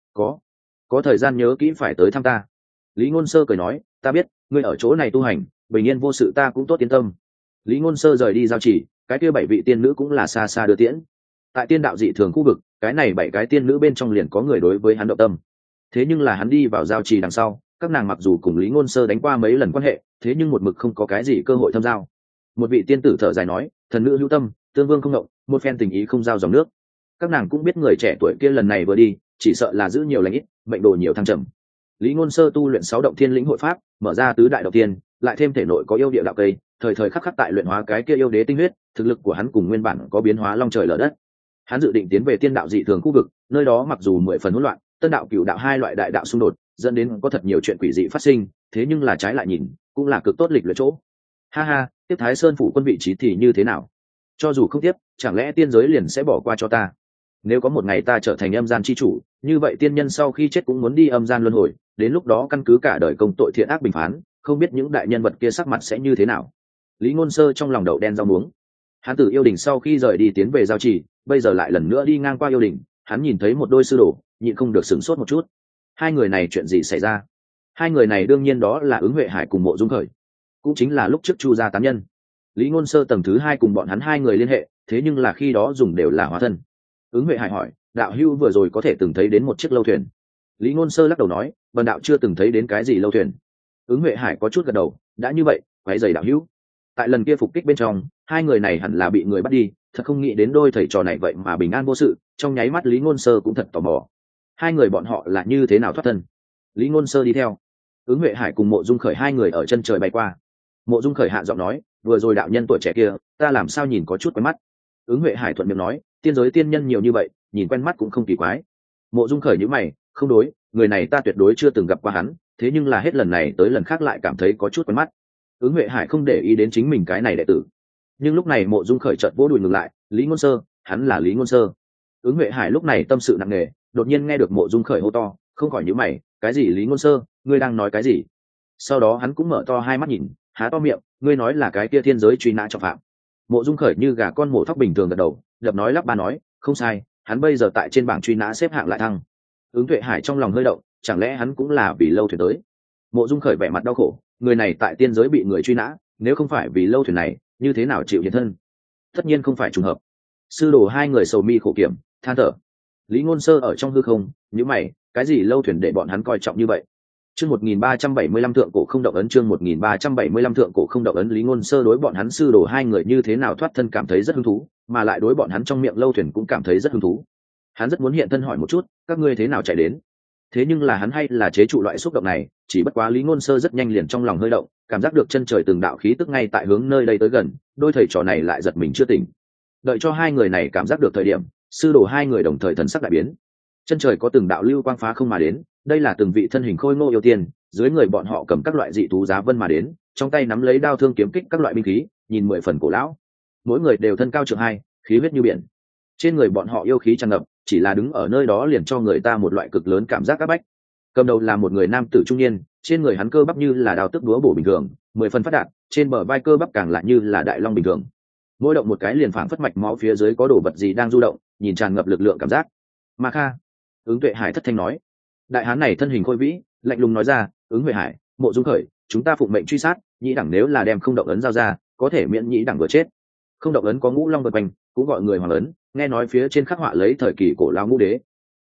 Speaker 1: có thời gian nhớ kỹ phải tới thăm ta. Lý Ngôn Sơ cười nói, ta biết, ngươi ở chỗ này tu hành, bình yên vô sự ta cũng tốt yên tâm. Lý Ngôn Sơ rời đi giao chỉ, cái kia 7 vị tiên nữ cũng là xa xa đưa tiễn. Tại tiên đạo dị thường khu vực, cái này 7 cái tiên nữ bên trong liền có người đối với hắn động tâm. Thế nhưng là hắn đi vào giao trì đằng sau, các nàng mặc dù cùng Lý Ngôn Sơ đánh qua mấy lần quan hệ, thế nhưng một mực không có cái gì cơ hội thâm giao. Một vị tiên tử thở dài nói, thần nữ hữu tâm, tương vương không động, một phen tình ý không giao dòng nước. Các nàng cũng biết người trẻ tuổi kia lần này vừa đi, chỉ sợ là giữ nhiều lành ít, mệnh đồ nhiều thăng trầm. Lý Ngôn Sơ tu luyện 6 động thiên lĩnh hội pháp, mở ra tứ đại động thiên, lại thêm thể nội có yêu địa đạo cây, thời thời khắc khắc tại luyện hóa cái kia yêu đế tinh huyết, thực lực của hắn cùng nguyên bản có biến hóa long trời lở đất. Hắn dự định tiến về tiên đạo dị thường khu vực, nơi đó mặc dù 10 phần hỗn loạn, tân đạo cửu đạo hai loại đại đạo xung đột, dẫn đến có thật nhiều chuyện quỷ dị phát sinh, thế nhưng là trái lại nhìn, cũng là cực tốt lịch luyện chỗ. Ha ha, tiếp Thái Sơn phủ quân vị trí thì như thế nào? Cho dù không tiếp, chẳng lẽ tiên giới liền sẽ bỏ qua cho ta? Nếu có một ngày ta trở thành âm gian chi chủ, như vậy tiên nhân sau khi chết cũng muốn đi âm gian luân hồi, đến lúc đó căn cứ cả đời công tội thiện ác bình phán, không biết những đại nhân vật kia sắc mặt sẽ như thế nào. Lý Ngôn Sơ trong lòng đậu đen rau muống. Hắn từ yêu đình sau khi rời đi tiến về giao trì, bây giờ lại lần nữa đi ngang qua yêu đình, hắn nhìn thấy một đôi sư đồ, nhịn không được sửng sốt một chút. Hai người này chuyện gì xảy ra? Hai người này đương nhiên đó là Ứng Huệ Hải cùng Mộ Dung Khởi, cũng chính là lúc trước Chu gia tán nhân. Lý Ngôn Sơ tầng thứ 2 cùng bọn hắn hai người liên hệ, thế nhưng là khi đó dùng đều là hóa thân. Ứng Huệ Hải hỏi, đạo hữu vừa rồi có thể từng thấy đến một chiếc lâu thuyền? Lý Ngôn Sơ lắc đầu nói, bần đạo chưa từng thấy đến cái gì lâu thuyền. Ứng Huệ Hải có chút gật đầu, đã như vậy, quấy rầy đạo hữu. Tại lần kia phục kích bên trong, hai người này hẳn là bị người bắt đi, thật không nghĩ đến đôi thầy trò này vậy mà bình an vô sự. Trong nháy mắt Lý Ngôn Sơ cũng thật tò mò, hai người bọn họ là như thế nào thoát thân. Lý Ngôn Sơ đi theo Ứng Huệ Hải cùng Mộ Dung Khởi hai người ở chân trời bay qua. Mộ Dung Khởi hạ giọng nói, vừa rồi đạo nhân tuổi trẻ kia, ta làm sao nhìn có chút quen mắt. Ứng Huệ Hải thuận miệng nói, tiên giới tiên nhân nhiều như vậy, nhìn quen mắt cũng không kỳ quái. Mộ Dung Khởi nhíu mày, không đối, người này ta tuyệt đối chưa từng gặp qua hắn, thế nhưng là hết lần này tới lần khác lại cảm thấy có chút quen mắt. Ứng Huệ Hải không để ý đến chính mình cái này đệ tử, nhưng lúc này Mộ Dung Khởi chợt vỗ đùi ngừng lại, Lý Ngôn Sơ, hắn là Lý Ngôn Sơ. Ứng Huệ Hải lúc này tâm sự nặng nề, đột nhiên nghe được Mộ Dung Khởi hô to, không khỏi nhíu mày, cái gì Lý Ngôn Sơ, ngươi đang nói cái gì? Sau đó hắn cũng mở to hai mắt nhìn, há to miệng, ngươi nói là cái kia thiên giới truy nã trọng phạm? Mộ Dung Khởi như gà con mổ thóc bình thường gật đầu, đập nói lắp ba nói, không sai, hắn bây giờ tại trên bảng truy nã xếp hạng lại thăng. Ứng Huệ Hải trong lòng hơi động, chẳng lẽ hắn cũng là vì lâu thuyền tới? Mộ Dung Khởi vẻ mặt đau khổ, người này tại tiên giới bị người truy nã, nếu không phải vì lâu thuyền này, như thế nào chịu hiện thân? Tất nhiên không phải trùng hợp. Sư đồ hai người sầu mi khổ kiểm, than thở. Lý Ngôn Sơ ở trong hư không, nhíu mày, cái gì lâu thuyền để bọn hắn coi trọng như vậy? Chương 1375 thượng cổ không động ấn, chương 1375 thượng cổ không động ấn. Lý Ngôn Sơ đối bọn hắn sư đồ hai người như thế nào thoát thân cảm thấy rất hứng thú, mà lại đối bọn hắn trong miệng lâu thuyền cũng cảm thấy rất hứng thú. Hắn rất muốn hiện thân hỏi một chút, các ngươi thế nào chạy đến? Thế nhưng là hắn hay là chế trụ loại xúc động này, chỉ bất quá Lý Ngôn Sơ rất nhanh liền trong lòng hơi động, cảm giác được chân trời từng đạo khí tức ngay tại hướng nơi đây tới gần, đôi thầy trò này lại giật mình chưa tỉnh. Đợi cho hai người này cảm giác được thời điểm, sư đồ hai người đồng thời thần sắc đại biến. Chân trời có từng đạo lưu quang phá không mà đến, đây là từng vị thân hình khôi ngô yêu tiên, dưới người bọn họ cầm các loại dị thú giá vân mà đến, trong tay nắm lấy đao thương kiếm kích các loại binh khí, nhìn 10 phần cổ lão. Mỗi người đều thân cao trượng 2, khí huyết như biển. Trên người bọn họ yêu khí tràn ngập, chỉ là đứng ở nơi đó liền cho người ta một loại cực lớn cảm giác áp bách. Cầm đầu là một người nam tử trung niên, trên người hắn cơ bắp như là đao tức đúa bổ bình thường, 10 phần phát đạt, trên bờ vai cơ bắp càng lại như là đại long bình thường. Mỗi động một cái liền phảng phất mạch máu phía dưới có đồ vật gì đang du động, nhìn tràn ngập lực lượng cảm giác. Ma Kha, Ứng Tuệ Hải thất thanh nói. Đại hán này thân hình khôi vĩ, lạnh lùng nói ra, Ứng Huệ Hải, Mộ Dung Khởi, chúng ta phụng mệnh truy sát, nhĩ đẳng nếu là đem không động ấn giao ra, có thể miễn nhĩ đẳng vừa chết. Không động ấn có ngũ long vần quanh, cũng gọi người hoàng ấn, nghe nói phía trên khắc họa lấy thời kỳ cổ lao ngũ đế.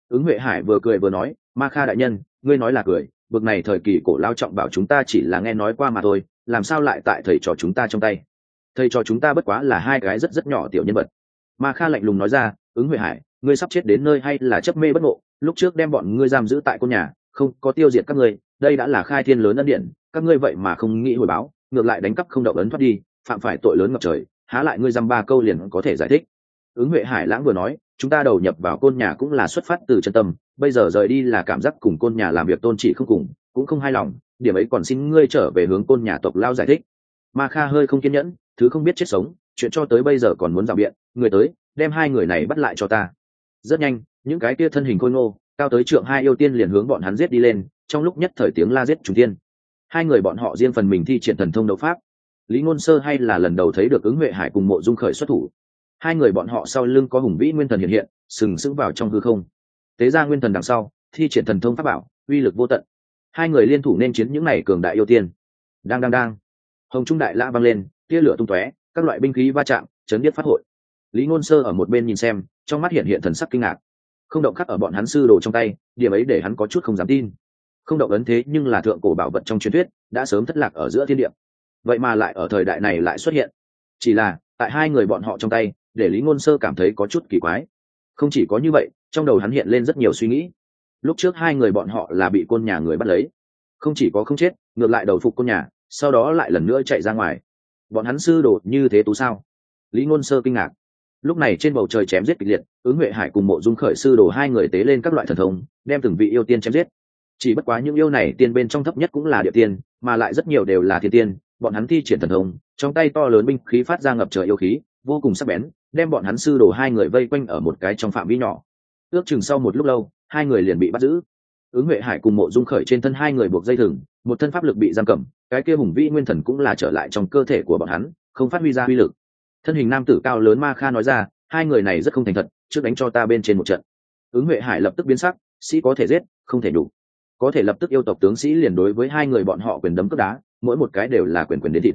Speaker 1: Ứng Huệ Hải vừa cười vừa nói, Ma Kha đại nhân, ngươi nói là cười, bực này thời kỳ cổ lao trọng bảo chúng ta chỉ là nghe nói qua mà thôi, làm sao lại tại thầy trò chúng ta trong tay? Thầy trò chúng ta bất quá là hai cái rất rất nhỏ tiểu nhân vật. Ma Kha lạnh lùng nói ra, Ứng Huệ Hải, ngươi sắp chết đến nơi hay là chấp mê bất ngộ? Lúc trước đem bọn ngươi giam giữ tại côn nhà, không có tiêu diệt các ngươi, đây đã là khai thiên lớn ân điển, các ngươi vậy mà không nghĩ hồi báo, ngược lại đánh cắp không động ấn thoát đi, phạm phải tội lớn ngập trời, há lại ngươi dăm ba câu liền có thể giải thích. Ứng Huệ Hải lãng vừa nói, chúng ta đầu nhập vào côn nhà cũng là xuất phát từ chân tâm, bây giờ rời đi là cảm giác cùng côn nhà làm việc tôn trị không cùng, cũng không hài lòng, điểm ấy còn xin ngươi trở về hướng côn nhà tộc lao giải thích. Ma Kha hơi không kiên nhẫn, thứ không biết chết sống, chuyện cho tới bây giờ còn muốn rào biện, người tới, đem hai người này bắt lại cho ta. Rất nhanh, những cái kia thân hình khôi ngô, cao tới trượng hai yêu tiên liền hướng bọn hắn giết đi lên, trong lúc nhất thời tiếng la giết trùng thiên. Hai người bọn họ riêng phần mình thi triển thần thông đấu pháp. Lý Ngôn Sơ hay là lần đầu thấy được Ứng Huệ Hải cùng Mộ Dung Khởi xuất thủ. Hai người bọn họ sau lưng có hùng vĩ nguyên thần hiện hiện, sừng sững vào trong hư không. Tế ra nguyên thần đằng sau, thi triển thần thông pháp bảo, uy lực vô tận. Hai người liên thủ nên chiến những này cường đại yêu tiên. Đang. Hồng trung đại lã vang lên, tia lửa tung tóe, các loại binh khí va chạm, chấn điếc phát hội. Lý Ngôn Sơ ở một bên nhìn xem, trong mắt hiện hiện thần sắc kinh ngạc. Không động khắc ở bọn hắn sư đồ trong tay, điểm ấy để hắn có chút không dám tin. Không động ấn thế nhưng là thượng cổ bảo vật trong truyền thuyết, đã sớm thất lạc ở giữa thiên địa. Vậy mà lại ở thời đại này lại xuất hiện. Chỉ là, tại hai người bọn họ trong tay, để Lý Ngôn Sơ cảm thấy có chút kỳ quái. Không chỉ có như vậy, trong đầu hắn hiện lên rất nhiều suy nghĩ. Lúc trước hai người bọn họ là bị côn nhà người bắt lấy, không chỉ có không chết, ngược lại đầu phục côn nhà, sau đó lại lần nữa chạy ra ngoài. Bọn hắn sư đồ như thế tú sao? Lý Ngôn Sơ kinh ngạc. Lúc này trên bầu trời chém giết kịch liệt, Ứng Huệ Hải cùng Mộ Dung Khởi sư đồ hai người tế lên các loại thần thông, đem từng vị yêu tiên chém giết. Chỉ bất quá những yêu này tiên bên trong thấp nhất cũng là địa tiên, mà lại rất nhiều đều là thiên tiên, bọn hắn thi triển thần thông, trong tay to lớn binh khí phát ra ngập trời yêu khí, vô cùng sắc bén, đem bọn hắn sư đồ hai người vây quanh ở một cái trong phạm vi nhỏ. Ước chừng sau một lúc lâu, hai người liền bị bắt giữ. Ứng Huệ Hải cùng Mộ Dung Khởi trên thân hai người buộc dây thừng, một thân pháp lực bị giam cầm, cái kia hùng vĩ nguyên thần cũng là trở lại trong cơ thể của bọn hắn, không phát huy ra uy lực. Thân hình nam tử cao lớn Ma Kha nói ra, hai người này rất không thành thật, trước đánh cho ta bên trên một trận. Ứng Huệ Hải lập tức biến sắc, sĩ có thể giết, không thể đủ. Có thể lập tức yêu tộc tướng sĩ liền đối với hai người bọn họ quyền đấm cước đá, mỗi một cái đều là quyền đến thịt.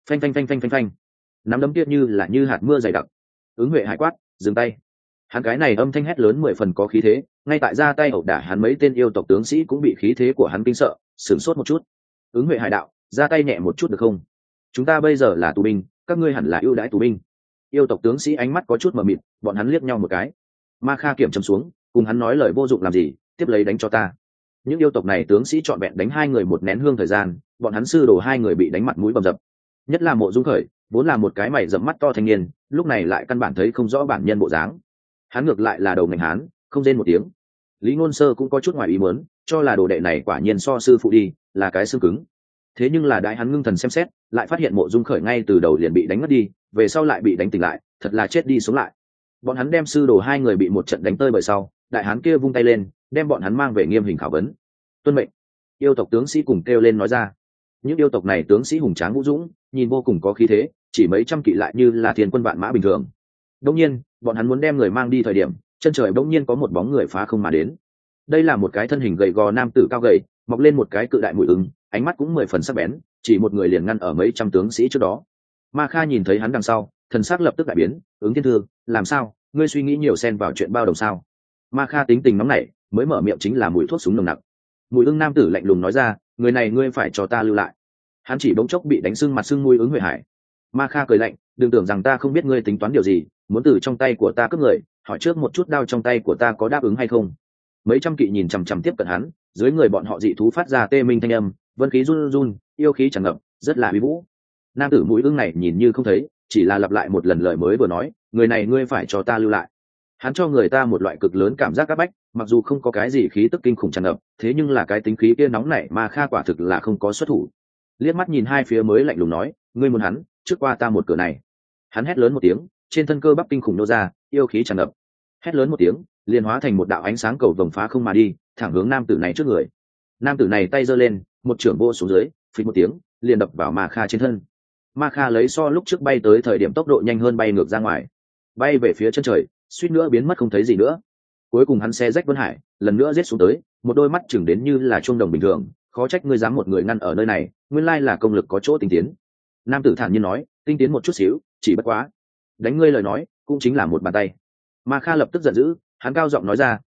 Speaker 1: Phanh. Nắm đấm kia như hạt mưa dày đặc. Ứng Huệ Hải quát, dừng tay. Hắn cái này âm thanh hét lớn 10 phần có khí thế, ngay tại ra tay ẩu đả hắn mấy tên yêu tộc tướng sĩ cũng bị khí thế của hắn kinh sợ, sửng sốt một chút. Ứng Huệ Hải đạo, ra tay nhẹ một chút được không? Chúng ta bây giờ là tù binh, các ngươi hẳn là ưu đãi tù binh. Yêu tộc tướng sĩ ánh mắt có chút mờ mịt, bọn hắn liếc nhau một cái. Ma Kha kiểm trầm xuống, cùng hắn nói lời vô dụng làm gì, tiếp lấy đánh cho ta. Những yêu tộc này tướng sĩ trọn vẹn đánh hai người một nén hương thời gian, bọn hắn sư đồ hai người bị đánh mặt mũi bầm dập. Nhất là Mộ Dung Khởi, vốn là một cái mày rậm mắt to thanh niên, lúc này lại căn bản thấy không rõ bản nhân bộ dáng. Hắn ngược lại là đầu ngành hán, không rên một tiếng. Lý Ngôn Sơ cũng có chút ngoài ý muốn, cho là đồ đệ này quả nhiên so sư phụ đi, là cái xương cứng. Thế nhưng là đại hắn ngưng thần xem xét, lại phát hiện Mộ Dung Khởi ngay từ đầu liền bị đánh mất đi, về sau lại bị đánh tỉnh lại, thật là chết đi sống lại. Bọn hắn đem sư đồ hai người bị một trận đánh tơi bởi sau, đại hán kia vung tay lên, đem bọn hắn mang về nghiêm hình khảo vấn. Tuân mệnh. Yêu tộc tướng sĩ cùng kêu lên nói ra. Những yêu tộc này tướng sĩ hùng tráng vũ dũng, nhìn vô cùng có khí thế, chỉ mấy trăm kỵ lại như là thiên quân vạn mã bình thường. Đống nhiên, bọn hắn muốn đem người mang đi thời điểm, chân trời bỗng nhiên có một bóng người phá không mà đến. Đây là một cái thân hình gầy gò nam tử cao gầy, mọc lên một cái cự đại mũi ứng, ánh mắt cũng 10 phần sắc bén, chỉ một người liền ngăn ở mấy trăm tướng sĩ trước đó. Ma Kha nhìn thấy hắn đằng sau, thần sắc lập tức đại biến, Ứng Thiên Thư, làm sao, ngươi suy nghĩ nhiều xen vào chuyện bao đồng sao? Ma Kha tính tình nóng nảy, mới mở miệng chính là mùi thuốc súng nồng nặc. Mùi ưng nam tử lạnh lùng nói ra, người này ngươi phải cho ta lưu lại. Hắn chỉ bỗng chốc bị đánh sưng mặt sưng mũi Ứng Huệ Hải. Ma Kha cười lạnh, đừng tưởng rằng ta không biết ngươi tính toán điều gì, muốn từ trong tay của ta cướp người, hỏi trước một chút đao trong tay của ta có đáp ứng hay không. Mấy trăm kỵ nhìn chằm chằm tiếp cận hắn, dưới người bọn họ dị thú phát ra tê minh thanh âm, vân khí run run, yêu khí tràn ngập, rất là uy vũ. Nam tử mũi ưng này nhìn như không thấy, chỉ là lặp lại một lần lời mới vừa nói, người này ngươi phải cho ta lưu lại. Hắn cho người ta một loại cực lớn cảm giác áp bách, mặc dù không có cái gì khí tức kinh khủng tràn ngập, thế nhưng là cái tính khí kia nóng nảy mà Kha quả thực là không có xuất thủ. Liếc mắt nhìn hai phía mới lạnh lùng nói, ngươi muốn hắn, trước qua ta một cửa này. Hắn hét lớn một tiếng, trên thân cơ bắp kinh khủng nô ra, yêu khí tràn ngập. Hét lớn một tiếng, liền hóa thành một đạo ánh sáng cầu vồng phá không mà đi, thẳng hướng nam tử này trước người. Nam tử này tay giơ lên, một chưởng vô xuống dưới, phịch một tiếng, liền đập vào Ma Kha trên thân. Ma Kha lấy so lúc trước bay tới thời điểm tốc độ nhanh hơn bay ngược ra ngoài, bay về phía chân trời, suýt nữa biến mất không thấy gì nữa. Cuối cùng hắn xé rách vân hải, lần nữa giết xuống tới, một đôi mắt chừng đến như là chuông đồng bình thường, khó trách ngươi dám một người ngăn ở nơi này, nguyên lai là công lực có chỗ tinh tiến. Nam tử thản nhiên nói, tinh tiến một chút xíu, chỉ bất quá đánh ngươi lời nói cũng chính là một bàn tay. Ma Kha lập tức giận dữ, hắn cao giọng nói ra,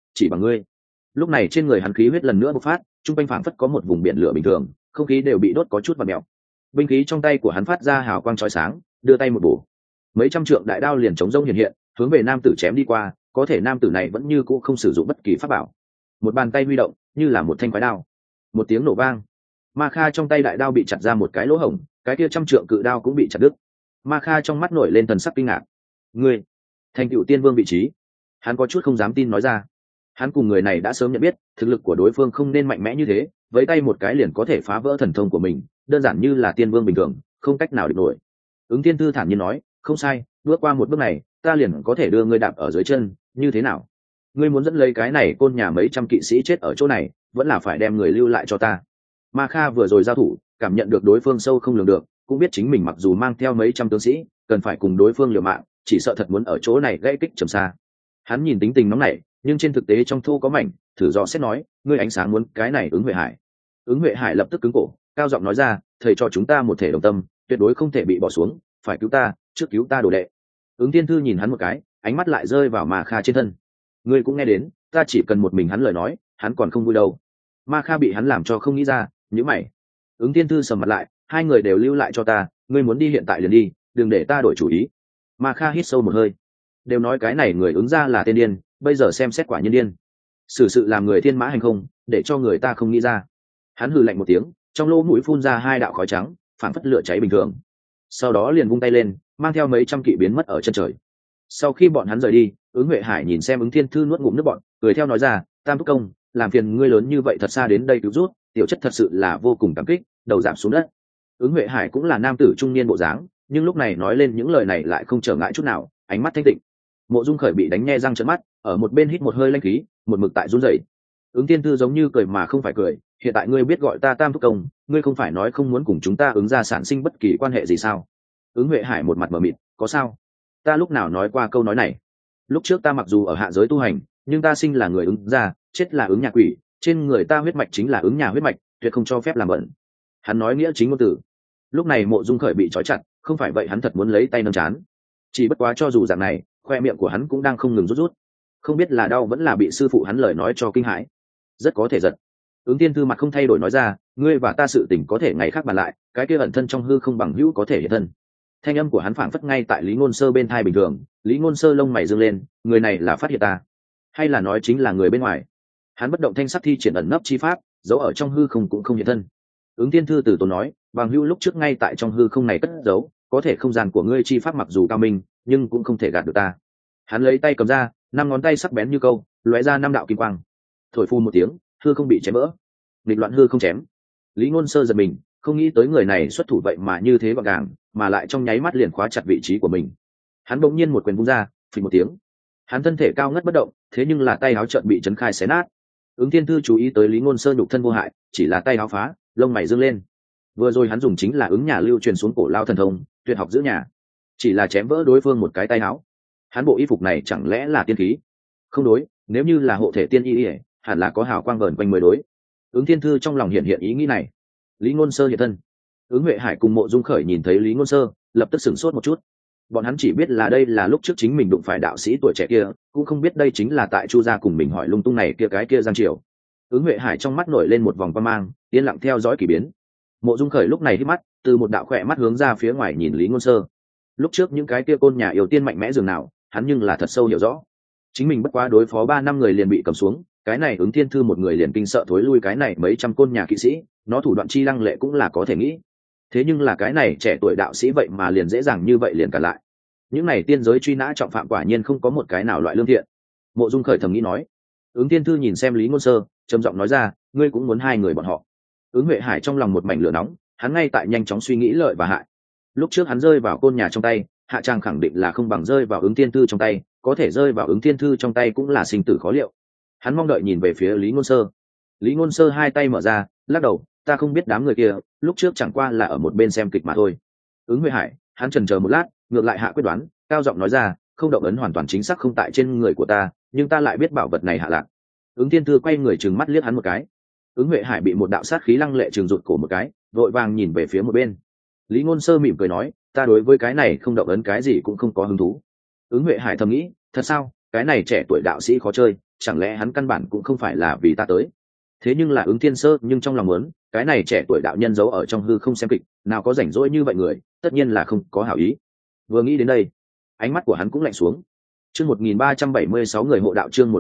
Speaker 1: chỉ bằng ngươi. Lúc này trên người hắn khí huyết lần nữa bộc phát, trung quanh phảng phất có một vùng biển lửa bình thường, không khí đều bị đốt có chút vặn mèo. Binh khí trong tay của hắn phát ra hào quang chói sáng, đưa tay một bổ, mấy trăm trượng đại đao liền chống rông hiện hiện, hướng về nam tử chém đi qua. Có thể nam tử này vẫn như cũ không sử dụng bất kỳ pháp bảo, một bàn tay huy động như là một thanh quái đao, một tiếng nổ vang, Ma Kha trong tay đại đao bị chặt ra một cái lỗ hổng, cái kia trăm trượng cự đao cũng bị chặt đứt. Ma Kha trong mắt nổi lên thần sắc kinh ngạc. Ngươi, thành cựu tiên vương vị trí. Hắn có chút không dám tin nói ra. Hắn cùng người này đã sớm nhận biết, thực lực của đối phương không nên mạnh mẽ như thế, với tay một cái liền có thể phá vỡ thần thông của mình, đơn giản như là tiên vương bình thường, không cách nào địch nổi. Ứng Thiên Thư thản nhiên nói, không sai, bước qua một bước này, ta liền có thể đưa ngươi đạp ở dưới chân, như thế nào? Ngươi muốn dẫn lấy cái này côn nhà mấy trăm kỵ sĩ chết ở chỗ này, vẫn là phải đem người lưu lại cho ta. Ma Kha vừa rồi giao thủ, cảm nhận được đối phương sâu không lường được, cũng biết chính mình mặc dù mang theo mấy trăm tướng sĩ, cần phải cùng đối phương liều mạng, chỉ sợ thật muốn ở chỗ này gãy kích trầm xa. Hắn nhìn tính tình nóng nảy, nhưng trên thực tế trong thu có mảnh, thử dò xét nói, ngươi ánh sáng muốn cái này Ứng Huệ Hải. Ứng Huệ Hải lập tức cứng cổ, cao giọng nói ra, thầy cho chúng ta một thể đồng tâm, tuyệt đối không thể bị bỏ xuống, phải cứu ta, trước cứu ta đồ đệ. Ứng Thiên Thư nhìn hắn một cái, ánh mắt lại rơi vào Ma Kha trên thân. Ngươi cũng nghe đến, ta chỉ cần một mình hắn lời nói, hắn còn không vui đâu. Ma Kha bị hắn làm cho không nghĩ ra, nhíu mày. Ứng Thiên Thư sầm mặt lại, hai người đều lưu lại cho ta, ngươi muốn đi hiện tại liền đi, đừng để ta đổi chủ ý. Ma Kha hít sâu một hơi, đều nói cái này người ứng ra là tên điên, bây giờ xem xét quả nhiên điên, xử sự làm người thiên mã hành không, để cho người ta không nghĩ ra. Hắn hừ lạnh một tiếng, trong lỗ mũi phun ra hai đạo khói trắng, phản phất lửa cháy bình thường, sau đó liền vung tay lên, mang theo mấy trăm kỵ biến mất ở chân trời. Sau khi bọn hắn rời đi, Ứng Huệ Hải nhìn xem Ứng Thiên Thư nuốt ngụm nước bọt, cười theo nói ra, Tam thúc công, làm phiền ngươi lớn như vậy thật xa đến đây cứu rút, tiểu chất thật sự là vô cùng cảm kích. Đầu giảm xuống đất. Ứng Huệ Hải cũng là nam tử trung niên bộ dáng, nhưng lúc này nói lên những lời này lại không trở ngại chút nào, ánh mắt thanh tịnh. Mộ Dung Khởi bị đánh nhe răng trợn mắt, ở một bên hít một hơi lanh khí, một mực tại run rẩy. Ứng Thiên Thư giống như cười mà không phải cười, hiện tại ngươi biết gọi ta Tam thúc công, ngươi không phải nói không muốn cùng chúng ta Ứng ra sản sinh bất kỳ quan hệ gì sao? Ứng Huệ Hải một mặt mờ mịt, có sao? Ta lúc nào nói qua câu nói này? Lúc trước ta mặc dù ở hạ giới tu hành, nhưng ta sinh là người Ứng ra, chết là Ứng nhà quỷ, trên người ta huyết mạch chính là Ứng nhà huyết mạch, tuyệt không cho phép làm bẩn. Hắn nói nghĩa chính ngôn từ. Lúc này Mộ Dung Khởi bị trói chặt, không phải vậy hắn thật muốn lấy tay nâng chán. Chỉ bất quá cho dù dạng này, khoe miệng của hắn cũng đang không ngừng rút rút, không biết là đau vẫn là bị sư phụ hắn lời nói cho kinh hãi, rất có thể giật. Ứng Thiên Thư mặt không thay đổi nói ra, ngươi và ta sự tình có thể ngày khác bàn lại, cái kia ẩn thân trong hư không bằng hữu có thể hiện thân. Thanh âm của hắn phảng phất ngay tại Lý Ngôn Sơ bên tai bình thường. Lý Ngôn Sơ lông mày dương lên, người này là phát hiện ta, hay là nói chính là người bên ngoài? Hắn bất động thanh sắc thi triển ẩn nấp chi pháp, giấu ở trong hư không cũng không hiện thân. Ứng Thiên Thư từ tốn nói, bằng hữu lúc trước ngay tại trong hư không này cất giấu, có thể không gian của ngươi chi pháp mặc dù cao minh, nhưng cũng không thể gạt được ta. Hắn lấy tay cầm ra, năm ngón tay sắc bén như câu, lóe ra năm đạo kim quang. Thổi phun một tiếng, hư không bị chém vỡ. Nghịch loạn hư không chém. Lý Ngôn Sơ giật mình, không nghĩ tới người này xuất thủ vậy mà như thế gọn gàng, mà lại trong nháy mắt liền khóa chặt vị trí của mình. Hắn bỗng nhiên một quyền vung ra, phình một tiếng. Hắn thân thể cao ngất bất động, thế nhưng là tay áo trợn bị chấn khai xé nát. Ứng Thiên Thư chú ý tới Lý Ngôn Sơ nhục thân vô hại, chỉ là tay áo phá, lông mày dương lên. Vừa rồi hắn dùng chính là Ứng nhà lưu truyền xuống cổ lao thần thông, tuyệt học giữ nhà, chỉ là chém vỡ đối phương một cái tay áo. Hắn bộ y phục này chẳng lẽ là tiên khí? Không đối, nếu như là hộ thể tiên y, hẳn là có hào quang vờn quanh mới đối. Ứng Thiên Thư trong lòng hiện hiện ý nghĩ này. Lý Ngôn Sơ hiện thân. Ứng Huệ Hải cùng Mộ Dung Khởi nhìn thấy Lý Ngôn Sơ, lập tức sửng sốt một chút. Bọn hắn chỉ biết là đây là lúc trước chính mình đụng phải đạo sĩ tuổi trẻ kia, cũng không biết đây chính là tại Chu gia cùng mình hỏi lung tung này kia cái kia Giang Triều. Ứng Huệ Hải trong mắt nổi lên một vòng quan mang, yên lặng theo dõi kỳ biến. Mộ Dung Khởi lúc này hít mắt, từ một đạo khỏe mắt hướng ra phía ngoài nhìn Lý Ngôn Sơ. Lúc trước những cái kia côn nhà yêu tiên mạnh mẽ dường nào, hắn nhưng là thật sâu hiểu rõ. Chính mình bất quá đối phó 3 năm người liền bị cầm xuống, cái này Ứng Thiên Thư một người liền kinh sợ thối lui cái này mấy trăm côn nhà kỵ sĩ, nó thủ đoạn chi lăng lệ cũng là có thể nghĩ. Thế nhưng là cái này trẻ tuổi đạo sĩ vậy mà liền dễ dàng như vậy liền cả lại. Những này tiên giới truy nã trọng phạm quả nhiên không có một cái nào loại lương thiện. Mộ Dung Khởi thầm nghĩ nói. Ứng Thiên Thư nhìn xem Lý Ngôn Sơ, trầm giọng nói ra, ngươi cũng muốn hai người bọn họ? Ứng Huệ Hải trong lòng một mảnh lửa nóng, hắn ngay tại nhanh chóng suy nghĩ lợi và hại. Lúc trước hắn rơi vào côn nhà trong tay, hạ trang khẳng định là không bằng rơi vào Ứng Thiên Thư trong tay, có thể rơi vào Ứng Thiên Thư trong tay cũng là sinh tử khó liệu. Hắn mong đợi nhìn về phía Lý Ngôn Sơ. Lý Ngôn Sơ hai tay mở ra, lắc đầu, ta không biết đám người kia, lúc trước chẳng qua là ở một bên xem kịch mà thôi. Ứng Huệ Hải, hắn chần chờ một lát, ngược lại hạ quyết đoán, cao giọng nói ra, không động ấn hoàn toàn chính xác không tại trên người của ta, nhưng ta lại biết bảo vật này hạ lạc. Ứng Thiên Thư quay người trừng mắt liếc hắn một cái. Ứng Huệ Hải bị một đạo sát khí lăng lệ trừng rụt cổ một cái, vội vàng nhìn về phía một bên. Lý Ngôn Sơ mỉm cười nói, ta đối với cái này không động ấn cái gì cũng không có hứng thú. Ứng Huệ Hải thầm nghĩ, thật sao, cái này trẻ tuổi đạo sĩ khó chơi, chẳng lẽ hắn căn bản cũng không phải là vì ta tới? Thế nhưng là Ứng Thiên Sơ nhưng trong lòng muốn, cái này trẻ tuổi đạo nhân giấu ở trong hư không xem kịch, nào có rảnh rỗi như vậy người, tất nhiên là không có hảo ý. Vừa nghĩ đến đây, ánh mắt của hắn cũng lạnh xuống. Chương 1376 người hộ đạo, chương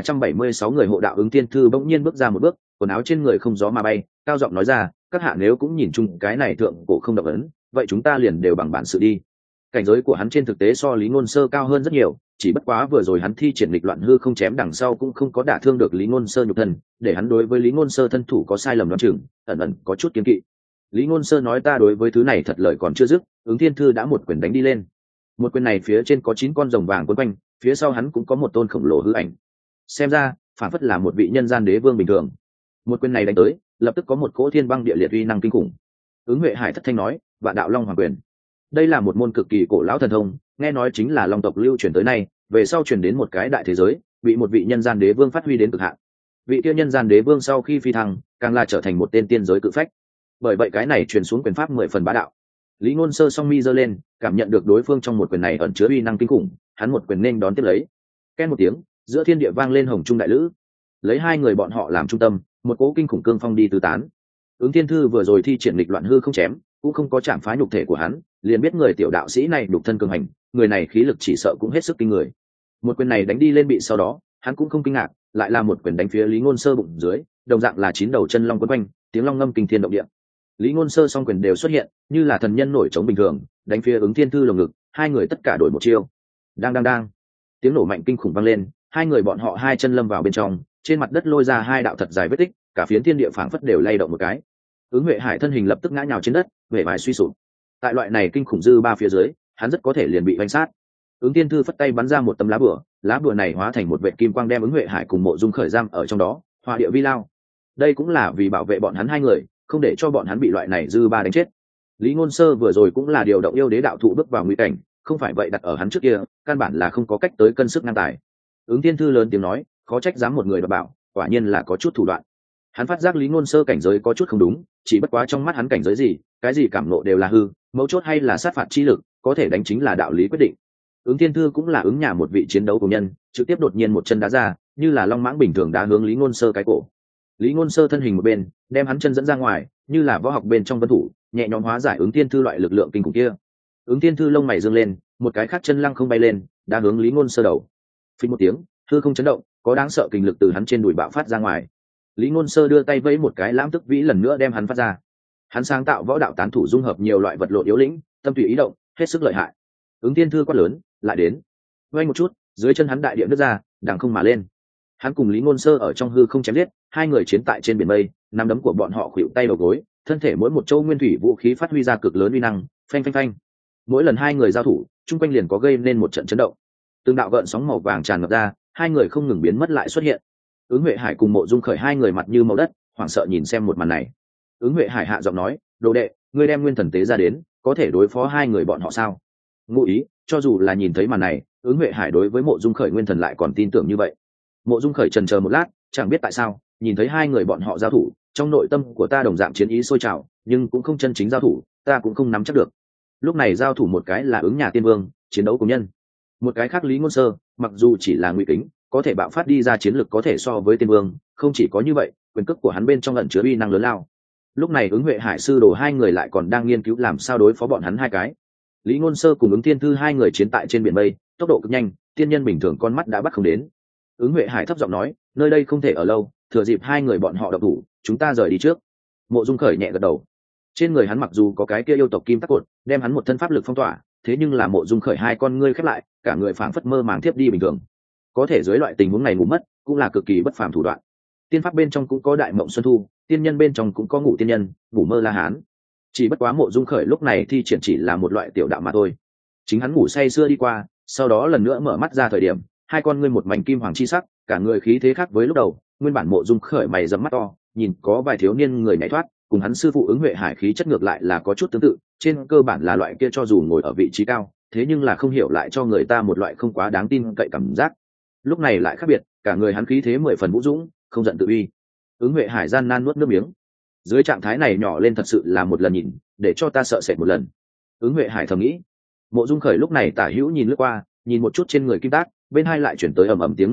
Speaker 1: 1376 người hộ đạo. Ứng Thiên Thư bỗng nhiên bước ra một bước, quần áo trên người không gió mà bay, cao giọng nói ra, các hạ nếu cũng nhìn chung cái này thượng cổ không động ấn, vậy chúng ta liền đều bằng bản sự đi. Cảnh giới của hắn trên thực tế so Lý Ngôn Sơ cao hơn rất nhiều, chỉ bất quá vừa rồi hắn thi triển nghịch loạn hư không chém đằng sau cũng không có đả thương được Lý Ngôn Sơ nhục thân, để hắn đối với Lý Ngôn Sơ thân thủ có sai lầm đoán chừng, ẩn ẩn có chút kiêng kỵ. Lý Ngôn Sơ nói ta đối với thứ này thật lời còn chưa dứt, Ứng Thiên Thư đã một quyền đánh đi lên. Một quyền này phía trên có 9 con rồng vàng quấn quanh, phía sau hắn cũng có một tôn khổng lồ hư ảnh. Xem ra, phản phất là một vị nhân gian đế vương bình thường. Một quyền này đánh tới, lập tức có một cỗ thiên băng địa liệt uy năng kinh khủng. Ứng Huệ Hải thất thanh nói, Vạn Đạo Long Hoàng Quyền. Đây là một môn cực kỳ cổ lão thần thông, nghe nói chính là Long tộc lưu truyền tới nay, về sau truyền đến một cái đại thế giới, bị một vị nhân gian đế vương phát huy đến cực hạn. Vị kia nhân gian đế vương sau khi phi thăng, càng là trở thành một tên tiên giới cự phách. Bởi vậy cái này truyền xuống quyền pháp 10 phần bá đạo. Lý Ngôn Sơ song mi giơ lên, cảm nhận được đối phương trong một quyền này ẩn chứa uy năng kinh khủng, hắn một quyền nên đón tiếp lấy. Ken một tiếng, giữa thiên địa vang lên hồng trung đại lữ. Lấy hai người bọn họ làm trung tâm, một cỗ kinh khủng cương phong đi tứ tán. Ứng Thiên Thư vừa rồi thi triển nghịch loạn hư không chém, cũng không có chạm phá nhục thể của hắn, liền biết người tiểu đạo sĩ này nhục thân cường hành, người này khí lực chỉ sợ cũng hết sức kinh người. Một quyền này đánh đi lên bị sau đó, hắn cũng không kinh ngạc, lại là một quyền đánh phía Lý Ngôn Sơ bụng dưới, đồng dạng là 9 đầu chân long quấn quanh, tiếng long ngâm kinh thiên động địa. Lý Ngôn Sơ song quyền đều xuất hiện, như là thần nhân nổi trống bình thường, đánh phía Ứng Thiên Thư lồng ngực, hai người tất cả đổi một chiêu. Đang, tiếng nổ mạnh kinh khủng vang lên, hai người bọn họ hai chân lâm vào bên trong, trên mặt đất lôi ra hai đạo thật dài vết tích, cả phiến thiên địa phảng phất đều lay động một cái. Ứng Huệ Hải thân hình lập tức ngã nhào trên đất, vẻ vải suy sụp. Tại loại này kinh khủng dư ba phía dưới, hắn rất có thể liền bị vành sát. Ứng Thiên Thư phất tay bắn ra một tấm lá bùa này hóa thành một vệt kim quang đem Ứng Huệ Hải cùng Mộ Dung Khởi giam ở trong đó, hỏa địa vi lao. Đây cũng là vì bảo vệ bọn hắn hai người, không để cho bọn hắn bị loại này dư ba đánh chết. Lý Ngôn Sơ vừa rồi cũng là điều động yêu đế đạo thụ bước vào nguy cảnh, không phải vậy đặt ở hắn trước kia, căn bản là không có cách tới cân sức ngang tài. Ứng Thiên Thư lớn tiếng nói, khó trách dám một người đoạt bảo, quả nhiên là có chút thủ đoạn. Hắn phát giác Lý Ngôn Sơ cảnh giới có chút không đúng, chỉ bất quá trong mắt hắn cảnh giới gì, cái gì cảm nộ đều là hư, mấu chốt hay là sát phạt chi lực, có thể đánh chính là đạo lý quyết định. Ứng Thiên Thư cũng là ứng nhà một vị chiến đấu của nhân, trực tiếp đột nhiên một chân đá ra, như là long mãng bình thường đá hướng Lý Ngôn Sơ cái cổ. Lý Ngôn Sơ thân hình một bên, đem hắn chân dẫn ra ngoài, như là võ học bên trong vân thủ, nhẹ nhõm hóa giải Ứng Thiên Thư loại lực lượng kinh khủng kia. Ứng Thiên Thư lông mày dương lên, một cái khác chân lăng không bay lên, đá hướng Lý Ngôn Sơ đầu. Phình một tiếng, hư không chấn động, có đáng sợ kình lực từ hắn trên đùi bạo phát ra ngoài. Lý Ngôn Sơ đưa tay vẫy một cái lãm tức vĩ lần nữa đem hắn phát ra. Hắn sáng tạo võ đạo tán thủ dung hợp nhiều loại vật lộn yếu lĩnh, tâm tùy ý động, hết sức lợi hại. Ứng Thiên Thư quát lớn, lại đến. Vây một chút, dưới chân hắn đại địa nứt ra, đằng không mà lên. Hắn cùng Lý Ngôn Sơ ở trong hư không chém giết, hai người chiến tại trên biển mây, nắm đấm của bọn họ khuỵu tay đầu gối, thân thể mỗi một châu nguyên thủy vũ khí phát huy ra cực lớn uy năng, phanh phanh phanh. Mỗi lần hai người giao thủ, trung quanh liền có gây nên một trận chấn động. Từng đạo gợn sóng màu vàng tràn ngập ra, hai người không ngừng biến mất lại xuất hiện. Ứng Huệ Hải cùng Mộ Dung Khởi hai người mặt như màu đất, hoảng sợ nhìn xem một màn này. Ứng Huệ Hải hạ giọng nói, đồ đệ, ngươi đem nguyên thần tế ra đến, có thể đối phó hai người bọn họ sao? Ngụ ý, cho dù là nhìn thấy màn này, Ứng Huệ Hải đối với Mộ Dung Khởi nguyên thần lại còn tin tưởng như vậy. Mộ Dung Khởi chần chờ một lát, chẳng biết tại sao, nhìn thấy hai người bọn họ giao thủ, trong nội tâm của ta đồng dạng chiến ý sôi trào, nhưng cũng không chân chính giao thủ, ta cũng không nắm chắc được. Lúc này giao thủ một cái là Ứng nhà tiên vương, chiến đấu cùng nhân, một cái khác Lý Ngôn Sơ, mặc dù chỉ là ngụy kính, có thể bạo phát đi ra chiến lực có thể so với tiên vương, không chỉ có như vậy, quyền cước của hắn bên trong ẩn chứa uy năng lớn lao. Lúc này Ứng Huệ Hải sư đồ hai người lại còn đang nghiên cứu làm sao đối phó bọn hắn hai cái. Lý Ngôn Sơ cùng Ứng Thiên Thư hai người chiến tại trên biển mây, tốc độ cực nhanh, tiên nhân bình thường con mắt đã bắt không đến. Ứng Huệ Hải thấp giọng nói, nơi đây không thể ở lâu, thừa dịp hai người bọn họ động thủ, chúng ta rời đi trước. Mộ Dung Khởi nhẹ gật đầu. Trên người hắn mặc dù có cái kia yêu tộc kim tắc cột, đem hắn một thân pháp lực phong tỏa, thế nhưng là Mộ Dung Khởi hai con ngươi khép lại, cả người phảng phất mơ màng thiếp đi bình thường. Có thể dưới loại tình huống này ngủ mất, cũng là cực kỳ bất phàm thủ đoạn. Tiên pháp bên trong cũng có đại mộng xuân thu, tiên nhân bên trong cũng có ngủ tiên nhân, ngủ mơ la hán. Chỉ bất quá Mộ Dung Khởi lúc này thi triển chỉ là một loại tiểu đạo mà thôi. Chính hắn ngủ say sưa đi qua, sau đó lần nữa mở mắt ra thời điểm, hai con ngươi một mảnh kim hoàng chi sắc, cả người khí thế khác với lúc đầu. Nguyên bản Mộ Dung Khởi mày rậm mắt to, nhìn có vài thiếu niên người nhảy thoát, cùng hắn sư phụ Ứng Huệ Hải khí chất ngược lại là có chút tương tự, trên cơ bản là loại kia cho dù ngồi ở vị trí cao, thế nhưng là không hiểu lại cho người ta một loại không quá đáng tin cậy cảm giác. Lúc này lại khác biệt, cả người hắn khí thế 10 phần vũ dũng, không giận tự uy. Ứng Huệ Hải gian nan nuốt nước miếng. Dưới trạng thái này nhỏ lên thật sự là một lần nhìn, để cho ta sợ sệt một lần. Ứng Huệ Hải thầm nghĩ. Mộ Dung Khởi lúc này tả hữu nhìn lướt qua, nhìn một chút trên người kim tác, bên hai lại chuyển tới ầm ầm tiếng nổ mạnh,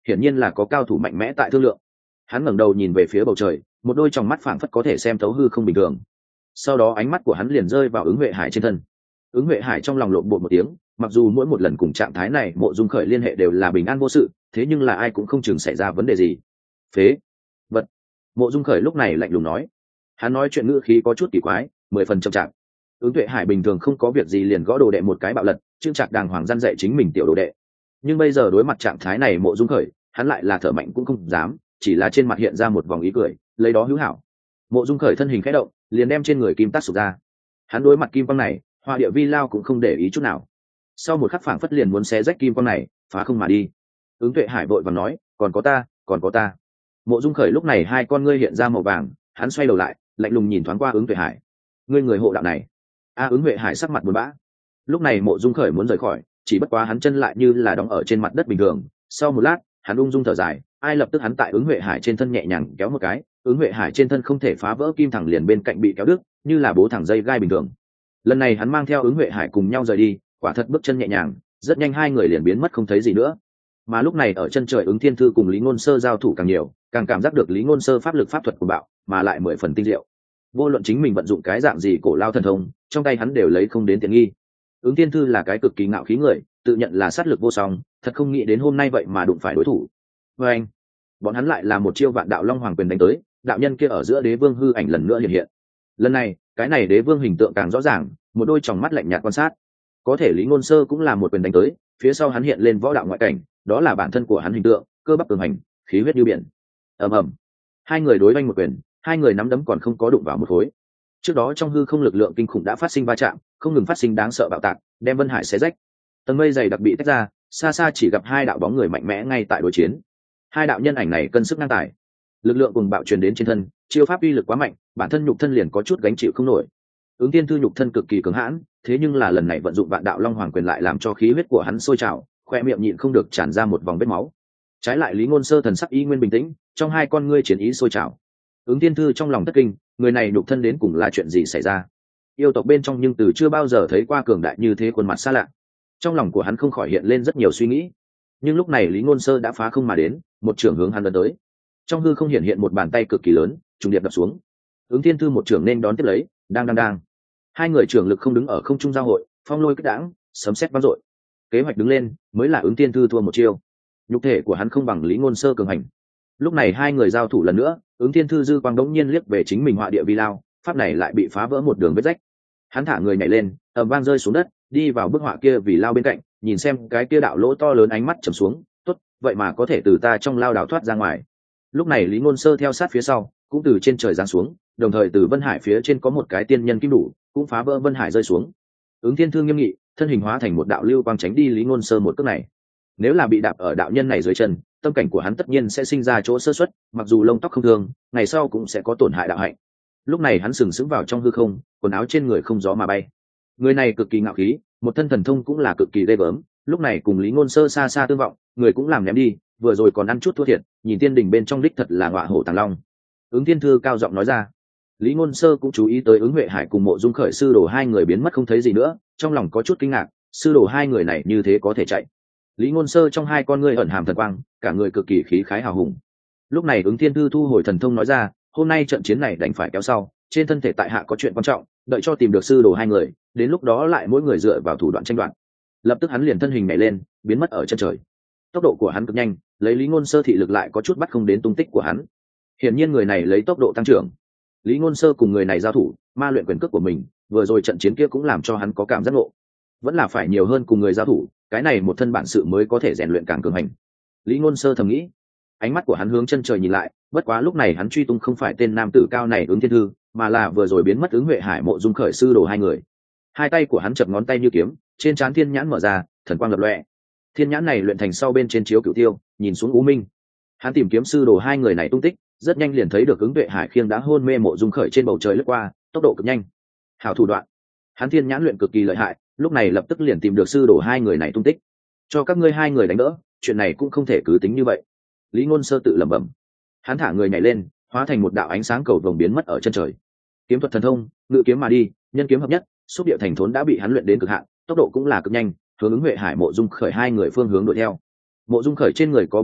Speaker 1: hiển nhiên là có cao thủ mạnh mẽ tại thương lượng. Hắn ngẩng đầu nhìn về phía bầu trời, một đôi tròng mắt phảng phất có thể xem thấu hư không bình thường. Sau đó ánh mắt của hắn liền rơi vào Ứng Huệ Hải trên thân. Ứng Huệ Hải trong lòng lộn bột một tiếng, mặc dù mỗi một lần cùng trạng thái này Mộ Dung Khởi liên hệ đều là bình an vô sự, thế nhưng là ai cũng không chừng xảy ra vấn đề gì. Phế vật. Mộ Dung Khởi lúc này lạnh lùng nói. Hắn nói chuyện ngữ khí có chút kỳ quái, 10 phần chậm chạp. Ứng Huệ Hải bình thường không có việc gì liền gõ đồ đệ một cái bạo lật, trương trạc đàng hoàng gian dạy chính mình tiểu đồ đệ. Nhưng bây giờ đối mặt trạng thái này Mộ Dung Khởi, hắn lại là thở mạnh cũng không dám, chỉ là trên mặt hiện ra một vòng ý cười, lấy đó hữu hảo. Mộ Dung Khởi thân hình khẽ động, liền đem trên người kim tắc sụp ra. Hắn đối mặt kim quang này, Hoa Địa Vi Lao cũng không để ý chút nào. Sau một khắc phảng phất liền muốn xé rách kim quang này, phá không mà đi. Ứng Tuệ Hải vội vàng nói, còn có ta, còn có ta. Mộ Dung Khởi lúc này hai con ngươi hiện ra màu vàng, hắn xoay đầu lại, lạnh lùng nhìn thoáng qua Ứng Tuệ Hải. Ngươi người hộ đạo này. Ứng Tuệ Hải sắc mặt buồn bã. Lúc này Mộ Dung Khởi muốn rời khỏi, chỉ bất quá hắn chân lại như là đóng ở trên mặt đất bình thường. Sau một lát, hắn ung dung thở dài, ai lập tức hắn tại Ứng Huệ Hải trên thân nhẹ nhàng kéo một cái, Ứng Huệ Hải trên thân không thể phá vỡ kim thẳng liền bên cạnh bị kéo đứt, như là bố thẳng dây gai bình thường. Lần này hắn mang theo Ứng Huệ Hải cùng nhau rời đi, quả thật bước chân nhẹ nhàng, rất nhanh hai người liền biến mất không thấy gì nữa. Mà lúc này ở chân trời Ứng Thiên Thư cùng Lý Ngôn Sơ giao thủ càng nhiều, càng cảm giác được Lý Ngôn Sơ pháp lực pháp thuật của bạo, mà lại 10 phần tinh diệu. Vô luận chính mình vận dụng cái dạng gì cổ lao thần thông, trong tay hắn đều lấy không đến tiện nghi. Ứng Thiên Thư là cái cực kỳ ngạo khí người, tự nhận là sát lực vô song, thật không nghĩ đến hôm nay vậy mà đụng phải đối thủ. Và anh, bọn hắn lại là một chiêu Vạn Đạo Long Hoàng quyền đánh tới, đạo nhân kia ở giữa đế vương hư ảnh lần nữa hiện hiện. Lần này, cái này đế vương hình tượng càng rõ ràng, một đôi tròng mắt lạnh nhạt quan sát. Có thể Lý Ngôn Sơ cũng là một quyền đánh tới, phía sau hắn hiện lên võ đạo ngoại cảnh, đó là bản thân của hắn hình tượng, cơ bắp cường hành, khí huyết như biển. Ầm ầm, hai người đối oanh một quyền, hai người nắm đấm còn không có đụng vào một khối. Trước đó trong hư không lực lượng kinh khủng đã phát sinh va chạm, không ngừng phát sinh đáng sợ bạo tạc, đem Vân Hải xé rách. Tầng mây dày đặc bị tách ra, xa xa chỉ gặp hai đạo bóng người mạnh mẽ ngay tại đối chiến. Hai đạo nhân ảnh này cân sức ngang tài, lực lượng cùng bạo truyền đến trên thân, chiêu pháp uy lực quá mạnh, bản thân nhục thân liền có chút gánh chịu không nổi. Ứng Thiên Thư nhục thân cực kỳ cứng hãn, thế nhưng là lần này vận dụng Vạn Đạo Long Hoàng quyền lại làm cho khí huyết của hắn sôi trào, khoe miệng nhịn không được tràn ra một vòng vết máu. Trái lại Lý Ngôn Sơ thần sắc y nguyên bình tĩnh, trong hai con ngươi chiến ý sôi trào. Ứng Thiên Thư trong lòng thất kinh, người này nhục thân đến cùng là chuyện gì xảy ra? Yêu tộc bên trong nhưng từ chưa bao giờ thấy qua cường đại như thế, khuôn mặt xa lạ. Trong lòng của hắn không khỏi hiện lên rất nhiều suy nghĩ. Nhưng lúc này Lý Ngôn Sơ đã phá không mà đến, một trường hướng hắn đón tới. Trong hư không hiện một bàn tay cực kỳ lớn, trùng điệp đập xuống. Ứng Thiên Thư một trường nên đón tiếp lấy, đang. Hai người trưởng lực không đứng ở không trung giao hội, phong lôi kích đãng, sấm sét vang dội. Kế hoạch đứng lên, mới là Ứng Thiên Thư thua một chiêu. Nhục thể của hắn không bằng Lý Ngôn Sơ cường hành. Lúc này hai người giao thủ lần nữa, Ứng Thiên Thư dư quang đống nhiên liếc về chính mình Họa Địa Vi Lao, pháp này lại bị phá vỡ một đường vết rách. Hắn thả người nhảy lên, ầm vang rơi xuống đất, đi vào bức họa kia vì lao bên cạnh, nhìn xem cái kia đạo lỗ to lớn, ánh mắt trầm xuống, tốt, vậy mà có thể từ ta trong lao đảo thoát ra ngoài. Lúc này Lý Ngôn Sơ theo sát phía sau, cũng từ trên trời giáng xuống, đồng thời từ Vân Hải phía trên có một cái tiên nhân kim đủ, cũng phá vỡ Vân Hải rơi xuống. Ứng Thiên Thư nghiêm nghị, thân hình hóa thành một đạo lưu quang tránh đi Lý Ngôn Sơ một cước này. Nếu là bị đạp ở đạo nhân này dưới chân, tâm cảnh của hắn tất nhiên sẽ sinh ra chỗ sơ suất, mặc dù lông tóc không thương, ngày sau cũng sẽ có tổn hại đạo hạnh. Lúc này hắn sừng sững vào trong hư không, quần áo trên người không gió mà bay. Người này cực kỳ ngạo khí, một thân thần thông cũng là cực kỳ ghê gớm, lúc này cùng Lý Ngôn Sơ xa xa tương vọng, người cũng làm ném đi, vừa rồi còn ăn chút thua thiệt, nhìn tiên đình bên trong đích thật là ngọa hổ tàng long. Ứng Thiên Thư cao giọng nói ra. Lý Ngôn Sơ cũng chú ý tới Ứng Huệ Hải cùng Mộ Dung Khởi sư đồ hai người biến mất không thấy gì nữa, trong lòng có chút kinh ngạc, sư đồ hai người này như thế có thể chạy. Lý Ngôn Sơ trong hai con ngươi ẩn hàm thần quang, cả người cực kỳ khí khái hào hùng. Lúc này Ứng Thiên Thư thu hồi thần thông nói ra, hôm nay trận chiến này đành phải kéo sau, trên thân thể tại hạ có chuyện quan trọng, đợi cho tìm được sư đồ hai người, đến lúc đó lại mỗi người dựa vào thủ đoạn tranh đoạt. Lập tức hắn liền thân hình nhảy lên, biến mất ở chân trời. Tốc độ của hắn cực nhanh, lấy Lý Ngôn Sơ thị lực lại có chút bắt không đến tung tích của hắn. Hiển nhiên người này lấy tốc độ tăng trưởng. Lý Ngôn Sơ cùng người này giao thủ, ma luyện quyền cước của mình, vừa rồi trận chiến kia cũng làm cho hắn có cảm giác ngộ. Vẫn là phải nhiều hơn cùng người giao thủ, cái này một thân bản sự mới có thể rèn luyện càng cường hành. Lý Ngôn Sơ thầm nghĩ. Ánh mắt của hắn hướng chân trời nhìn lại, bất quá lúc này hắn truy tung không phải tên nam tử cao này Ứng Thiên Thư, mà là vừa rồi biến mất Ứng Huệ Hải Mộ Dung Khởi sư đồ hai người. Hai tay của hắn chập ngón tay như kiếm, trên trán thiên nhãn mở ra, thần quang lập lòe. Thiên nhãn này luyện thành sau bên trên chiếu cửu tiêu, nhìn xuống U Minh. Hắn tìm kiếm sư đồ hai người này tung tích, rất nhanh liền thấy được Ứng Huệ Hải khiêng đã hôn mê Mộ Dung Khởi trên bầu trời lướt qua, tốc độ cực nhanh. Hảo thủ đoạn. Hắn thiên nhãn luyện cực kỳ lợi hại, lúc này lập tức liền tìm được sư đồ hai người này tung tích. Cho các ngươi hai người đánh đỡ, chuyện này cũng không thể cứ tính như vậy. Lý Ngôn Sơ tự lẩm bẩm. Hắn thả người nhảy lên, hóa thành một đạo ánh sáng cầu vồng biến mất ở chân trời. Kiếm thuật thần thông, ngự kiếm mà đi, nhân kiếm hợp nhất, xúc địa thành thốn đã bị hắn luyện đến cực hạn, tốc độ cũng là cực nhanh, hướng Ứng Huệ Hải Mộ Dung Khởi hai người phương hướng đuổi theo. Mộ Dung Khởi trên người có bí mật,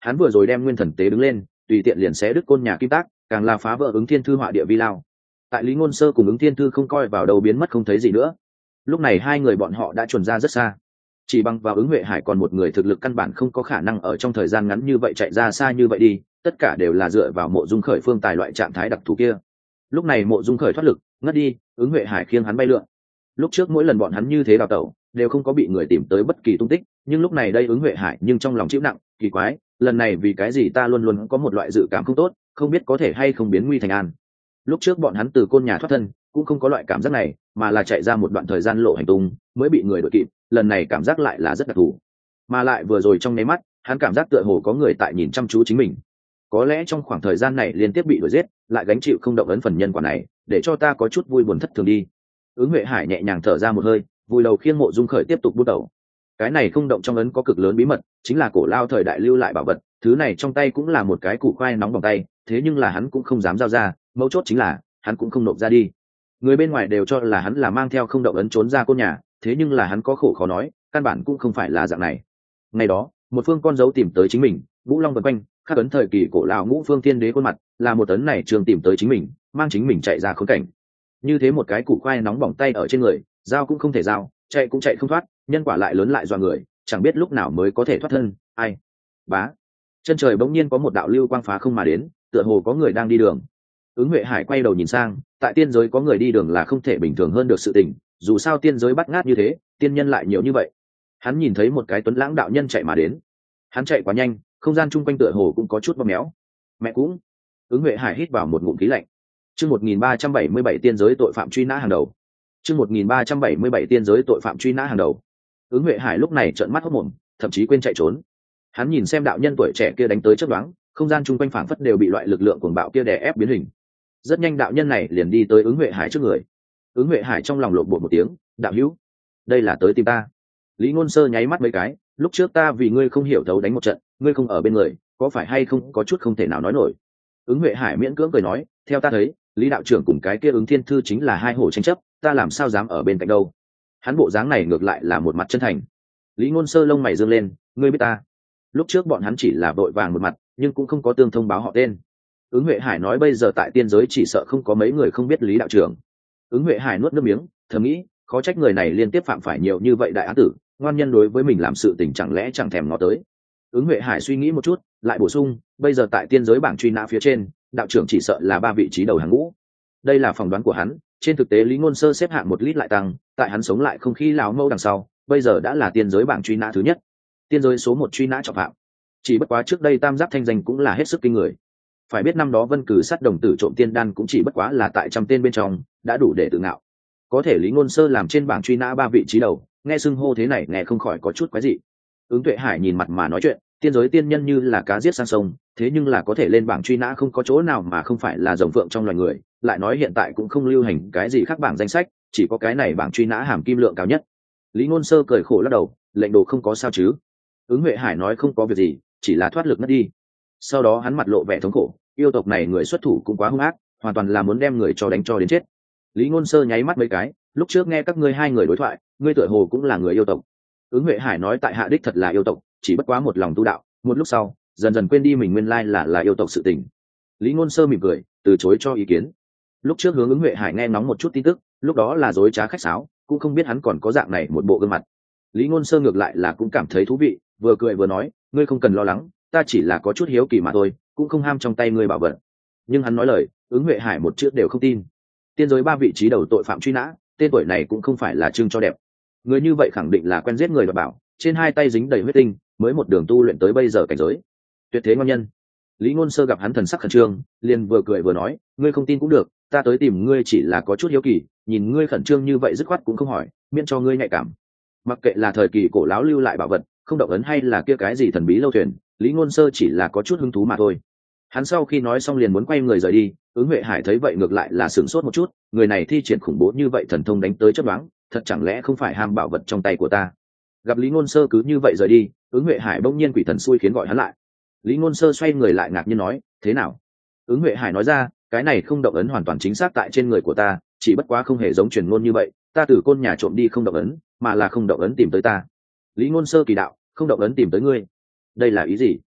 Speaker 1: hắn vừa rồi đem nguyên thần tế đứng lên, tùy tiện liền xé đứt côn nhà kim tác, càng là phá vỡ ứng thiên thư họa địa vi lao. Tại Lý Ngôn Sơ cùng ứng thiên thư không coi vào đầu biến mất không thấy gì nữa. Lúc này hai người bọn họ đã chuẩn ra rất xa, chỉ bằng vào ứng Huệ Hải còn một người thực lực căn bản không có khả năng ở trong thời gian ngắn như vậy chạy ra xa như vậy đi, tất cả đều là dựa vào Mộ Dung Khởi phương tài loại trạng thái đặc thù kia. Lúc này Mộ Dung Khởi thoát lực ngất đi, ứng Huệ Hải khiêng hắn bay lượn. Lúc trước mỗi lần bọn hắn như thế đào tẩu đều không có bị người tìm tới bất kỳ tung tích, nhưng lúc này đây ứng Huệ Hải nhưng trong lòng chịu nặng, kỳ quái, lần này vì cái gì ta luôn luôn có một loại dự cảm không tốt, không biết có thể hay không biến nguy thành an. Lúc trước bọn hắn từ côn nhà thoát thân cũng không có loại cảm giác này, mà là chạy ra một đoạn thời gian lộ hành tung mới bị người đuổi kịp, lần này cảm giác lại là rất đặc thù. Mà lại vừa rồi trong nháy mắt hắn cảm giác tựa hồ có người tại nhìn chăm chú chính mình, có lẽ trong khoảng thời gian này liên tiếp bị đuổi giết lại gánh chịu không động ấn phần nhân quả này, để cho ta có chút vui buồn thất thường đi. Ứng Huệ Hải nhẹ nhàng thở ra một hơi, vùi đầu khiêng Mộ Dung Khởi tiếp tục bút đầu. Cái này không động trong ấn có cực lớn bí mật, chính là cổ lao thời đại lưu lại bảo vật, thứ này trong tay cũng là một cái củ khoai nóng bằng tay, thế nhưng là hắn cũng không dám giao ra, mấu chốt chính là hắn cũng không nộp ra đi. Người bên ngoài đều cho là hắn là mang theo không động ấn trốn ra côn nhà, thế nhưng là hắn có khổ khó nói, căn bản cũng không phải là dạng này. Ngày đó một phương con dấu tìm tới chính mình, Vũ Long vần quanh khắc ấn thời kỳ cổ lão Ngũ Phương Thiên Đế khuôn mặt, là một ấn này trường tìm tới chính mình, mang chính mình chạy ra khốn cảnh. Như thế một cái củ khoai nóng bỏng tay ở trên người, giao cũng không thể giao, chạy cũng chạy không thoát, nhân quả lại lớn lại dọa người, chẳng biết lúc nào mới có thể thoát thân. Ai? Bá. Chân trời bỗng nhiên có một đạo lưu quang phá không mà đến, tựa hồ có người đang đi đường. Ứng Huệ Hải quay đầu nhìn sang, tại tiên giới có người đi đường là không thể bình thường hơn được sự tình, dù sao tiên giới bắt ngát như thế, tiên nhân lại nhiều như vậy. Hắn nhìn thấy một cái tuấn lãng đạo nhân chạy mà đến. Hắn chạy quá nhanh, không gian chung quanh tựa hồ cũng có chút bóp méo. Mẹ cũng. Ứng Huệ Hải hít vào một ngụm khí lạnh. Chương 1377 tiên giới tội phạm truy nã hàng đầu. Chương 1377 tiên giới tội phạm truy nã hàng đầu. Ứng Huệ Hải lúc này trợn mắt hốt mồm, thậm chí quên chạy trốn. Hắn nhìn xem đạo nhân tuổi trẻ kia đánh tới chớp nhoáng, không gian chung quanh phảng phất đều bị loại lực lượng cuồng bạo kia đè ép biến hình. Rất nhanh đạo nhân này liền đi tới Ứng Huệ Hải trước người. Ứng Huệ Hải trong lòng lộn bột một tiếng, đạo hữu, đây là tới tìm ta. Lý Ngôn Sơ nháy mắt mấy cái, lúc trước ta vì ngươi không hiểu thấu đánh một trận, ngươi không ở bên người, có phải hay không có chút không thể nào nói nổi. Ứng Huệ Hải miễn cưỡng cười nói, theo ta thấy, Lý đạo trưởng cùng cái kia Ứng Thiên Thư chính là hai hổ tranh chấp, ta làm sao dám ở bên cạnh đâu. Hắn bộ dáng này ngược lại là một mặt chân thành. Lý Ngôn Sơ lông mày dương lên, ngươi biết ta. Lúc trước bọn hắn chỉ là vội vàng một mặt, nhưng cũng không có tương thông báo họ tên. Ứng Huệ Hải nói bây giờ tại tiên giới chỉ sợ không có mấy người không biết Lý đạo trưởng. Ứng Huệ Hải nuốt nước miếng, thầm nghĩ, khó trách người này liên tiếp phạm phải nhiều như vậy đại án tử, ngoan nhân đối với mình làm sự tình chẳng lẽ chẳng thèm ngó tới. Ứng Huệ Hải suy nghĩ một chút, lại bổ sung, bây giờ tại tiên giới bảng truy nã phía trên, đạo trưởng chỉ sợ là 3 vị trí đầu hàng ngũ. Đây là phỏng đoán của hắn, trên thực tế Lý Ngôn Sơ xếp hạng một lít lại tăng, tại hắn sống lại không khí lão mâu đằng sau, bây giờ đã là tiên giới bảng truy nã thứ nhất. Tiên giới số 1 truy nã trọng phạm. Chỉ bất quá trước đây tam giác thanh danh cũng là hết sức kinh người. Phải biết năm đó Vân Cử sát đồng tử trộm tiên đan cũng chỉ bất quá là tại trăm tên bên trong, đã đủ để tự ngạo. Có thể Lý Ngôn Sơ làm trên bảng truy nã 3 vị trí đầu, nghe xưng hô thế này nghe không khỏi có chút quái dị. Ứng Tuệ Hải nhìn mặt mà nói chuyện, tiên giới tiên nhân như là cá giết sang sông, thế nhưng là có thể lên bảng truy nã không có chỗ nào mà không phải là rồng phượng trong loài người, lại nói hiện tại cũng không lưu hành cái gì khác bảng danh sách, chỉ có cái này bảng truy nã hàm kim lượng cao nhất. Lý Ngôn Sơ cười khổ lắc đầu, lệnh đồ không có sao chứ? Ứng Huệ Hải nói không có việc gì, chỉ là thoát lực ngất đi. Sau đó hắn mặt lộ vẻ thống khổ, yêu tộc này người xuất thủ cũng quá hung ác, hoàn toàn là muốn đem người cho đánh cho đến chết. Lý Ngôn Sơ nháy mắt mấy cái, lúc trước nghe các ngươi hai người đối thoại, ngươi tựa hồ cũng là người yêu tộc. Ứng Huệ Hải nói tại hạ đích thật là yêu tộc, chỉ bất quá một lòng tu đạo, một lúc sau dần dần quên đi mình nguyên lai là yêu tộc sự tình. Lý Ngôn Sơ mỉm cười, từ chối cho ý kiến. Lúc trước hướng Ứng Huệ Hải nghe ngóng một chút tin tức, lúc đó là dối trá khách sáo, cũng không biết hắn còn có dạng này một bộ gương mặt. Lý Ngôn Sơ ngược lại là cũng cảm thấy thú vị, vừa cười vừa nói, ngươi không cần lo lắng, ta chỉ là có chút hiếu kỳ mà thôi, cũng không ham trong tay ngươi bảo vật. Nhưng hắn nói lời, Ứng Huệ Hải một chữ đều không tin. Tiên giới 3 vị trí đầu tội phạm truy nã, tên tuổi này cũng không phải là trưng cho đẹp. Người như vậy khẳng định là quen giết người và bảo, trên hai tay dính đầy huyết tinh, mới một đường tu luyện tới bây giờ cảnh giới. Tuyệt thế ngon nhân. Lý Ngôn Sơ gặp hắn thần sắc khẩn trương, liền vừa cười vừa nói, ngươi không tin cũng được, ta tới tìm ngươi chỉ là có chút hiếu kỳ, nhìn ngươi khẩn trương như vậy dứt khoát cũng không hỏi, miễn cho ngươi nhạy cảm. Mặc kệ là thời kỳ cổ lão lưu lại bảo vật, không động ấn hay là kia cái gì thần bí lâu thuyền, Lý Ngôn Sơ chỉ là có chút hứng thú mà thôi. Hắn sau khi nói xong liền muốn quay người rời đi, Ứng Huệ Hải thấy vậy ngược lại là sửng sốt một chút, người này thi triển khủng bố như vậy thần thông đánh tới chớp nhoáng, thật chẳng lẽ không phải ham bảo vật trong tay của ta. Gặp Lý Ngôn Sơ cứ như vậy rời đi, Ứng Huệ Hải bỗng nhiên quỷ thần xui khiến gọi hắn lại. Lý Ngôn Sơ xoay người lại ngạc nhiên nói, thế nào? Ứng Huệ Hải nói ra, cái này không động ấn hoàn toàn chính xác tại trên người của ta, chỉ bất quá không hề giống truyền ngôn như vậy, ta từ côn nhà trộm đi không động ấn, mà là không động ấn tìm tới ta. Lý Ngôn Sơ kỳ đạo, không động ấn tìm tới ngươi, đây là ý gì?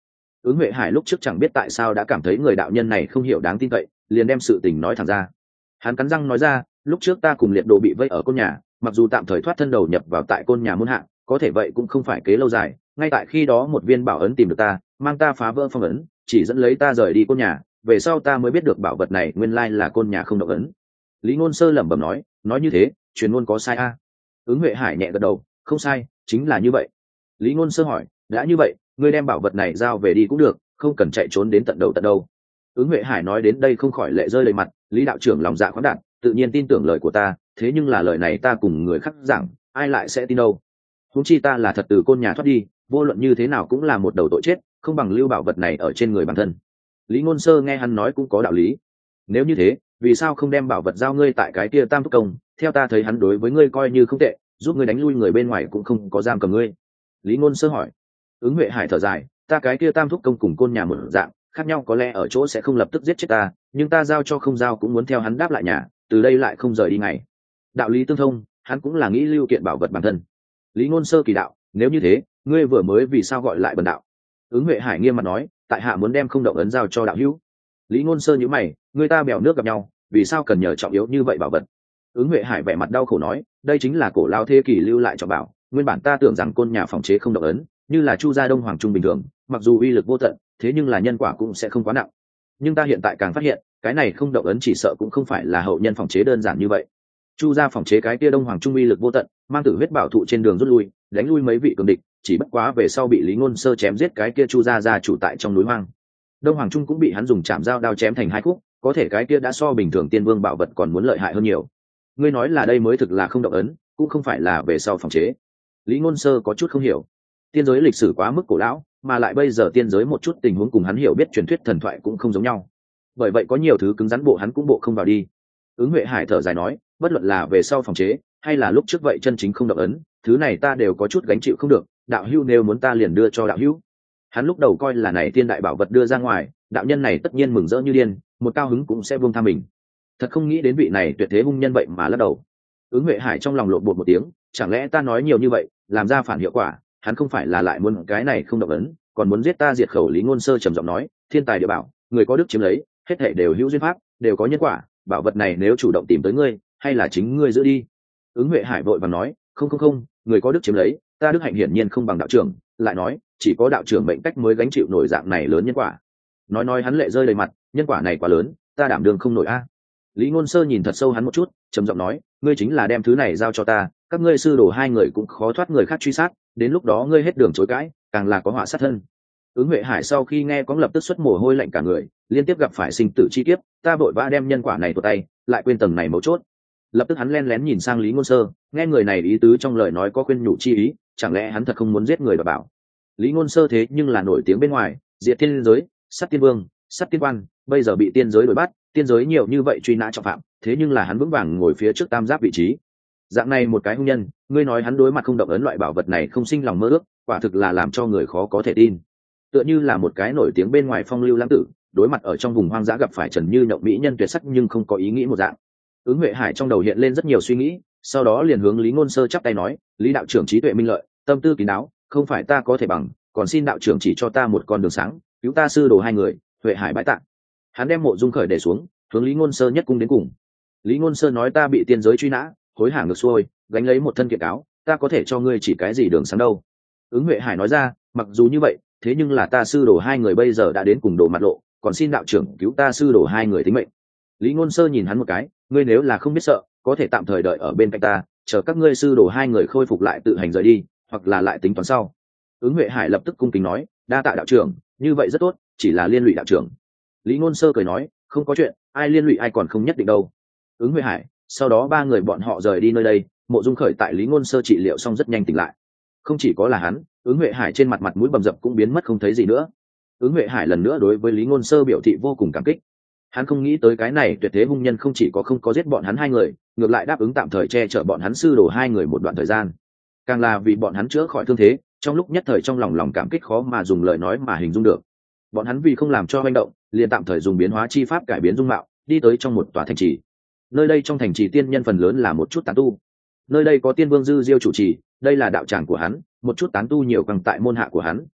Speaker 1: Ứng Huệ Hải lúc trước chẳng biết tại sao đã cảm thấy người đạo nhân này không hiểu đáng tin cậy, liền đem sự tình nói thẳng ra. Hắn cắn răng nói ra, lúc trước ta cùng Liệt Đồ bị vây ở côn nhà, mặc dù tạm thời thoát thân đầu nhập vào tại côn nhà môn hạ, có thể vậy cũng không phải kế lâu dài. Ngay tại khi đó một viên bảo ấn tìm được ta, mang ta phá vỡ phong ấn, chỉ dẫn lấy ta rời đi côn nhà. Về sau ta mới biết được bảo vật này nguyên lai là côn nhà không động ấn. Lý Ngôn Sơ lẩm bẩm nói như thế, truyền ngôn có sai a? Ứng Huệ Hải nhẹ gật đầu, không sai, chính là như vậy. Lý Ngôn Sơ hỏi, đã như vậy, ngươi đem bảo vật này giao về đi cũng được, không cần chạy trốn đến tận đầu tận đâu. Ứng Huệ Hải nói đến đây không khỏi lệ rơi đầy mặt. Lý đạo trưởng lòng dạ khoáng đạt, tự nhiên tin tưởng lời của ta, thế nhưng là lời này ta cùng người khác giảng, ai lại sẽ tin đâu. Huống chi ta là thật từ côn nhà thoát đi, vô luận như thế nào cũng là một đầu tội chết, không bằng lưu bảo vật này ở trên người bản thân. Lý Ngôn Sơ nghe hắn nói cũng có đạo lý. Nếu như thế, vì sao không đem bảo vật giao ngươi tại cái kia Tam Thúc Công? Theo ta thấy hắn đối với ngươi coi như không tệ, giúp ngươi đánh lui người bên ngoài cũng không có giam cầm ngươi. Lý Ngôn Sơ hỏi. Ứng Huệ Hải thở dài, ta cái kia Tam Thúc Công cùng côn nhà một dạng, khác nhau có lẽ ở chỗ sẽ không lập tức giết chết ta, nhưng ta giao cho không giao cũng muốn theo hắn đáp lại nhà, từ đây lại không rời đi ngày. Đạo lý tương thông, hắn cũng là nghĩ lưu kiện bảo vật bản thân. Lý Ngôn Sơ kỳ đạo, nếu như thế, ngươi vừa mới vì sao gọi lại bần đạo? Ứng Huệ Hải nghiêm mặt nói, tại hạ muốn đem không động ấn giao cho đạo hữu. Lý Ngôn Sơ nhíu mày, người ta bèo nước gặp nhau, vì sao cần nhờ trọng yếu như vậy bảo vật? Ứng Huệ Hải vẻ mặt đau khổ nói, đây chính là cổ lao thế kỷ lưu lại trọng bảo, nguyên bản ta tưởng rằng côn nhà phòng chế không động ấn, như là Chu gia Đông Hoàng Trung bình thường, mặc dù uy lực vô tận, thế nhưng là nhân quả cũng sẽ không quá nặng. Nhưng ta hiện tại càng phát hiện, cái này không động ấn chỉ sợ cũng không phải là hậu nhân phòng chế đơn giản như vậy. Chu gia phòng chế cái kia Đông Hoàng Trung uy lực vô tận, mang tử huyết bảo thụ trên đường rút lui, đánh lui mấy vị cường địch, chỉ bất quá về sau bị Lý Ngôn Sơ chém giết cái kia Chu gia gia chủ tại trong núi hoang. Đông Hoàng Trung cũng bị hắn dùng chạm dao đao chém thành hai khúc, có thể cái kia đã so bình thường tiên vương bảo vật còn muốn lợi hại hơn nhiều. Ngươi nói là đây mới thực là không động ấn, cũng không phải là về sau phòng chế. Lý Ngôn Sơ có chút không hiểu. Tiên giới lịch sử quá mức cổ lão, mà lại bây giờ tiên giới một chút tình huống cùng hắn hiểu biết truyền thuyết thần thoại cũng không giống nhau. Bởi vậy có nhiều thứ cứng rắn bộ hắn cũng bộ không vào đi. Ứng Huệ Hải thở dài nói, bất luận là về sau phòng chế, hay là lúc trước vậy chân chính không động ấn, thứ này ta đều có chút gánh chịu không được, đạo hữu nếu muốn ta liền đưa cho đạo hữu. Hắn lúc đầu coi là này tiên đại bảo vật đưa ra ngoài, đạo nhân này tất nhiên mừng rỡ như điên, một cao hứng cũng sẽ buông tha mình. Thật không nghĩ đến vị này tuyệt thế hung nhân vậy mà lắc đầu. Ứng Huệ Hải trong lòng lộn bột một tiếng, chẳng lẽ ta nói nhiều như vậy, làm ra phản hiệu quả, hắn không phải là lại muốn cái này không động ấn, còn muốn giết ta diệt khẩu. Lý Ngôn Sơ trầm giọng nói, thiên tài địa bảo, người có đức chiếm lấy, hết thảy đều hữu duyên pháp, đều có nhân quả, bảo vật này nếu chủ động tìm tới ngươi, hay là chính ngươi giữ đi? Ứng Huệ Hải vội vàng nói, không, người có đức chiếm lấy, ta đức hạnh hiển nhiên không bằng đạo trưởng, lại nói, chỉ có đạo trưởng mệnh cách mới gánh chịu nổi dạng này lớn nhân quả. Nói hắn lệ rơi đầy mặt, nhân quả này quá lớn, ta đảm đương không nổi a. Lý Ngôn Sơ nhìn thật sâu hắn một chút, trầm giọng nói, ngươi chính là đem thứ này giao cho ta, các ngươi sư đồ hai người cũng khó thoát người khác truy sát, đến lúc đó ngươi hết đường chối cãi, càng là có họa sát thân. Ứng Huệ Hải sau khi nghe có lập tức xuất mồ hôi lạnh cả người, liên tiếp gặp phải sinh tử chi kiếp, ta vội vã đem nhân quả này tuột tay, lại quên tầng này mấu chốt. Lập tức hắn lén lén nhìn sang Lý Ngôn Sơ, nghe người này ý tứ trong lời nói có khuyên nhủ chi ý, chẳng lẽ hắn thật không muốn giết người và bảo. Lý Ngôn Sơ thế nhưng là nổi tiếng bên ngoài, diệt tiên giới, sát tiên vương, sát tiên quan, bây giờ bị tiên giới đuổi bắt, tiên giới nhiều như vậy truy nã trọng phạm, thế nhưng là hắn vững vàng ngồi phía trước tam giáp vị trí. Dạng này một cái hung nhân, ngươi nói hắn đối mặt không động ấn loại bảo vật này không sinh lòng mơ ước, quả thực là làm cho người khó có thể tin. Tựa như là một cái nổi tiếng bên ngoài phong lưu lãng tử, đối mặt ở trong vùng hoang dã gặp phải trần như nhộng mỹ nhân tuyệt sắc nhưng không có ý nghĩ một dạng. Ứng Huệ Hải trong đầu hiện lên rất nhiều suy nghĩ, sau đó liền hướng Lý Ngôn Sơ chắp tay nói, Lý đạo trưởng trí tuệ minh lợi, tâm tư kín đáo, không phải ta có thể bằng, còn xin đạo trưởng chỉ cho ta một con đường sáng, cứu ta sư đồ hai người. Huệ Hải bái tạ. Hắn đem Mộ Dung Khởi để xuống, hướng Lý Ngôn Sơ nhất cung đến cùng. Lý Ngôn Sơ nói, ta bị tiên giới truy nã, hối hả ngược xuôi, gánh lấy một thân kiện cáo, ta có thể cho ngươi chỉ cái gì đường sáng đâu. Ứng Huệ Hải nói ra, mặc dù như vậy, thế nhưng là ta sư đồ hai người bây giờ đã đến cùng đồ mặt lộ, còn xin đạo trưởng cứu ta sư đồ hai người tính mệnh. Lý Ngôn Sơ nhìn hắn một cái, ngươi nếu là không biết sợ, có thể tạm thời đợi ở bên cạnh ta, chờ các ngươi sư đồ hai người khôi phục lại tự hành rời đi, hoặc là lại tính toán sau. Ứng Huệ Hải lập tức cung kính nói, đa tạ đạo trưởng, như vậy rất tốt, chỉ là liên lụy đạo trưởng. Lý Ngôn Sơ cười nói, không có chuyện, ai liên lụy ai còn không nhất định đâu. Ứng Huệ Hải, sau đó ba người bọn họ rời đi nơi đây. Mộ Dung Khởi tại Lý Ngôn Sơ trị liệu xong rất nhanh tỉnh lại. Không chỉ có là hắn, Ứng Huệ Hải trên mặt mũi bầm dập cũng biến mất không thấy gì nữa. Ứng Huệ Hải lần nữa đối với Lý Ngôn Sơ biểu thị vô cùng cảm kích. Hắn không nghĩ tới cái này tuyệt thế hung nhân không chỉ có không có giết bọn hắn hai người, ngược lại đáp ứng tạm thời che chở bọn hắn sư đồ hai người một đoạn thời gian. Càng là vì bọn hắn chữa khỏi thương thế, trong lúc nhất thời trong lòng cảm kích khó mà dùng lời nói mà hình dung được. Bọn hắn vì không làm cho manh động, liền tạm thời dùng biến hóa chi pháp cải biến dung mạo, đi tới trong một tòa thành trì. Nơi đây trong thành trì tiên nhân phần lớn là một chút tán tu. Nơi đây có tiên vương Dư Diêu chủ trì, đây là đạo tràng của hắn, một chút tán tu nhiều càng tại môn hạ của hắn,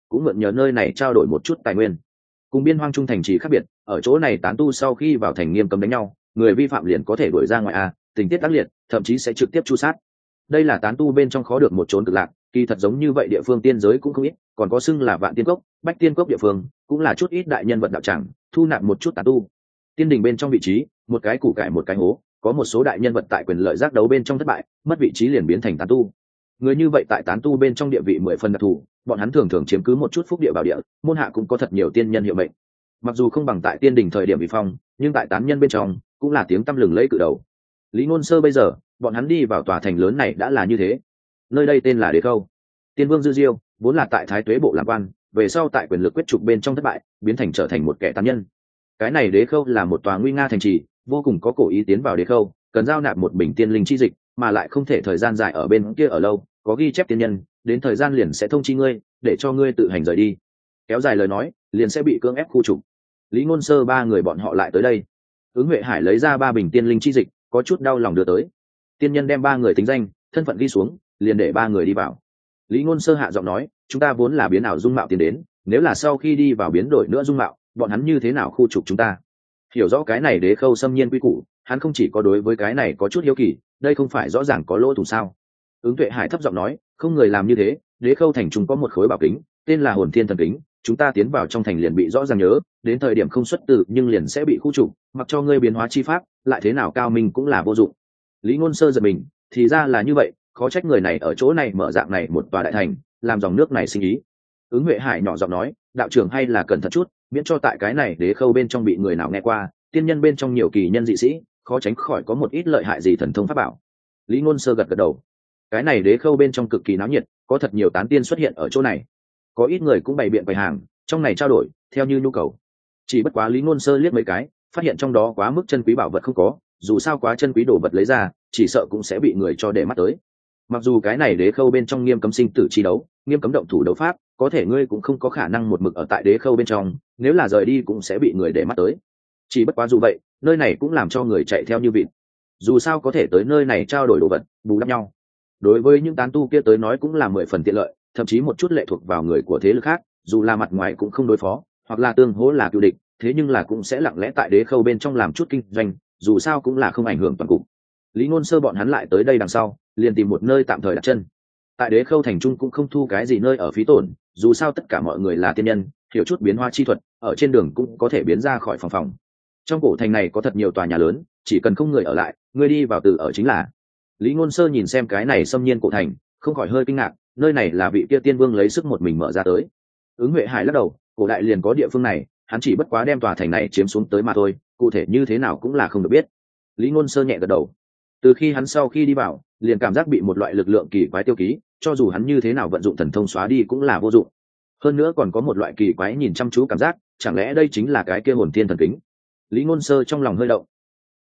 Speaker 1: cũng mượn nhờ nơi này trao đổi một chút tài nguyên. Cùng biên hoang trung thành trì khác biệt, ở chỗ này tán tu sau khi vào thành nghiêm cấm đánh nhau, người vi phạm liền có thể đuổi ra ngoài tình tiết tác liệt, thậm chí sẽ trực tiếp tru sát. Đây là tán tu bên trong khó được một chốn cực lạc, kỳ thật giống như vậy địa phương tiên giới cũng không ít, còn có xưng là Vạn Tiên Cốc, Bách Tiên Cốc địa phương, cũng là chút ít đại nhân vật đạo tràng, thu nạp một chút tán tu. Tiên đình bên trong vị trí, một cái củ cải một cái hố, có một số đại nhân vật tại quyền lợi giác đấu bên trong thất bại, mất vị trí liền biến thành tán tu. Người như vậy tại tán tu bên trong địa vị 10 phần đặc thù, bọn hắn thường thường chiếm cứ một chút phúc địa bảo địa, môn hạ cũng có thật nhiều tiên nhân hiệu mệnh. Mặc dù không bằng tại tiên đình thời điểm bị phong, nhưng tại tán nhân bên trong cũng là tiếng tăm lừng lẫy cự đầu. Lý Ngôn Sơ bây giờ, bọn hắn đi vào tòa thành lớn này đã là như thế. Nơi đây tên là Đế Khâu. Tiên vương Dư Diêu vốn là tại Thái Tuế bộ làm quan, về sau tại quyền lực quyết trục bên trong thất bại, biến thành trở thành một kẻ tán nhân. Cái này Đế Khâu là một tòa nguy nga thành trì, vô cùng có cổ ý tiến vào Đế Khâu, cần giao nạp một bình tiên linh chi dịch, mà lại không thể thời gian dài ở bên kia ở lâu, có ghi chép tiên nhân, đến thời gian liền sẽ thông chi ngươi, để cho ngươi tự hành rời đi. Kéo dài lời nói, liền sẽ bị cưỡng ép khu trục. Lý Ngôn Sơ ba người bọn họ lại tới đây. Ứng Huệ Hải lấy ra 3 bình tiên linh chi dịch, có chút đau lòng đưa tới. Tiên nhân đem 3 người tính danh, thân phận ghi xuống, liền để 3 người đi vào. Lý Ngôn Sơ hạ giọng nói, chúng ta vốn là biến ảo dung mạo tiến đến, nếu là sau khi đi vào biến đổi nữa dung mạo, bọn hắn như thế nào khu trục chúng ta? Hiểu rõ cái này Đế Khâu xâm nhiên quy củ, hắn không chỉ có đối với cái này có chút hiếu kỳ, đây không phải rõ ràng có lỗ thủng sao? Ứng Tuệ Hải thấp giọng nói, không người làm như thế, Đế Khâu thành chúng có một khối bảo kính, tên là Hồn Thiên Thần Kính, chúng ta tiến vào trong thành liền bị rõ ràng nhớ, đến thời điểm không xuất tử nhưng liền sẽ bị khu trục, mặc cho ngươi biến hóa chi pháp, lại thế nào cao minh cũng là vô dụng. Lý Ngôn Sơ giật mình, thì ra là như vậy, khó trách người này ở chỗ này mở dạng này một tòa đại thành, làm dòng nước này sinh ý. Ứng Huệ Hải nhỏ giọng nói, đạo trưởng hay là cẩn thận chút, miễn cho tại cái này Đế Khâu bên trong bị người nào nghe qua, tiên nhân bên trong nhiều kỳ nhân dị sĩ, khó tránh khỏi có một ít lợi hại gì thần thông pháp bảo. Lý Ngôn Sơ gật gật đầu. Cái này Đế Khâu bên trong cực kỳ náo nhiệt, có thật nhiều tán tiên xuất hiện ở chỗ này, có ít người cũng bày biện bày hàng, trong này trao đổi theo như nhu cầu. Chỉ bất quá Lý Ngôn Sơ liếc mấy cái, phát hiện trong đó quá mức chân quý bảo vật không có, dù sao quá chân quý đồ vật lấy ra, chỉ sợ cũng sẽ bị người cho để mắt tới. Mặc dù cái này Đế Khâu bên trong nghiêm cấm sinh tử chi đấu, nghiêm cấm động thủ đấu pháp, có thể ngươi cũng không có khả năng một mực ở tại Đế Khâu bên trong, nếu là rời đi cũng sẽ bị người để mắt tới. Chỉ bất quá dù vậy, nơi này cũng làm cho người chạy theo như vịt. Dù sao có thể tới nơi này trao đổi đồ vật, bù đắp nhau. Đối với những tán tu kia tới nói cũng là 10 phần tiện lợi, thậm chí một chút lệ thuộc vào người của thế lực khác, dù là mặt ngoài cũng không đối phó, hoặc là tương hỗ là cựu địch, thế nhưng là cũng sẽ lặng lẽ tại Đế Khâu bên trong làm chút kinh doanh, dù sao cũng là không ảnh hưởng toàn cục. Lý Ngôn Sơ bọn hắn lại tới đây đằng sau, liền tìm một nơi tạm thời đặt chân. Tại Đế Khâu thành trung cũng không thu cái gì nơi ở phí tổn, dù sao tất cả mọi người là tiên nhân, hiểu chút biến hóa chi thuật, ở trên đường cũng có thể biến ra khỏi phòng. Trong cổ thành này có thật nhiều tòa nhà lớn, chỉ cần không người ở lại, người đi vào từ ở chính là. Lý Ngôn Sơ nhìn xem cái này xâm nhiên cổ thành, không khỏi hơi kinh ngạc, nơi này là vị kia tiên vương lấy sức một mình mở ra tới. Ứng Huệ Hải lắc đầu, cổ đại liền có địa phương này, hắn chỉ bất quá đem tòa thành này chiếm xuống tới mà thôi, cụ thể như thế nào cũng là không được biết. Lý Ngôn Sơ nhẹ gật đầu. Từ khi hắn sau khi đi vào, liền cảm giác bị một loại lực lượng kỳ quái tiêu ký, cho dù hắn như thế nào vận dụng thần thông xóa đi cũng là vô dụng. Hơn nữa còn có một loại kỳ quái nhìn chăm chú cảm giác, chẳng lẽ đây chính là cái kia Hồn Thiên Thần Kính? Lý Ngôn Sơ trong lòng hơi động,